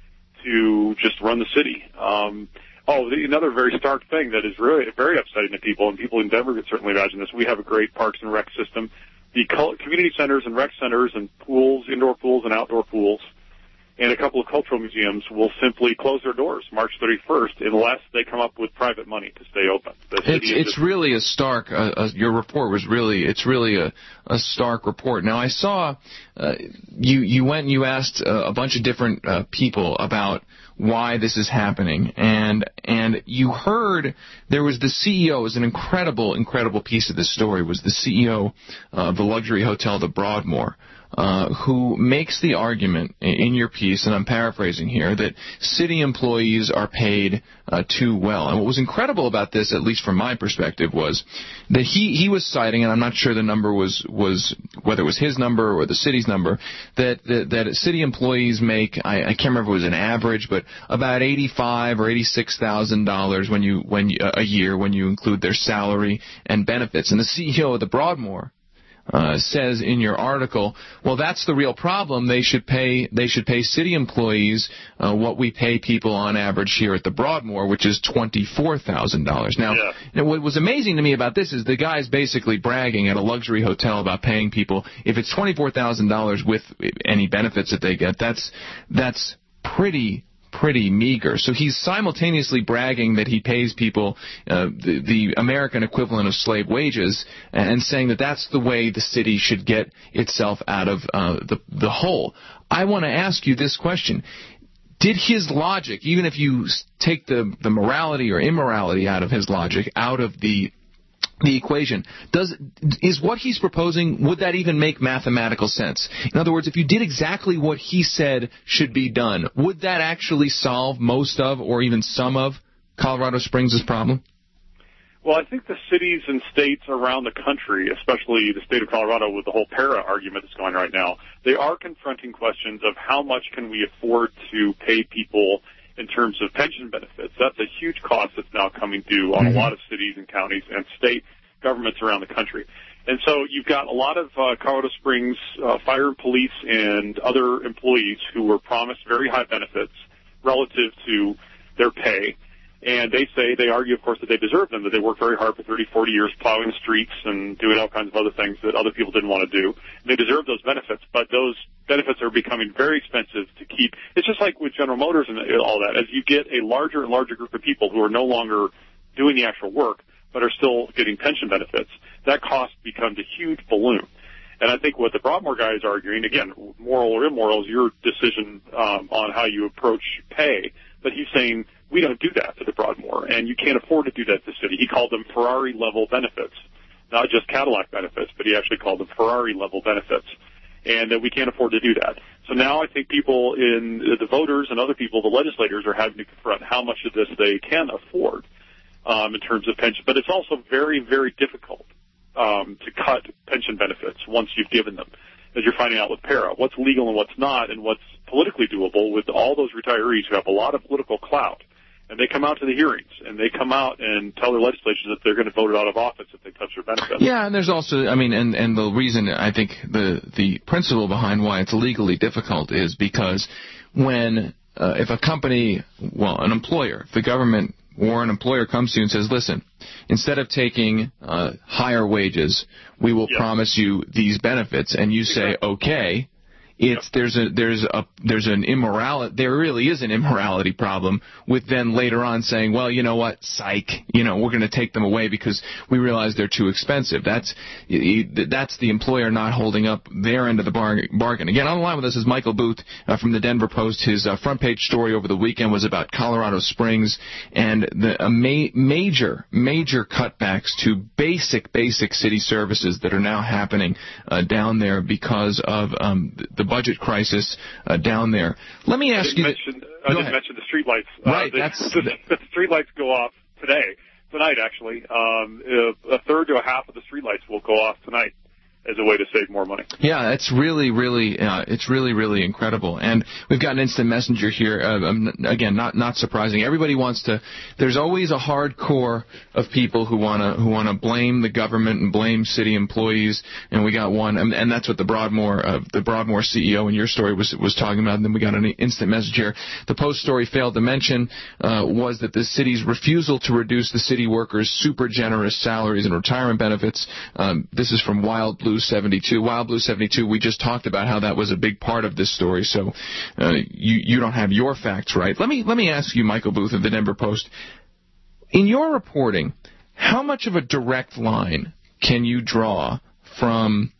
to just run the city. Um, oh, the, another very stark thing that is really very upsetting to people, and people in Denver could certainly imagine this, we have a great parks and rec system. The community centers and rec centers and pools, indoor pools and outdoor pools, and a couple of cultural museums will simply close their doors March thirty-first unless they come up with private money to stay open. The city It's, it's really a stark, uh, uh, your report was really, it's really a, a stark report. Now, I saw uh, you, you went and you asked uh, a bunch of different uh, people about why this is happening, and and you heard there was the C E O, it was an incredible, incredible piece of this story, was the C E O of the luxury hotel, the Broadmoor, Uh, who makes the argument in your piece, and I'm paraphrasing here, that city employees are paid uh, too well. And what was incredible about this, at least from my perspective, was that he, he was citing, and I'm not sure the number was, was whether it was his number or the city's number, that that, that city employees make, I, I can't remember if it was an average, but about eighty-five thousand dollars or eighty-six thousand dollars when you when you, a year when you include their salary and benefits. And the C E O of the Broadmoor Uh, says in your article, well, that's the real problem. They should pay they should pay city employees uh, what we pay people on average here at the Broadmoor, which is twenty-four thousand dollars. Now, yeah. you know, what was amazing to me about this is the guy's basically bragging at a luxury hotel about paying people. If it's twenty-four thousand dollars with any benefits that they get, that's that's pretty pretty meager. So he's simultaneously bragging that he pays people uh, the, the American equivalent of slave wages and saying that that's the way the city should get itself out of uh, the, the hole. I want to ask you this question. Did his logic, even if you take the, the morality or immorality out of his logic, out of the the equation, does is what he's proposing, would that even make mathematical sense? In other words, if you did exactly what he said should be done, would that actually solve most of or even some of Colorado Springs' problem? Well, I think the cities and states around the country, especially the state of Colorado with the whole para argument that's going right now, they are confronting questions of how much can we afford to pay people in terms of pension benefits. That's a huge cost that's now coming due on mm-hmm. a lot of cities and counties and state governments around the country. And so you've got a lot of uh, Colorado Springs uh, fire and police and other employees who were promised very high benefits relative to their pay. And they say, they argue, of course, that they deserve them, that they worked very hard for thirty, forty years plowing the streets and doing all kinds of other things that other people didn't want to do. And they deserve those benefits, but those benefits are becoming very expensive to keep. It's just like with General Motors and all that. As you get a larger and larger group of people who are no longer doing the actual work, but are still getting pension benefits, that cost becomes a huge balloon. And I think what the Broadmoor guy is arguing, again, moral or immoral is your decision um, on how you approach pay, but he's saying, we don't do that to the Broadmoor, and you can't afford to do that to the city. He called them Ferrari-level benefits, not just Cadillac benefits, but he actually called them Ferrari-level benefits, and uh, we can't afford to do that. So now I think people in uh, the voters and other people, the legislators, are having to confront how much of this they can afford um, in terms of pension. But it's also very, very difficult um, to cut pension benefits once you've given them, as you're finding out with para, what's legal and what's not, and what's politically doable with all those retirees who have a lot of political clout. And they come out to the hearings, and they come out and tell their legislatures that they're going to vote it out of office if they touch their benefits. Yeah, and there's also, I mean, and, and the reason, I think, the, the principle behind why it's legally difficult is because when, uh, if a company, well, an employer, if the government or an employer comes to you and says, listen, instead of taking uh, higher wages, we will yep. promise you these benefits, and you say, okay, it's yep. there's a there's a there's an immorality there really is an immorality problem with then later on saying, well, you know what, psych, you know, we're going to take them away because we realize they're too expensive. That's that's the employer not holding up their end of the bargain. Again, on the line with us is Michael Booth uh, from the Denver Post. His uh, front page story over the weekend was about Colorado Springs and the uh, ma- major major cutbacks to basic basic city services that are now happening uh, down there because of um, the budget crisis uh, down there. Let me ask I you. Mention, I didn't mention the streetlights. Right, uh, the, that's the, the streetlights go off today, tonight actually. Um, a third to a half of the streetlights will go off tonight as a way to save more money. Yeah, it's really, really, uh, it's really, really incredible. And we've got an instant messenger here. Uh, um, again, not not surprising. Everybody wants to. There's always a hardcore of people who wanna who wanna blame the government and blame city employees. And we got one, and, and that's what the Broadmoor uh, the Broadmoor C E O in your story was was talking about. And then we got an instant message here. The Post story failed to mention uh, was that the city's refusal to reduce the city workers' super generous salaries and retirement benefits. Um, this is from Wild Blue seventy-two. Wild Blue seventy-two, we just talked about how that was a big part of this story, so uh, you, you don't have your facts right. Let me let me ask you, Michael Booth of the Denver Post, in your reporting, how much of a direct line can you draw from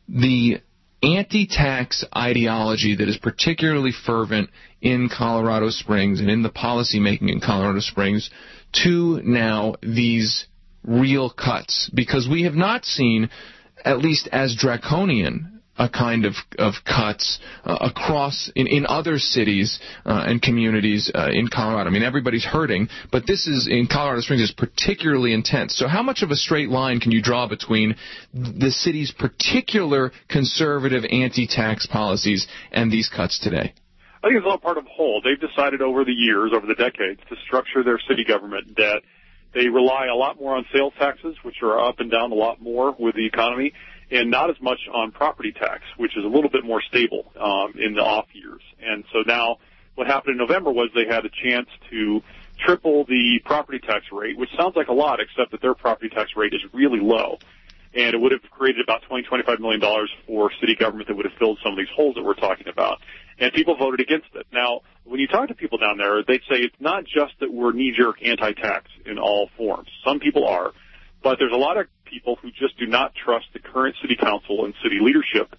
the anti-tax ideology that is particularly fervent in Colorado Springs and in the policymaking in Colorado Springs to now these real cuts? Because we have not seen, at least as draconian, a kind of, of cuts uh, across in, in other cities uh, and communities uh, in Colorado. I mean, everybody's hurting, but this is, in Colorado Springs, is particularly intense. So how much of a straight line can you draw between the city's particular conservative anti-tax policies and these cuts today? I think it's all part of a whole. They've decided over the years, over the decades, to structure their city government that they rely a lot more on sales taxes, which are up and down a lot more with the economy, and not as much on property tax, which is a little bit more stable um, in the off years. And so now what happened in November was they had a chance to triple the property tax rate, which sounds like a lot, except that their property tax rate is really low. And it would have created about twenty, twenty-five million dollars for city government that would have filled some of these holes that we're talking about. And people voted against it. Now, when you talk to people down there, they'd say it's not just that we're knee-jerk anti-tax in all forms. Some people are. But there's a lot of people who just do not trust the current city council and city leadership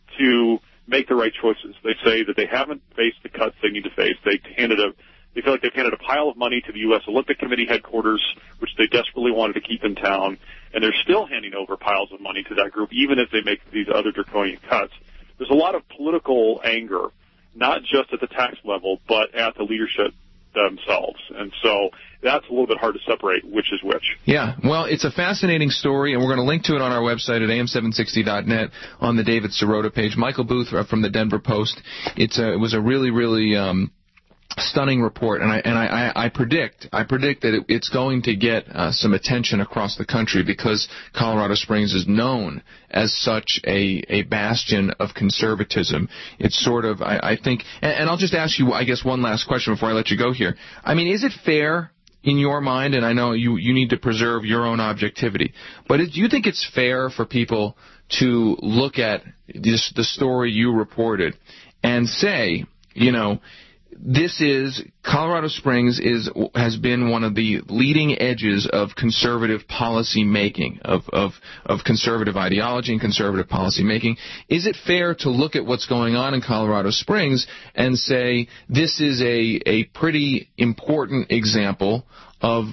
to make the right choices. They say that they haven't faced the cuts they need to face. They handed a, they feel like they've handed a pile of money to the U S Olympic Committee headquarters, which they desperately wanted to keep in town, and they're still handing over piles of money to that group, even if they make these other draconian cuts. There's a lot of political anger, not just at the tax level, but at the leadership themselves. And so that's a little bit hard to separate which is which. Yeah, well, it's a fascinating story, and we're going to link to it on our website at A M seven sixty dot net on the David Sirota page. Michael Booth from the Denver Post. It's a, it was a really, really um, stunning report, and I and I, I, I predict I predict that it, it's going to get uh, some attention across the country because Colorado Springs is known as such a, a bastion of conservatism. It's sort of, I, I think, and, and I'll just ask you, I guess, one last question before I let you go here. I mean, is it fair in your mind, and I know you, you need to preserve your own objectivity, but do you think it's fair for people to look at this, the story you reported and say, you know, this is, Colorado Springs is has been one of the leading edges of conservative policy making, of, of, of conservative ideology and conservative policy making. Is it fair to look at what's going on in Colorado Springs and say this is a, a pretty important example of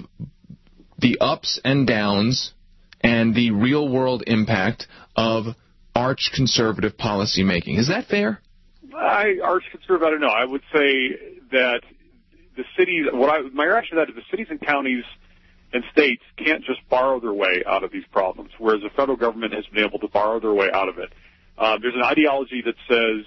the ups and downs and the real-world impact of arch conservative policy making? Is that fair? I, arch conservative, I don't know. I would say that the cities, what I, my reaction to that is the cities and counties and states can't just borrow their way out of these problems, whereas the federal government has been able to borrow their way out of it. Uh, there's an ideology that says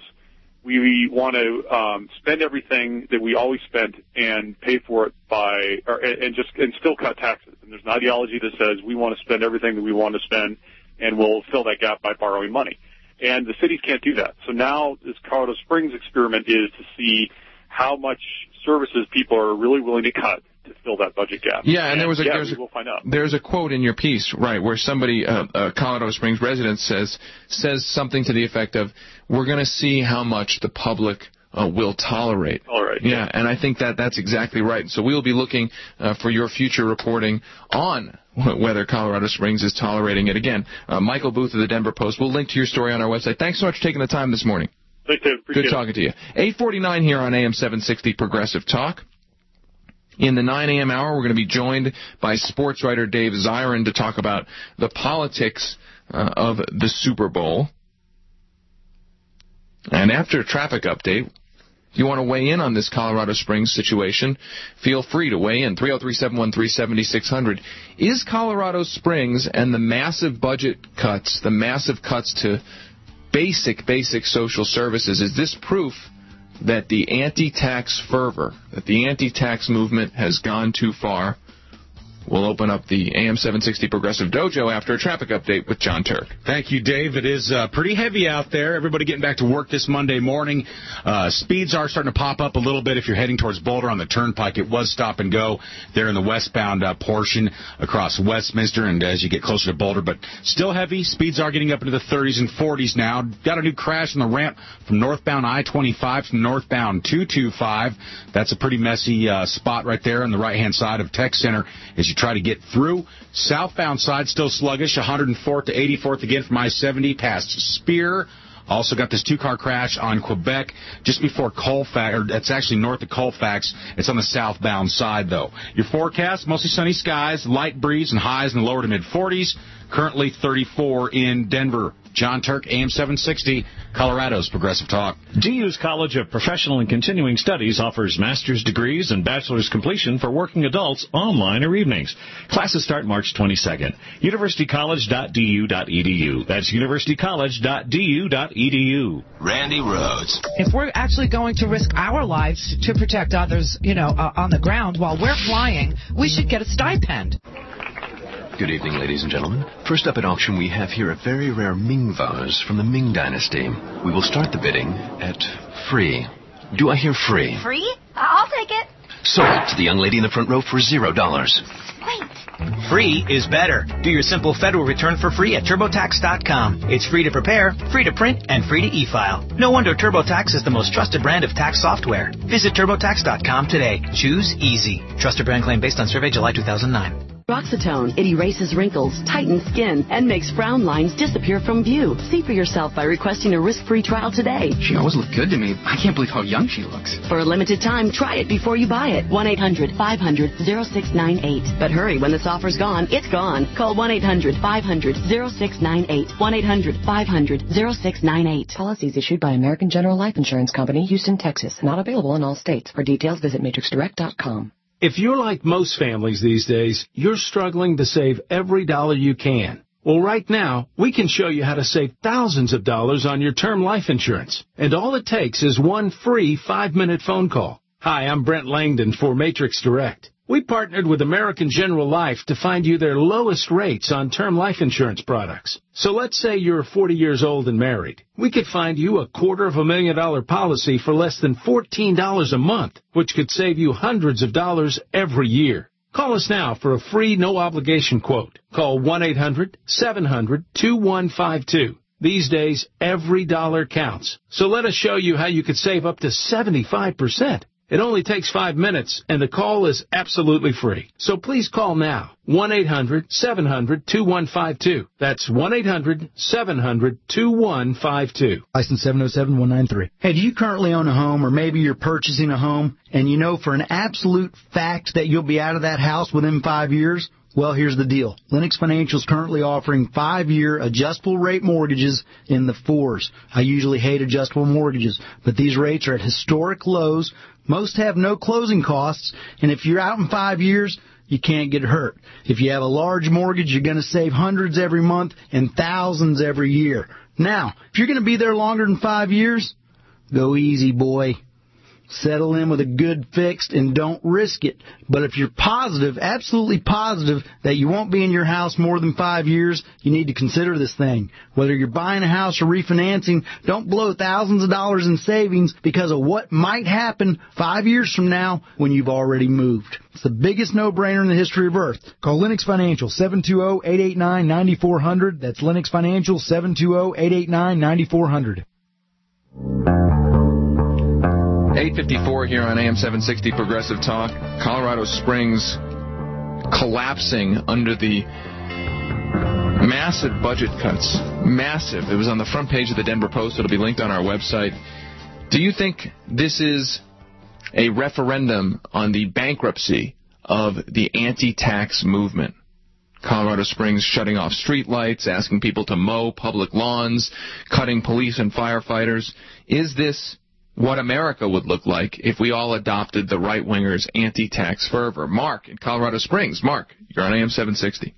we want to um, spend everything that we always spent and pay for it by, or, and just and still cut taxes. And there's an ideology that says we want to spend everything that we want to spend and we'll fill that gap by borrowing money. And the cities can't do that. So now this Colorado Springs experiment is to see how much services people are really willing to cut to fill that budget gap. Yeah, and, and there was a, yeah, there's, we will find out. there's a quote in your piece, right, where somebody, uh, a Colorado Springs resident says says something to the effect of, we're going to see how much the public uh, will tolerate. All right. Yeah, yeah, and I think that that's exactly right. So we will be looking uh, for your future reporting on whether Colorado Springs is tolerating it. Again, uh, Michael Booth of the Denver Post. We'll link to your story on our website. Thanks so much for taking the time this morning. Thanks, Dave. Appreciate Good talking it. to you. eight forty-nine here on A M seven sixty Progressive Talk. In the nine a.m. hour, we're going to be joined by sports writer Dave Zirin to talk about the politics uh, of the Super Bowl. And after a traffic update, if you want to weigh in on this Colorado Springs situation, feel free to weigh in. three oh three, seven one three, seven six zero zero. Is Colorado Springs and the massive budget cuts, the massive cuts to basic, basic social services, is this proof that the anti-tax fervor, that the anti-tax movement has gone too far? We'll open up the A M seven sixty Progressive Dojo after a traffic update with John Turk. Thank you, Dave. It is uh, pretty heavy out there. Everybody getting back to work this Monday morning. Uh, speeds are starting to pop up a little bit if you're heading towards Boulder on the Turnpike. It was stop and go there in the westbound uh, portion across Westminster and as you get closer to Boulder, but still heavy. Speeds are getting up into the thirties and forties now. Got a new crash on the ramp from northbound I twenty-five to northbound two twenty-five. That's a pretty messy uh, spot right there on the right-hand side of Tech Center as you try to get through. Southbound side still sluggish, one hundred fourth to eighty-fourth again from I seventy past Spear. Also got this two-car crash on Quebec just before Colfax, or that's actually north of Colfax. It's on the southbound side, though. Your forecast, mostly sunny skies, light breeze, and highs in the lower to mid-forties. Currently thirty-four in Denver. John Turk, A M seven sixty, Colorado's Progressive Talk. D U's College of Professional and Continuing Studies offers master's degrees and bachelor's completion for working adults online or evenings. Classes start March twenty-second. university college dot d u dot e d u. That's university college dot d u dot e d u. Randy Rhodes. If we're actually going to risk our lives to protect others, you know, uh, on the ground while we're flying, we should get a stipend. Good evening, ladies and gentlemen. First up at auction, we have here a very rare Ming vase from the Ming Dynasty. We will start the bidding at free. Do I hear free? Free? I'll take it. Sold to the young lady in the front row for zero dollars. Wait. Free is better. Do your simple federal return for free at TurboTax dot com. It's free to prepare, free to print, and free to e-file. No wonder TurboTax is the most trusted brand of tax software. Visit TurboTax dot com today. Choose easy. Trusted brand claim based on survey July two thousand nine. Roxatone. It erases wrinkles, tightens skin, and makes frown lines disappear from view. See for yourself by requesting a risk-free trial today. She always looked good to me. I can't believe how young she looks. For a limited time, try it before you buy it. one eight hundred five hundred oh six nine eight. But hurry, when this offer's gone, it's gone. Call one eight hundred five hundred oh six nine eight. one eight hundred five hundred oh six nine eight. Policies issued by American General Life Insurance Company, Houston, Texas. Not available in all states. For details, visit matrix direct dot com. If you're like most families these days, you're struggling to save every dollar you can. Well, right now, we can show you how to save thousands of dollars on your term life insurance. And all it takes is one free five-minute phone call. Hi, I'm Brent Langdon for Matrix Direct. We partnered with American General Life to find you their lowest rates on term life insurance products. So let's say you're forty years old and married. We could find you a quarter of a million dollar policy for less than fourteen dollars a month, which could save you hundreds of dollars every year. Call us now for a free, no-obligation quote. Call one eight hundred seven hundred two one five two. These days, every dollar counts. So let us show you how you could save up to seventy-five percent. It only takes five minutes, and the call is absolutely free. So please call now, one eight hundred seven hundred two one five two. That's one eight hundred seven hundred two one five two. License seven oh seven one nine three. Hey, do you currently own a home, or maybe you're purchasing a home, and you know for an absolute fact that you'll be out of that house within five years? Well, here's the deal. Lennox Financial is currently offering five-year adjustable rate mortgages in the fours. I usually hate adjustable mortgages, but these rates are at historic lows. Most have no closing costs, and if you're out in five years, you can't get hurt. If you have a large mortgage, you're going to save hundreds every month and thousands every year. Now, if you're going to be there longer than five years, go easy, boy. Settle in with a good fixed and don't risk it. But if you're positive, absolutely positive, that you won't be in your house more than five years, you need to consider this thing. Whether you're buying a house or refinancing, don't blow thousands of dollars in savings because of what might happen five years from now when you've already moved. It's the biggest no-brainer in the history of Earth. Call Lennox Financial, seven two zero, eight eight nine, nine four zero zero. That's Lennox Financial, seven two zero, eight eight nine, nine four zero zero. eight fifty-four here on A M seven sixty Progressive Talk. Colorado Springs collapsing under the massive budget cuts. Massive. It was on the front page of the Denver Post. It'll be linked on our website. Do you think this is a referendum on the bankruptcy of the anti-tax movement? Colorado Springs shutting off streetlights, asking people to mow public lawns, cutting police and firefighters. Is this what America would look like if we all adopted the right-wingers' anti-tax fervor? Mark in Colorado Springs. Mark, you're on A M seven sixty.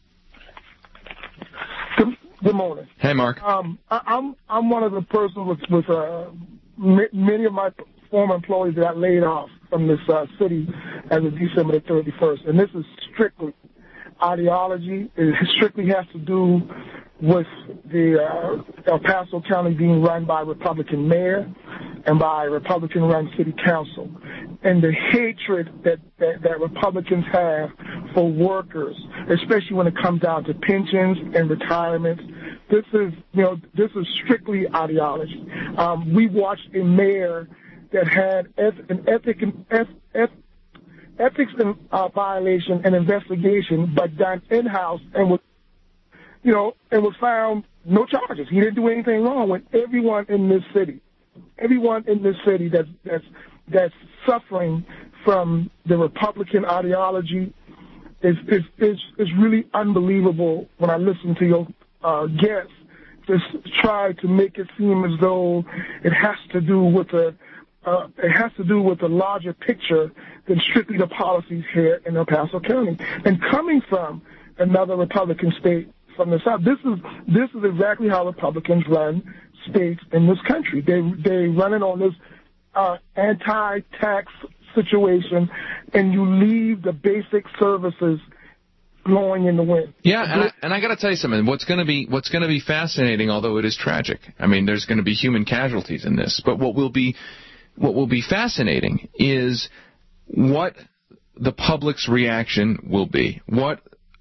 Good, good morning. Hey, Mark. Um, I, I'm I'm one of the persons with, with uh, m- many of my former employees that got laid off from this uh, city as of December the thirty-first, and this is strictly ideology. It strictly has to do with the uh, El Paso County being run by a Republican mayor and by a Republican-run city council, and the hatred that, that, that Republicans have for workers, especially when it comes down to pensions and retirements. This is, you know, this is strictly ideology. Um, we watched a mayor that had an ethic and eth- ethics uh, violation and investigation, but done in-house and was, you know, and was found no charges. He didn't do anything wrong. When everyone in this city, everyone in this city that's that's that's suffering from the Republican ideology is is is, is really unbelievable. When I listen to your uh, guests, just try to make it seem as though it has to do with a uh, it has to do with a larger picture than strictly the policies here in El Paso County. And coming from another Republican state from the South, this is this is exactly how Republicans run states in this country. They they run it on this uh, anti-tax situation, and you leave the basic services blowing in the wind. Yeah, and I, and I got to tell you something. What's going to be what's going to be fascinating, although it is tragic. I mean, there's going to be human casualties in this, but what will be what will be fascinating is what the public's reaction will be. What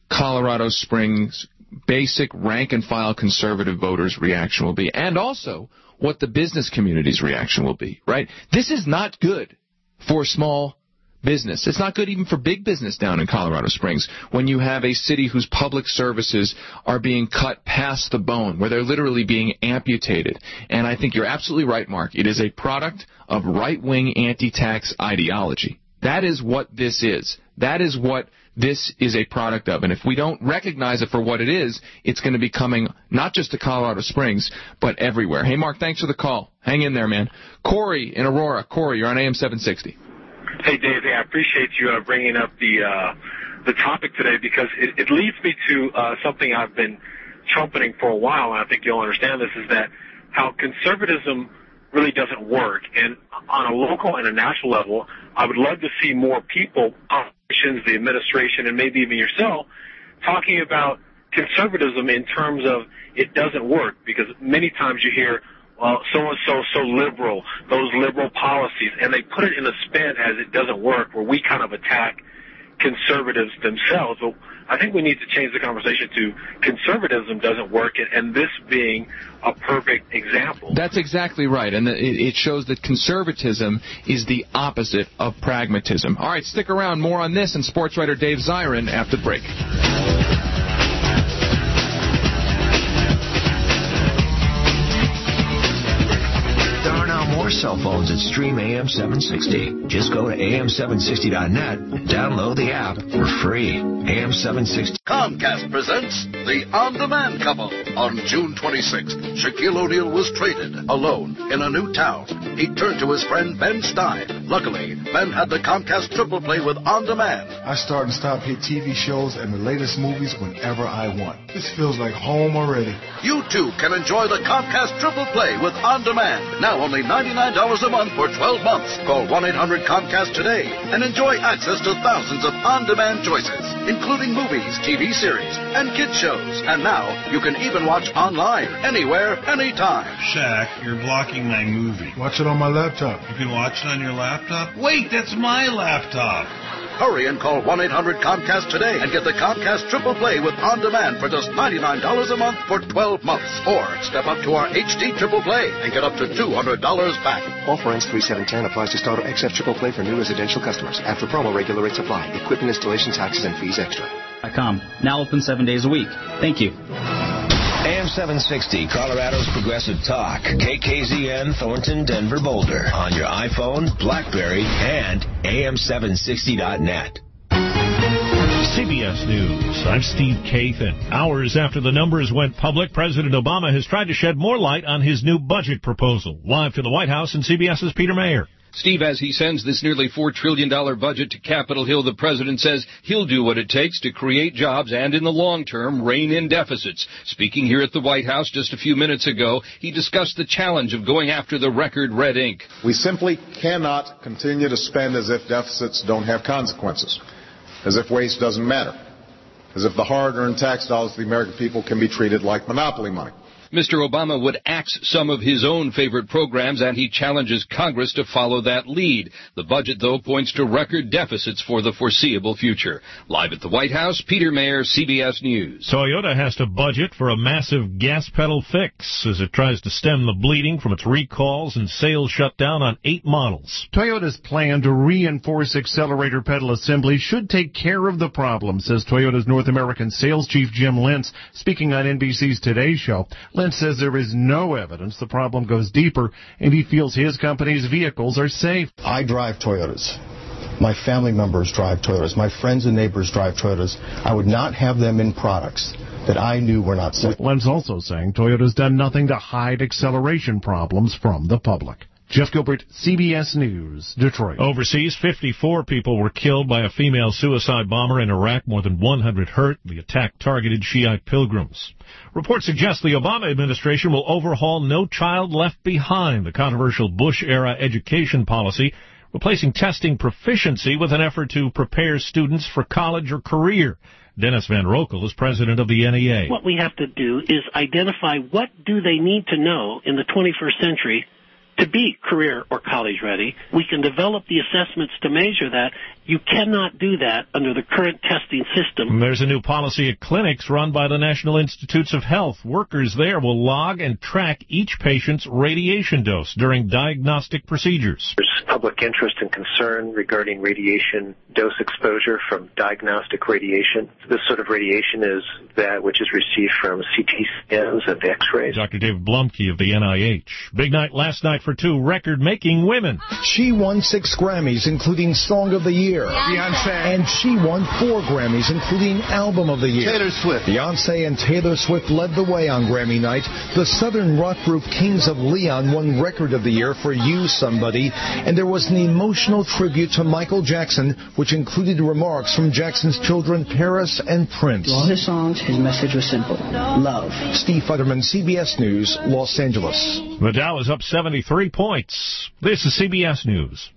Colorado Springs basic rank-and-file conservative voters' reaction will be, and also what the business community's reaction will be, right? This is not good for small business. It's not good even for big business down in Colorado Springs when you have a city whose public services are being cut past the bone, where they're literally being amputated. And I think you're absolutely right, Mark. It is a product of right-wing anti-tax ideology. That is what this is. That is what this is a product of. And if we don't recognize it for what it is, it's going to be coming not just to Colorado Springs, but everywhere. Hey, Mark, thanks for the call. Hang in there, man. Corey in Aurora. Corey, you're on A M seven sixty. Hey, Dave, I appreciate you uh, bringing up the uh, the topic today, because it, it leads me to uh, something I've been trumpeting for a while, and I think you'll understand this, is that how conservatism really doesn't work. And on a local and a national level, I would love to see more people, politicians, the administration, and maybe even yourself, talking about conservatism in terms of it doesn't work, because many times you hear, well, so-and-so so liberal, those liberal policies, and they put it in a spin as it doesn't work, where we kind of attack conservatives themselves. But I think we need to change the conversation to conservatism doesn't work, and this being a perfect example. That's exactly right, and it shows that conservatism is the opposite of pragmatism. All right, stick around. More on this and sports writer Dave Zirin after the break. More cell phones that stream A M seven sixty. Just go to A M seven sixty dot net and download the app for free. A M seven sixty. Comcast presents The On-Demand Couple. On June twenty-sixth, Shaquille O'Neal was traded, alone, in a new town. He turned to his friend Ben Stein. Luckily, Ben had the Comcast Triple Play with On Demand. I start and stop hit T V shows and the latest movies whenever I want. This feels like home already. You, too, can enjoy the Comcast Triple Play with On Demand. Now only ninety-nine dollars a month for twelve months. Call one eight hundred Comcast today and enjoy access to thousands of on-demand choices, including movies, T V series, and kids shows. And now you can even watch online, anywhere, anytime. Shaq, you're blocking my movie. Watch it on my laptop. You can watch it on your laptop? Wait, that's my laptop. Hurry and call one eight hundred Comcast today and get the Comcast Triple Play with On Demand for just ninety-nine dollars a month for twelve months. Or step up to our H D Triple Play and get up to two hundred dollars back. Offer ends three seven ten. Applies to starter X F Triple Play for new residential customers. After promo, regular rates apply. Equipment installation, taxes, and fees extra. .com. Now open seven days a week. Thank you. A M seven sixty, Colorado's Progressive Talk. K K Z N, Thornton, Denver, Boulder. On your iPhone, BlackBerry, and A M seven sixty dot net. C B S News. I'm Steve Kathan. Hours after the numbers went public, President Obama has tried to shed more light on his new budget proposal. Live to the White House and CBS's Peter Mayer. Steve, as he sends this nearly four trillion dollars budget to Capitol Hill, the president says he'll do what it takes to create jobs and, in the long term, rein in deficits. Speaking here at the White House just a few minutes ago, he discussed the challenge of going after the record red ink. We simply cannot continue to spend as if deficits don't have consequences, as if waste doesn't matter, as if the hard-earned tax dollars of the American people can be treated like monopoly money. Mister Obama would axe some of his own favorite programs, and he challenges Congress to follow that lead. The budget, though, points to record deficits for the foreseeable future. Live at the White House, Peter Mayer, C B S News. Toyota has to budget for a massive gas pedal fix as it tries to stem the bleeding from its recalls and sales shutdown on eight models. Toyota's plan to reinforce accelerator pedal assembly should take care of the problem, says Toyota's North American sales chief Jim Lentz, speaking on N B C's Today Show. Lentz says there is no evidence the problem goes deeper, and he feels his company's vehicles are safe. I drive Toyotas. My family members drive Toyotas. My friends and neighbors drive Toyotas. I would not have them in products that I knew were not safe. Lentz also saying Toyota's done nothing to hide acceleration problems from the public. Jeff Gilbert, C B S News, Detroit. Overseas, fifty-four people were killed by a female suicide bomber in Iraq. More than one hundred hurt. The attack targeted Shiite pilgrims. Reports suggest the Obama administration will overhaul No Child Left Behind, the controversial Bush-era education policy, replacing testing proficiency with an effort to prepare students for college or career. Dennis Van Rokel is president of the N E A. What we have to do is identify what do they need to know in the twenty-first century to be career or college ready. We can develop the assessments to measure that, You cannot do that under the current testing system. There's a new policy at clinics run by the National Institutes of Health. Workers there will log and track each patient's radiation dose during diagnostic procedures. There's public interest and concern regarding radiation dose exposure from diagnostic radiation. This sort of radiation is that which is received from C T scans and X-rays. Doctor David Blumke of the N I H. Big night last night for two record-making women. She won six Grammys, including Song of the Year. Beyonce. And she won four Grammys, including Album of the Year. Taylor Swift. Beyonce and Taylor Swift led the way on Grammy night. The Southern rock group Kings of Leon won Record of the Year for You Somebody. And there was an emotional tribute to Michael Jackson, which included remarks from Jackson's children, Paris and Prince. To all his songs, his message was simple. Love. Steve Futterman, C B S News, Los Angeles. The Dow is up seventy-three points. This is C B S News.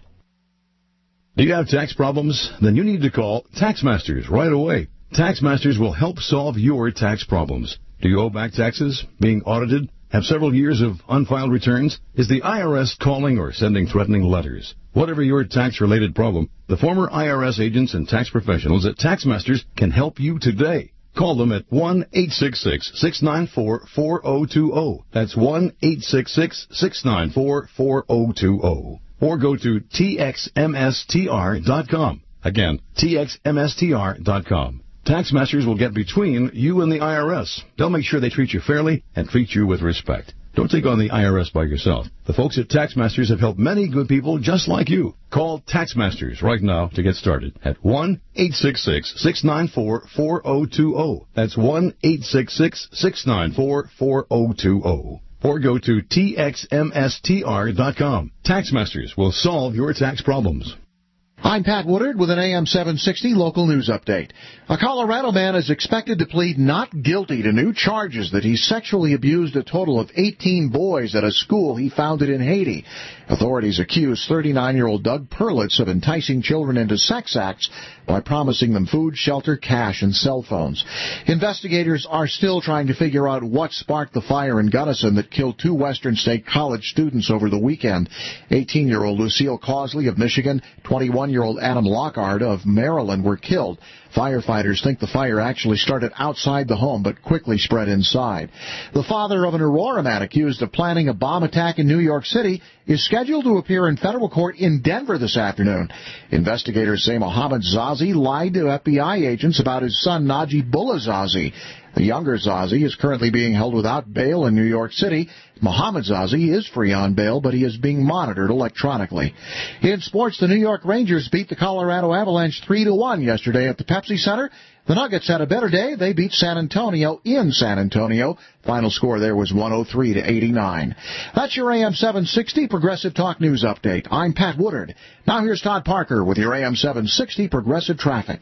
Do you have tax problems? Then you need to call TaxMasters right away. TaxMasters will help solve your tax problems. Do you owe back taxes? Being audited? Have several years of unfiled returns? Is the I R S calling or sending threatening letters? Whatever your tax-related problem, the former I R S agents and tax professionals at TaxMasters can help you today. Call them at one eight six six, six nine four, four zero two zero. That's one eight six six, six nine four, four zero two zero. Or go to T X M S T R dot com. Again, T X M S T R dot com. TaxMasters will get between you and the I R S. They'll make sure they treat you fairly and treat you with respect. Don't take on the I R S by yourself. The folks at TaxMasters have helped many good people just like you. Call TaxMasters right now to get started at one eight six six, six nine four, four zero two zero. That's one eight six six, six nine four, four zero two zero. Or go to T X M S T R dot com. TaxMasters will solve your tax problems. I'm Pat Woodard with an A M seven sixty local news update. A Colorado man is expected to plead not guilty to new charges that he sexually abused a total of eighteen boys at a school he founded in Haiti. Authorities accuse thirty-nine-year-old Doug Perlitz of enticing children into sex acts by promising them food, shelter, cash, and cell phones. Investigators are still trying to figure out what sparked the fire in Gunnison that killed two Western State College students over the weekend. eighteen-year-old Lucille Causley of Michigan, twenty-one-year-old Adam Lockhart of Maryland were killed. Firefighters think the fire actually started outside the home but quickly spread inside. The father of an Aurora man accused of planning a bomb attack in New York City is scheduled to appear in federal court in Denver this afternoon. Investigators say Mohammed Zazi lied to F B I agents about his son Najibullah Zazi. The younger Zazi is currently being held without bail in New York City. Mohammed Zazi is free on bail, but he is being monitored electronically. In sports, the New York Rangers beat the Colorado Avalanche three to one yesterday at the Pepsi Center. The Nuggets had a better day. They beat San Antonio in San Antonio. Final score there was one oh three to eighty-nine. That's your A M seven sixty Progressive Talk News Update. I'm Pat Woodard. Now here's Todd Parker with your A M seven sixty Progressive Traffic.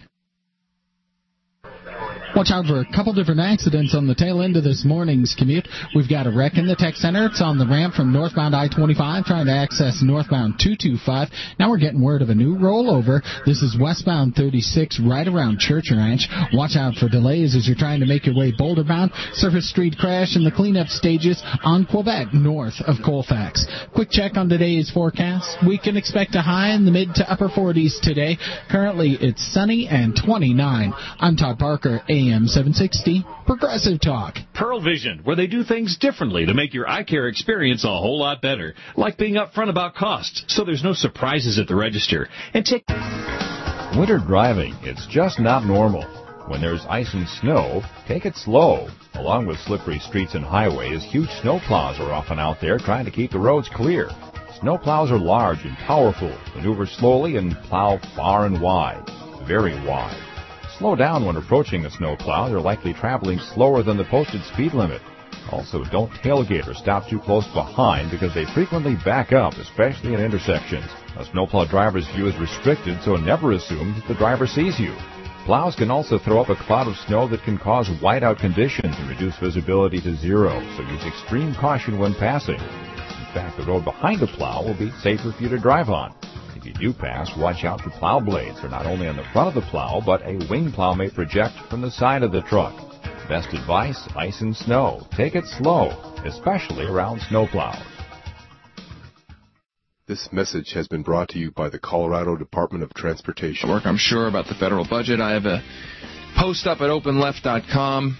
Watch out for a couple different accidents on the tail end of this morning's commute. We've got a wreck in the tech center. It's on the ramp from northbound I twenty-five trying to access northbound two twenty-five. Now we're getting word of a new rollover. This is westbound thirty-six right around Church Ranch. Watch out for delays as you're trying to make your way Boulder bound. Surface Street crash and the cleanup stages on Quebec north of Colfax. Quick check on today's forecast. We can expect a high in the mid to upper forties today. Currently it's sunny and twenty-nine. I'm Todd Parker, A M seven sixty Progressive Talk. Pearl Vision, where they do things differently to make your eye care experience a whole lot better. Like being upfront about costs, so there's no surprises at the register. And take... Winter driving, it's just not normal. When there's ice and snow, take it slow. Along with slippery streets and highways, huge snowplows are often out there trying to keep the roads clear. Snowplows are large and powerful, maneuver slowly, and plow far and wide. Very wide. Slow down when approaching a snowplow. They're likely traveling slower than the posted speed limit. Also, don't tailgate or stop too close behind because they frequently back up, especially at intersections. A snowplow driver's view is restricted, so never assume that the driver sees you. Plows can also throw up a cloud of snow that can cause whiteout conditions and reduce visibility to zero, so use extreme caution when passing. In fact, the road behind a plow will be safer for you to drive on. If you do pass, watch out for plow blades. They're not only on the front of the plow, but a wing plow may project from the side of the truck. Best advice, ice and snow. Take it slow, especially around snow plows. This message has been brought to you by the Colorado Department of Transportation. Work, I'm sure, about the federal budget. I have a post up at open left dot com,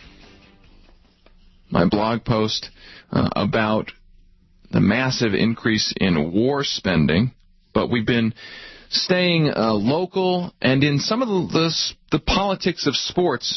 my blog post uh, about the massive increase in war spending, but we've been staying uh, local and in some of the, the, the politics of sports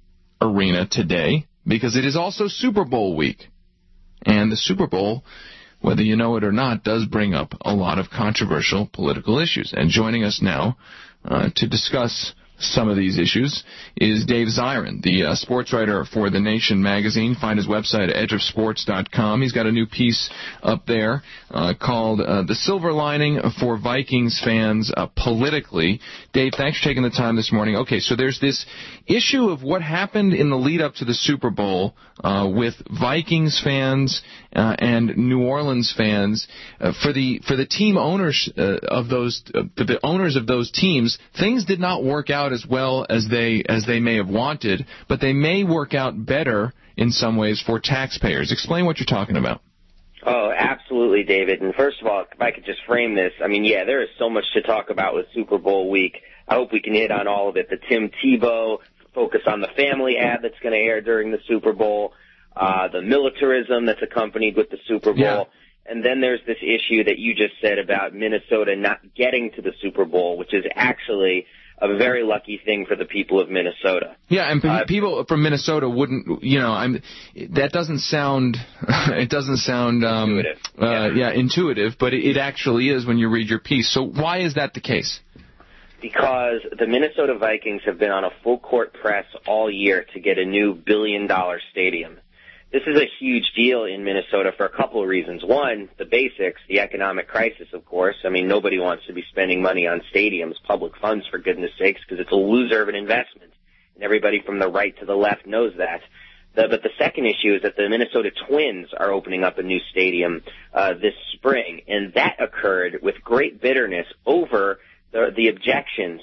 arena today, because it is also Super Bowl week. And the Super Bowl, whether you know it or not, does bring up a lot of controversial political issues. And joining us now uh, to discuss some of these issues is Dave Zirin, the uh, sports writer for The Nation magazine. Find his website at edge of sports dot com. He's got a new piece up there uh, called uh, The Silver Lining for Vikings Fans uh, Politically. Dave, thanks for taking the time this morning. Okay, so there's this issue of what happened in the lead-up to the Super Bowl uh, with Vikings fans uh, and New Orleans fans. Uh, for the for the team owners uh, of those, uh, the owners of those teams, things did not work out as well as they as they may have wanted, but they may work out better in some ways for taxpayers. Explain what you're talking about. Oh, absolutely, David. And first of all, if I could just frame this, I mean, yeah, there is so much to talk about with Super Bowl week. I hope we can hit on all of it. The Tim Tebow focus on the family ad that's going to air during the Super Bowl, uh, the militarism that's accompanied with the Super Bowl. Yeah. And then there's this issue that you just said about Minnesota not getting to the Super Bowl, which is actually a very lucky thing for the people of Minnesota. Yeah, and uh, people from Minnesota wouldn't, you know, I'm. That doesn't sound, it doesn't sound, um, intuitive. Uh, yeah. yeah, intuitive, but it, it actually is when you read your piece. So why is that the case? Because the Minnesota Vikings have been on a full court press all year to get a new billion-dollar stadium. This is a huge deal in Minnesota for a couple of reasons. One, the basics, the economic crisis, of course. I mean, nobody wants to be spending money on stadiums, public funds, for goodness sakes, because it's a loser of an investment. And everybody from the right to the left knows that. The, but the second issue is that the Minnesota Twins are opening up a new stadium uh, this spring, and that occurred with great bitterness over the, the objections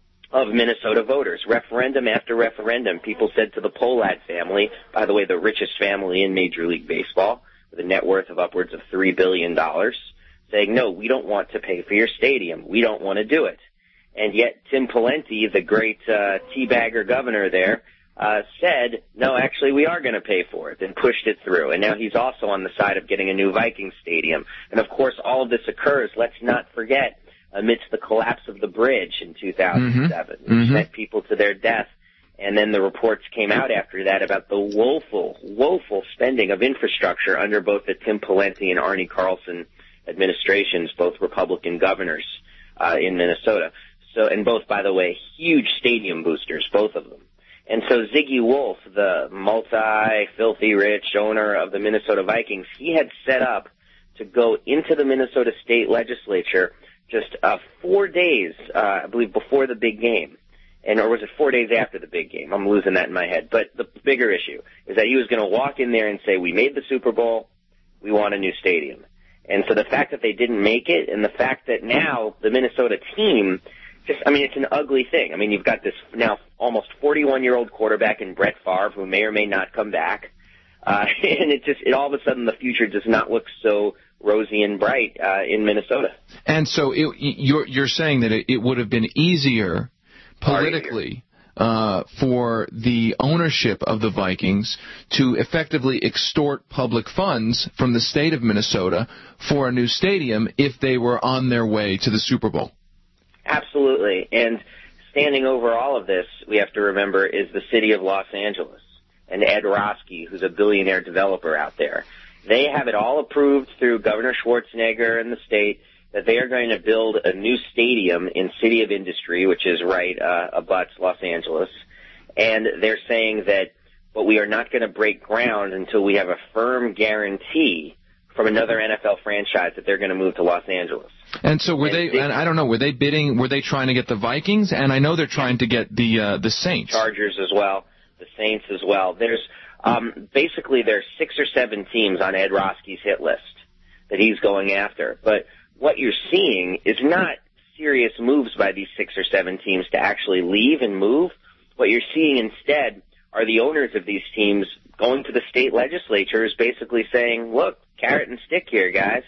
of Minnesota voters. Referendum after referendum, people said to the Pohlad family, by the way, the richest family in Major League Baseball, with a net worth of upwards of three billion dollars, saying, no, we don't want to pay for your stadium. We don't want to do it. And yet Tim Pawlenty, the great uh, teabagger governor there, uh, said, no, actually, we are going to pay for it, and pushed it through. And now he's also on the side of getting a new Viking stadium. And, of course, all of this occurs, let's not forget, amidst the collapse of the bridge in two thousand seven, mm-hmm. which sent people to their death. And then the reports came out after that about the woeful, woeful spending of infrastructure under both the Tim Pawlenty and Arnie Carlson administrations, both Republican governors uh, in Minnesota. So, and both, by the way, huge stadium boosters, both of them. And so Ziggy Wolf, the multi-filthy rich owner of the Minnesota Vikings, he had set up to go into the Minnesota state legislature just uh, four days, uh, I believe, before the big game. And or was it four days after the big game? I'm losing that in my head. But the bigger issue is that he was going to walk in there and say, we made the Super Bowl, we want a new stadium. And so the fact that they didn't make it, and the fact that now the Minnesota team, just, I mean, it's an ugly thing. I mean, you've got this now almost forty-one-year-old quarterback in Brett Favre, who may or may not come back. Uh, and it just, it all of a sudden the future does not look so rosy and bright uh, in Minnesota. And so it, you're you're saying that it, it would have been easier politically uh, for the ownership of the Vikings to effectively extort public funds from the state of Minnesota for a new stadium if they were on their way to the Super Bowl. Absolutely. And standing over all of this, we have to remember, is the city of Los Angeles and Ed Roski, who's a billionaire developer out there. They have it all approved through Governor Schwarzenegger and the state that they are going to build a new stadium in City of Industry, which is right uh, abuts Los Angeles. And they're saying that, but we are not going to break ground until we have a firm guarantee from another N F L franchise that they're going to move to Los Angeles. And so were and they, they, and I don't know, were they bidding, were they trying to get the Vikings? And I know they're trying to get the uh, the Saints. Chargers as well, the Saints as well. There's um, basically there's six or seven teams on Ed Roski's hit list that he's going after. But what you're seeing is not serious moves by these six or seven teams to actually leave and move. What you're seeing instead are the owners of these teams going to the state legislatures basically saying, look, carrot and stick here, guys.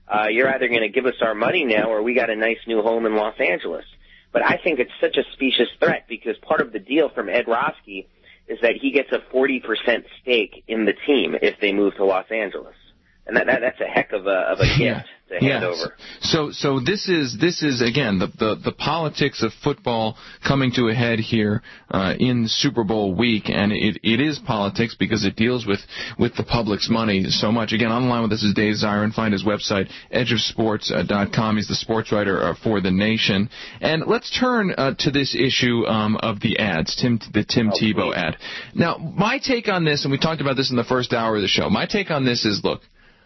uh, you're either going to give us our money now or we got a nice new home in Los Angeles. But I think it's such a specious threat because part of the deal from Ed Roski is that he gets a forty percent stake in the team if they move to Los Angeles. And that, that that's a heck of a, of a gift to hand yes. over. So, so this is this is again the, the the politics of football coming to a head here uh, in Super Bowl week, and it it is politics because it deals with with the public's money so much. Again, on the line with us is Dave Zirin. Find his website edge of sports dot com. He's the sports writer uh, for The Nation. And let's turn uh, to this issue um, of the ads, Tim the Tim oh, Tebow please. ad. Now, my take on this, and we talked about this in the first hour of the show. My take on this is, look,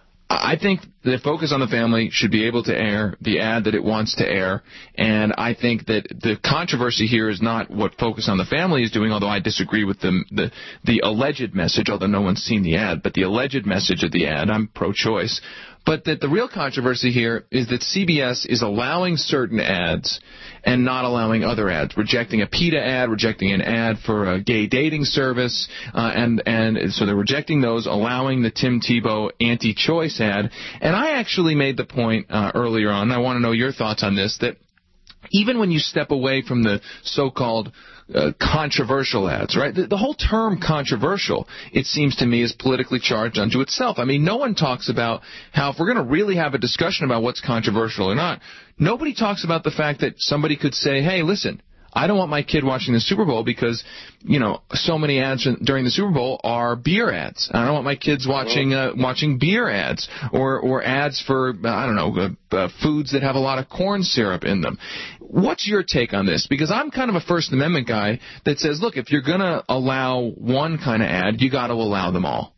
I think that Focus on the Family should be able to air the ad that it wants to air, and I think that the controversy here is not what Focus on the Family is doing, although I disagree with the the, the alleged message, although no one's seen the ad, but the alleged message of the ad. I'm pro-choice. But that the real controversy here is that C B S is allowing certain ads and not allowing other ads, rejecting a PETA ad, rejecting an ad for a gay dating service, uh, and and so they're rejecting those, allowing the Tim Tebow anti-choice ad. And I actually made the point uh, earlier on, and I want to know your thoughts on this, that even when you step away from the so-called Uh, controversial ads, right? The, the whole term controversial, it seems to me, is politically charged unto itself. I mean, no one talks about how, if we're going to really have a discussion about what's controversial or not, nobody talks about the fact that somebody could say, hey, listen, I don't want my kid watching the Super Bowl because, you know, so many ads during the Super Bowl are beer ads. I don't want my kids watching uh, watching beer ads or or ads for, I don't know, uh, uh, foods that have a lot of corn syrup in them. What's your take on this? Because I'm kind of a First Amendment guy that says, look, if you're going to allow one kind of ad, you got to allow them all.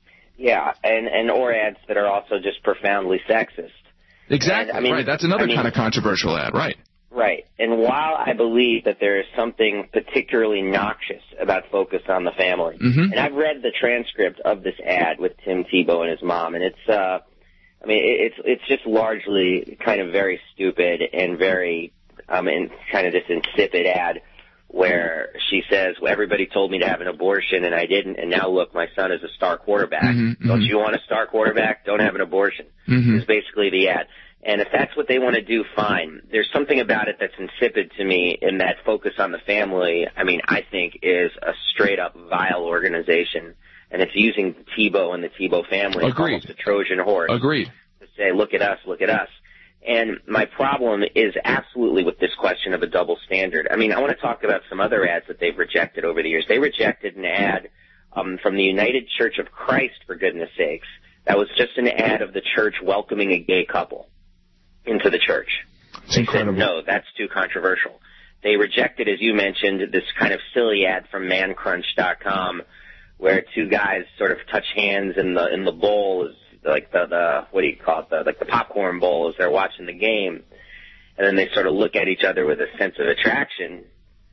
Yeah, and, and or ads that are also just profoundly sexist. Exactly, and, I mean, right. That's another I mean, kind of controversial ad, right. Right. And while I believe that there is something particularly noxious about Focus on the Family, mm-hmm. and I've read the transcript of this ad with Tim Tebow and his mom, and it's, uh, I mean, it's it's just largely kind of very stupid and very, um, and kind of this insipid ad where she says, well, everybody told me to have an abortion and I didn't, and now look, my son is a star quarterback. Mm-hmm. Don't you want a star quarterback? Don't have an abortion. Mm-hmm. Is basically the ad. And if that's what they want to do, fine. There's something about it that's insipid to me in that Focus on the Family, I mean, I think is a straight-up vile organization. And it's using Tebow and the Tebow family as almost a Trojan horse. Agreed. To say, look at us, look at us. And my problem is absolutely with this question of a double standard. I mean, I want to talk about some other ads that they've rejected over the years. They rejected an ad um, from the United Church of Christ, for goodness sakes. That was just an ad of the church welcoming a gay couple into the church. It's incredible. Said, no, that's too controversial. They rejected, as you mentioned, this kind of silly ad from man crunch dot com where two guys sort of touch hands in the in the bowl, is like the, the what do you call it, the, like the popcorn bowl as they're watching the game, and then they sort of look at each other with a sense of attraction.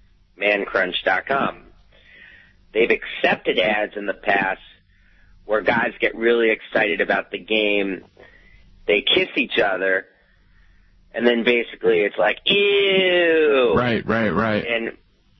man crunch dot com. They've accepted ads in the past where guys get really excited about the game, they kiss each other, and then basically it's like, ew. Right, right, right. And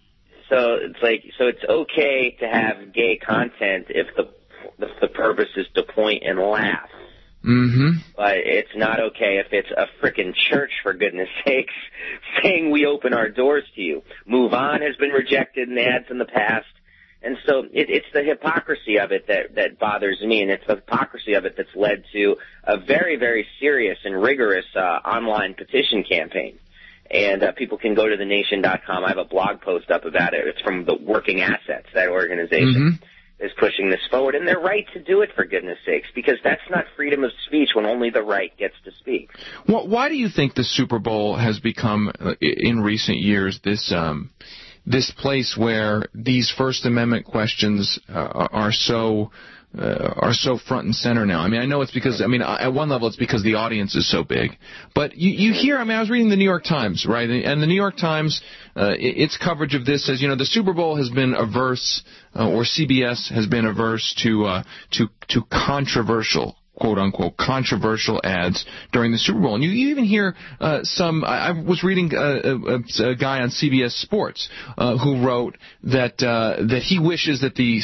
so it's like, so it's okay to have gay content if the if the purpose is to point and laugh. Mm-hmm. But it's not okay if it's a frickin' church, for goodness sakes, saying we open our doors to you. Move On has been rejected in ads in the past. And so it, it's the hypocrisy of it that, that bothers me, and it's the hypocrisy of it that's led to a very, very serious and rigorous uh, online petition campaign. And uh, people can go to the nation dot com. I have a blog post up about it. It's from the Working Assets, that organization, mm-hmm. is pushing this forward. And they're right to do it, for goodness sakes, because that's not freedom of speech when only the right gets to speak. Well, why do you think the Super Bowl has become, uh, in recent years, this... Um this place where these First Amendment questions uh, are so uh, are so front and center now? I mean, I know it's because, I mean, at one level it's because the audience is so big. But you, you hear, I mean, I was reading the New York Times, right? And the New York Times, uh, its coverage of this says, you know, the Super Bowl has been averse, uh, or C B S has been averse to uh, to to controversial, quote-unquote, controversial ads during the Super Bowl. And you, you even hear uh, some, I, I was reading a, a, a guy on C B S Sports uh, who wrote that uh, that he wishes that the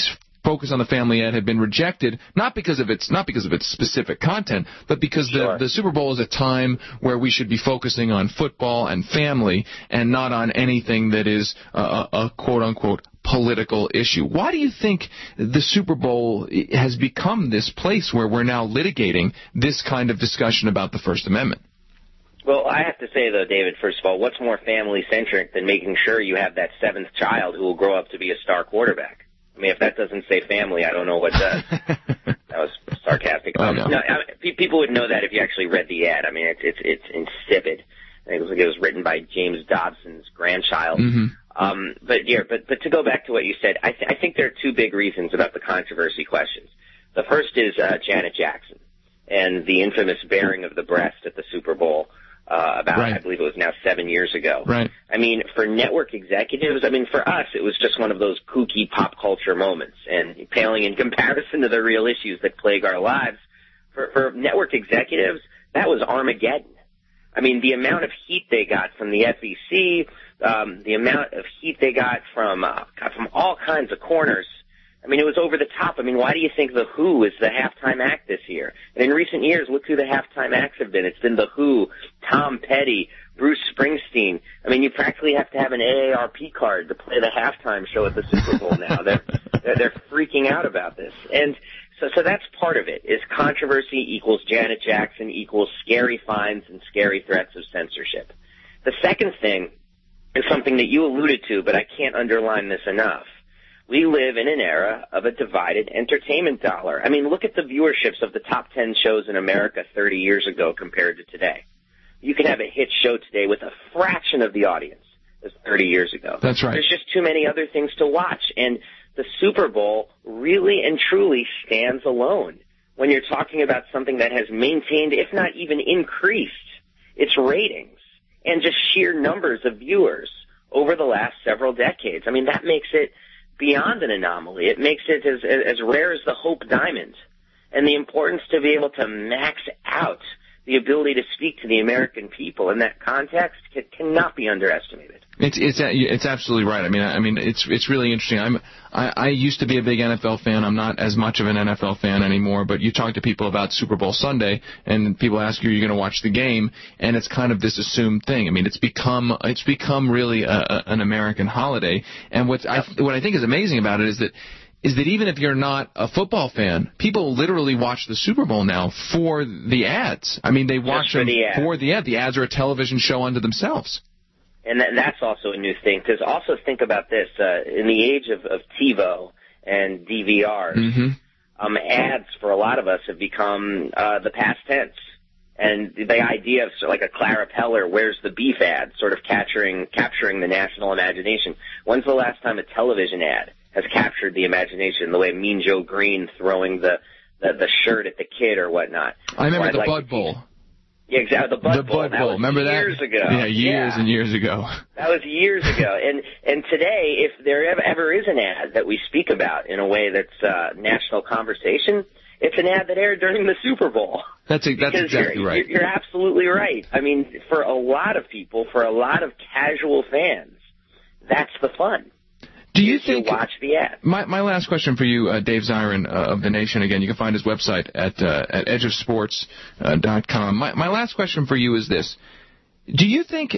focus on the family ad had been rejected, not because of its not because of its specific content, but because Sure. the the Super Bowl is a time where we should be focusing on football and family and not on anything that is a, a, a quote unquote political issue. Why do you think the Super Bowl has become this place where we're now litigating this kind of discussion about the First Amendment? Well, I have to say, though, David, first of all, what's more family-centric than making sure you have that seventh child who will grow up to be a star quarterback? I mean, if that doesn't say family, I don't know what does. That was sarcastic. Oh, Um, no. no, I mean, pe- people would know that if you actually read the ad. I mean, it's it's, it's insipid. I think it was, like it was written by James Dobson's grandchild. Mm-hmm. Um, but yeah, but but to go back to what you said, I, th- I think there are two big reasons about the controversy questions. The first is uh, Janet Jackson and the infamous baring of the breast at the Super Bowl. Uh, about, Right. I believe it was now seven years ago. Right. I mean, for network executives, I mean, for us, it was just one of those kooky pop culture moments, and paling in comparison to the real issues that plague our lives. For, for network executives, that was Armageddon. I mean, the amount of heat they got from the F E C, um, the amount of heat they got from uh, from all kinds of corners. I mean, it was over the top. I mean, why do you think The Who is the halftime act this year? And in recent years, look who the halftime acts have been. It's been The Who, Tom Petty, Bruce Springsteen. I mean, you practically have to have an A A R P card to play the halftime show at the Super Bowl now. They're, they're, they're freaking out about this. And so, so that's part of it, is controversy equals Janet Jackson equals scary fines and scary threats of censorship. The second thing is something that you alluded to, but I can't underline this enough. We live in an era of a divided entertainment dollar. I mean, look at the viewerships of the top ten shows in America thirty years ago compared to today. You can have a hit show today with a fraction of the audience as thirty years ago. That's right. There's just too many other things to watch. And the Super Bowl really and truly stands alone when you're talking about something that has maintained, if not even increased, its ratings and just sheer numbers of viewers over the last several decades. I mean, that makes it beyond an anomaly. It makes it as, as rare as the Hope Diamond. And the importance to be able to max out the ability to speak to the American people in that context can, cannot be underestimated. It's it's it's absolutely right. I mean, I mean, it's it's really interesting. I'm I, I used to be a big N F L fan. I'm not as much of an N F L fan anymore. But you talk to people about Super Bowl Sunday, and people ask you, "Are you going to watch the game?" And it's kind of this assumed thing. I mean, it's become it's become really a, a, an American holiday. And what I what I think is amazing about it is that. is that even if you're not a football fan, people literally watch the Super Bowl now for the ads. I mean, they watch for them the ad. for the ad. The ads are a television show unto themselves. And that, that's also a new thing, because also think about this. Uh, in the age of, of TiVo and D V Rs, Mm-hmm. um, ads for a lot of us have become uh, the past tense. And the idea of sort of like a Clara Peller, where's the beef ad, sort of capturing capturing the national imagination. When's the last time a television ad has captured the imagination, the way Mean Joe Green throwing the, the, the shirt at the kid or whatnot? I remember Or I'd the like Bud to- Bowl. Yeah, exactly. The Bud The Bowl. Bud That Bowl. was Remember years that? ago. Yeah, years Yeah. and years ago. That was years ago. And and today, if there ever, ever is an ad that we speak about in a way that's uh, national conversation, it's an ad that aired during the Super Bowl. That's that's Because exactly you're, right. You're, you're absolutely right. I mean, for a lot of people, for a lot of casual fans, that's the fun. Do you is think? To watch the ad. My my last question for you, uh, Dave Zirin uh, of The Nation. Again, you can find his website at uh, at edge of sports dot com. My my last question for you is this: do you think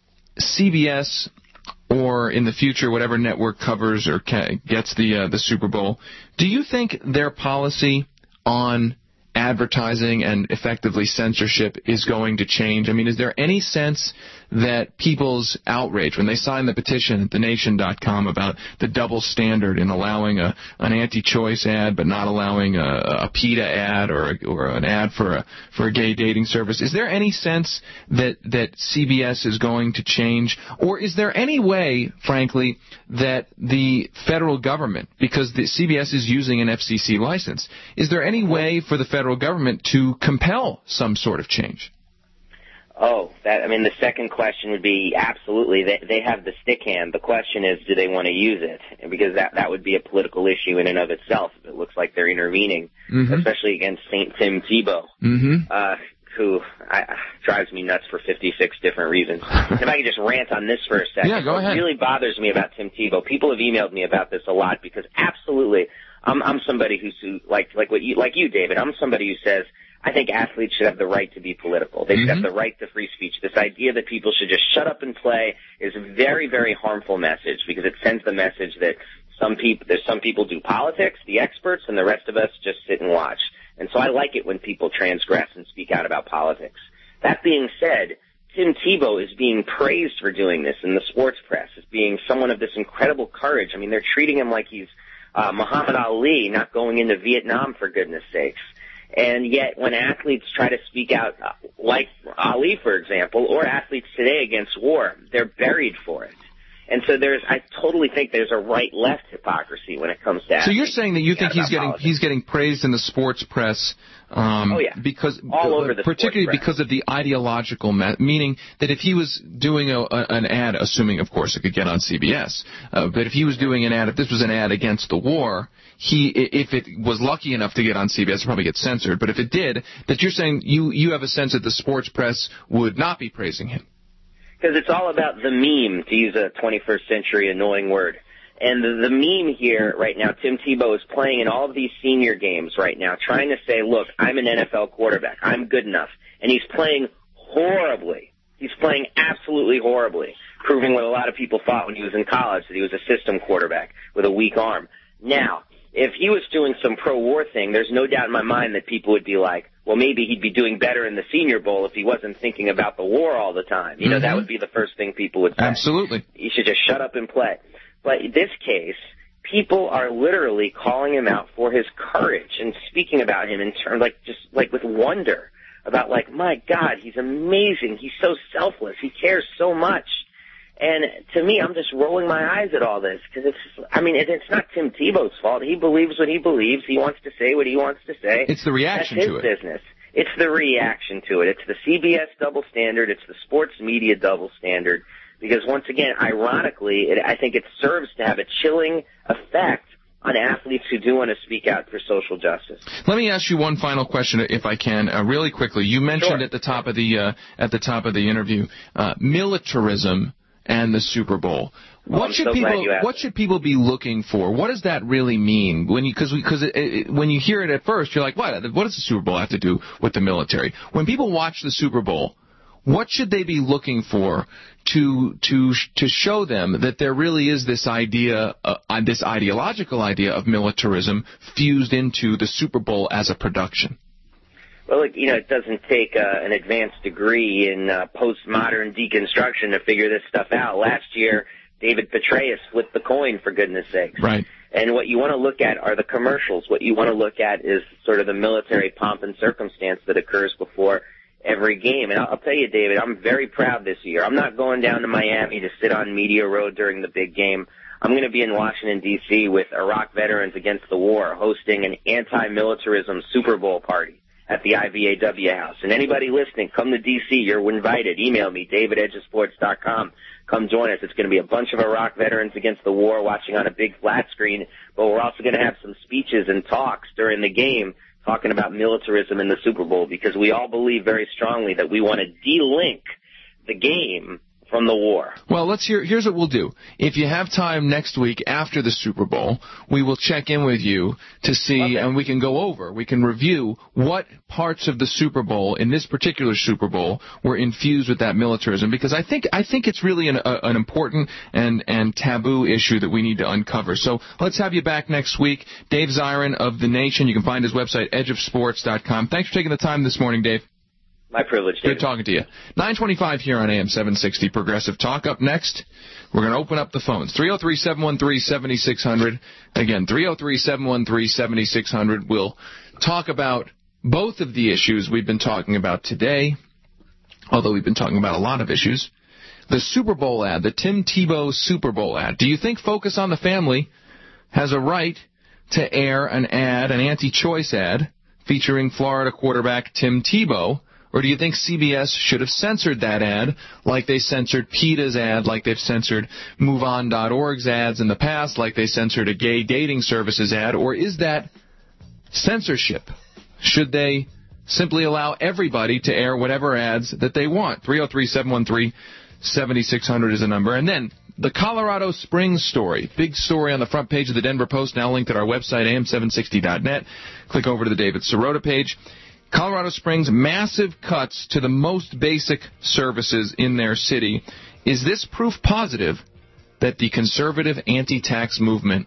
C B S or in the future whatever network covers or ca- gets the uh, the Super Bowl, do you think their policy on advertising and effectively censorship is going to change? I mean, is there any sense that people's outrage when they sign the petition at the nation dot com about the double standard in allowing a an anti-choice ad but not allowing a, a PETA ad or a, or an ad for a for a gay dating service, is there any sense that that C B S is going to change, or is there any way, frankly, that the federal government, because the C B S is using an F C C license, is there any way for the federal government to compel some sort of change? Oh, that I mean, the second question would be absolutely. They they have the stick hand. The question is, do they want to use it? And because that that would be a political issue in and of itself. It looks like they're intervening, Mm-hmm. especially against Saint Tim Tebow, Mm-hmm. uh, who I, drives me nuts for fifty-six different reasons. If I could just rant on this for a second. Yeah, go ahead. What really bothers me about Tim Tebow, people have emailed me about this a lot, because absolutely I'm, I'm somebody who's who, like like what you like you, David. I'm somebody who says I think athletes should have the right to be political. They should Mm-hmm. have the right to free speech. This idea that people should just shut up and play is a very, very harmful message because it sends the message that some people, there's some people do politics, the experts, and the rest of us just sit and watch. And so I like it when people transgress and speak out about politics. That being said, Tim Tebow is being praised for doing this in the sports press, as being someone of this incredible courage. I mean, they're treating him like he's uh, Muhammad Ali, not going into Vietnam, for goodness sakes. And yet, when athletes try to speak out, uh, like Ali, for example, or athletes today against war, they're buried for it. And so there's, I totally think there's a right-left hypocrisy when it comes to athletes. So you're saying that you think he's getting politics. he's getting praised in the sports press, um, oh, yeah. because all over the particularly sports press. because of the ideological, me- meaning that if he was doing a, a, an ad, assuming of course it could get on C B S, uh, but if he was doing an ad, if this was an ad against the war, he if it was lucky enough to get on C B S, it'd probably get censored. But if it did, that you're saying you you have a sense that the sports press would not be praising him. Because it's all about the meme, to use a twenty-first century annoying word. And the, the meme here right now, Tim Tebow is playing in all of these senior games right now, trying to say, look, I'm an N F L quarterback. I'm good enough. And he's playing horribly. He's playing absolutely horribly, proving what a lot of people thought when he was in college, that he was a system quarterback with a weak arm. Now, if he was doing some pro-war thing, there's no doubt in my mind that people would be like, well, maybe he'd be doing better in the Senior Bowl if he wasn't thinking about the war all the time. You know, Mm-hmm. that would be the first thing people would say. Absolutely. He should just shut up and play. But in this case, people are literally calling him out for his courage and speaking about him in terms, like, just like with wonder about, like, my God, he's amazing. He's so selfless. He cares so much. And to me, I'm just rolling my eyes at all this because it's, I mean, it, it's not Tim Tebow's fault. He believes what he believes. He wants to say what he wants to say. It's the reaction That's to his it. business. It's the reaction to it. It's the C B S double standard. It's the sports media double standard. Because once again, ironically, it, I think it serves to have a chilling effect on athletes who do want to speak out for social justice. Let me ask you one final question, if I can, uh, really quickly. You mentioned Sure. at the top of the uh, at the top of the interview uh, militarism and the Super Bowl. Oh, What I'm should so glad people you asked. What should people be looking for? What does that really mean? When you because because when you hear it at first, you're like, what? What does the Super Bowl have to do with the military? When people watch the Super Bowl, what should they be looking for to to to show them that there really is this idea, uh, this ideological idea of militarism fused into the Super Bowl as a production? Well, look, you know, it doesn't take uh, an advanced degree in uh, postmodern deconstruction to figure this stuff out. Last year, David Petraeus flipped the coin, for goodness sakes. Right. And what you want to look at are the commercials. What you want to look at is sort of the military pomp and circumstance that occurs before every game. And I'll, I'll tell you, David, I'm very proud this year. I'm not going down to Miami to sit on Media Road during the big game. I'm going to be in Washington, D C with Iraq Veterans Against the War, hosting an anti-militarism Super Bowl party at the I V A W House. And anybody listening, come to D C. You're invited. Email me, david edge of sports dot com. Come join us. It's going to be a bunch of Iraq Veterans Against the War watching on a big flat screen, but we're also going to have some speeches and talks during the game talking about militarism in the Super Bowl, because we all believe very strongly that we want to de-link the game from the war. Well, let's hear. Here's what we'll do. If you have time next week after the Super Bowl, we will check in with you to see, okay. and we can go over, we can review what parts of the Super Bowl, in this particular Super Bowl, were infused with that militarism. Because I think I think it's really an, a, an important and, and taboo issue that we need to uncover. So let's have you back next week. Dave Zirin of The Nation. You can find his website, edge of sports dot com. Thanks for taking the time this morning, Dave. My privilege, David. Good talking to you. nine twenty-five here on A M seven sixty Progressive Talk. Up next, we're going to open up the phones. three oh three, seven one three, seven six zero zero. Again, three oh three, seven one three, seven six zero zero. We'll talk about both of the issues we've been talking about today, although we've been talking about a lot of issues. The Super Bowl ad, the Tim Tebow Super Bowl ad. Do you think Focus on the Family has a right to air an ad, an anti-choice ad, featuring Florida quarterback Tim Tebow? Or do you think C B S should have censored that ad like they censored PETA's ad, like they've censored move on dot org's ads in the past, like they censored a gay dating services ad? Or is that censorship? Should they simply allow everybody to air whatever ads that they want? three oh three, seven one three, seven six zero zero is the number. And then the Colorado Springs story. Big story on the front page of the Denver Post, now linked at our website, A M seven sixty dot net. Click over to the David Sirota page. Colorado Springs, massive cuts to the most basic services in their city. Is this proof positive that the conservative anti-tax movement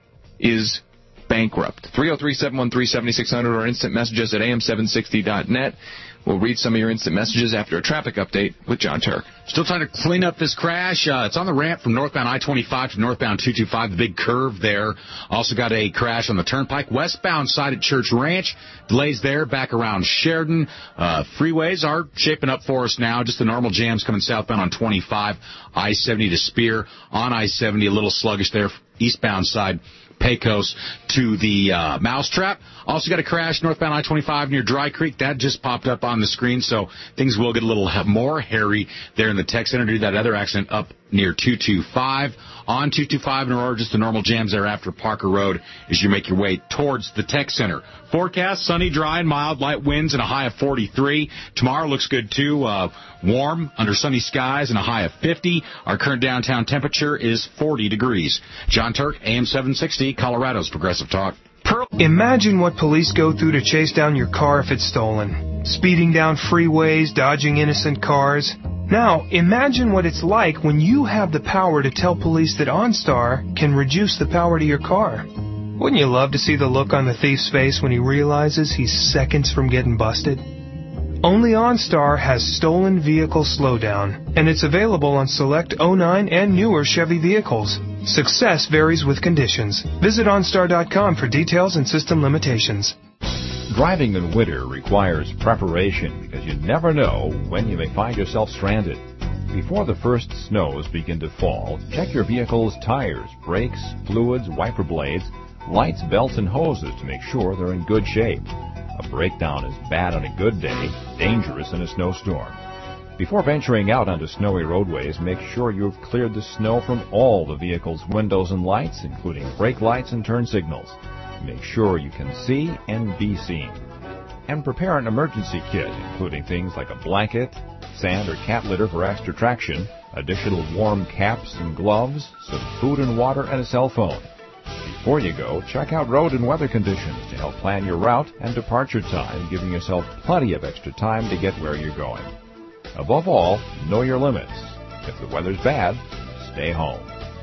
is bankrupt? three oh three, seven one three, seven six zero zero or instant messages at A M seven sixty dot net. We'll read some of your instant messages after a traffic update with John Turk. Still trying to clean up this crash. Uh, it's on the ramp from northbound I twenty-five to northbound two twenty-five, the big curve there. Also got a crash on the turnpike. Westbound side at Church Ranch. Delays there back around Sheridan. Uh, freeways are shaping up for us now. Just the normal jams coming southbound on twenty-five. I seventy to Spear. On I seventy, a little sluggish there. Eastbound side, Pecos to the uh, Mousetrap. Also got a crash northbound I twenty-five near Dry Creek. That just popped up on the screen, so things will get a little more hairy there in the tech center due to that other accident up near two twenty-five. On two twenty-five in Aurora, just the normal jams there after Parker Road as you make your way towards the tech center. Forecast, sunny, dry, and mild, light winds and a high of forty-three. Tomorrow looks good, too. Uh, warm under sunny skies and a high of fifty. Our current downtown temperature is forty degrees. John Turk, A M seven sixty, Colorado's Progressive Talk. Imagine what police go through to chase down your car if it's stolen. Speeding down freeways, dodging innocent cars. Now, imagine what it's like when you have the power to tell police that OnStar can reduce the power to your car. Wouldn't you love to see the look on the thief's face when he realizes he's seconds from getting busted? Only OnStar has stolen vehicle slowdown, and it's available on select oh nine and newer Chevy vehicles. Success varies with conditions. Visit OnStar dot com for details and system limitations. Driving in winter requires preparation because you never know when you may find yourself stranded. Before the first snows begin to fall, check your vehicle's tires, brakes, fluids, wiper blades, lights, belts, and hoses to make sure they're in good shape. A breakdown is bad on a good day, dangerous in a snowstorm. Before venturing out onto snowy roadways, make sure you've cleared the snow from all the vehicle's windows and lights, including brake lights and turn signals. Make sure you can see and be seen. And prepare an emergency kit, including things like a blanket, sand or cat litter for extra traction, additional warm caps and gloves, some food and water, and a cell phone. Before you go, check out road and weather conditions to help plan your route and departure time, giving yourself plenty of extra time to get where you're going. Above all, know your limits. If the weather's bad, stay home.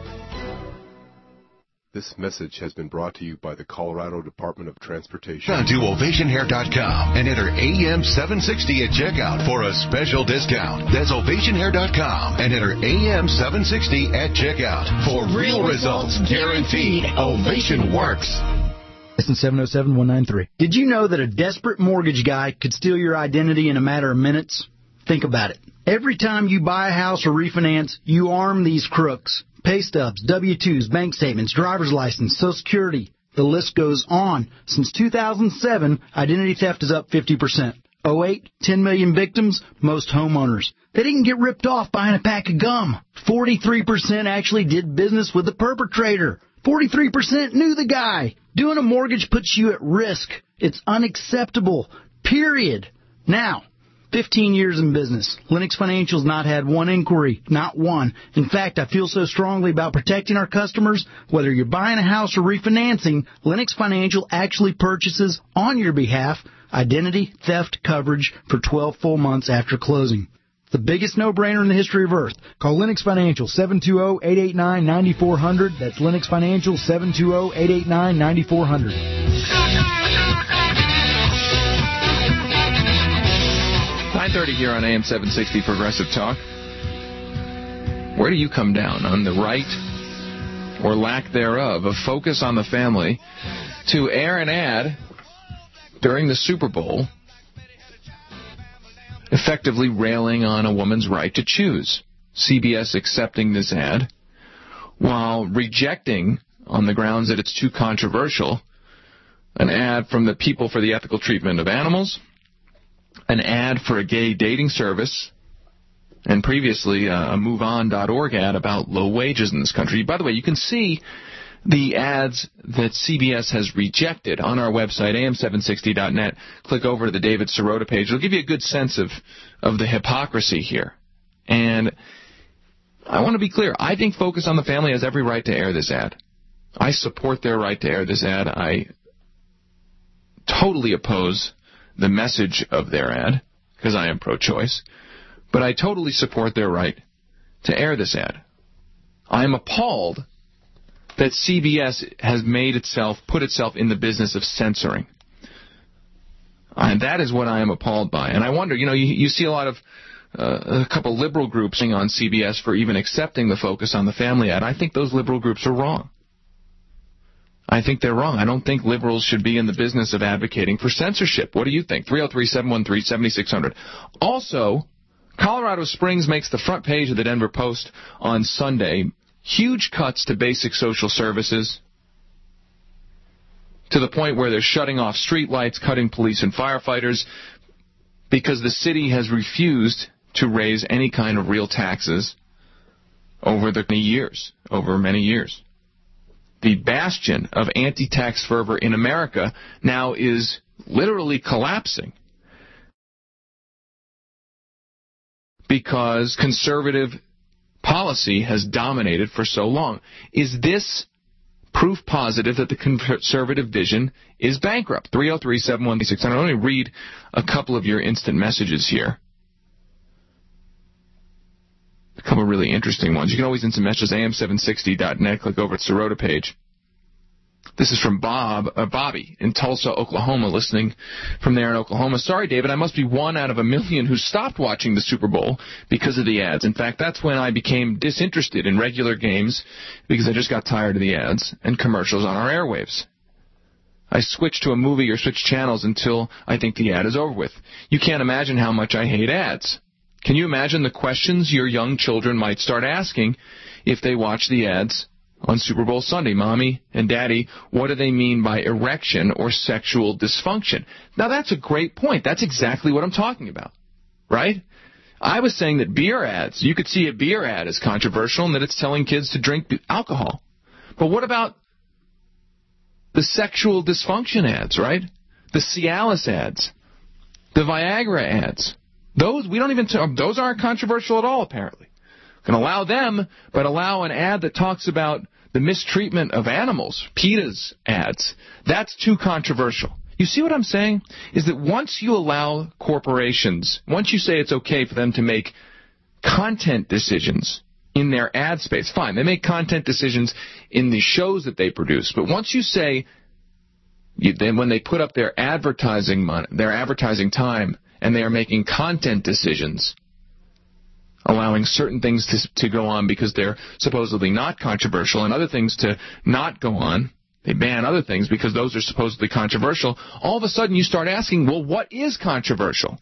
This message has been brought to you by the Colorado Department of Transportation. Go to ovation hair dot com and enter A M seven sixty at checkout for a special discount. That's ovation hair dot com and enter A M seven sixty at checkout for real results guaranteed. Ovation works. License seven oh seven one nine three. Did you know that a desperate mortgage guy could steal your identity in a matter of minutes? Think about it. Every time you buy a house or refinance, you arm these crooks. Pay stubs, W two's, bank statements, driver's license, Social Security. The list goes on. Since two thousand seven, identity theft is up fifty percent. oh eight, ten million victims, most homeowners. They didn't get ripped off buying a pack of gum. forty-three percent actually did business with the perpetrator. forty-three percent knew the guy. Doing a mortgage puts you at risk. It's unacceptable. Period. Now, fifteen years in business. Lennox Financial's not had one inquiry, not one. In fact, I feel so strongly about protecting our customers. Whether you're buying a house or refinancing, Lennox Financial actually purchases on your behalf identity theft coverage for twelve full months after closing. The biggest no-brainer in the history of Earth. Call Lennox Financial, seven two zero, eight eight nine, nine four zero zero. That's Lennox Financial, seven two zero, eight eight nine, nine four zero zero. nine thirty here on A M seven sixty Progressive Talk. Where do you come down? On the right or lack thereof of Focus on the Family to air an ad during the Super Bowl effectively railing on a woman's right to choose. C B S accepting this ad while rejecting, on the grounds that it's too controversial, an ad from the People for the Ethical Treatment of Animals, an ad for a gay dating service, and previously uh, a move on dot org ad about low wages in this country. By the way, you can see the ads that C B S has rejected on our website, A M seven sixty dot net. Click over to the David Sirota page. It'll give you a good sense of, of the hypocrisy here. And I want to be clear. I think Focus on the Family has every right to air this ad. I support their right to air this ad. I totally oppose the message of their ad because I am pro-choice. But I totally support their right to air this ad. I am appalled that C B S has made itself, put itself in the business of censoring. And that is what I am appalled by. And I wonder, you know, you, you see a lot of, uh, a couple liberal groups on C B S for even accepting the Focus on the Family ad. I think those liberal groups are wrong. I think they're wrong. I don't think liberals should be in the business of advocating for censorship. What do you think? three oh three, seven one three, seven six zero zero. Also, Colorado Springs makes the front page of the Denver Post on Sunday. Huge cuts to basic social services, to the point where they're shutting off streetlights, cutting police and firefighters, because the city has refused to raise any kind of real taxes over the many years, over many years. The bastion of anti-tax fervor in America now is literally collapsing because conservative policy has dominated for so long. Is this proof positive that the conservative vision is bankrupt? three oh three, seven one six. I'm going to read a couple of your instant messages here. A couple of really interesting ones. You can always instant message A M seven sixty dot net. Click over to the Sirota page. This is from Bob, uh, Bobby in Tulsa, Oklahoma, listening from there in Oklahoma. Sorry, David, I must be one out of a million who stopped watching the Super Bowl because of the ads. In fact, that's when I became disinterested in regular games because I just got tired of the ads and commercials on our airwaves. I switch to a movie or switch channels until I think the ad is over with. You can't imagine how much I hate ads. Can you imagine the questions your young children might start asking if they watch the ads on Super Bowl Sunday? Mommy and Daddy, what do they mean by erection or sexual dysfunction? Now, that's a great point. That's exactly what I'm talking about, right? I was saying that beer ads, you could see a beer ad as controversial and that it's telling kids to drink alcohol. But what about the sexual dysfunction ads, right? The Cialis ads, the Viagra ads. Those we don't even t- those aren't controversial at all, apparently. Can allow them, but allow an ad that talks about the mistreatment of animals, PETA's ads. That's too controversial. You see what I'm saying? Is that once you allow corporations, once you say it's okay for them to make content decisions in their ad space, fine, they make content decisions in the shows that they produce. But once you say, you, then when they put up their advertising money, their advertising time, and they are making content decisions, allowing certain things to, to go on because they're supposedly not controversial and other things to not go on. They ban other things because those are supposedly controversial. All of a sudden you start asking, well, what is controversial?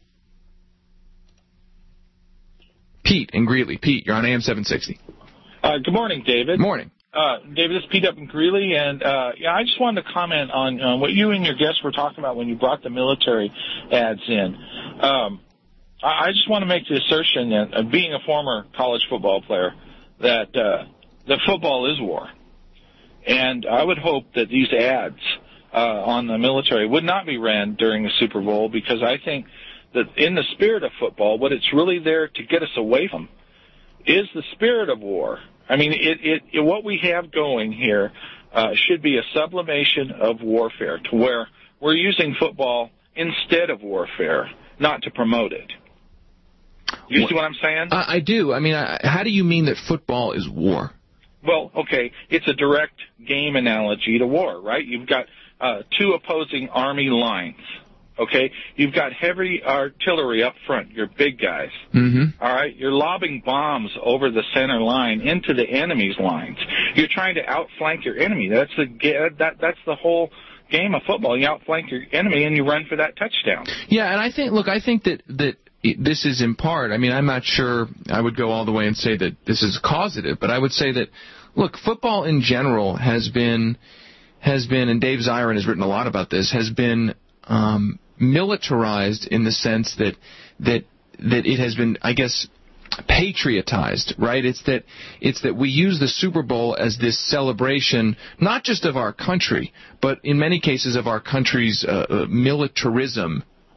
Pete in Greeley. Pete, you're on A M seven sixty. Uh, good morning, David. Morning. Uh, David, this is Pete up in Greeley, and uh, yeah, I just wanted to comment on uh, what you and your guests were talking about when you brought the military ads in. Um, I just want to make the assertion that, uh, being a former college football player, that uh, that football is war. And I would hope that these ads uh, on the military would not be ran during the Super Bowl, because I think that in the spirit of football, what it's really there to get us away from is the spirit of war. I mean, it, it, it what we have going here uh, should be a sublimation of warfare, to where we're using football instead of warfare, not to promote it. You what, see what I'm saying? I, I do. I mean, I, how do you mean that football is war? Well, okay, it's a direct game analogy to war, right? You've got uh, two opposing army lines, okay? You've got heavy artillery up front, your big guys, mm-hmm. all right? You're lobbing bombs over the center line into the enemy's lines. You're trying to outflank your enemy. That's the that that's the whole game of football. You outflank your enemy and you run for that touchdown. Yeah, and I think, look, I think that that. This is in part, I mean, I'm not sure I would go all the way and say that this is causative, but I would say that, look, football in general has been, has been, and Dave Zirin has written a lot about this, has been um, militarized in the sense that, that, that it has been, I guess, patriotized, right? It's that, it's that we use the Super Bowl as this celebration, not just of our country, but in many cases of our country's uh, uh, militarism,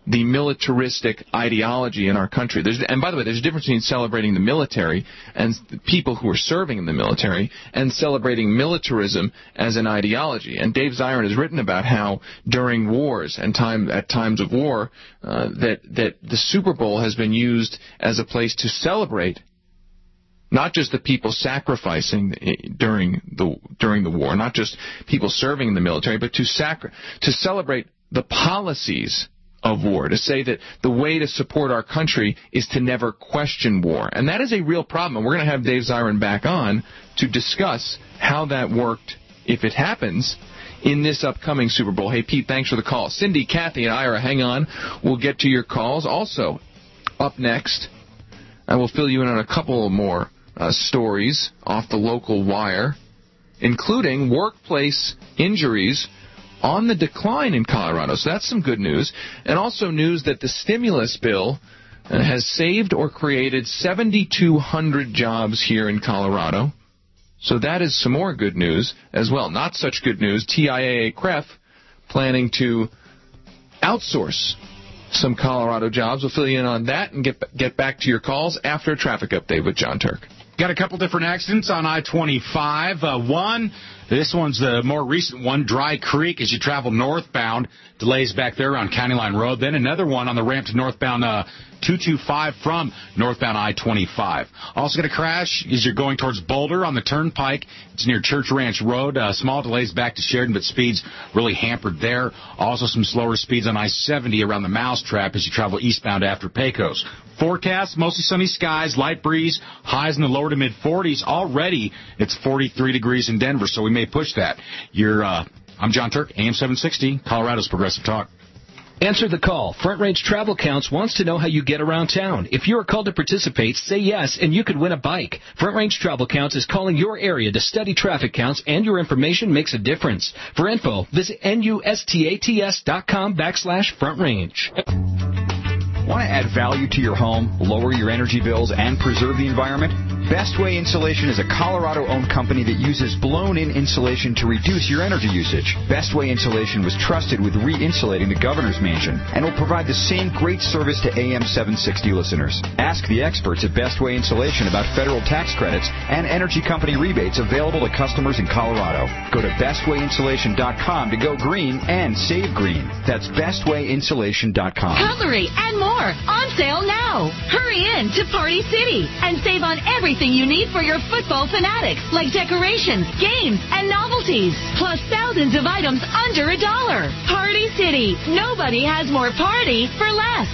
the militaristic ideology in our country. There's, and by the way, there's a difference between celebrating the military and the people who are serving in the military and celebrating militarism as an ideology. And Dave Zirin has written about how during wars and time at times of war uh, that that the Super Bowl has been used as a place to celebrate not just the people sacrificing during the during the war, not just people serving in the military, but to sacri- to celebrate the policies of war, to say that the way to support our country is to never question war. And that is a real problem. And we're going to have Dave Zirin back on to discuss how that worked, if it happens, in this upcoming Super Bowl. Hey, Pete, thanks for the call. Cindy, Kathy, and Ira, hang on. We'll get to your calls. Also, up next, I will fill you in on a couple more uh, stories off the local wire, including workplace injuries on the decline in Colorado. So that's some good news. And also news that the stimulus bill uh, has saved or created seven thousand two hundred jobs here in Colorado. So that is some more good news as well. Not such good news. T I A A C R E F planning to outsource some Colorado jobs. We'll fill you in on that and get get back to your calls after a traffic update with John Turk. Got a couple different accidents on I twenty-five. Uh, one, this one's the more recent one, Dry Creek, as you travel northbound. Delays back there on County Line Road. Then another one on the ramp to northbound uh, two twenty-five from northbound I twenty-five. Also got a crash as you're going towards Boulder on the Turnpike. It's near Church Ranch Road. Uh, small delays back to Sheridan, but speeds really hampered there. Also some slower speeds on I seventy around the Mousetrap as you travel eastbound after Pecos. Forecast, mostly sunny skies, light breeze, highs in the lower to mid forties. Already it's forty-three degrees in Denver, so we may push that. You're, uh, I'm John Turk, A M seven sixty, Colorado's Progressive Talk. Answer the call. Front Range Travel Counts wants to know how you get around town. If you are called to participate, say yes, and you could win a bike. Front Range Travel Counts is calling your area to study traffic counts, and your information makes a difference. For info, visit N-U-S-T-A-T-S dot com backslash Front Range. Want to add value to your home, lower your energy bills, and preserve the environment? Bestway Insulation is a Colorado-owned company that uses blown-in insulation to reduce your energy usage. Bestway Insulation was trusted with re-insulating the governor's mansion and will provide the same great service to A M seven sixty listeners. Ask the experts at Bestway Insulation about federal tax credits and energy company rebates available to customers in Colorado. Go to bestway insulation dot com to go green and save green. That's bestway insulation dot com. Cutlery and more on sale now. Hurry in to Party City and save on everything you need for your football fanatics, like decorations, games, and novelties. Plus thousands of items under a dollar. Party City. Nobody has more party for less.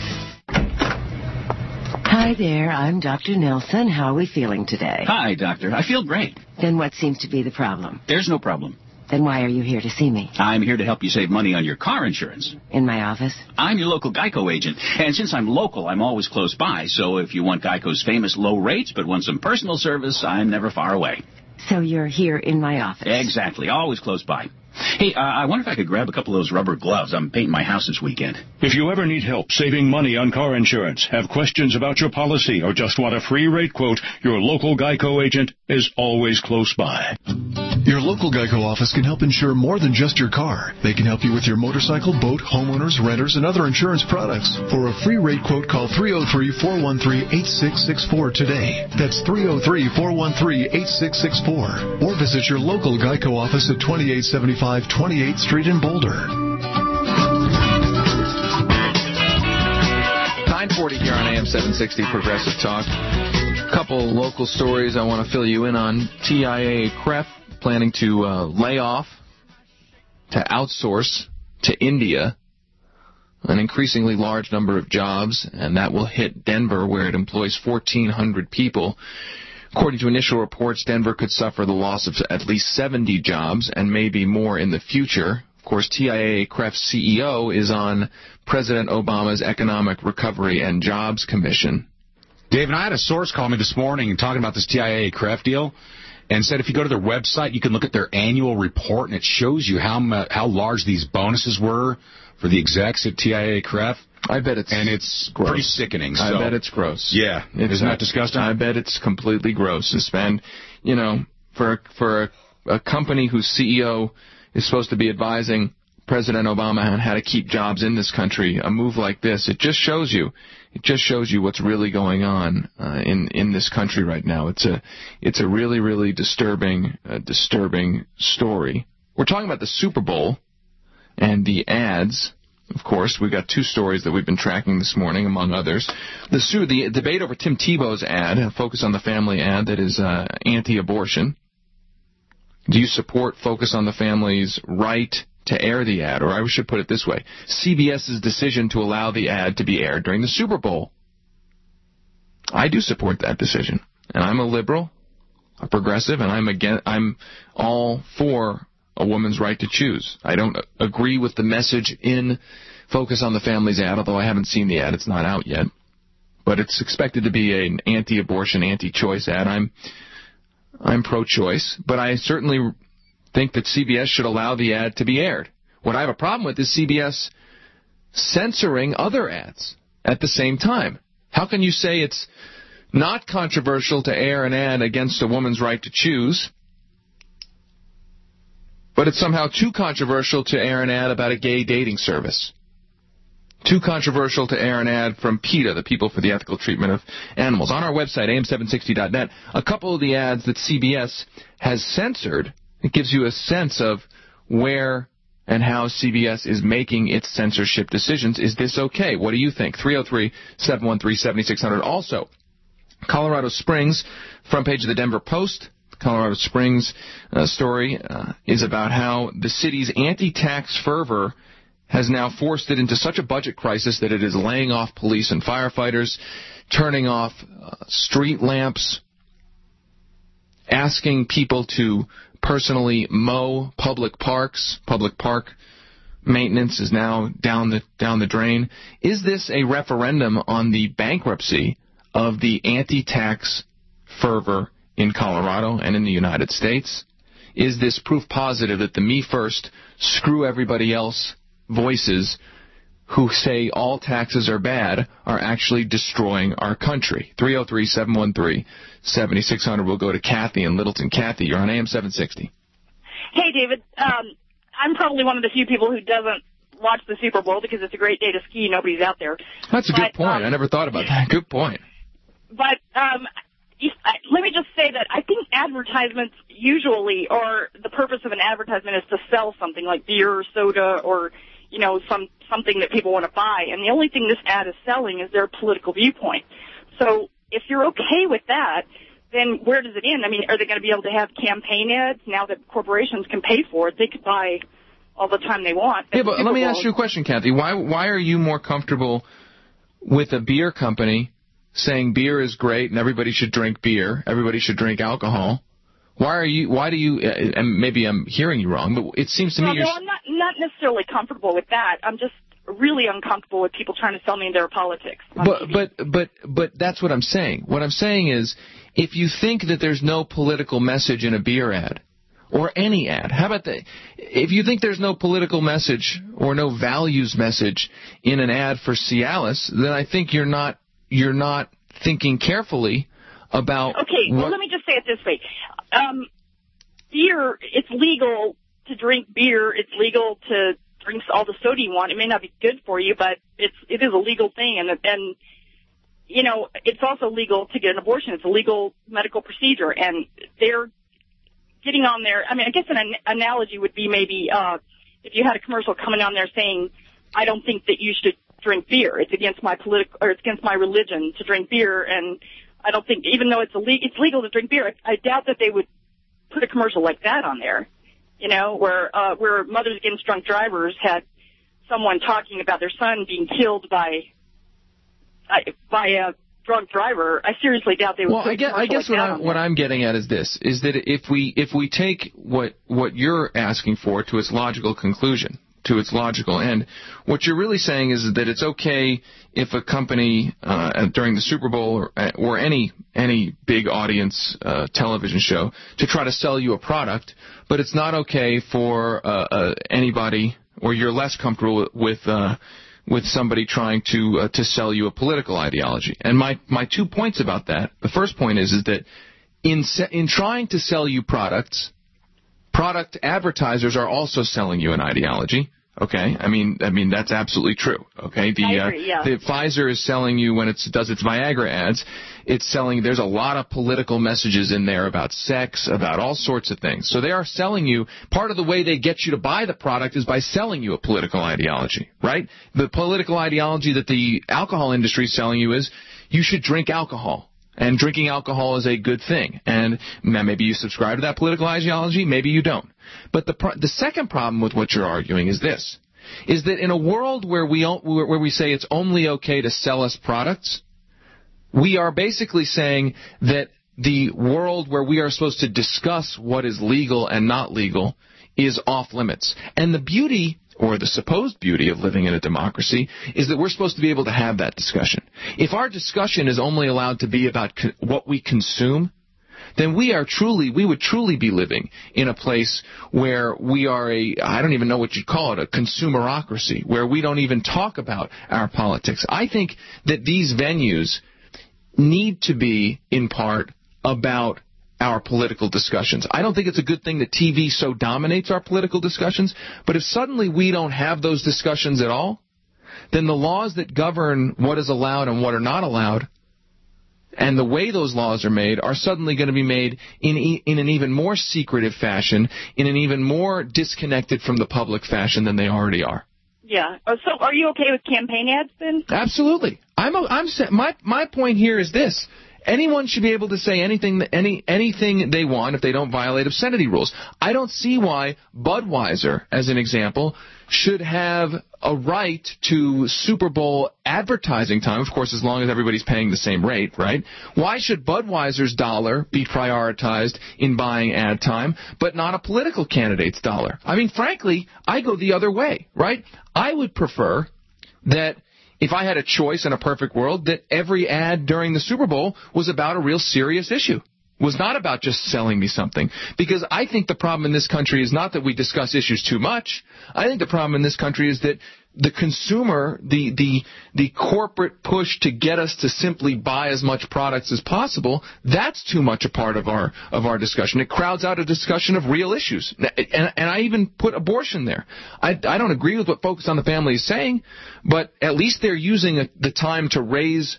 Hi there, I'm Doctor Nelson. How are we feeling today? Hi, Doctor. I feel great. Then what seems to be the problem? There's no problem. Then why are you here to see me? I'm here to help you save money on your car insurance. In my office? I'm your local Geico agent. And since I'm local, I'm always close by. So if you want Geico's famous low rates but want some personal service, I'm never far away. So you're here in my office? Exactly. Always close by. Hey, uh, I wonder if I could grab a couple of those rubber gloves. I'm painting my house this weekend. If you ever need help saving money on car insurance, have questions about your policy, or just want a free rate quote, your local Geico agent is always close by. Your local Geico office can help insure more than just your car. They can help you with your motorcycle, boat, homeowners, renters, and other insurance products. For a free rate quote, call three oh three, four one three, eight six six four today. That's three oh three, four one three, eight six six four. Or visit your local Geico office at twenty-eight seventy-five twenty-eighth Street in Boulder. nine forty here on A M seven sixty Progressive Talk. A couple local stories I want to fill you in on. T I A A C R E F planning to uh, lay off, to outsource to India an increasingly large number of jobs, and that will hit Denver, where it employs fourteen hundred people. According to initial reports, Denver could suffer the loss of at least seventy jobs and maybe more in the future. Of course, T I A A C R E F C E O is on President Obama's Economic Recovery and Jobs Commission. Dave, and I had a source call me this morning talking about this T I A A C R E F deal, and said if you go to their website, you can look at their annual report, and it shows you how mu- how large these bonuses were for the execs at T I A A C R E F. I bet it's and it's gross. pretty sickening. So. I bet it's gross. Yeah, it's isn't not, that disgusting? I bet it's completely gross to spend, you know, for for a, a company whose C E O is supposed to be advising President Obama on how to keep jobs in this country, a move like this, it just shows you, it just shows you what's really going on uh, in in this country right now. It's a it's a really really disturbing uh, disturbing story. We're talking about the Super Bowl and the ads. Of course, we've got two stories that we've been tracking this morning, among others. The, su- the debate over Tim Tebow's ad, a Focus on the Family ad that is uh, anti-abortion. Do you support Focus on the Family's right to air the ad? Or I should put it this way, CBS's decision to allow the ad to be aired during the Super Bowl. I do support that decision. And I'm a liberal, a progressive, and I'm again, I'm all for a woman's right to choose. I don't agree with the message in Focus on the Family's ad, although I haven't seen the ad. It's not out yet. But it's expected to be an anti-abortion, anti-choice ad. I'm I'm pro-choice, but I certainly think that C B S should allow the ad to be aired. What I have a problem with is C B S censoring other ads at the same time. How can you say it's not controversial to air an ad against a woman's right to choose, but it's somehow too controversial to air an ad about a gay dating service? Too controversial to air an ad from PETA, the People for the Ethical Treatment of Animals. On our website, A M seven sixty dot net, a couple of the ads that C B S has censored, it gives you a sense of where and how C B S is making its censorship decisions. Is this okay? What do you think? three oh three, seven one three, seven six zero zero. Also, Colorado Springs, front page of the Denver Post. Colorado Springs uh, story uh, is about how the city's anti-tax fervor has now forced it into such a budget crisis that it is laying off police and firefighters, turning off uh, street lamps, asking people to personally mow public parks. Public park maintenance is now down the down the drain. Is this a referendum on the bankruptcy of the anti-tax fervor in Colorado and in the United States? Is this proof positive that the me first, screw everybody else voices who say all taxes are bad are actually destroying our country? three oh three, seven one three, seven six zero zero. We'll go to Kathy in Littleton. Kathy, you're on A M seven sixty. Hey, David. Um, I'm probably one of the few people who doesn't watch the Super Bowl because it's a great day to ski. Nobody's out there. That's a but, good point. Um, I never thought about that. Good point. But um, if, I, let me just say that I think advertisements usually, or the purpose of an advertisement is to sell something like beer or soda or, you know, some something that people want to buy. And the only thing this ad is selling is their political viewpoint. So if you're okay with that, then where does it end? I mean, are they going to be able to have campaign ads now that corporations can pay for it? They could buy all the time they want. Yeah, but let me ask you a question, Kathy. Why why are you more comfortable with a beer company saying beer is great and everybody should drink beer, everybody should drink alcohol? Why are you? Why do you? And maybe I'm hearing you wrong, but it seems to me well, you're. No, I'm not not necessarily comfortable with that. I'm just really uncomfortable with people trying to sell me their politics. But but but but that's what I'm saying. What I'm saying is, if you think that there's no political message in a beer ad, or any ad, how about that? If you think there's no political message or no values message in an ad for Cialis, then I think you're not you're not thinking carefully about. Okay, what... well, let me just say it this way. Um, beer, it's legal to drink beer. It's legal to drink all the soda you want. It may not be good for you, but it's it is a legal thing, and and you know it's also legal to get an abortion. It's a legal medical procedure, and they're getting on there. I mean, I guess an an analogy would be maybe uh, if you had a commercial coming on there saying, "I don't think that you should drink beer. It's against my political or it's against my religion to drink beer," and I don't think, even though it's illegal, it's legal to drink beer, I, I doubt that they would put a commercial like that on there, you know, where uh, where Mothers Against Drunk Drivers had someone talking about their son being killed by uh, by a drunk driver. I seriously doubt they would. Well, put I a guess, I guess like what, I'm, what I'm getting at is this: is that if we if we take what what you're asking for to its logical conclusion, to its logical end, what you're really saying is that it's okay if a company uh, during the Super Bowl or, or any any big audience uh, television show to try to sell you a product, but it's not okay for uh, uh, anybody, or you're less comfortable with uh, with somebody trying to uh, to sell you a political ideology. And my my two points about that: the first point is is that in se- in trying to sell you products, product advertisers are also selling you an ideology. Okay, I mean, I mean that's absolutely true. Okay, the I agree, yeah. uh, the Pfizer is selling you when it does its Viagra ads. It's selling. There's a lot of political messages in there about sex, about all sorts of things. So they are selling you. Part of the way they get you to buy the product is by selling you a political ideology, right? The political ideology that the alcohol industry is selling you is you should drink alcohol. And drinking alcohol is a good thing. And maybe you subscribe to that political ideology, maybe you don't. But the pro- the second problem with what you're arguing is this, is that in a world where we don't, where we say it's only okay to sell us products, we are basically saying that the world where we are supposed to discuss what is legal and not legal is off limits. And the beauty, or the supposed beauty, of living in a democracy is that we're supposed to be able to have that discussion. If our discussion is only allowed to be about co- what we consume, then we are truly, we would truly be living in a place where we are a, I don't even know what you'd call it, a consumerocracy, where we don't even talk about our politics. I think that these venues need to be, in part, about our political discussions. I don't think it's a good thing that T V so dominates our political discussions, but if suddenly we don't have those discussions at all, then the laws that govern what is allowed and what are not allowed, and the way those laws are made, are suddenly going to be made in e- in an even more secretive fashion, in an even more disconnected from the public fashion than they already are. Yeah. Oh, so are you okay with campaign ads then? Absolutely. I'm a, I'm my my point here is this. Anyone should be able to say anything any anything they want if they don't violate obscenity rules. I don't see why Budweiser, as an example, should have a right to Super Bowl advertising time, of course, as long as everybody's paying the same rate, right? Why should Budweiser's dollar be prioritized in buying ad time, but not a political candidate's dollar? I mean, frankly, I go the other way, right? I would prefer that if I had a choice in a perfect world, that every ad during the Super Bowl was about a real serious issue, was not about just selling me something. Because I think the problem in this country is not that we discuss issues too much. I think the problem in this country is that the consumer, the the the corporate push to get us to simply buy as much products as possible, that's too much a part of our of our discussion. It crowds out a discussion of real issues. And, and I even put abortion there. I, I don't agree with what Focus on the Family is saying, but at least they're using a, the time to raise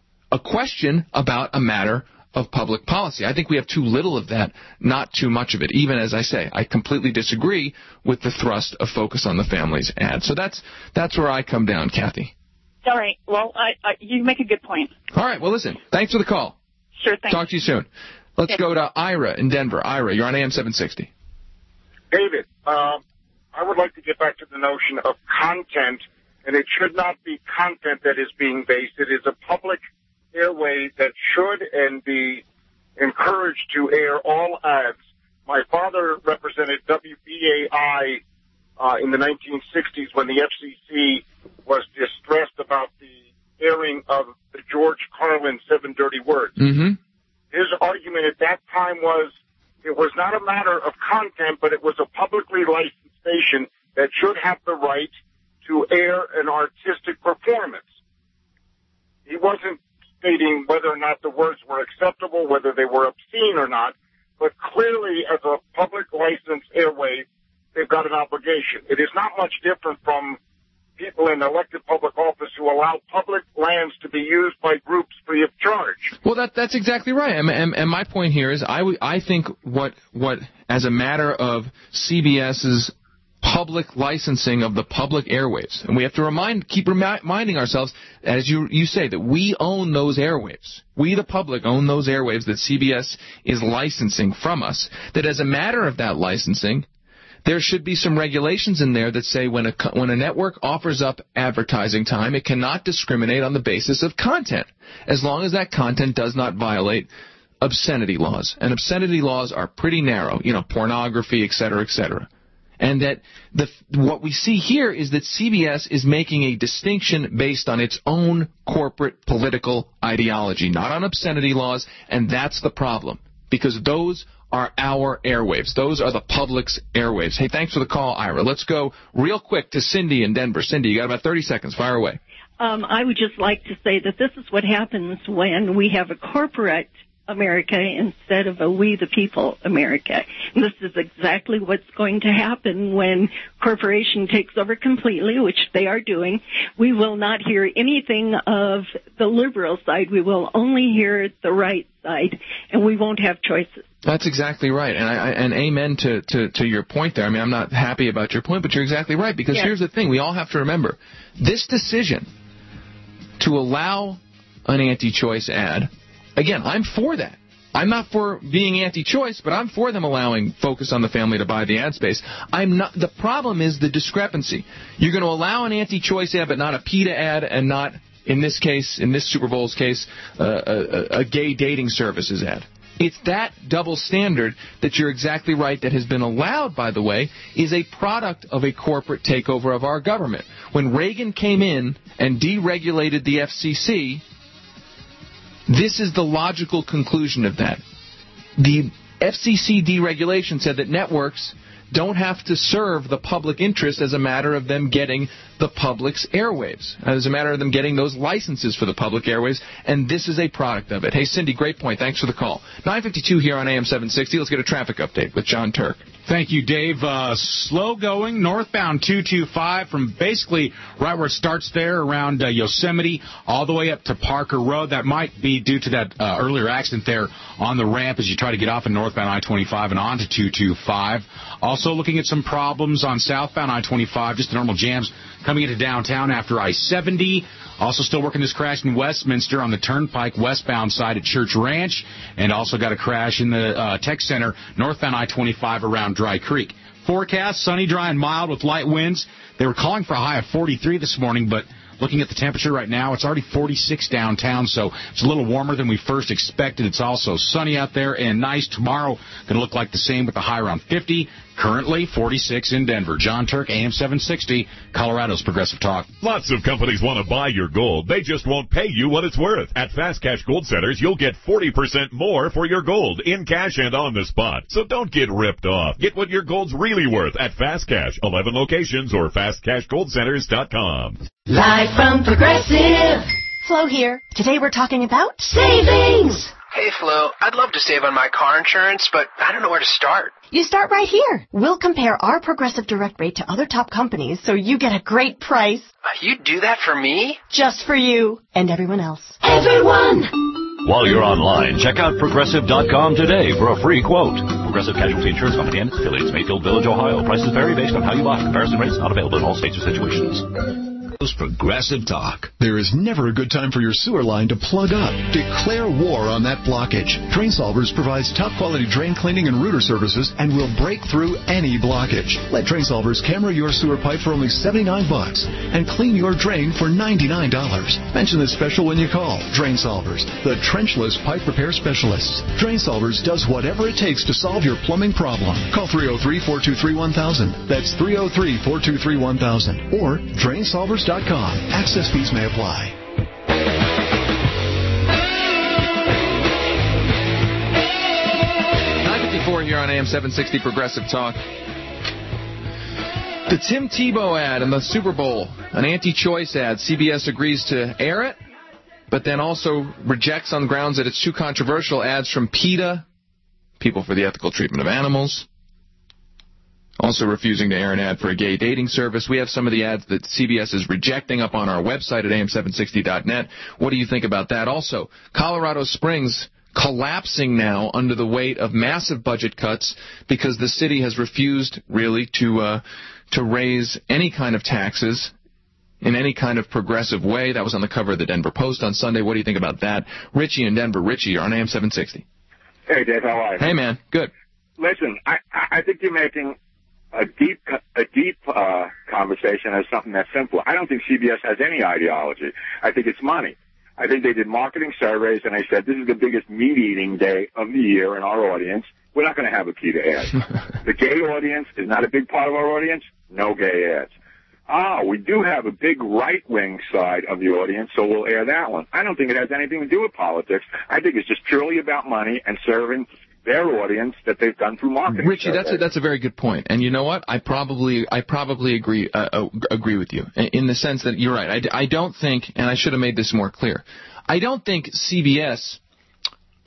a question about a matter of public policy. I think we have too little of that, not too much of it. Even as I say, I completely disagree with the thrust of Focus on the Family's ad. So that's that's where I come down, Kathy. All right. Well, I, I, you make a good point. All right. Well, listen, thanks for the call. Sure thing. Talk to you soon. Let's okay. go to Ira in Denver. Ira, you're on A M seven sixty. David, um, I would like to get back to the notion of content, and it should not be content that is being based. It is a public airway that should and be encouraged to air all ads. My father represented W B A I uh, in the nineteen sixties when the F C C was distressed about the airing of the George Carlin Seven Dirty Words. Mm-hmm. His argument at that time was it was not a matter of content, but it was a publicly licensed station that should have the right to air an artistic performance. He wasn't stating whether or not the words were acceptable, whether they were obscene or not, but clearly as a public licensed airway, they've got an obligation. It is not much different from people in elected public office who allow public lands to be used by groups free of charge. Well, that, that's exactly right. And, and, and my point here is I, w- I think what, what, as a matter of CBS's public licensing of the public airwaves. And we have to remind, keep remi- reminding ourselves, as you you say, that we own those airwaves. We, the public, own those airwaves that C B S is licensing from us. That as a matter of that licensing, there should be some regulations in there that say when a when a network offers up advertising time, it cannot discriminate on the basis of content, as long as that content does not violate obscenity laws. And obscenity laws are pretty narrow, you know, pornography, et cetera, et cetera. And that the what we see here is that C B S is making a distinction based on its own corporate political ideology, not on obscenity laws, and that's the problem, because those are our airwaves. Those are the public's airwaves. Hey, thanks for the call, Ira. Let's go real quick to Cindy in Denver. Cindy, you got about thirty seconds. Fire away. Um, I would just like to say that this is what happens when we have a corporate America instead of a we the people America. And this is exactly what's going to happen when corporation takes over completely, which they are doing. We will not hear anything of the liberal side. We will only hear the right side, and we won't have choices. That's exactly right, and I, and amen to, to, to your point there. I mean, I'm not happy about your point, but you're exactly right, because yes. Here's the thing. We all have to remember, this decision to allow an anti-choice ad, again, I'm for that. I'm not for being anti-choice, but I'm for them allowing Focus on the Family to buy the ad space. I'm not. The problem is the discrepancy. You're going to allow an anti-choice ad, but not a PETA ad, and not, in this case, in this Super Bowl's case, uh, a, a gay dating services ad. It's that double standard that you're exactly right that has been allowed, by the way, is a product of a corporate takeover of our government. When Reagan came in and deregulated the F C C, this is the logical conclusion of that. The F C C deregulation said that networks don't have to serve the public interest as a matter of them getting the public's airwaves, as a matter of them getting those licenses for the public airwaves, and this is a product of it. Hey, Cindy, great point. Thanks for the call. nine fifty-two here on A M seven sixty. Let's get a traffic update with John Turk. Thank you, Dave. Uh, slow going, northbound two two five from basically right where it starts there around uh, Yosemite all the way up to Parker Road. That might be due to that uh, earlier accident there on the ramp as you try to get off of northbound I twenty-five and onto two two five. Also looking at some problems on southbound I twenty-five, just the normal jams coming into downtown after I seventy. Also still working this crash in Westminster on the Turnpike westbound side at Church Ranch. And also got a crash in the uh, Tech Center northbound I twenty-five around Dry Creek. Forecast, sunny, dry, and mild with light winds. They were calling for a high of forty-three this morning, but looking at the temperature right now, it's already forty-six downtown, so it's a little warmer than we first expected. It's also sunny out there and nice. Tomorrow going to look like the same with the high around fifty. Currently forty-six in Denver. John Turk, A M seven sixty, Colorado's Progressive Talk. Lots of companies want to buy your gold. They just won't pay you what it's worth. At Fast Cash Gold Centers, you'll get forty percent more for your gold in cash and on the spot. So don't get ripped off. Get what your gold's really worth at Fast Cash. eleven locations or fast cash gold centers dot com. Live from Progressive. Flo here. Today we're talking about savings. Hey, Flo, I'd love to save on my car insurance, but I don't know where to start. You start right here. We'll compare our Progressive Direct rate to other top companies so you get a great price. Uh, you'd do that for me? Just for you and everyone else. Everyone! While you're online, check out Progressive dot com today for a free quote. Progressive Casualty Insurance Company and its affiliates, Mayfield Village, Ohio. Prices vary based on how you buy. Comparison rates not available in all states or situations. Progressive Talk. There is never a good time for your sewer line to plug up. Declare war on that blockage. Drain Solvers provides top quality drain cleaning and rooter services and will break through any blockage. Let Drain Solvers camera your sewer pipe for only seventy-nine bucks and clean your drain for ninety-nine dollars. Mention this special when you call Drain Solvers, the trenchless pipe repair specialists. Drain Solvers does whatever it takes to solve your plumbing problem. Call three oh three, four two three, one thousand. That's three oh three, four two three, one thousand or drain solvers dot com. Access fees may apply. nine fifty-four here on A M seven sixty Progressive Talk. The Tim Tebow ad in the Super Bowl, an anti-choice ad. C B S agrees to air it, but then also rejects on grounds that it's too controversial. Ads from PETA, People for the Ethical Treatment of Animals. Also refusing to air an ad for a gay dating service. We have some of the ads that C B S is rejecting up on our website at A M seven sixty dot net. What do you think about that? Also, Colorado Springs collapsing now under the weight of massive budget cuts because the city has refused really to uh, to raise any kind of taxes in any kind of progressive way. That was on the cover of the Denver Post on Sunday. What do you think about that? Richie in Denver. Richie, you're on A M seven sixty. Hey, Dave, how are you? Hey, man. Good. Listen, I, I think you're making a deep a deep uh, conversation as something that's simple. I don't think C B S has any ideology. I think it's money. I think they did marketing surveys, and they said, this is the biggest meat-eating day of the year in our audience. We're not going to have a PETA ad. The gay audience is not a big part of our audience. No gay ads. Ah, we do have a big right-wing side of the audience, so we'll air that one. I don't think it has anything to do with politics. I think it's just purely about money and serving their audience that they've done through marketing. Richie, that's a, that's a very good point. And you know what? I probably I probably agree uh, uh, agree with you in the sense that you're right. I, I don't think, and I should have made this more clear, I don't think C B S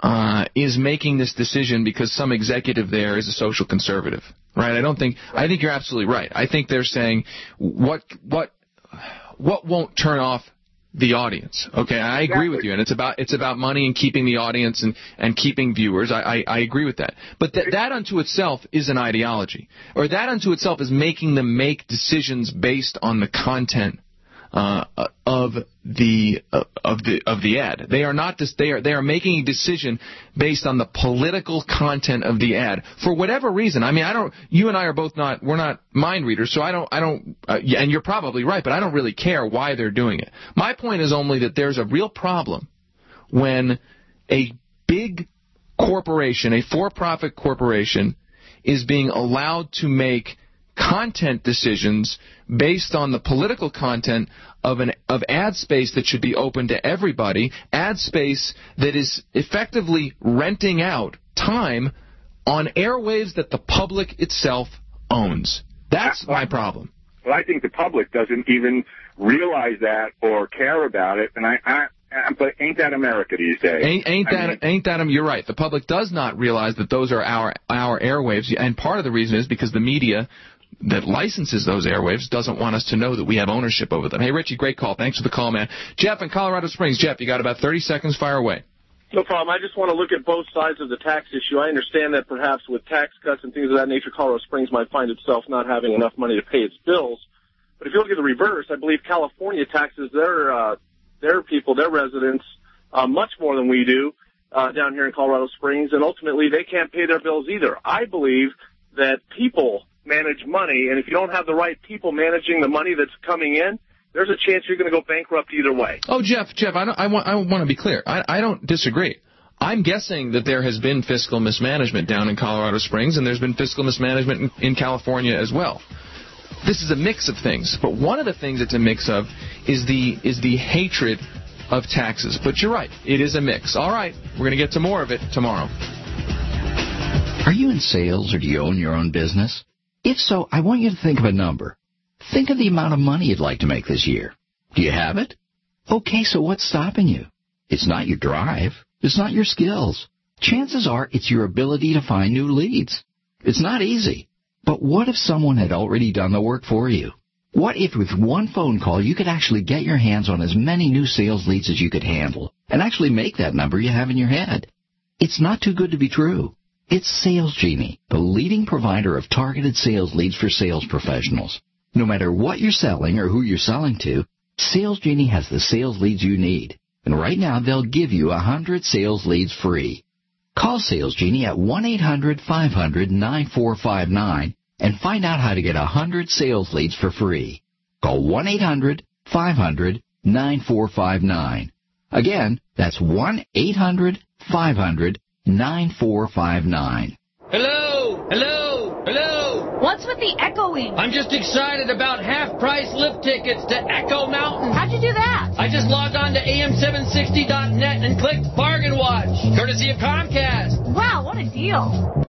uh, is making this decision because some executive there is a social conservative, right? I don't think. I think you're absolutely right. I think they're saying what what what won't turn off the audience. Okay, I agree with you, and it's about it's about money and keeping the audience and, and keeping viewers. I, I, I agree with that. But th- that unto itself is an ideology, or that unto itself is making them make decisions based on the content uh, of the uh, of the of the ad. They are not just they are they are making a decision based on the political content of the ad for whatever reason. I mean, I don't. You and I are both not. We're not mind readers, so I don't. I don't. Uh, yeah, and you're probably right, but I don't really care why they're doing it. My point is only that there's a real problem when a big corporation, a for-profit corporation, is being allowed to make content decisions based on the political content of an of ad space that should be open to everybody, ad space that is effectively renting out time on airwaves that the public itself owns. That's my problem. Well, I think the public doesn't even realize that or care about it, and I, I but ain't that America these days? Ain't, ain't I that mean, ain't that you're right. The public does not realize that those are our our airwaves, and part of the reason is because the media that licenses those airwaves doesn't want us to know that we have ownership over them. Hey, Richie, great call. Thanks for the call, man. Jeff in Colorado Springs. Jeff, you got about thirty seconds. Fire away. No problem. I just want to look at both sides of the tax issue. I understand that perhaps with tax cuts and things of that nature, Colorado Springs might find itself not having enough money to pay its bills. But if you look at the reverse, I believe California taxes their uh, their people, their residents, uh, much more than we do uh, down here in Colorado Springs, and ultimately they can't pay their bills either. I believe that people manage money, and if you don't have the right people managing the money that's coming in, there's a chance you're going to go bankrupt either way. Oh, Jeff, Jeff, I, don't, I, want, I want to be clear. I, I don't disagree. I'm guessing that there has been fiscal mismanagement down in Colorado Springs, and there's been fiscal mismanagement in, in California as well. This is a mix of things, but one of the things it's a mix of is the is the hatred of taxes. But you're right, it is a mix. All right, we're going to get to more of it tomorrow. Are you in sales or do you own your own business? If so, I want you to think of a number. Think of the amount of money you'd like to make this year. Do you have it? Okay, so what's stopping you? It's not your drive. It's not your skills. Chances are it's your ability to find new leads. It's not easy. But what if someone had already done the work for you? What if with one phone call you could actually get your hands on as many new sales leads as you could handle and actually make that number you have in your head? It's not too good to be true. It's Sales Genie, the leading provider of targeted sales leads for sales professionals. No matter what you're selling or who you're selling to, Sales Genie has the sales leads you need. And right now they'll give you one hundred sales leads free. Call Sales Genie at one eight hundred five hundred nine four five nine and find out how to get one hundred sales leads for free. Call one eight hundred five hundred nine four five nine. Again, that's one eight hundred five hundred nine four five nine. Hello, hello, hello. What's with the echoing? I'm just excited about half-price lift tickets to Echo Mountain. How'd you do that? I just logged on to A M seven sixty dot net and clicked Bargain Watch, courtesy of Comcast. Wow, what a deal.